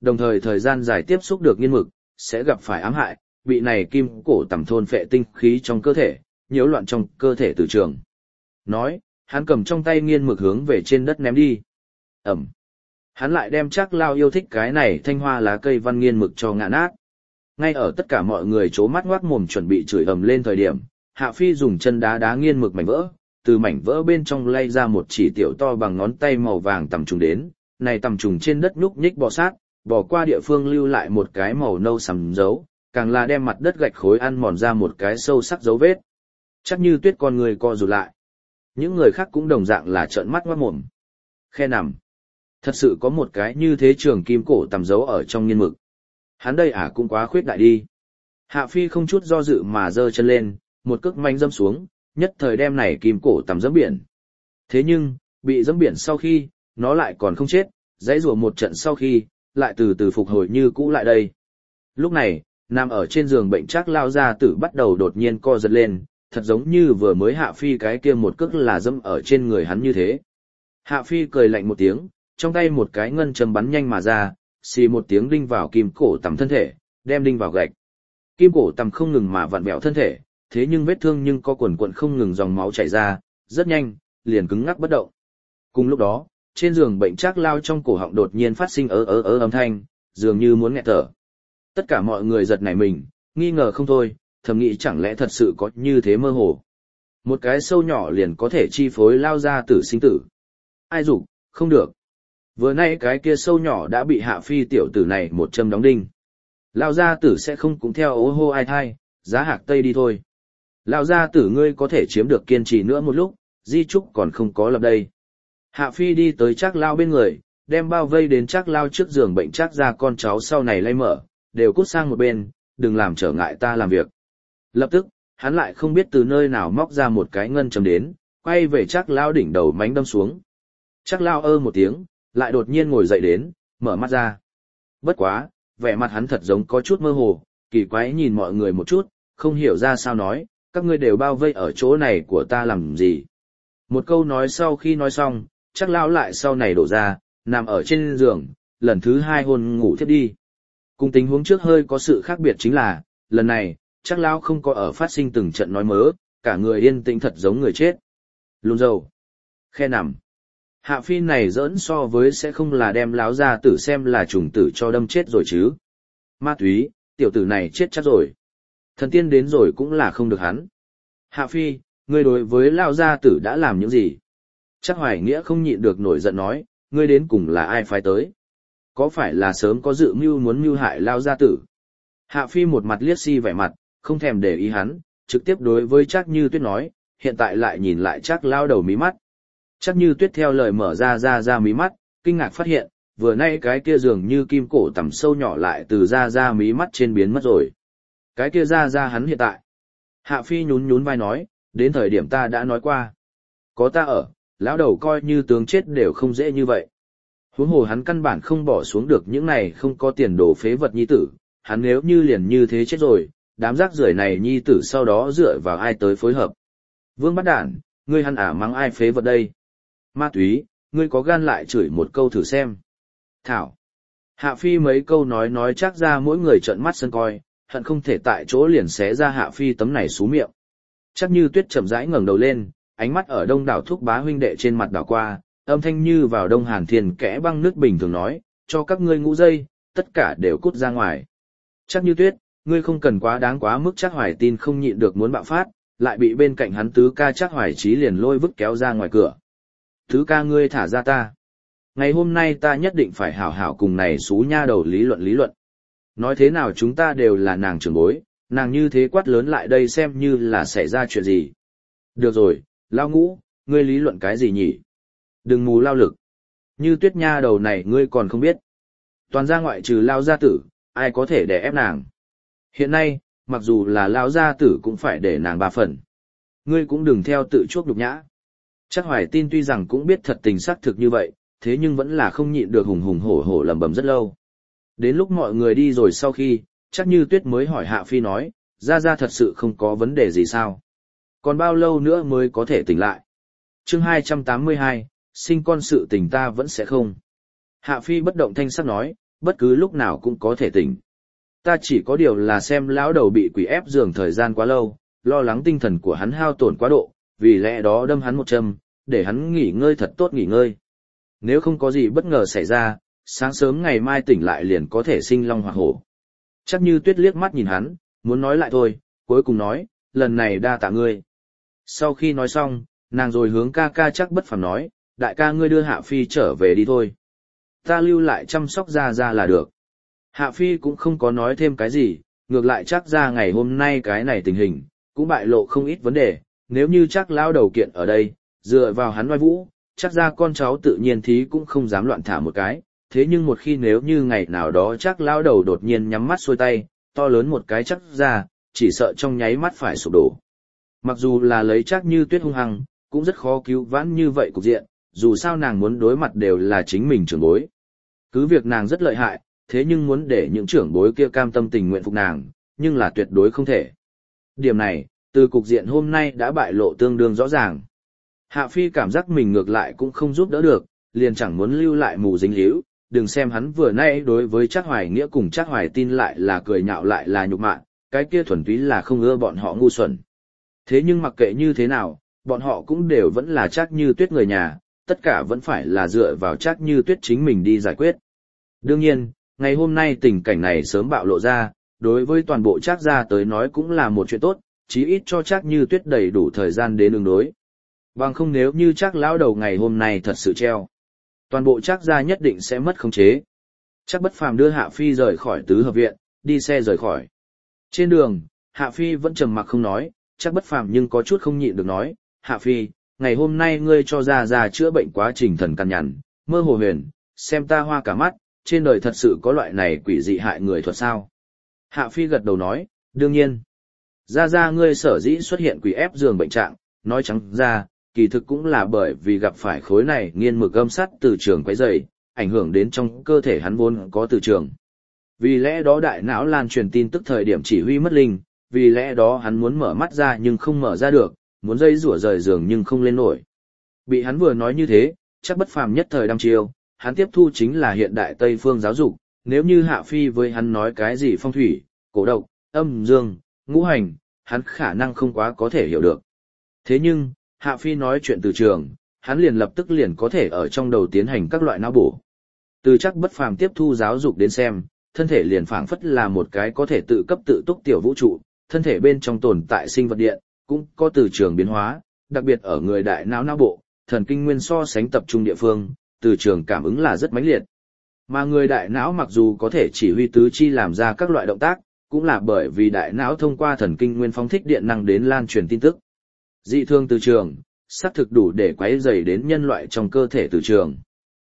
đồng thời thời gian dài tiếp xúc được nghiên mực, sẽ gặp phải ám hại, bị này kim cổ tằm thôn phệ tinh khí trong cơ thể, nhiễu loạn trong cơ thể từ trường. Nói, hắn cầm trong tay nghiên mực hướng về trên đất ném đi. Ẩm. Hắn lại đem Trác Lao yêu thích cái này thanh hoa lá cây văn nghiên mực cho ngã nát. Ngay ở tất cả mọi người chố mắt ngoác mồm chuẩn bị chửi ầm lên thời điểm, Hạ Phi dùng chân đá đá nghiên mực mảnh vỡ, từ mảnh vỡ bên trong lay ra một chỉ tiểu to bằng ngón tay màu vàng tằm trùng đến, này tằm trùng trên đất nhúc nhích bò sát, bò qua địa phương lưu lại một cái màu nâu sầm dấu, càng là đem mặt đất gạch khối ăn mòn ra một cái sâu sắc dấu vết. Chắc Như Tuyết con người co rụt lại. Những người khác cũng đồng dạng là trợn mắt ngoác mồm. Khe nằm. Thật sự có một cái như thế trường kim cổ tằm dấu ở trong nghiên mực. Hắn đây à cũng quá khuyết đại đi. Hạ Phi không chút do dự mà giơ chân lên, một cước mạnh dâm xuống, nhất thời đem này kim cổ tằm dẫm biển. Thế nhưng, bị dẫm biển sau khi, nó lại còn không chết, dãy rủa một trận sau khi, lại từ từ phục hồi như cũ lại đây. Lúc này, nằm ở trên giường bệnh Trác Lao gia tử bắt đầu đột nhiên co giật lên, thật giống như vừa mới Hạ Phi cái kia một cước là dẫm ở trên người hắn như thế. Hạ Phi cười lạnh một tiếng, trong tay một cái ngân châm bắn nhanh mà ra, xì một tiếng đinh vào kim cổ tằm thân thể, đem đinh vào gạch. Kim cổ tằm không ngừng mà vặn vẹo thân thể, thế nhưng vết thương nhưng có quần quần không ngừng dòng máu chảy ra, rất nhanh, liền cứng ngắc bất động. Cùng lúc đó, trên giường bệnh Trác Lao trong cổ họng đột nhiên phát sinh ớ ớ ớ âm thanh, dường như muốn nghẹt thở. Tất cả mọi người giật nảy mình, nghi ngờ không thôi, thầm nghĩ chẳng lẽ thật sự có như thế mơ hồ. Một cái sâu nhỏ liền có thể chi phối Lao gia tử sinh tử. Ai dục, không được. Vừa nay cái kia sâu nhỏ đã bị Hạ Phi tiểu tử này một châm đóng đinh. Lao gia tử sẽ không cũng theo ố hô ai thai, giá hạc tây đi thôi. Lao gia tử ngươi có thể chiếm được kiên trì nữa một lúc, di trúc còn không có lập đây. Hạ Phi đi tới Trác Lao bên người, đem bao vây đến Trác Lao trước giường bệnh Trác ra con cháu sau này lay mở, đều cút sang một bên, đừng làm trở ngại ta làm việc. Lập tức, hắn lại không biết từ nơi nào móc ra một cái ngân châm đến, quay về Trác Lao đỉnh đầu mánh đâm xuống. Trác Lao ơ một tiếng, lại đột nhiên ngồi dậy đến, mở mắt ra. Bất quá, vẻ mặt hắn thật giống có chút mơ hồ, kỳ quái nhìn mọi người một chút, không hiểu ra sao nói, các ngươi đều bao vây ở chỗ này của ta làm gì. Một câu nói sau khi nói xong, Trác Lao lại sau này đổ ra, nằm ở trên giường, lần thứ hai hôn ngủ thiếp đi. Cùng tình huống trước hơi có sự khác biệt chính là, lần này, Trác Lao không có ở phát sinh từng trận nói mớ, cả người yên tĩnh thật giống người chết. Lùn dầu. Khe nằm. Hạ Phi này giỡn so với sẽ không là đem láo ra tử xem là trùng tử cho đâm chết rồi chứ. Ma túy, tiểu tử này chết chắc rồi. Thần tiên đến rồi cũng là không được hắn. Hạ Phi, ngươi đối với lao gia tử đã làm những gì? Chắc Hoài Nghĩa không nhịn được nổi giận nói, ngươi đến cùng là ai phái tới? Có phải là sớm có dự mưu muốn mưu hại lao gia tử? Hạ Phi một mặt liếc si vẻ mặt, không thèm để ý hắn, trực tiếp đối với Trác Như Tuyết nói, hiện tại lại nhìn lại Trác lao đầu mí mắt. Trác Như Tuyết theo lời mở ra ra ra mí mắt, kinh ngạc phát hiện, vừa nay cái kia dường như kim cổ tằm sâu nhỏ lại từ ra ra mí mắt trên biến mất rồi. Cái kia ra ra hắn hiện tại. Hạ Phi nhún nhún vai nói, đến thời điểm ta đã nói qua. Có ta ở, lão đầu coi như tướng chết đều không dễ như vậy. Huống hồ hắn căn bản không bỏ xuống được những này không có tiền đồ phế vật nhi tử, hắn nếu như liền như thế chết rồi, đám rác rưởi này nhi tử sau đó dựa vào ai tới phối hợp. Vương Bắt Đản, ngươi hắn ả mắng ai phế vật đây? Ma túy, ngươi có gan lại chửi một câu thử xem. Thảo. Hạ Phi mấy câu nói nói chắc ra mỗi người trợn mắt sân coi, hận không thể tại chỗ liền xé ra Hạ Phi tấm này xú miệng. Chắc Như Tuyết chậm rãi ngẩng đầu lên, ánh mắt ở đông đảo thúc bá huynh đệ trên mặt đảo qua, âm thanh như vào đông hàn thiên kẽ băng nước bình thường nói, cho các ngươi ngũ dây, tất cả đều cút ra ngoài. Chắc Như Tuyết, ngươi không cần quá đáng quá mức. Chắc Hoài tin không nhịn được muốn bạo phát, lại bị bên cạnh hắn tứ ca Chắc Hoài Chí liền lôi vứt kéo ra ngoài cửa. Tứ ca ngươi thả ra ta. Ngày hôm nay ta nhất định phải hảo hảo cùng này xú nha đầu lý luận lý luận. Nói thế nào chúng ta đều là nàng trưởng bối, nàng như thế quát lớn lại đây xem như là xảy ra chuyện gì. Được rồi, Lao Ngũ, ngươi lý luận cái gì nhỉ? Đừng mù lao lực. Như Tuyết nha đầu này ngươi còn không biết. Toàn gia ngoại trừ Lao gia tử, ai có thể đè ép nàng. Hiện nay, mặc dù là Lao gia tử cũng phải để nàng ba phần. Ngươi cũng đừng theo tự chuốc nhục nhã. Chắc Hoài tin tuy rằng cũng biết thật tình xác thực như vậy, thế nhưng vẫn là không nhịn được hùng hùng hổ hổ lẩm bẩm rất lâu. Đến lúc mọi người đi rồi sau khi, Chắc Như Tuyết mới hỏi Hạ Phi nói, ra ra thật sự không có vấn đề gì sao? Còn bao lâu nữa mới có thể tỉnh lại? Chương hai trăm tám mươi hai, sinh con sự tình ta vẫn sẽ không. Hạ Phi bất động thanh sắc nói, bất cứ lúc nào cũng có thể tỉnh. Ta chỉ có điều là xem lão đầu bị quỷ ép giường thời gian quá lâu, lo lắng tinh thần của hắn hao tổn quá độ, vì lẽ đó đâm hắn một châm, để hắn nghỉ ngơi thật tốt nghỉ ngơi. Nếu không có gì bất ngờ xảy ra, sáng sớm ngày mai tỉnh lại liền có thể sinh long hỏa hổ. Chắc Như Tuyết liếc mắt nhìn hắn, muốn nói lại thôi, cuối cùng nói, lần này đa tạ ngươi. Sau khi nói xong, nàng rồi hướng ca ca Chắc Bất Phàm nói, đại ca ngươi đưa Hạ Phi trở về đi thôi. Ta lưu lại chăm sóc Gia Gia là được. Hạ Phi cũng không có nói thêm cái gì, ngược lại chắc ra ngày hôm nay cái này tình hình, cũng bại lộ không ít vấn đề, nếu như chắc lão đầu kiện ở đây, dựa vào hắn oai vũ, chắc ra con cháu tự nhiên thí cũng không dám loạn thả một cái, thế nhưng một khi nếu như ngày nào đó chắc lão đầu đột nhiên nhắm mắt xuôi tay, to lớn một cái chắc ra, chỉ sợ trong nháy mắt phải sụp đổ. Mặc dù là lấy Chắc Như Tuyết hung hăng, cũng rất khó cứu vãn như vậy cục diện, dù sao nàng muốn đối mặt đều là chính mình trưởng bối. Cứ việc nàng rất lợi hại, thế nhưng muốn để những trưởng bối kia cam tâm tình nguyện phục nàng, nhưng là tuyệt đối không thể. Điểm này, từ cục diện hôm nay đã bại lộ tương đương rõ ràng. Hạ Phi cảm giác mình ngược lại cũng không giúp đỡ được, liền chẳng muốn lưu lại mù dính líu, đừng xem hắn vừa nay đối với Trác Hoài Nghĩa cùng Trác Hoài Tin lại là cười nhạo lại là nhục mạ, cái kia thuần túy là không ưa bọn họ ngu xuẩn. Thế nhưng mặc kệ như thế nào, bọn họ cũng đều vẫn là Trác Như Tuyết người nhà, tất cả vẫn phải là dựa vào Trác Như Tuyết chính mình đi giải quyết. Đương nhiên, ngày hôm nay tình cảnh này sớm bạo lộ ra, đối với toàn bộ Trác gia tới nói cũng là một chuyện tốt, chí ít cho Trác Như Tuyết đầy đủ thời gian đến ứng đối. Bằng không nếu như Trác lão đầu ngày hôm nay thật sự treo, toàn bộ Trác gia nhất định sẽ mất khống chế. Trác Bất Phàm đưa Hạ Phi rời khỏi tứ hợp viện, đi xe rời khỏi. Trên đường, Hạ Phi vẫn trầm mặc không nói, Trác Bất Phàm nhưng có chút không nhịn được nói, Hạ Phi, ngày hôm nay ngươi cho Gia Gia chữa bệnh quá trình thần căn nhằn, mơ hồ huyền, xem ta hoa cả mắt, trên đời thật sự có loại này quỷ dị hại người thuật sao? Hạ Phi gật đầu nói, đương nhiên. Gia Gia ngươi sở dĩ xuất hiện quỷ ép giường bệnh trạng, nói trắng ra, kỳ thực cũng là bởi vì gặp phải khối này nghiên mực âm sắt từ trường quấy rầy, ảnh hưởng đến trong cơ thể hắn vốn có từ trường. Vì lẽ đó đại não lan truyền tin tức thời điểm chỉ huy mất linh, vì lẽ đó hắn muốn mở mắt ra nhưng không mở ra được, muốn dây rủa rời giường nhưng không lên nổi. Bị hắn vừa nói như thế, Chắc Bất Phàm nhất thời đăm chiêu, hắn tiếp thu chính là hiện đại Tây phương giáo dục, nếu như Hạ Phi với hắn nói cái gì phong thủy, cổ độc, âm dương, ngũ hành, hắn khả năng không quá có thể hiểu được. Thế nhưng, Hạ Phi nói chuyện từ trường, hắn liền lập tức liền có thể ở trong đầu tiến hành các loại não bổ. Từ Chắc Bất Phàm tiếp thu giáo dục đến xem, thân thể liền phảng phất là một cái có thể tự cấp tự túc tiểu vũ trụ, thân thể bên trong tồn tại sinh vật điện, cũng có từ trường biến hóa, đặc biệt ở người đại não não bộ, thần kinh nguyên so sánh tập trung địa phương, từ trường cảm ứng là rất mãnh liệt. Mà người đại não mặc dù có thể chỉ huy tứ chi làm ra các loại động tác, cũng là bởi vì đại não thông qua thần kinh nguyên phóng thích điện năng đến lan truyền tin tức. Dị thường từ trường, xác thực đủ để quấy rầy đến nhân loại trong cơ thể từ trường.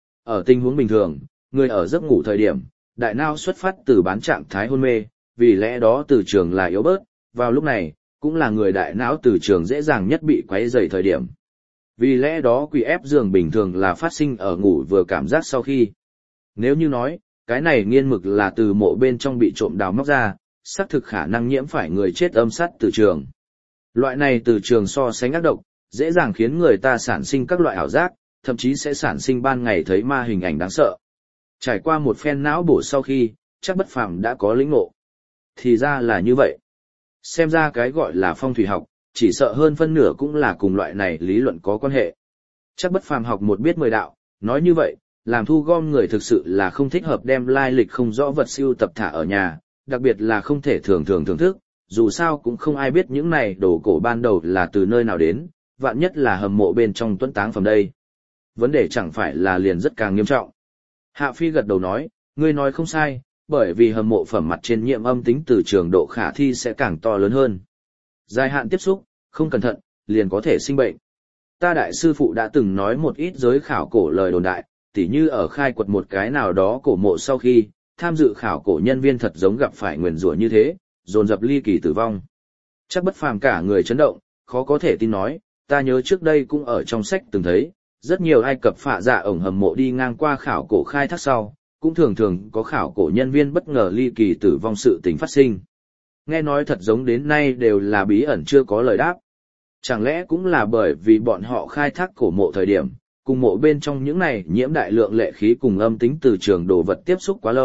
Ở tình huống bình thường, người ở giấc ngủ thời điểm, đại não xuất phát từ bán trạng thái hôn mê, vì lẽ đó từ trường là yếu bớt, vào lúc này, cũng là người đại não từ trường dễ dàng nhất bị quấy rầy thời điểm. Vì lẽ đó quỷ ép giường bình thường là phát sinh ở ngủ vừa cảm giác sau khi. Nếu như nói, cái này nghiên mực là từ mộ bên trong bị trộm đào móc ra, xác thực khả năng nhiễm phải người chết âm sát từ trường. Loại này từ trường so sánh ác độc, dễ dàng khiến người ta sản sinh các loại ảo giác, thậm chí sẽ sản sinh ban ngày thấy ma hình ảnh đáng sợ. Trải qua một phen não bổ sau khi, Chắc Bất Phàm đã có lĩnh ngộ. Thì ra là như vậy. Xem ra cái gọi là phong thủy học, chỉ sợ hơn phân nửa cũng là cùng loại này lý luận có quan hệ. Chắc Bất Phàm học một biết mười đạo, nói như vậy, làm thu gom người thực sự là không thích hợp đem lai lịch không rõ vật siêu tập thả ở nhà, đặc biệt là không thể thường thường thưởng thức, dù sao cũng không ai biết những này đồ cổ ban đầu là từ nơi nào đến, vạn nhất là hầm mộ bên trong tuấn táng phẩm đây. Vấn đề chẳng phải là liền rất càng nghiêm trọng. Hạ Phi gật đầu nói, ngươi nói không sai, bởi vì hầm mộ phẩm mặt trên nhiễm âm tính từ trường độ khả thi sẽ càng to lớn hơn. Dài hạn tiếp xúc, không cẩn thận, liền có thể sinh bệnh. Ta đại sư phụ đã từng nói một ít giới khảo cổ lời đồn đại, tỉ như ở khai quật một cái nào đó cổ mộ sau khi, tham dự khảo cổ nhân viên thật giống gặp phải nguyền rủa như thế, dồn dập ly kỳ tử vong. Chắc Bất Phàm cả người chấn động, khó có thể tin nói, ta nhớ trước đây cũng ở trong sách từng thấy, rất nhiều Ai Cập phạ dạ ổng hầm mộ đi ngang qua khảo cổ khai thác sau, cũng thường thường có khảo cổ nhân viên bất ngờ ly kỳ tử vong sự tình phát sinh. Nghe nói thật giống đến nay đều là bí ẩn chưa có lời đáp. Chẳng lẽ cũng là bởi vì bọn họ khai thác cổ mộ thời điểm, cùng mộ bên trong những này nhiễm đại lượng lệ khí cùng âm tính từ trường đồ vật tiếp xúc quá lâu,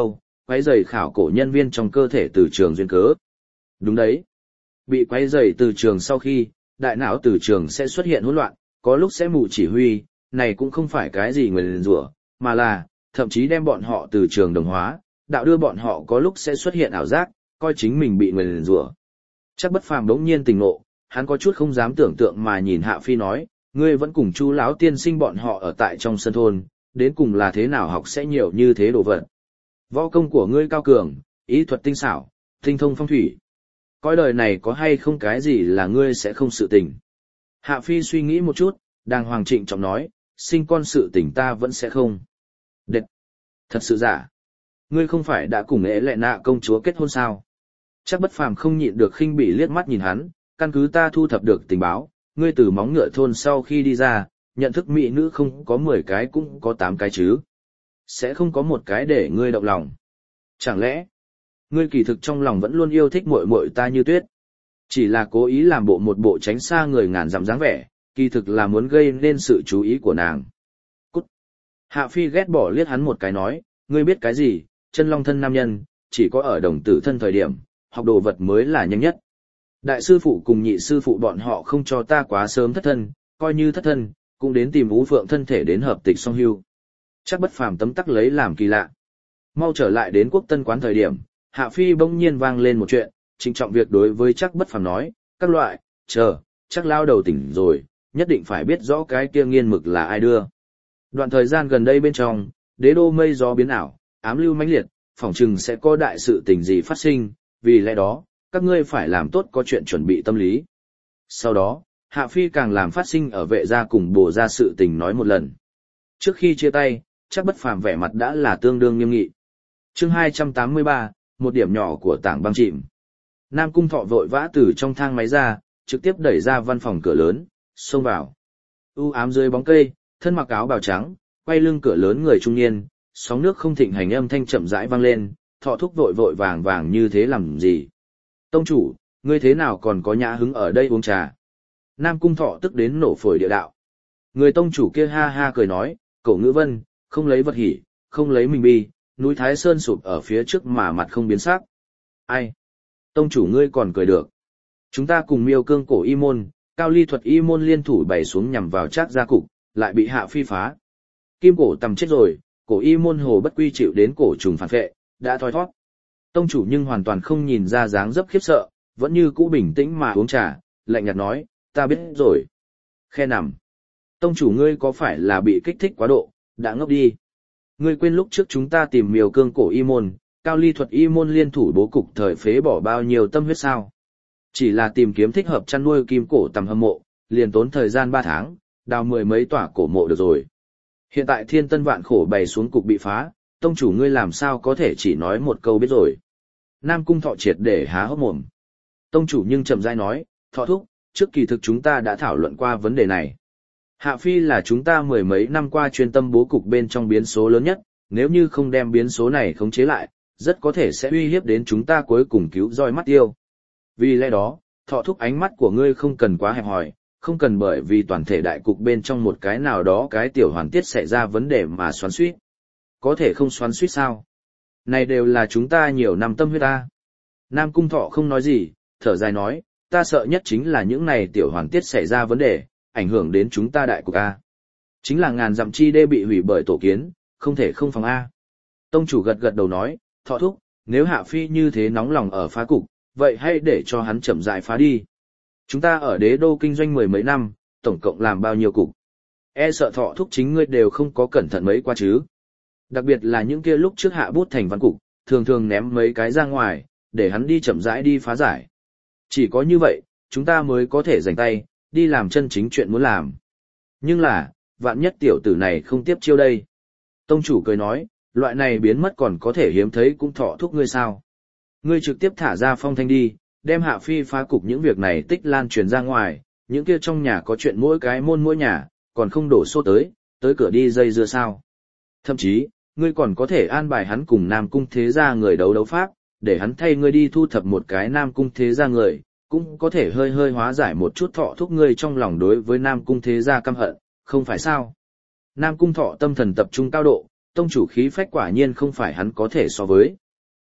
quấy rầy khảo cổ nhân viên trong cơ thể từ trường duyên cớ. Đúng đấy. Bị quấy rầy từ trường sau khi, đại não từ trường sẽ xuất hiện hỗn loạn, có lúc sẽ mù chỉ huy, này cũng không phải cái gì nguyền rủa, mà là, thậm chí đem bọn họ từ trường đồng hóa, đạo đưa bọn họ có lúc sẽ xuất hiện ảo giác, coi chính mình bị nguyền rủa. Chắc Bất Phàm đống nhiên tỉnh ngộ, hắn có chút không dám tưởng tượng mà nhìn Hạ Phi nói, ngươi vẫn cùng Chu lão tiên sinh bọn họ ở tại trong sân thôn, đến cùng là thế nào học sẽ nhiều như thế đồ vật. Võ công của ngươi cao cường, ý thuật tinh xảo, tinh thông phong thủy. Coi đời này có hay không cái gì là ngươi sẽ không sự tình. Hạ Phi suy nghĩ một chút, đàng hoàng trịnh trọng nói, sinh con sự tình ta vẫn sẽ không. Đệt! Thật sự giả. Ngươi không phải đã cùng ế lệ nạ công chúa kết hôn sao? Chắc Bất Phàm không nhịn được khinh bỉ liếc mắt nhìn hắn, căn cứ ta thu thập được tình báo, ngươi từ móng ngựa thôn sau khi đi ra, nhận thức mỹ nữ không có mười cái cũng có tám cái chứ. Sẽ không có một cái để ngươi động lòng. Chẳng lẽ, ngươi kỳ thực trong lòng vẫn luôn yêu thích muội muội ta Như Tuyết? Chỉ là cố ý làm bộ một bộ tránh xa người ngàn dặm dáng vẻ, kỳ thực là muốn gây nên sự chú ý của nàng. Cút! Hạ Phi ghét bỏ liếc hắn một cái nói, ngươi biết cái gì, chân long thân nam nhân, chỉ có ở đồng tử thân thời điểm, học đồ vật mới là nhanh nhất. Đại sư phụ cùng nhị sư phụ bọn họ không cho ta quá sớm thất thân, coi như thất thân, cũng đến tìm Ú Phượng thân thể đến hợp tịch song hưu. Chắc Bất Phàm tấm tắc lấy làm kỳ lạ. Mau trở lại đến Quốc Tân quán thời điểm, Hạ Phi bỗng nhiên vang lên một chuyện, trịnh trọng việc đối với Chắc Bất Phàm nói, các loại, chờ, chắc lao đầu tỉnh rồi, nhất định phải biết rõ cái kia nghiên mực là ai đưa. Đoạn thời gian gần đây bên trong, đế đô mây gió biến ảo, ám lưu mãnh liệt, phỏng chừng sẽ có đại sự tình gì phát sinh, vì lẽ đó, các ngươi phải làm tốt có chuyện chuẩn bị tâm lý. Sau đó, Hạ Phi càng làm phát sinh ở vệ gia cùng bổ gia sự tình nói một lần. Trước khi chia tay, Chắc Bất Phàm vẻ mặt đã là tương đương nghiêm nghị. Chương hai trăm tám mươi ba, một điểm nhỏ của tảng băng chìm. Nam Cung Thọ vội vã từ trong thang máy ra, trực tiếp đẩy ra văn phòng cửa lớn, xông vào. U ám dưới bóng cây, thân mặc áo bào trắng, quay lưng cửa lớn người trung niên, sóng nước không thịnh hành âm thanh chậm rãi vang lên, Thọ thúc vội vội vàng vàng như thế làm gì? Tông chủ, ngươi thế nào còn có nhã hứng ở đây uống trà? Nam Cung Thọ tức đến nổ phổi địa đạo. Người tông chủ kia ha ha cười nói, Cổ Ngữ Vân, không lấy vật hỉ, không lấy mình bi, núi Thái Sơn sụp ở phía trước mà mặt không biến sắc. Ai? Tông chủ ngươi còn cười được. Chúng ta cùng Miêu Cương cổ y môn, Cao Ly thuật y môn liên thủ bày xuống nhằm vào Trác gia cục, lại bị Hạ Phi phá. Kim cổ tầm chết rồi, cổ y môn hồ bất quy chịu đến cổ trùng phản vệ, đã thoi thoát. Tông chủ nhưng hoàn toàn không nhìn ra dáng dấp khiếp sợ, vẫn như cũ bình tĩnh mà uống trà, lạnh nhạt nói, ta biết rồi. Khe nằm. Tông chủ ngươi có phải là bị kích thích quá độ, đã ngốc đi. Ngươi quên lúc trước chúng ta tìm Miêu Cương cổ y môn, Cao Ly thuật y môn liên thủ bố cục thời phế bỏ bao nhiêu tâm huyết sao? Chỉ là tìm kiếm thích hợp chăn nuôi kim cổ tầm hâm mộ, liền tốn thời gian ba tháng, đào mười mấy tỏa cổ mộ được rồi. Hiện tại thiên tân vạn khổ bày xuống cục bị phá, tông chủ ngươi làm sao có thể chỉ nói một câu biết rồi. Nam Cung Thọ triệt để há hốc mồm. Tông chủ nhưng chậm rãi nói, Thọ thúc, trước kỳ thực chúng ta đã thảo luận qua vấn đề này. Hạ Phi là chúng ta mười mấy năm qua chuyên tâm bố cục bên trong biến số lớn nhất, nếu như không đem biến số này khống chế lại, rất có thể sẽ uy hiếp đến chúng ta cuối cùng cứu roi mắt tiêu. Vì lẽ đó, Thọ thúc ánh mắt của ngươi không cần quá hẹp hòi, không cần bởi vì toàn thể đại cục bên trong một cái nào đó cái tiểu hoàn tiết xảy ra vấn đề mà xoắn xuýt. Có thể không xoắn xuýt sao? Này đều là chúng ta nhiều năm tâm huyết ta. Nam Cung Thọ không nói gì, thở dài nói, ta sợ nhất chính là những này tiểu hoàn tiết xảy ra vấn đề, ảnh hưởng đến chúng ta đại cục A. Chính là ngàn dặm chi đê bị hủy bởi tổ kiến, không thể không phòng A. Tông chủ gật gật đầu nói, Thọ thúc, nếu Hạ Phi như thế nóng lòng ở phá cục, vậy hãy để cho hắn chậm rãi phá đi. Chúng ta ở đế đô kinh doanh mười mấy năm, tổng cộng làm bao nhiêu cục. E sợ Thọ thúc chính ngươi đều không có cẩn thận mấy qua chứ. Đặc biệt là những kia lúc trước hạ bút thành văn cục, thường thường ném mấy cái ra ngoài, để hắn đi chậm rãi đi phá giải. Chỉ có như vậy, chúng ta mới có thể dành tay, đi làm chân chính chuyện muốn làm. Nhưng là, vạn nhất tiểu tử này không tiếp chiêu đây. Tông chủ cười nói, loại này biến mất còn có thể hiếm thấy cũng Thọ thúc ngươi sao. Ngươi trực tiếp thả ra phong thanh đi, đem Hạ Phi phá cục những việc này tích lan truyền ra ngoài, những kia trong nhà có chuyện mỗi cái môn mỗi nhà, còn không đổ xô tới, tới cửa đi dây dưa sao. Thậm chí, ngươi còn có thể an bài hắn cùng Nam Cung thế gia người đấu đấu pháp, để hắn thay ngươi đi thu thập một cái Nam Cung thế gia người, cũng có thể hơi hơi hóa giải một chút Thọ thúc ngươi trong lòng đối với Nam Cung thế gia căm hận, không phải sao. Nam Cung Thọ tâm thần tập trung cao độ, tông chủ khí phách quả nhiên không phải hắn có thể so với.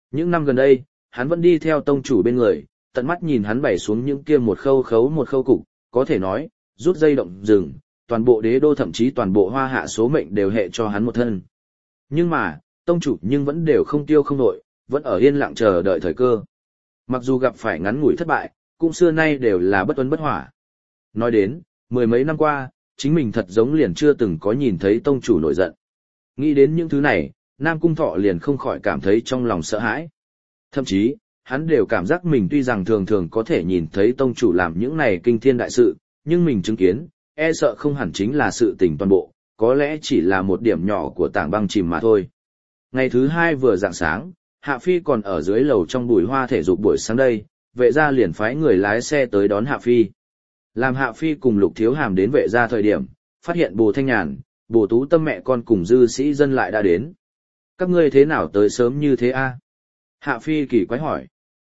Những năm gần đây, hắn vẫn đi theo tông chủ bên người, tận mắt nhìn hắn bày xuống những kia một khâu khấu một khâu cục, có thể nói, rút dây động rừng, toàn bộ đế đô thậm chí toàn bộ hoa hạ số mệnh đều hệ cho hắn một thân. Nhưng mà, tông chủ nhưng vẫn đều không tiêu không nổi, vẫn ở yên lặng chờ đợi thời cơ. Mặc dù gặp phải ngắn ngủi thất bại, cũng xưa nay đều là bất tuân bất hỏa. Nói đến, mười mấy năm qua, chính mình thật giống liền chưa từng có nhìn thấy tông chủ nổi giận. Nghĩ đến những thứ này, Nam Cung Thọ liền không khỏi cảm thấy trong lòng sợ hãi. Thậm chí, hắn đều cảm giác mình tuy rằng thường thường có thể nhìn thấy tông chủ làm những này kinh thiên đại sự, nhưng mình chứng kiến, e sợ không hẳn chính là sự tình toàn bộ, có lẽ chỉ là một điểm nhỏ của tảng băng chìm mà thôi. Ngày thứ hai vừa rạng sáng, Hạ Phi còn ở dưới lầu trong bụi hoa thể dục buổi sáng đây, vệ gia liền phái người lái xe tới đón Hạ Phi. Làm Hạ Phi cùng Lục Thiếu Hàm đến vệ gia thời điểm, phát hiện Bồ Thanh Nhàn, Bồ Tú Tâm mẹ con cùng dư sĩ dân lại đã đến. Các ngươi thế nào tới sớm như thế a? Hạ Phi kỳ quái hỏi.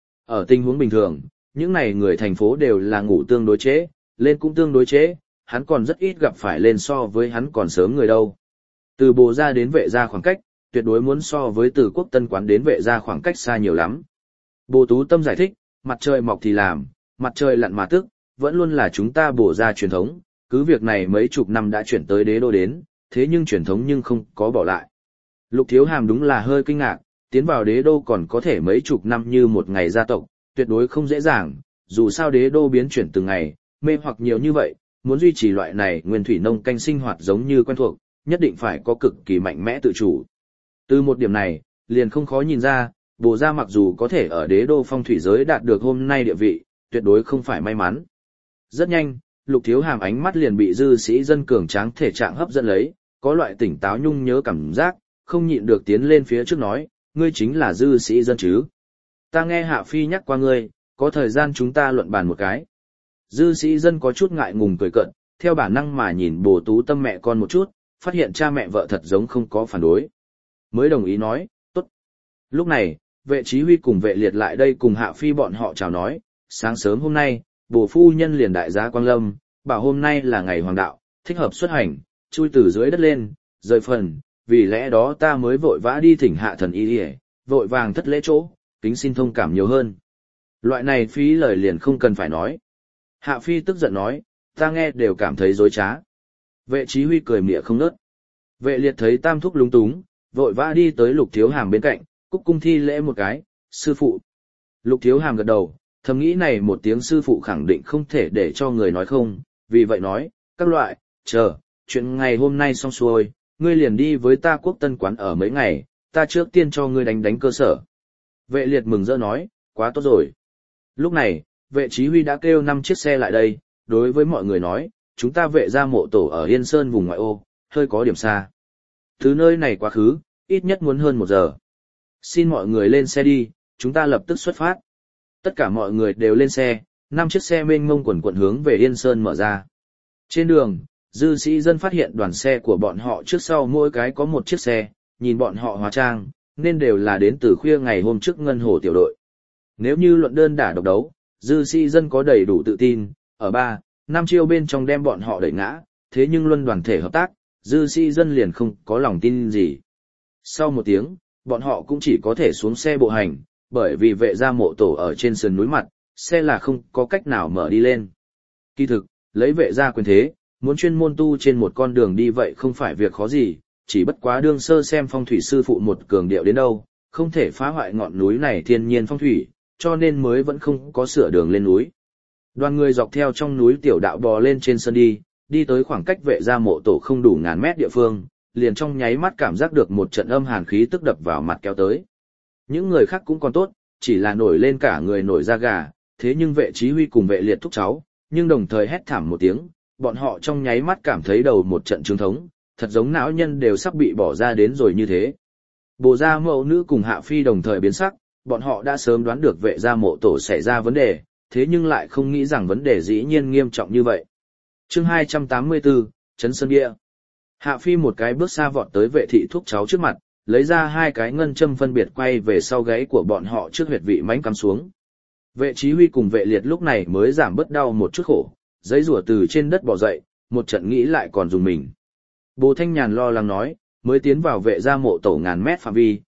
Ở tình huống bình thường, những này người thành phố đều là ngủ tương đối trễ, lên cũng tương đối trễ, hắn còn rất ít gặp phải lên so với hắn còn sớm người đâu. Từ Bồ gia đến vệ gia khoảng cách, tuyệt đối muốn so với từ Quốc Tân quán đến vệ gia khoảng cách xa nhiều lắm. Bồ Tú Tâm giải thích, mặt trời mọc thì làm, mặt trời lặn mà tức, vẫn luôn là chúng ta Bồ gia truyền thống, cứ việc này mấy chục năm đã chuyển tới đế đô đến, thế nhưng truyền thống nhưng không có bỏ lại. Lục Thiếu Hàm đúng là hơi kinh ngạc, tiến vào đế đô còn có thể mấy chục năm như một ngày gia tộc, tuyệt đối không dễ dàng, dù sao đế đô biến chuyển từng ngày, mê hoặc nhiều như vậy, muốn duy trì loại này nguyên thủy nông canh sinh hoạt giống như quen thuộc, nhất định phải có cực kỳ mạnh mẽ tự chủ. Từ một điểm này, liền không khó nhìn ra, Bồ gia mặc dù có thể ở đế đô phong thủy giới đạt được hôm nay địa vị, tuyệt đối không phải may mắn. Rất nhanh, Lục Thiếu Hàm ánh mắt liền bị dư sĩ dân cường tráng thể trạng hấp dẫn lấy, có loại tỉnh táo nhung nhớ cảm giác, không nhịn được tiến lên phía trước nói, ngươi chính là dư sĩ dân chứ. Ta nghe Hạ Phi nhắc qua ngươi, có thời gian chúng ta luận bàn một cái. Dư sĩ dân có chút ngại ngùng cười cợt, theo bản năng mà nhìn Bồ Tú Tâm mẹ con một chút, phát hiện cha mẹ vợ thật giống không có phản đối. Mới đồng ý nói, tốt. Lúc này, vệ chí huy cùng vệ liệt lại đây cùng Hạ Phi bọn họ chào nói, sáng sớm hôm nay, Bồ phu nhân liền đại giá Quang Lâm, bảo hôm nay là ngày hoàng đạo, thích hợp xuất hành, chui từ dưới đất lên, rời phần, vì lẽ đó ta mới vội vã đi thỉnh hạ thần y đi, vội vàng thất lễ chỗ, kính xin thông cảm nhiều hơn. Loại này phí lời liền không cần phải nói. Hạ Phi tức giận nói, ta nghe đều cảm thấy dối trá. Vệ chí huy cười mỉa không nớt. Vệ liệt thấy tam thúc lúng túng, vội vã đi tới Lục Thiếu Hàm bên cạnh, cúc cung thi lễ một cái, sư phụ. Lục Thiếu Hàm gật đầu, thầm nghĩ này một tiếng sư phụ khẳng định không thể để cho người nói không, vì vậy nói, các loại, chờ, chuyện ngày hôm nay xong xuôi, ngươi liền đi với ta Quốc Tân quán ở mấy ngày, ta trước tiên cho ngươi đánh đánh cơ sở. Vệ liệt mừng rỡ nói, quá tốt rồi. Lúc này, vệ chí huy đã kêu năm chiếc xe lại đây, đối với mọi người nói, chúng ta vệ ra mộ tổ ở Yên Sơn vùng ngoại ô, hơi có điểm xa. Từ nơi này quá khứ, ít nhất muốn hơn một giờ. Xin mọi người lên xe đi, chúng ta lập tức xuất phát. Tất cả mọi người đều lên xe, năm chiếc xe mênh mông quần quần hướng về Yên Sơn mở ra. Trên đường, dư sĩ dân phát hiện đoàn xe của bọn họ trước sau mỗi cái có một chiếc xe, nhìn bọn họ hóa trang, nên đều là đến từ khuya ngày hôm trước ngân hồ tiểu đội. Nếu như luận đơn đả độc đấu, dư sĩ dân có đầy đủ tự tin, ở ba, năm chiêu bên trong đem bọn họ đẩy ngã, thế nhưng luân đoàn thể hợp tác, dư sĩ dân liền không có lòng tin gì. Sau một tiếng, bọn họ cũng chỉ có thể xuống xe bộ hành, bởi vì vệ gia mộ tổ ở trên sườn núi mặt, xe là không có cách nào mở đi lên. Kỳ thực, lấy vệ gia quyền thế, muốn chuyên môn tu trên một con đường đi vậy không phải việc khó gì, chỉ bất quá đương sơ xem phong thủy sư phụ một cường điệu đến đâu, không thể phá hoại ngọn núi này thiên nhiên phong thủy, cho nên mới vẫn không có sửa đường lên núi. Đoàn người dọc theo trong núi tiểu đạo bò lên trên sơn đi, đi tới khoảng cách vệ gia mộ tổ không đủ ngàn mét địa phương, liền trong nháy mắt cảm giác được một trận âm hàn khí tức đập vào mặt kéo tới. Những người khác cũng còn tốt, chỉ là nổi lên cả người nổi da gà, thế nhưng vệ chí huy cùng vệ liệt thúc cháu, nhưng đồng thời hét thảm một tiếng, bọn họ trong nháy mắt cảm thấy đầu một trận trướng thống, thật giống não nhân đều sắp bị bỏ ra đến rồi như thế. Bồ gia mẫu nữ cùng Hạ Phi đồng thời biến sắc, bọn họ đã sớm đoán được vệ gia mộ tổ xảy ra vấn đề, thế nhưng lại không nghĩ rằng vấn đề dĩ nhiên nghiêm trọng như vậy. Chương hai trăm tám mươi tư, Trấn Sơn Địa. Hạ Phi một cái bước xa vọt tới vệ thị thúc cháu trước mặt, lấy ra hai cái ngân châm phân biệt quay về sau gáy của bọn họ trước huyệt vị mãnh cắm xuống. Vệ chí huy cùng vệ liệt lúc này mới giảm bớt đau một chút khổ, giấy rủa từ trên đất bò dậy, một trận nghĩ lại còn dùng mình. Bồ Thanh Nhàn lo lắng nói, mới tiến vào vệ gia mộ tổ ngàn mét phạm vi,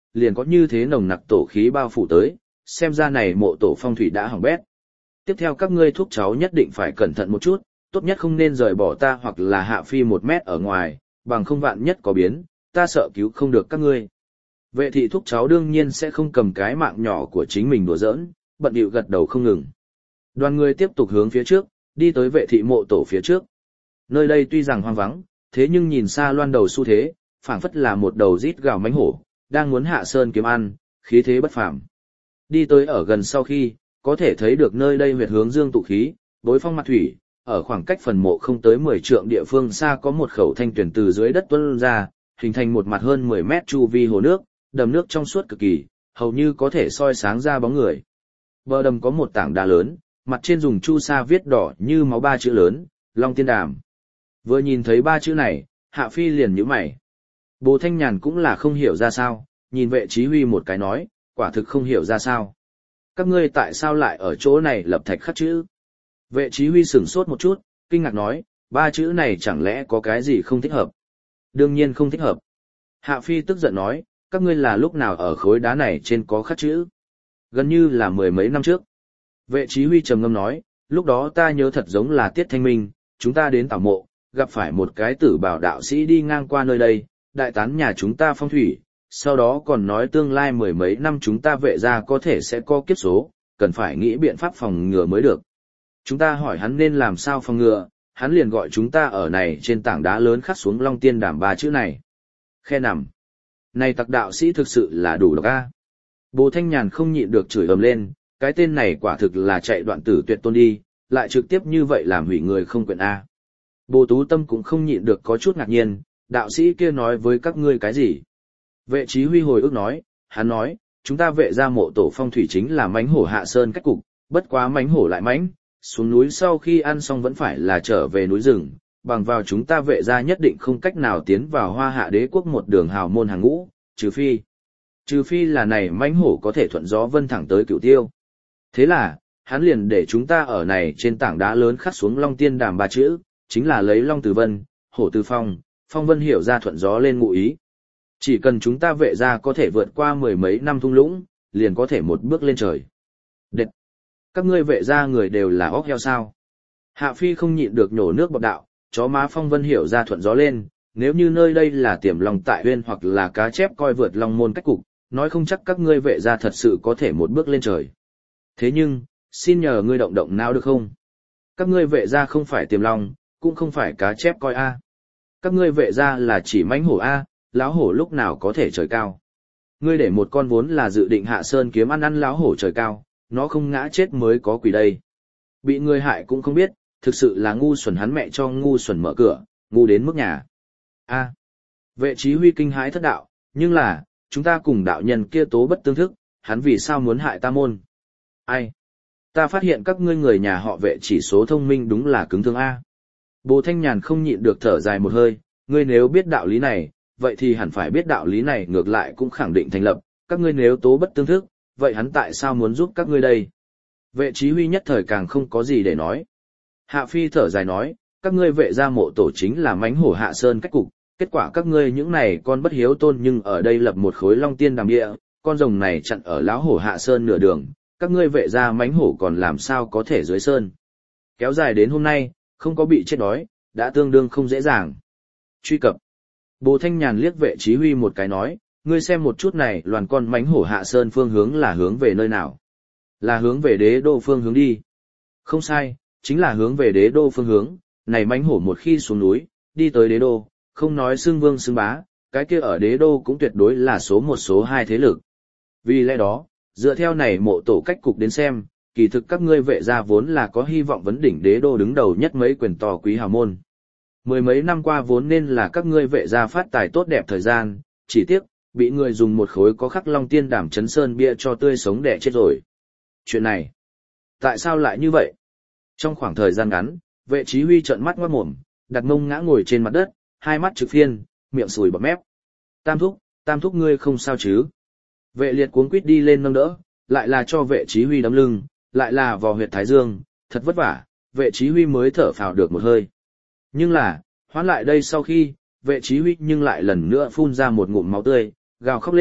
liền có như thế nồng nặc tổ khí bao phủ tới, xem ra này mộ tổ phong thủy đã hỏng bét. Tiếp theo các ngươi thúc cháu nhất định phải cẩn thận một chút, tốt nhất không nên rời bỏ ta hoặc là hạ phi một mét ở ngoài, bằng không vạn nhất có biến, ta sợ cứu không được các ngươi. Vệ thị thúc cháu đương nhiên sẽ không cầm cái mạng nhỏ của chính mình đùa giỡn, bận điệu gật đầu không ngừng. Đoàn người tiếp tục hướng phía trước, đi tới vệ thị mộ tổ phía trước. Nơi đây tuy rằng hoang vắng, thế nhưng nhìn xa loan đầu xu thế, phảng phất là một đầu rít gào mánh hổ, đang muốn hạ sơn kiếm ăn, khí thế bất phàm. Đi tới ở gần sau khi, có thể thấy được nơi đây huyệt hướng dương tụ khí, đối phong mặt thủy, ở khoảng cách phần mộ không tới mười trượng địa phương xa có một khẩu thanh tuyển từ dưới đất tuôn ra, hình thành một mặt hơn mười mét chu vi hồ nước, đầm nước trong suốt cực kỳ, hầu như có thể soi sáng ra bóng người. Bờ đầm có một tảng đá lớn, mặt trên dùng chu sa viết đỏ như máu ba chữ lớn, Long Tiên Đàm. Vừa nhìn thấy ba chữ này, Hạ Phi liền nhíu mày. Bồ Thanh Nhàn cũng là không hiểu ra sao, nhìn vệ chí huy một cái nói, quả thực không hiểu ra sao. Các ngươi tại sao lại ở chỗ này lập thạch khắc chữ? Vệ chí huy sửng sốt một chút, kinh ngạc nói, ba chữ này chẳng lẽ có cái gì không thích hợp? Đương nhiên không thích hợp. Hạ Phi tức giận nói, các ngươi là lúc nào ở khối đá này trên có khắc chữ? Gần như là mười mấy năm trước. Vệ chí huy trầm ngâm nói, lúc đó ta nhớ thật giống là Tiết Thanh Minh, chúng ta đến tảo mộ, gặp phải một cái tử bảo đạo sĩ đi ngang qua nơi đây, đại tán nhà chúng ta phong thủy, sau đó còn nói tương lai mười mấy năm chúng ta vệ gia có thể sẽ có kiếp số, cần phải nghĩ biện pháp phòng ngừa mới được. Chúng ta hỏi hắn nên làm sao phòng ngừa, hắn liền gọi chúng ta ở này trên tảng đá lớn khắc xuống Long Tiên Đàm ba chữ này. Khe nằm. Này tặc đạo sĩ thực sự là đủ độc a. Bồ Thanh Nhàn không nhịn được chửi ầm lên, cái tên này quả thực là chạy đoạn tử tuyệt tôn đi, lại trực tiếp như vậy làm hủy người không quyện a. Bồ Tú Tâm cũng không nhịn được có chút ngạc nhiên, đạo sĩ kia nói với các ngươi cái gì? Vệ chí huy hồi ức nói, hắn nói, chúng ta vệ ra mộ tổ phong thủy chính là mánh hổ hạ sơn cách cục, bất quá mánh hổ lại mánh, xuống núi sau khi ăn xong vẫn phải là trở về núi rừng, bằng vào chúng ta vệ ra nhất định không cách nào tiến vào Hoa Hạ Đế quốc một đường hào môn hàng ngũ, trừ phi. Trừ phi là này mánh hổ có thể thuận gió vân thẳng tới Cửu Tiêu. Thế là, hắn liền để chúng ta ở này trên tảng đá lớn khắc xuống Long Tiên Đàm ba chữ, chính là lấy Long từ Vân, hổ từ Phong, Phong Vân hiểu ra thuận gió lên ngụ ý. Chỉ cần chúng ta vệ ra có thể vượt qua mười mấy năm thung lũng, liền có thể một bước lên trời. Đệt! Các ngươi vệ ra người đều là óc heo sao? Hạ Phi không nhịn được nhổ nước bọt đạo, chó má Phong Vân hiểu ra thuận gió lên, nếu như nơi đây là tiềm lòng tại huyên hoặc là cá chép coi vượt long môn cách cục, nói không chắc các ngươi vệ ra thật sự có thể một bước lên trời. Thế nhưng, xin nhờ ngươi động động não được không? Các ngươi vệ ra không phải tiềm long, cũng không phải cá chép coi a. Các ngươi vệ ra là chỉ mãnh hổ a, lão hổ lúc nào có thể trời cao. Ngươi để một con vốn là dự định hạ sơn kiếm ăn ăn lão hổ trời cao, nó không ngã chết mới có quỷ đây. Bị người hại cũng không biết, thực sự là ngu xuẩn hắn mẹ cho ngu xuẩn mở cửa, ngu đến mức nhà. A. Vệ chí huy kinh hãi thất đạo, nhưng là, chúng ta cùng đạo nhân kia tố bất tương thức, hắn vì sao muốn hại ta môn? Ai? Ta phát hiện các ngươi người nhà họ vệ chỉ số thông minh đúng là cứng thương A. Bồ Thanh Nhàn không nhịn được thở dài một hơi, ngươi nếu biết đạo lý này, vậy thì hẳn phải biết đạo lý này ngược lại cũng khẳng định thành lập, các ngươi nếu tố bất tương thức, vậy hắn tại sao muốn giúp các ngươi đây? Vệ chí huy nhất thời càng không có gì để nói. Hạ Phi thở dài nói, các ngươi vệ gia mộ tổ chính là mánh hổ hạ sơn cách cục, kết quả các ngươi những này con bất hiếu tôn nhưng ở đây lập một khối Long Tiên Đàm địa, con rồng này chặn ở lão hổ hạ sơn nửa đường, các ngươi vệ gia mánh hổ còn làm sao có thể dưới sơn. Kéo dài đến hôm nay, không có bị chết đói, đã tương đương không dễ dàng. Truy cập. Bồ Thanh Nhàn liếc vệ chí huy một cái nói, ngươi xem một chút này loàn con mánh hổ hạ sơn phương hướng là hướng về nơi nào? Là hướng về đế đô phương hướng đi. Không sai, chính là hướng về đế đô phương hướng, này mánh hổ một khi xuống núi, đi tới đế đô, không nói xưng vương xưng bá, cái kia ở đế đô cũng tuyệt đối là số một số hai thế lực. Vì lẽ đó, dựa theo này mộ tổ cách cục đến xem, kỳ thực các ngươi vệ gia vốn là có hy vọng vấn đỉnh đế đô đứng đầu nhất mấy quyền to quý hào môn. Mười mấy năm qua vốn nên là các ngươi vệ gia phát tài tốt đẹp thời gian, chỉ tiếc, bị người dùng một khối có khắc Long Tiên Đàm chấn sơn bia cho tươi sống đẻ chết rồi. Chuyện này, tại sao lại như vậy? Trong khoảng thời gian ngắn, vệ chí huy trợn mắt ngoát mồm, đặt mông ngã ngồi trên mặt đất, hai mắt trực phiên, miệng sùi bọt mép. Tam thúc, tam thúc ngươi không sao chứ? Vệ liệt cuống quýt đi lên nâng đỡ, lại là cho vệ chí huy đấm lưng, lại là vò huyệt thái dương, thật vất vả, vệ chí huy mới thở phào được một hơi. Nhưng là, hoán lại đây sau khi, vệ chí huy nhưng lại lần nữa phun ra một ngụm máu tươi, gào khóc lên,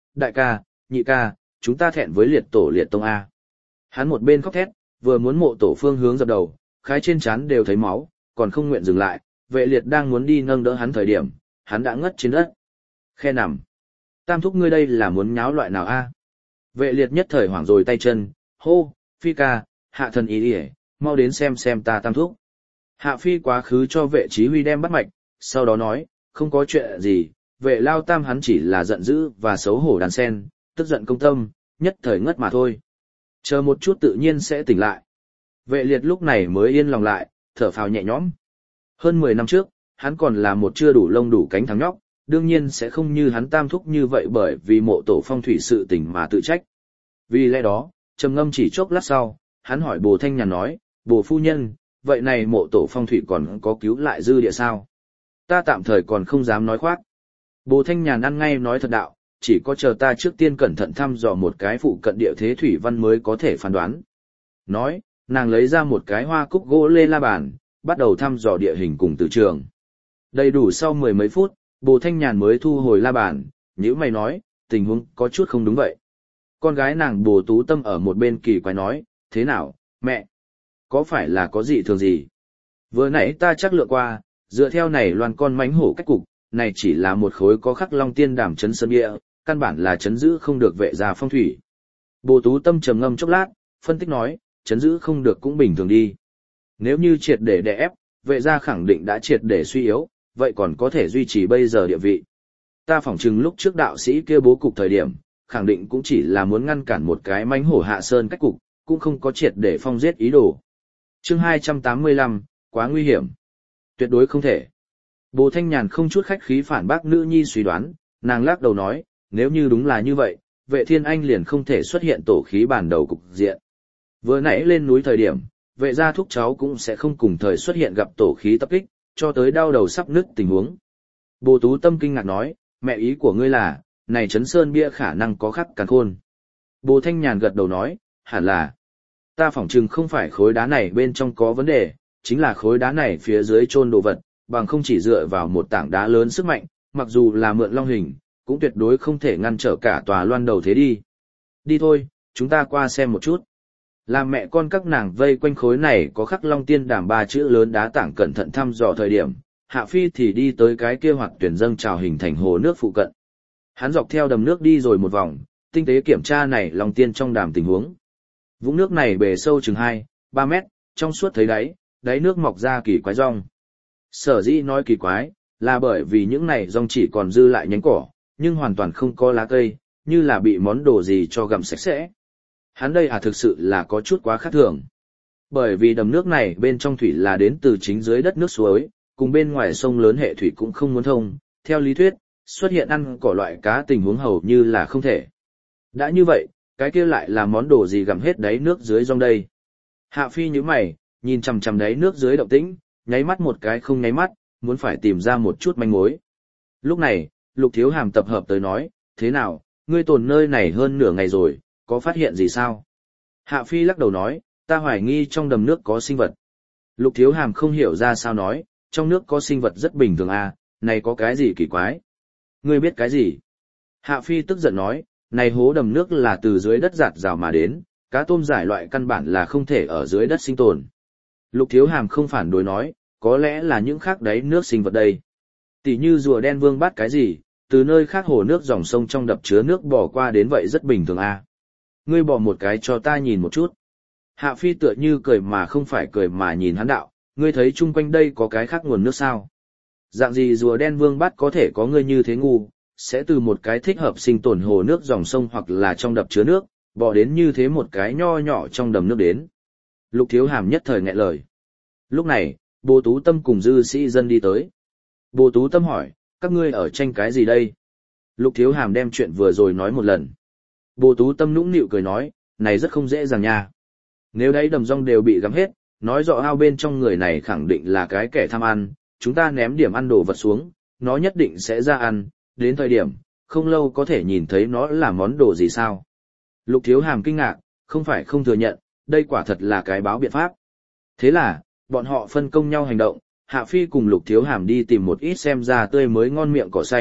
đại ca, nhị ca, chúng ta thẹn với liệt tổ liệt tông A. Hắn một bên khóc thét, vừa muốn mộ tổ phương hướng dập đầu, khái trên trán đều thấy máu, còn không nguyện dừng lại, vệ liệt đang muốn đi nâng đỡ hắn thời điểm, hắn đã ngất trên đất. Khe nằm. Tam thúc ngươi đây là muốn nháo loại nào A? Vệ liệt nhất thời hoảng rồi tay chân, hô, Phi ca, hạ thần ý đi mau đến xem xem ta tam thúc. Hạ Phi quá khứ cho vệ chí huy đem bắt mạch, sau đó nói, không có chuyện gì, vệ lao tam hắn chỉ là giận dữ và xấu hổ đàn sen, tức giận công tâm, nhất thời ngất mà thôi. Chờ một chút tự nhiên sẽ tỉnh lại. Vệ liệt lúc này mới yên lòng lại, thở phào nhẹ nhõm. Hơn mười năm trước, hắn còn là một chưa đủ lông đủ cánh thằng nhóc, đương nhiên sẽ không như hắn tam thúc như vậy bởi vì mộ tổ phong thủy sự tình mà tự trách. Vì lẽ đó, trầm ngâm chỉ chốc lát sau, hắn hỏi Bồ Thanh Nhàn nói, Bồ phu nhân, vậy này mộ tổ phong thủy còn có cứu lại dư địa sao? Ta tạm thời còn không dám nói khoác. Bồ Thanh Nhàn ăn ngay nói thật đạo, chỉ có chờ ta trước tiên cẩn thận thăm dò một cái phụ cận địa thế thủy văn mới có thể phán đoán. Nói, nàng lấy ra một cái hoa cúc gỗ lê la bàn, bắt đầu thăm dò địa hình cùng từ trường. Đầy đủ sau mười mấy phút, Bồ Thanh Nhàn mới thu hồi la bàn, nhữ mày nói, tình huống có chút không đúng vậy. Con gái nàng Bồ Tú Tâm ở một bên kỳ quái nói, thế nào, mẹ? Có phải là có gì thường gì? Vừa nãy ta chắc lựa qua, dựa theo này loan con mánh hổ cách cục, này chỉ là một khối có khắc long tiên đàm chấn sơn địa, căn bản là chấn giữ không được vệ gia phong thủy. Bồ Tú Tâm trầm ngâm chốc lát, phân tích nói, chấn giữ không được cũng bình thường đi. Nếu như triệt để đè ép, vệ gia khẳng định đã triệt để suy yếu, vậy còn có thể duy trì bây giờ địa vị. Ta phỏng chừng lúc trước đạo sĩ kia bố cục thời điểm, khẳng định cũng chỉ là muốn ngăn cản một cái mánh hổ hạ sơn cách cục, cũng không có triệt để phong giết ý đồ. Chương hai trăm tám mươi lăm, quá nguy hiểm. Tuyệt đối không thể. Bồ Thanh Nhàn không chút khách khí phản bác nữ nhi suy đoán, nàng lắc đầu nói, nếu như đúng là như vậy, vệ thiên anh liền không thể xuất hiện tổ khí bản đầu cục diện. Vừa nãy lên núi thời điểm, vệ gia thúc cháu cũng sẽ không cùng thời xuất hiện gặp tổ khí tập kích, cho tới đau đầu sắp nứt tình huống. Bồ Tú Tâm kinh ngạc nói, mẹ ý của ngươi là, này chấn sơn bia khả năng có khắc càn khôn. Bồ Thanh Nhàn gật đầu nói, hẳn là, ta phỏng chừng không phải khối đá này bên trong có vấn đề, chính là khối đá này phía dưới chôn đồ vật, bằng không chỉ dựa vào một tảng đá lớn sức mạnh, mặc dù là mượn long hình, cũng tuyệt đối không thể ngăn trở cả tòa loan đầu thế đi. Đi thôi, chúng ta qua xem một chút. Làm mẹ con các nàng vây quanh khối này có khắc long tiên đàm ba chữ lớn đá tảng cẩn thận thăm dò thời điểm, Hạ Phi thì đi tới cái kia hoặc tuyển dâng trào hình thành hồ nước phụ cận. Hắn dọc theo đầm nước đi rồi một vòng, tinh tế kiểm tra này long tiên trong đàm tình huống. Vũng nước này bề sâu chừng hai, ba mét, trong suốt thấy đáy, đáy nước mọc ra kỳ quái rong. Sở dĩ nói kỳ quái, là bởi vì những này rong chỉ còn dư lại nhánh cỏ, nhưng hoàn toàn không có lá cây, như là bị món đồ gì cho gặm sạch sẽ. Hắn đây à thực sự là có chút quá khác thường. Bởi vì đầm nước này bên trong thủy là đến từ chính dưới đất nước suối, cùng bên ngoài sông lớn hệ thủy cũng không muốn thông, theo lý thuyết, xuất hiện ăn cỏ loại cá tình huống hầu như là không thể. Đã như vậy, cái kia lại là món đồ gì gặm hết đáy nước dưới rong đây. Hạ Phi nhíu mày, nhìn chằm chằm đáy nước dưới động tĩnh, nháy mắt một cái không nháy mắt, muốn phải tìm ra một chút manh mối. Lúc này, Lục Thiếu Hàm tập hợp tới nói, thế nào, ngươi tồn nơi này hơn nửa ngày rồi, có phát hiện gì sao? Hạ Phi lắc đầu nói, ta hoài nghi trong đầm nước có sinh vật. Lục Thiếu Hàm không hiểu ra sao nói, trong nước có sinh vật rất bình thường à, này có cái gì kỳ quái? Ngươi biết cái gì? Hạ Phi tức giận nói, này hố đầm nước là từ dưới đất giạt rào mà đến, cá tôm giải loại căn bản là không thể ở dưới đất sinh tồn. Lục Thiếu Hàm không phản đối nói, có lẽ là những khác đấy nước sinh vật đây. Tỷ như rùa đen vương bát cái gì, từ nơi khác hồ nước dòng sông trong đập chứa nước bỏ qua đến vậy rất bình thường à. Ngươi bỏ một cái cho ta nhìn một chút. Hạ Phi tựa như cười mà không phải cười mà nhìn hắn đạo, ngươi thấy chung quanh đây có cái khác nguồn nước sao? Dạng gì rùa đen vương bát có thể có ngươi như thế ngu, sẽ từ một cái thích hợp sinh tồn hồ nước dòng sông hoặc là trong đập chứa nước, bỏ đến như thế một cái nho nhỏ trong đầm nước đến. Lục Thiếu Hàm nhất thời nghẹn lời. Lúc này, Bồ Tú Tâm cùng dư sĩ dân đi tới. Bồ Tú Tâm hỏi, các ngươi ở tranh cái gì đây? Lục Thiếu Hàm đem chuyện vừa rồi nói một lần. Bồ Tú Tâm nũng nịu cười nói, này rất không dễ dàng nha. Nếu đấy đầm rong đều bị gắm hết, nói rõ ao bên trong người này khẳng định là cái kẻ tham ăn, chúng ta ném điểm ăn đồ vật xuống, nó nhất định sẽ ra ăn, đến thời điểm, không lâu có thể nhìn thấy nó là món đồ gì sao. Lục Thiếu Hàm kinh ngạc, không phải không thừa nhận, đây quả thật là cái báo biện pháp. Thế là, bọn họ phân công nhau hành động, Hạ Phi cùng Lục Thiếu Hàm đi tìm một ít xem ra tươi mới ngon miệng cỏ xanh,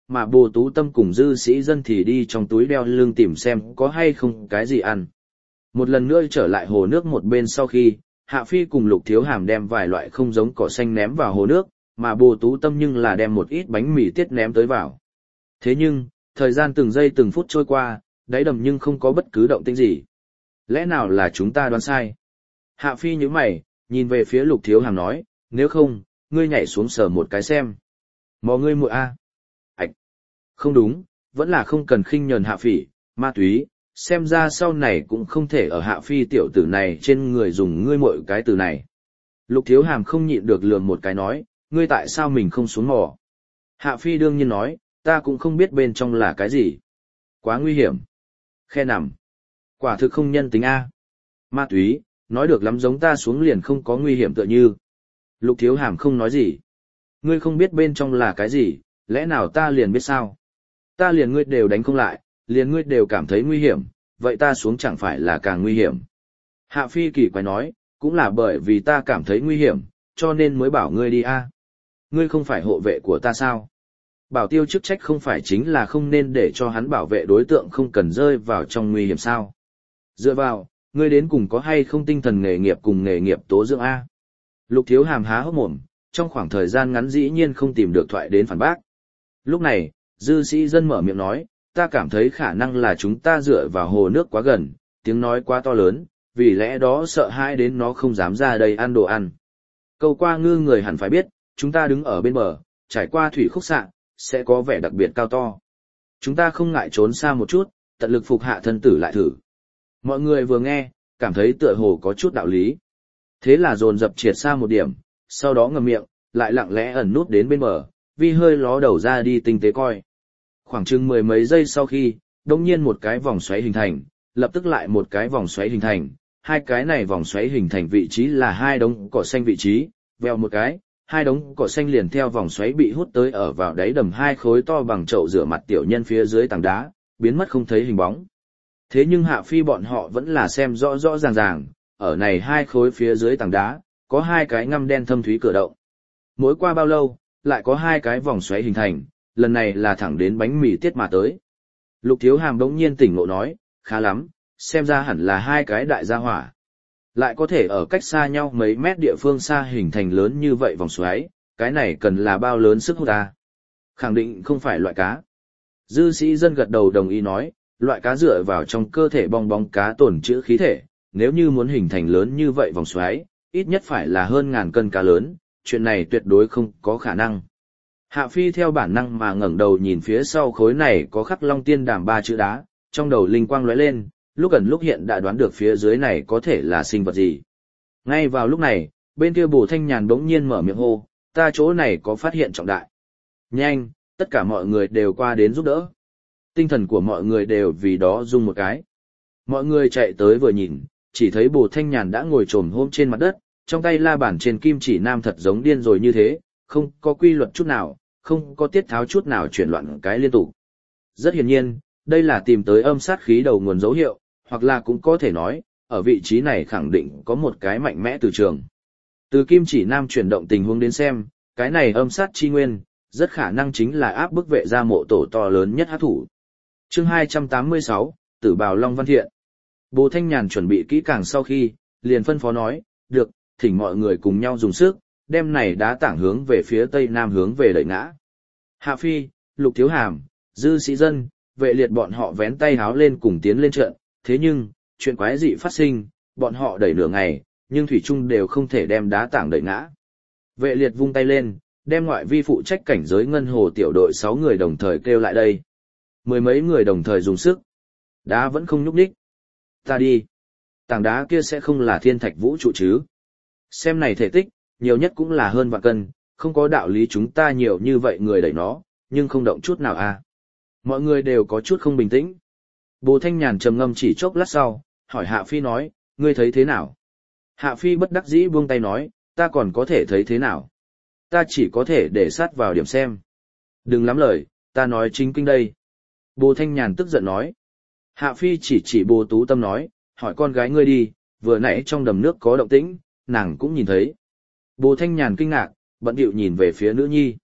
mà Bồ Tú Tâm cùng Dư Sĩ Dân thì đi trong túi đeo lưng tìm xem có hay không cái gì ăn. Một lần nữa trở lại hồ nước một bên sau khi, Hạ Phi cùng Lục Thiếu Hàm đem vài loại không giống cỏ xanh ném vào hồ nước, mà Bồ Tú Tâm nhưng là đem một ít bánh mì tiết ném tới vào. Thế nhưng, thời gian từng giây từng phút trôi qua, đáy đầm nhưng không có bất cứ động tĩnh gì. Lẽ nào là chúng ta đoán sai? Hạ Phi nhíu mày, nhìn về phía Lục Thiếu Hàm nói, nếu không, ngươi nhảy xuống sờ một cái xem. Mò ngươi muội a. Ảch. Không đúng, vẫn là không cần khinh nhờn Hạ Phỉ, ma túy, xem ra sau này cũng không thể ở Hạ Phi tiểu tử này trên người dùng ngươi muội cái từ này. Lục Thiếu Hàm không nhịn được lườm một cái nói, ngươi tại sao mình không xuống mò? Hạ Phi đương nhiên nói, ta cũng không biết bên trong là cái gì. Quá nguy hiểm. Khe nằm. Quả thực không nhân tính a. Ma túy, nói được lắm giống ta xuống liền không có nguy hiểm tựa như. Lục Thiếu Hàm không nói gì. Ngươi không biết bên trong là cái gì, lẽ nào ta liền biết sao? Ta liền ngươi đều đánh không lại, liền ngươi đều cảm thấy nguy hiểm, vậy ta xuống chẳng phải là càng nguy hiểm. Hạ Phi kỳ quái nói, cũng là bởi vì ta cảm thấy nguy hiểm, cho nên mới bảo ngươi đi a. Ngươi không phải hộ vệ của ta sao? Bảo tiêu chức trách không phải chính là không nên để cho hắn bảo vệ đối tượng không cần rơi vào trong nguy hiểm sao? Dựa vào, ngươi đến cùng có hay không tinh thần nghề nghiệp cùng nghề nghiệp tố dưỡng a? Lục Thiếu Hàm há hốc mồm, trong khoảng thời gian ngắn dĩ nhiên không tìm được thoại đến phản bác. Lúc này, Dư Sĩ Dân mở miệng nói, ta cảm thấy khả năng là chúng ta dựa vào hồ nước quá gần, tiếng nói quá to lớn, vì lẽ đó sợ hãi đến nó không dám ra đây ăn đồ ăn. Câu qua ngư người hẳn phải biết, chúng ta đứng ở bên bờ, trải qua thủy khúc xạ, sẽ có vẻ đặc biệt cao to. Chúng ta không ngại trốn xa một chút, tận lực phục hạ thân tử lại thử. Mọi người vừa nghe, cảm thấy tựa hồ có chút đạo lý. Thế là dồn dập triệt xa một điểm, sau đó ngậm miệng, lại lặng lẽ ẩn nút đến bên bờ, vi hơi ló đầu ra đi tinh tế coi. Khoảng chừng mười mấy giây sau khi, đột nhiên một cái vòng xoáy hình thành, lập tức lại một cái vòng xoáy hình thành, hai cái này vòng xoáy hình thành vị trí là hai đống cỏ xanh vị trí, vèo một cái, hai đống cỏ xanh liền theo vòng xoáy bị hút tới ở vào đáy đầm hai khối to bằng chậu rửa mặt tiểu nhân phía dưới tảng đá, biến mất không thấy hình bóng. Thế nhưng Hạ Phi bọn họ vẫn là xem rõ rõ ràng ràng, ở này hai khối phía dưới tảng đá, có hai cái ngăm đen thâm thúy cửa động. Mỗi qua bao lâu, lại có hai cái vòng xoáy hình thành, lần này là thẳng đến bánh mì tiết mà tới. Lục Thiếu Hàm đống nhiên tỉnh ngộ nói, khá lắm, xem ra hẳn là hai cái đại gia hỏa. Lại có thể ở cách xa nhau mấy mét địa phương xa hình thành lớn như vậy vòng xoáy, cái này cần là bao lớn sức hút ta. Khẳng định không phải loại cá. Dư Sĩ Dân gật đầu đồng ý nói, loại cá dựa vào trong cơ thể bong bóng cá tồn trữ khí thể, nếu như muốn hình thành lớn như vậy vòng xoáy, ít nhất phải là hơn ngàn cân cá lớn, chuyện này tuyệt đối không có khả năng. Hạ Phi theo bản năng mà ngẩng đầu nhìn phía sau khối này có khắc Long Tiên Đàm ba chữ đá, trong đầu linh quang lóe lên, lúc ẩn lúc hiện đã đoán được phía dưới này có thể là sinh vật gì. Ngay vào lúc này, bên kia Bồ Thanh Nhàn bỗng nhiên mở miệng hô, ta chỗ này có phát hiện trọng đại. Nhanh, tất cả mọi người đều qua đến giúp đỡ. Tinh thần của mọi người đều vì đó rung một cái. Mọi người chạy tới vừa nhìn, chỉ thấy Bồ Thanh Nhàn đã ngồi trồm hôm trên mặt đất, trong tay la bàn trên kim chỉ nam thật giống điên rồi như thế, không có quy luật chút nào, không có tiết tháo chút nào chuyển loạn cái liên tục. Rất hiển nhiên, đây là tìm tới âm sát khí đầu nguồn dấu hiệu, hoặc là cũng có thể nói, ở vị trí này khẳng định có một cái mạnh mẽ từ trường. Từ kim chỉ nam chuyển động tình huống đến xem, cái này âm sát chi nguyên, rất khả năng chính là áp bức vệ gia mộ tổ to lớn nhất hắc thủ. Chương hai trăm tám mươi sáu, Tử Bào Long Văn Thiện. Bồ Thanh Nhàn chuẩn bị kỹ càng sau khi, liền phân phó nói, được, thỉnh mọi người cùng nhau dùng sức, đem này đá tảng hướng về phía tây nam hướng về đẩy ngã. Hạ Phi, Lục Thiếu Hàm, Dư Sĩ Dân, Vệ Liệt bọn họ vén tay háo lên cùng tiến lên trận, thế nhưng, chuyện quái dị phát sinh, bọn họ đẩy nửa ngày, nhưng thủy chung đều không thể đem đá tảng đẩy ngã. Vệ Liệt vung tay lên, đem ngoại vi phụ trách cảnh giới ngân hồ tiểu đội sáu người đồng thời kêu lại đây. Mười mấy người đồng thời dùng sức. Đá vẫn không nhúc nhích. Ta đi. Tảng đá kia sẽ không là thiên thạch vũ trụ chứ. Xem này thể tích, nhiều nhất cũng là hơn vạn cân, không có đạo lý chúng ta nhiều như vậy người đẩy nó, nhưng không động chút nào à. Mọi người đều có chút không bình tĩnh. Bồ Thanh Nhàn trầm ngâm chỉ chốc lát sau, hỏi Hạ Phi nói, ngươi thấy thế nào? Hạ Phi bất đắc dĩ buông tay nói, ta còn có thể thấy thế nào? Ta chỉ có thể để sát vào điểm xem. Đừng lắm lời, ta nói chính kinh đây. Bồ Thanh Nhàn tức giận nói. Hạ Phi chỉ chỉ Bồ Tú Tâm nói, hỏi con gái ngươi đi, vừa nãy trong đầm nước có động tĩnh, nàng cũng nhìn thấy. Bồ Thanh Nhàn kinh ngạc, bận điệu nhìn về phía nữ nhi.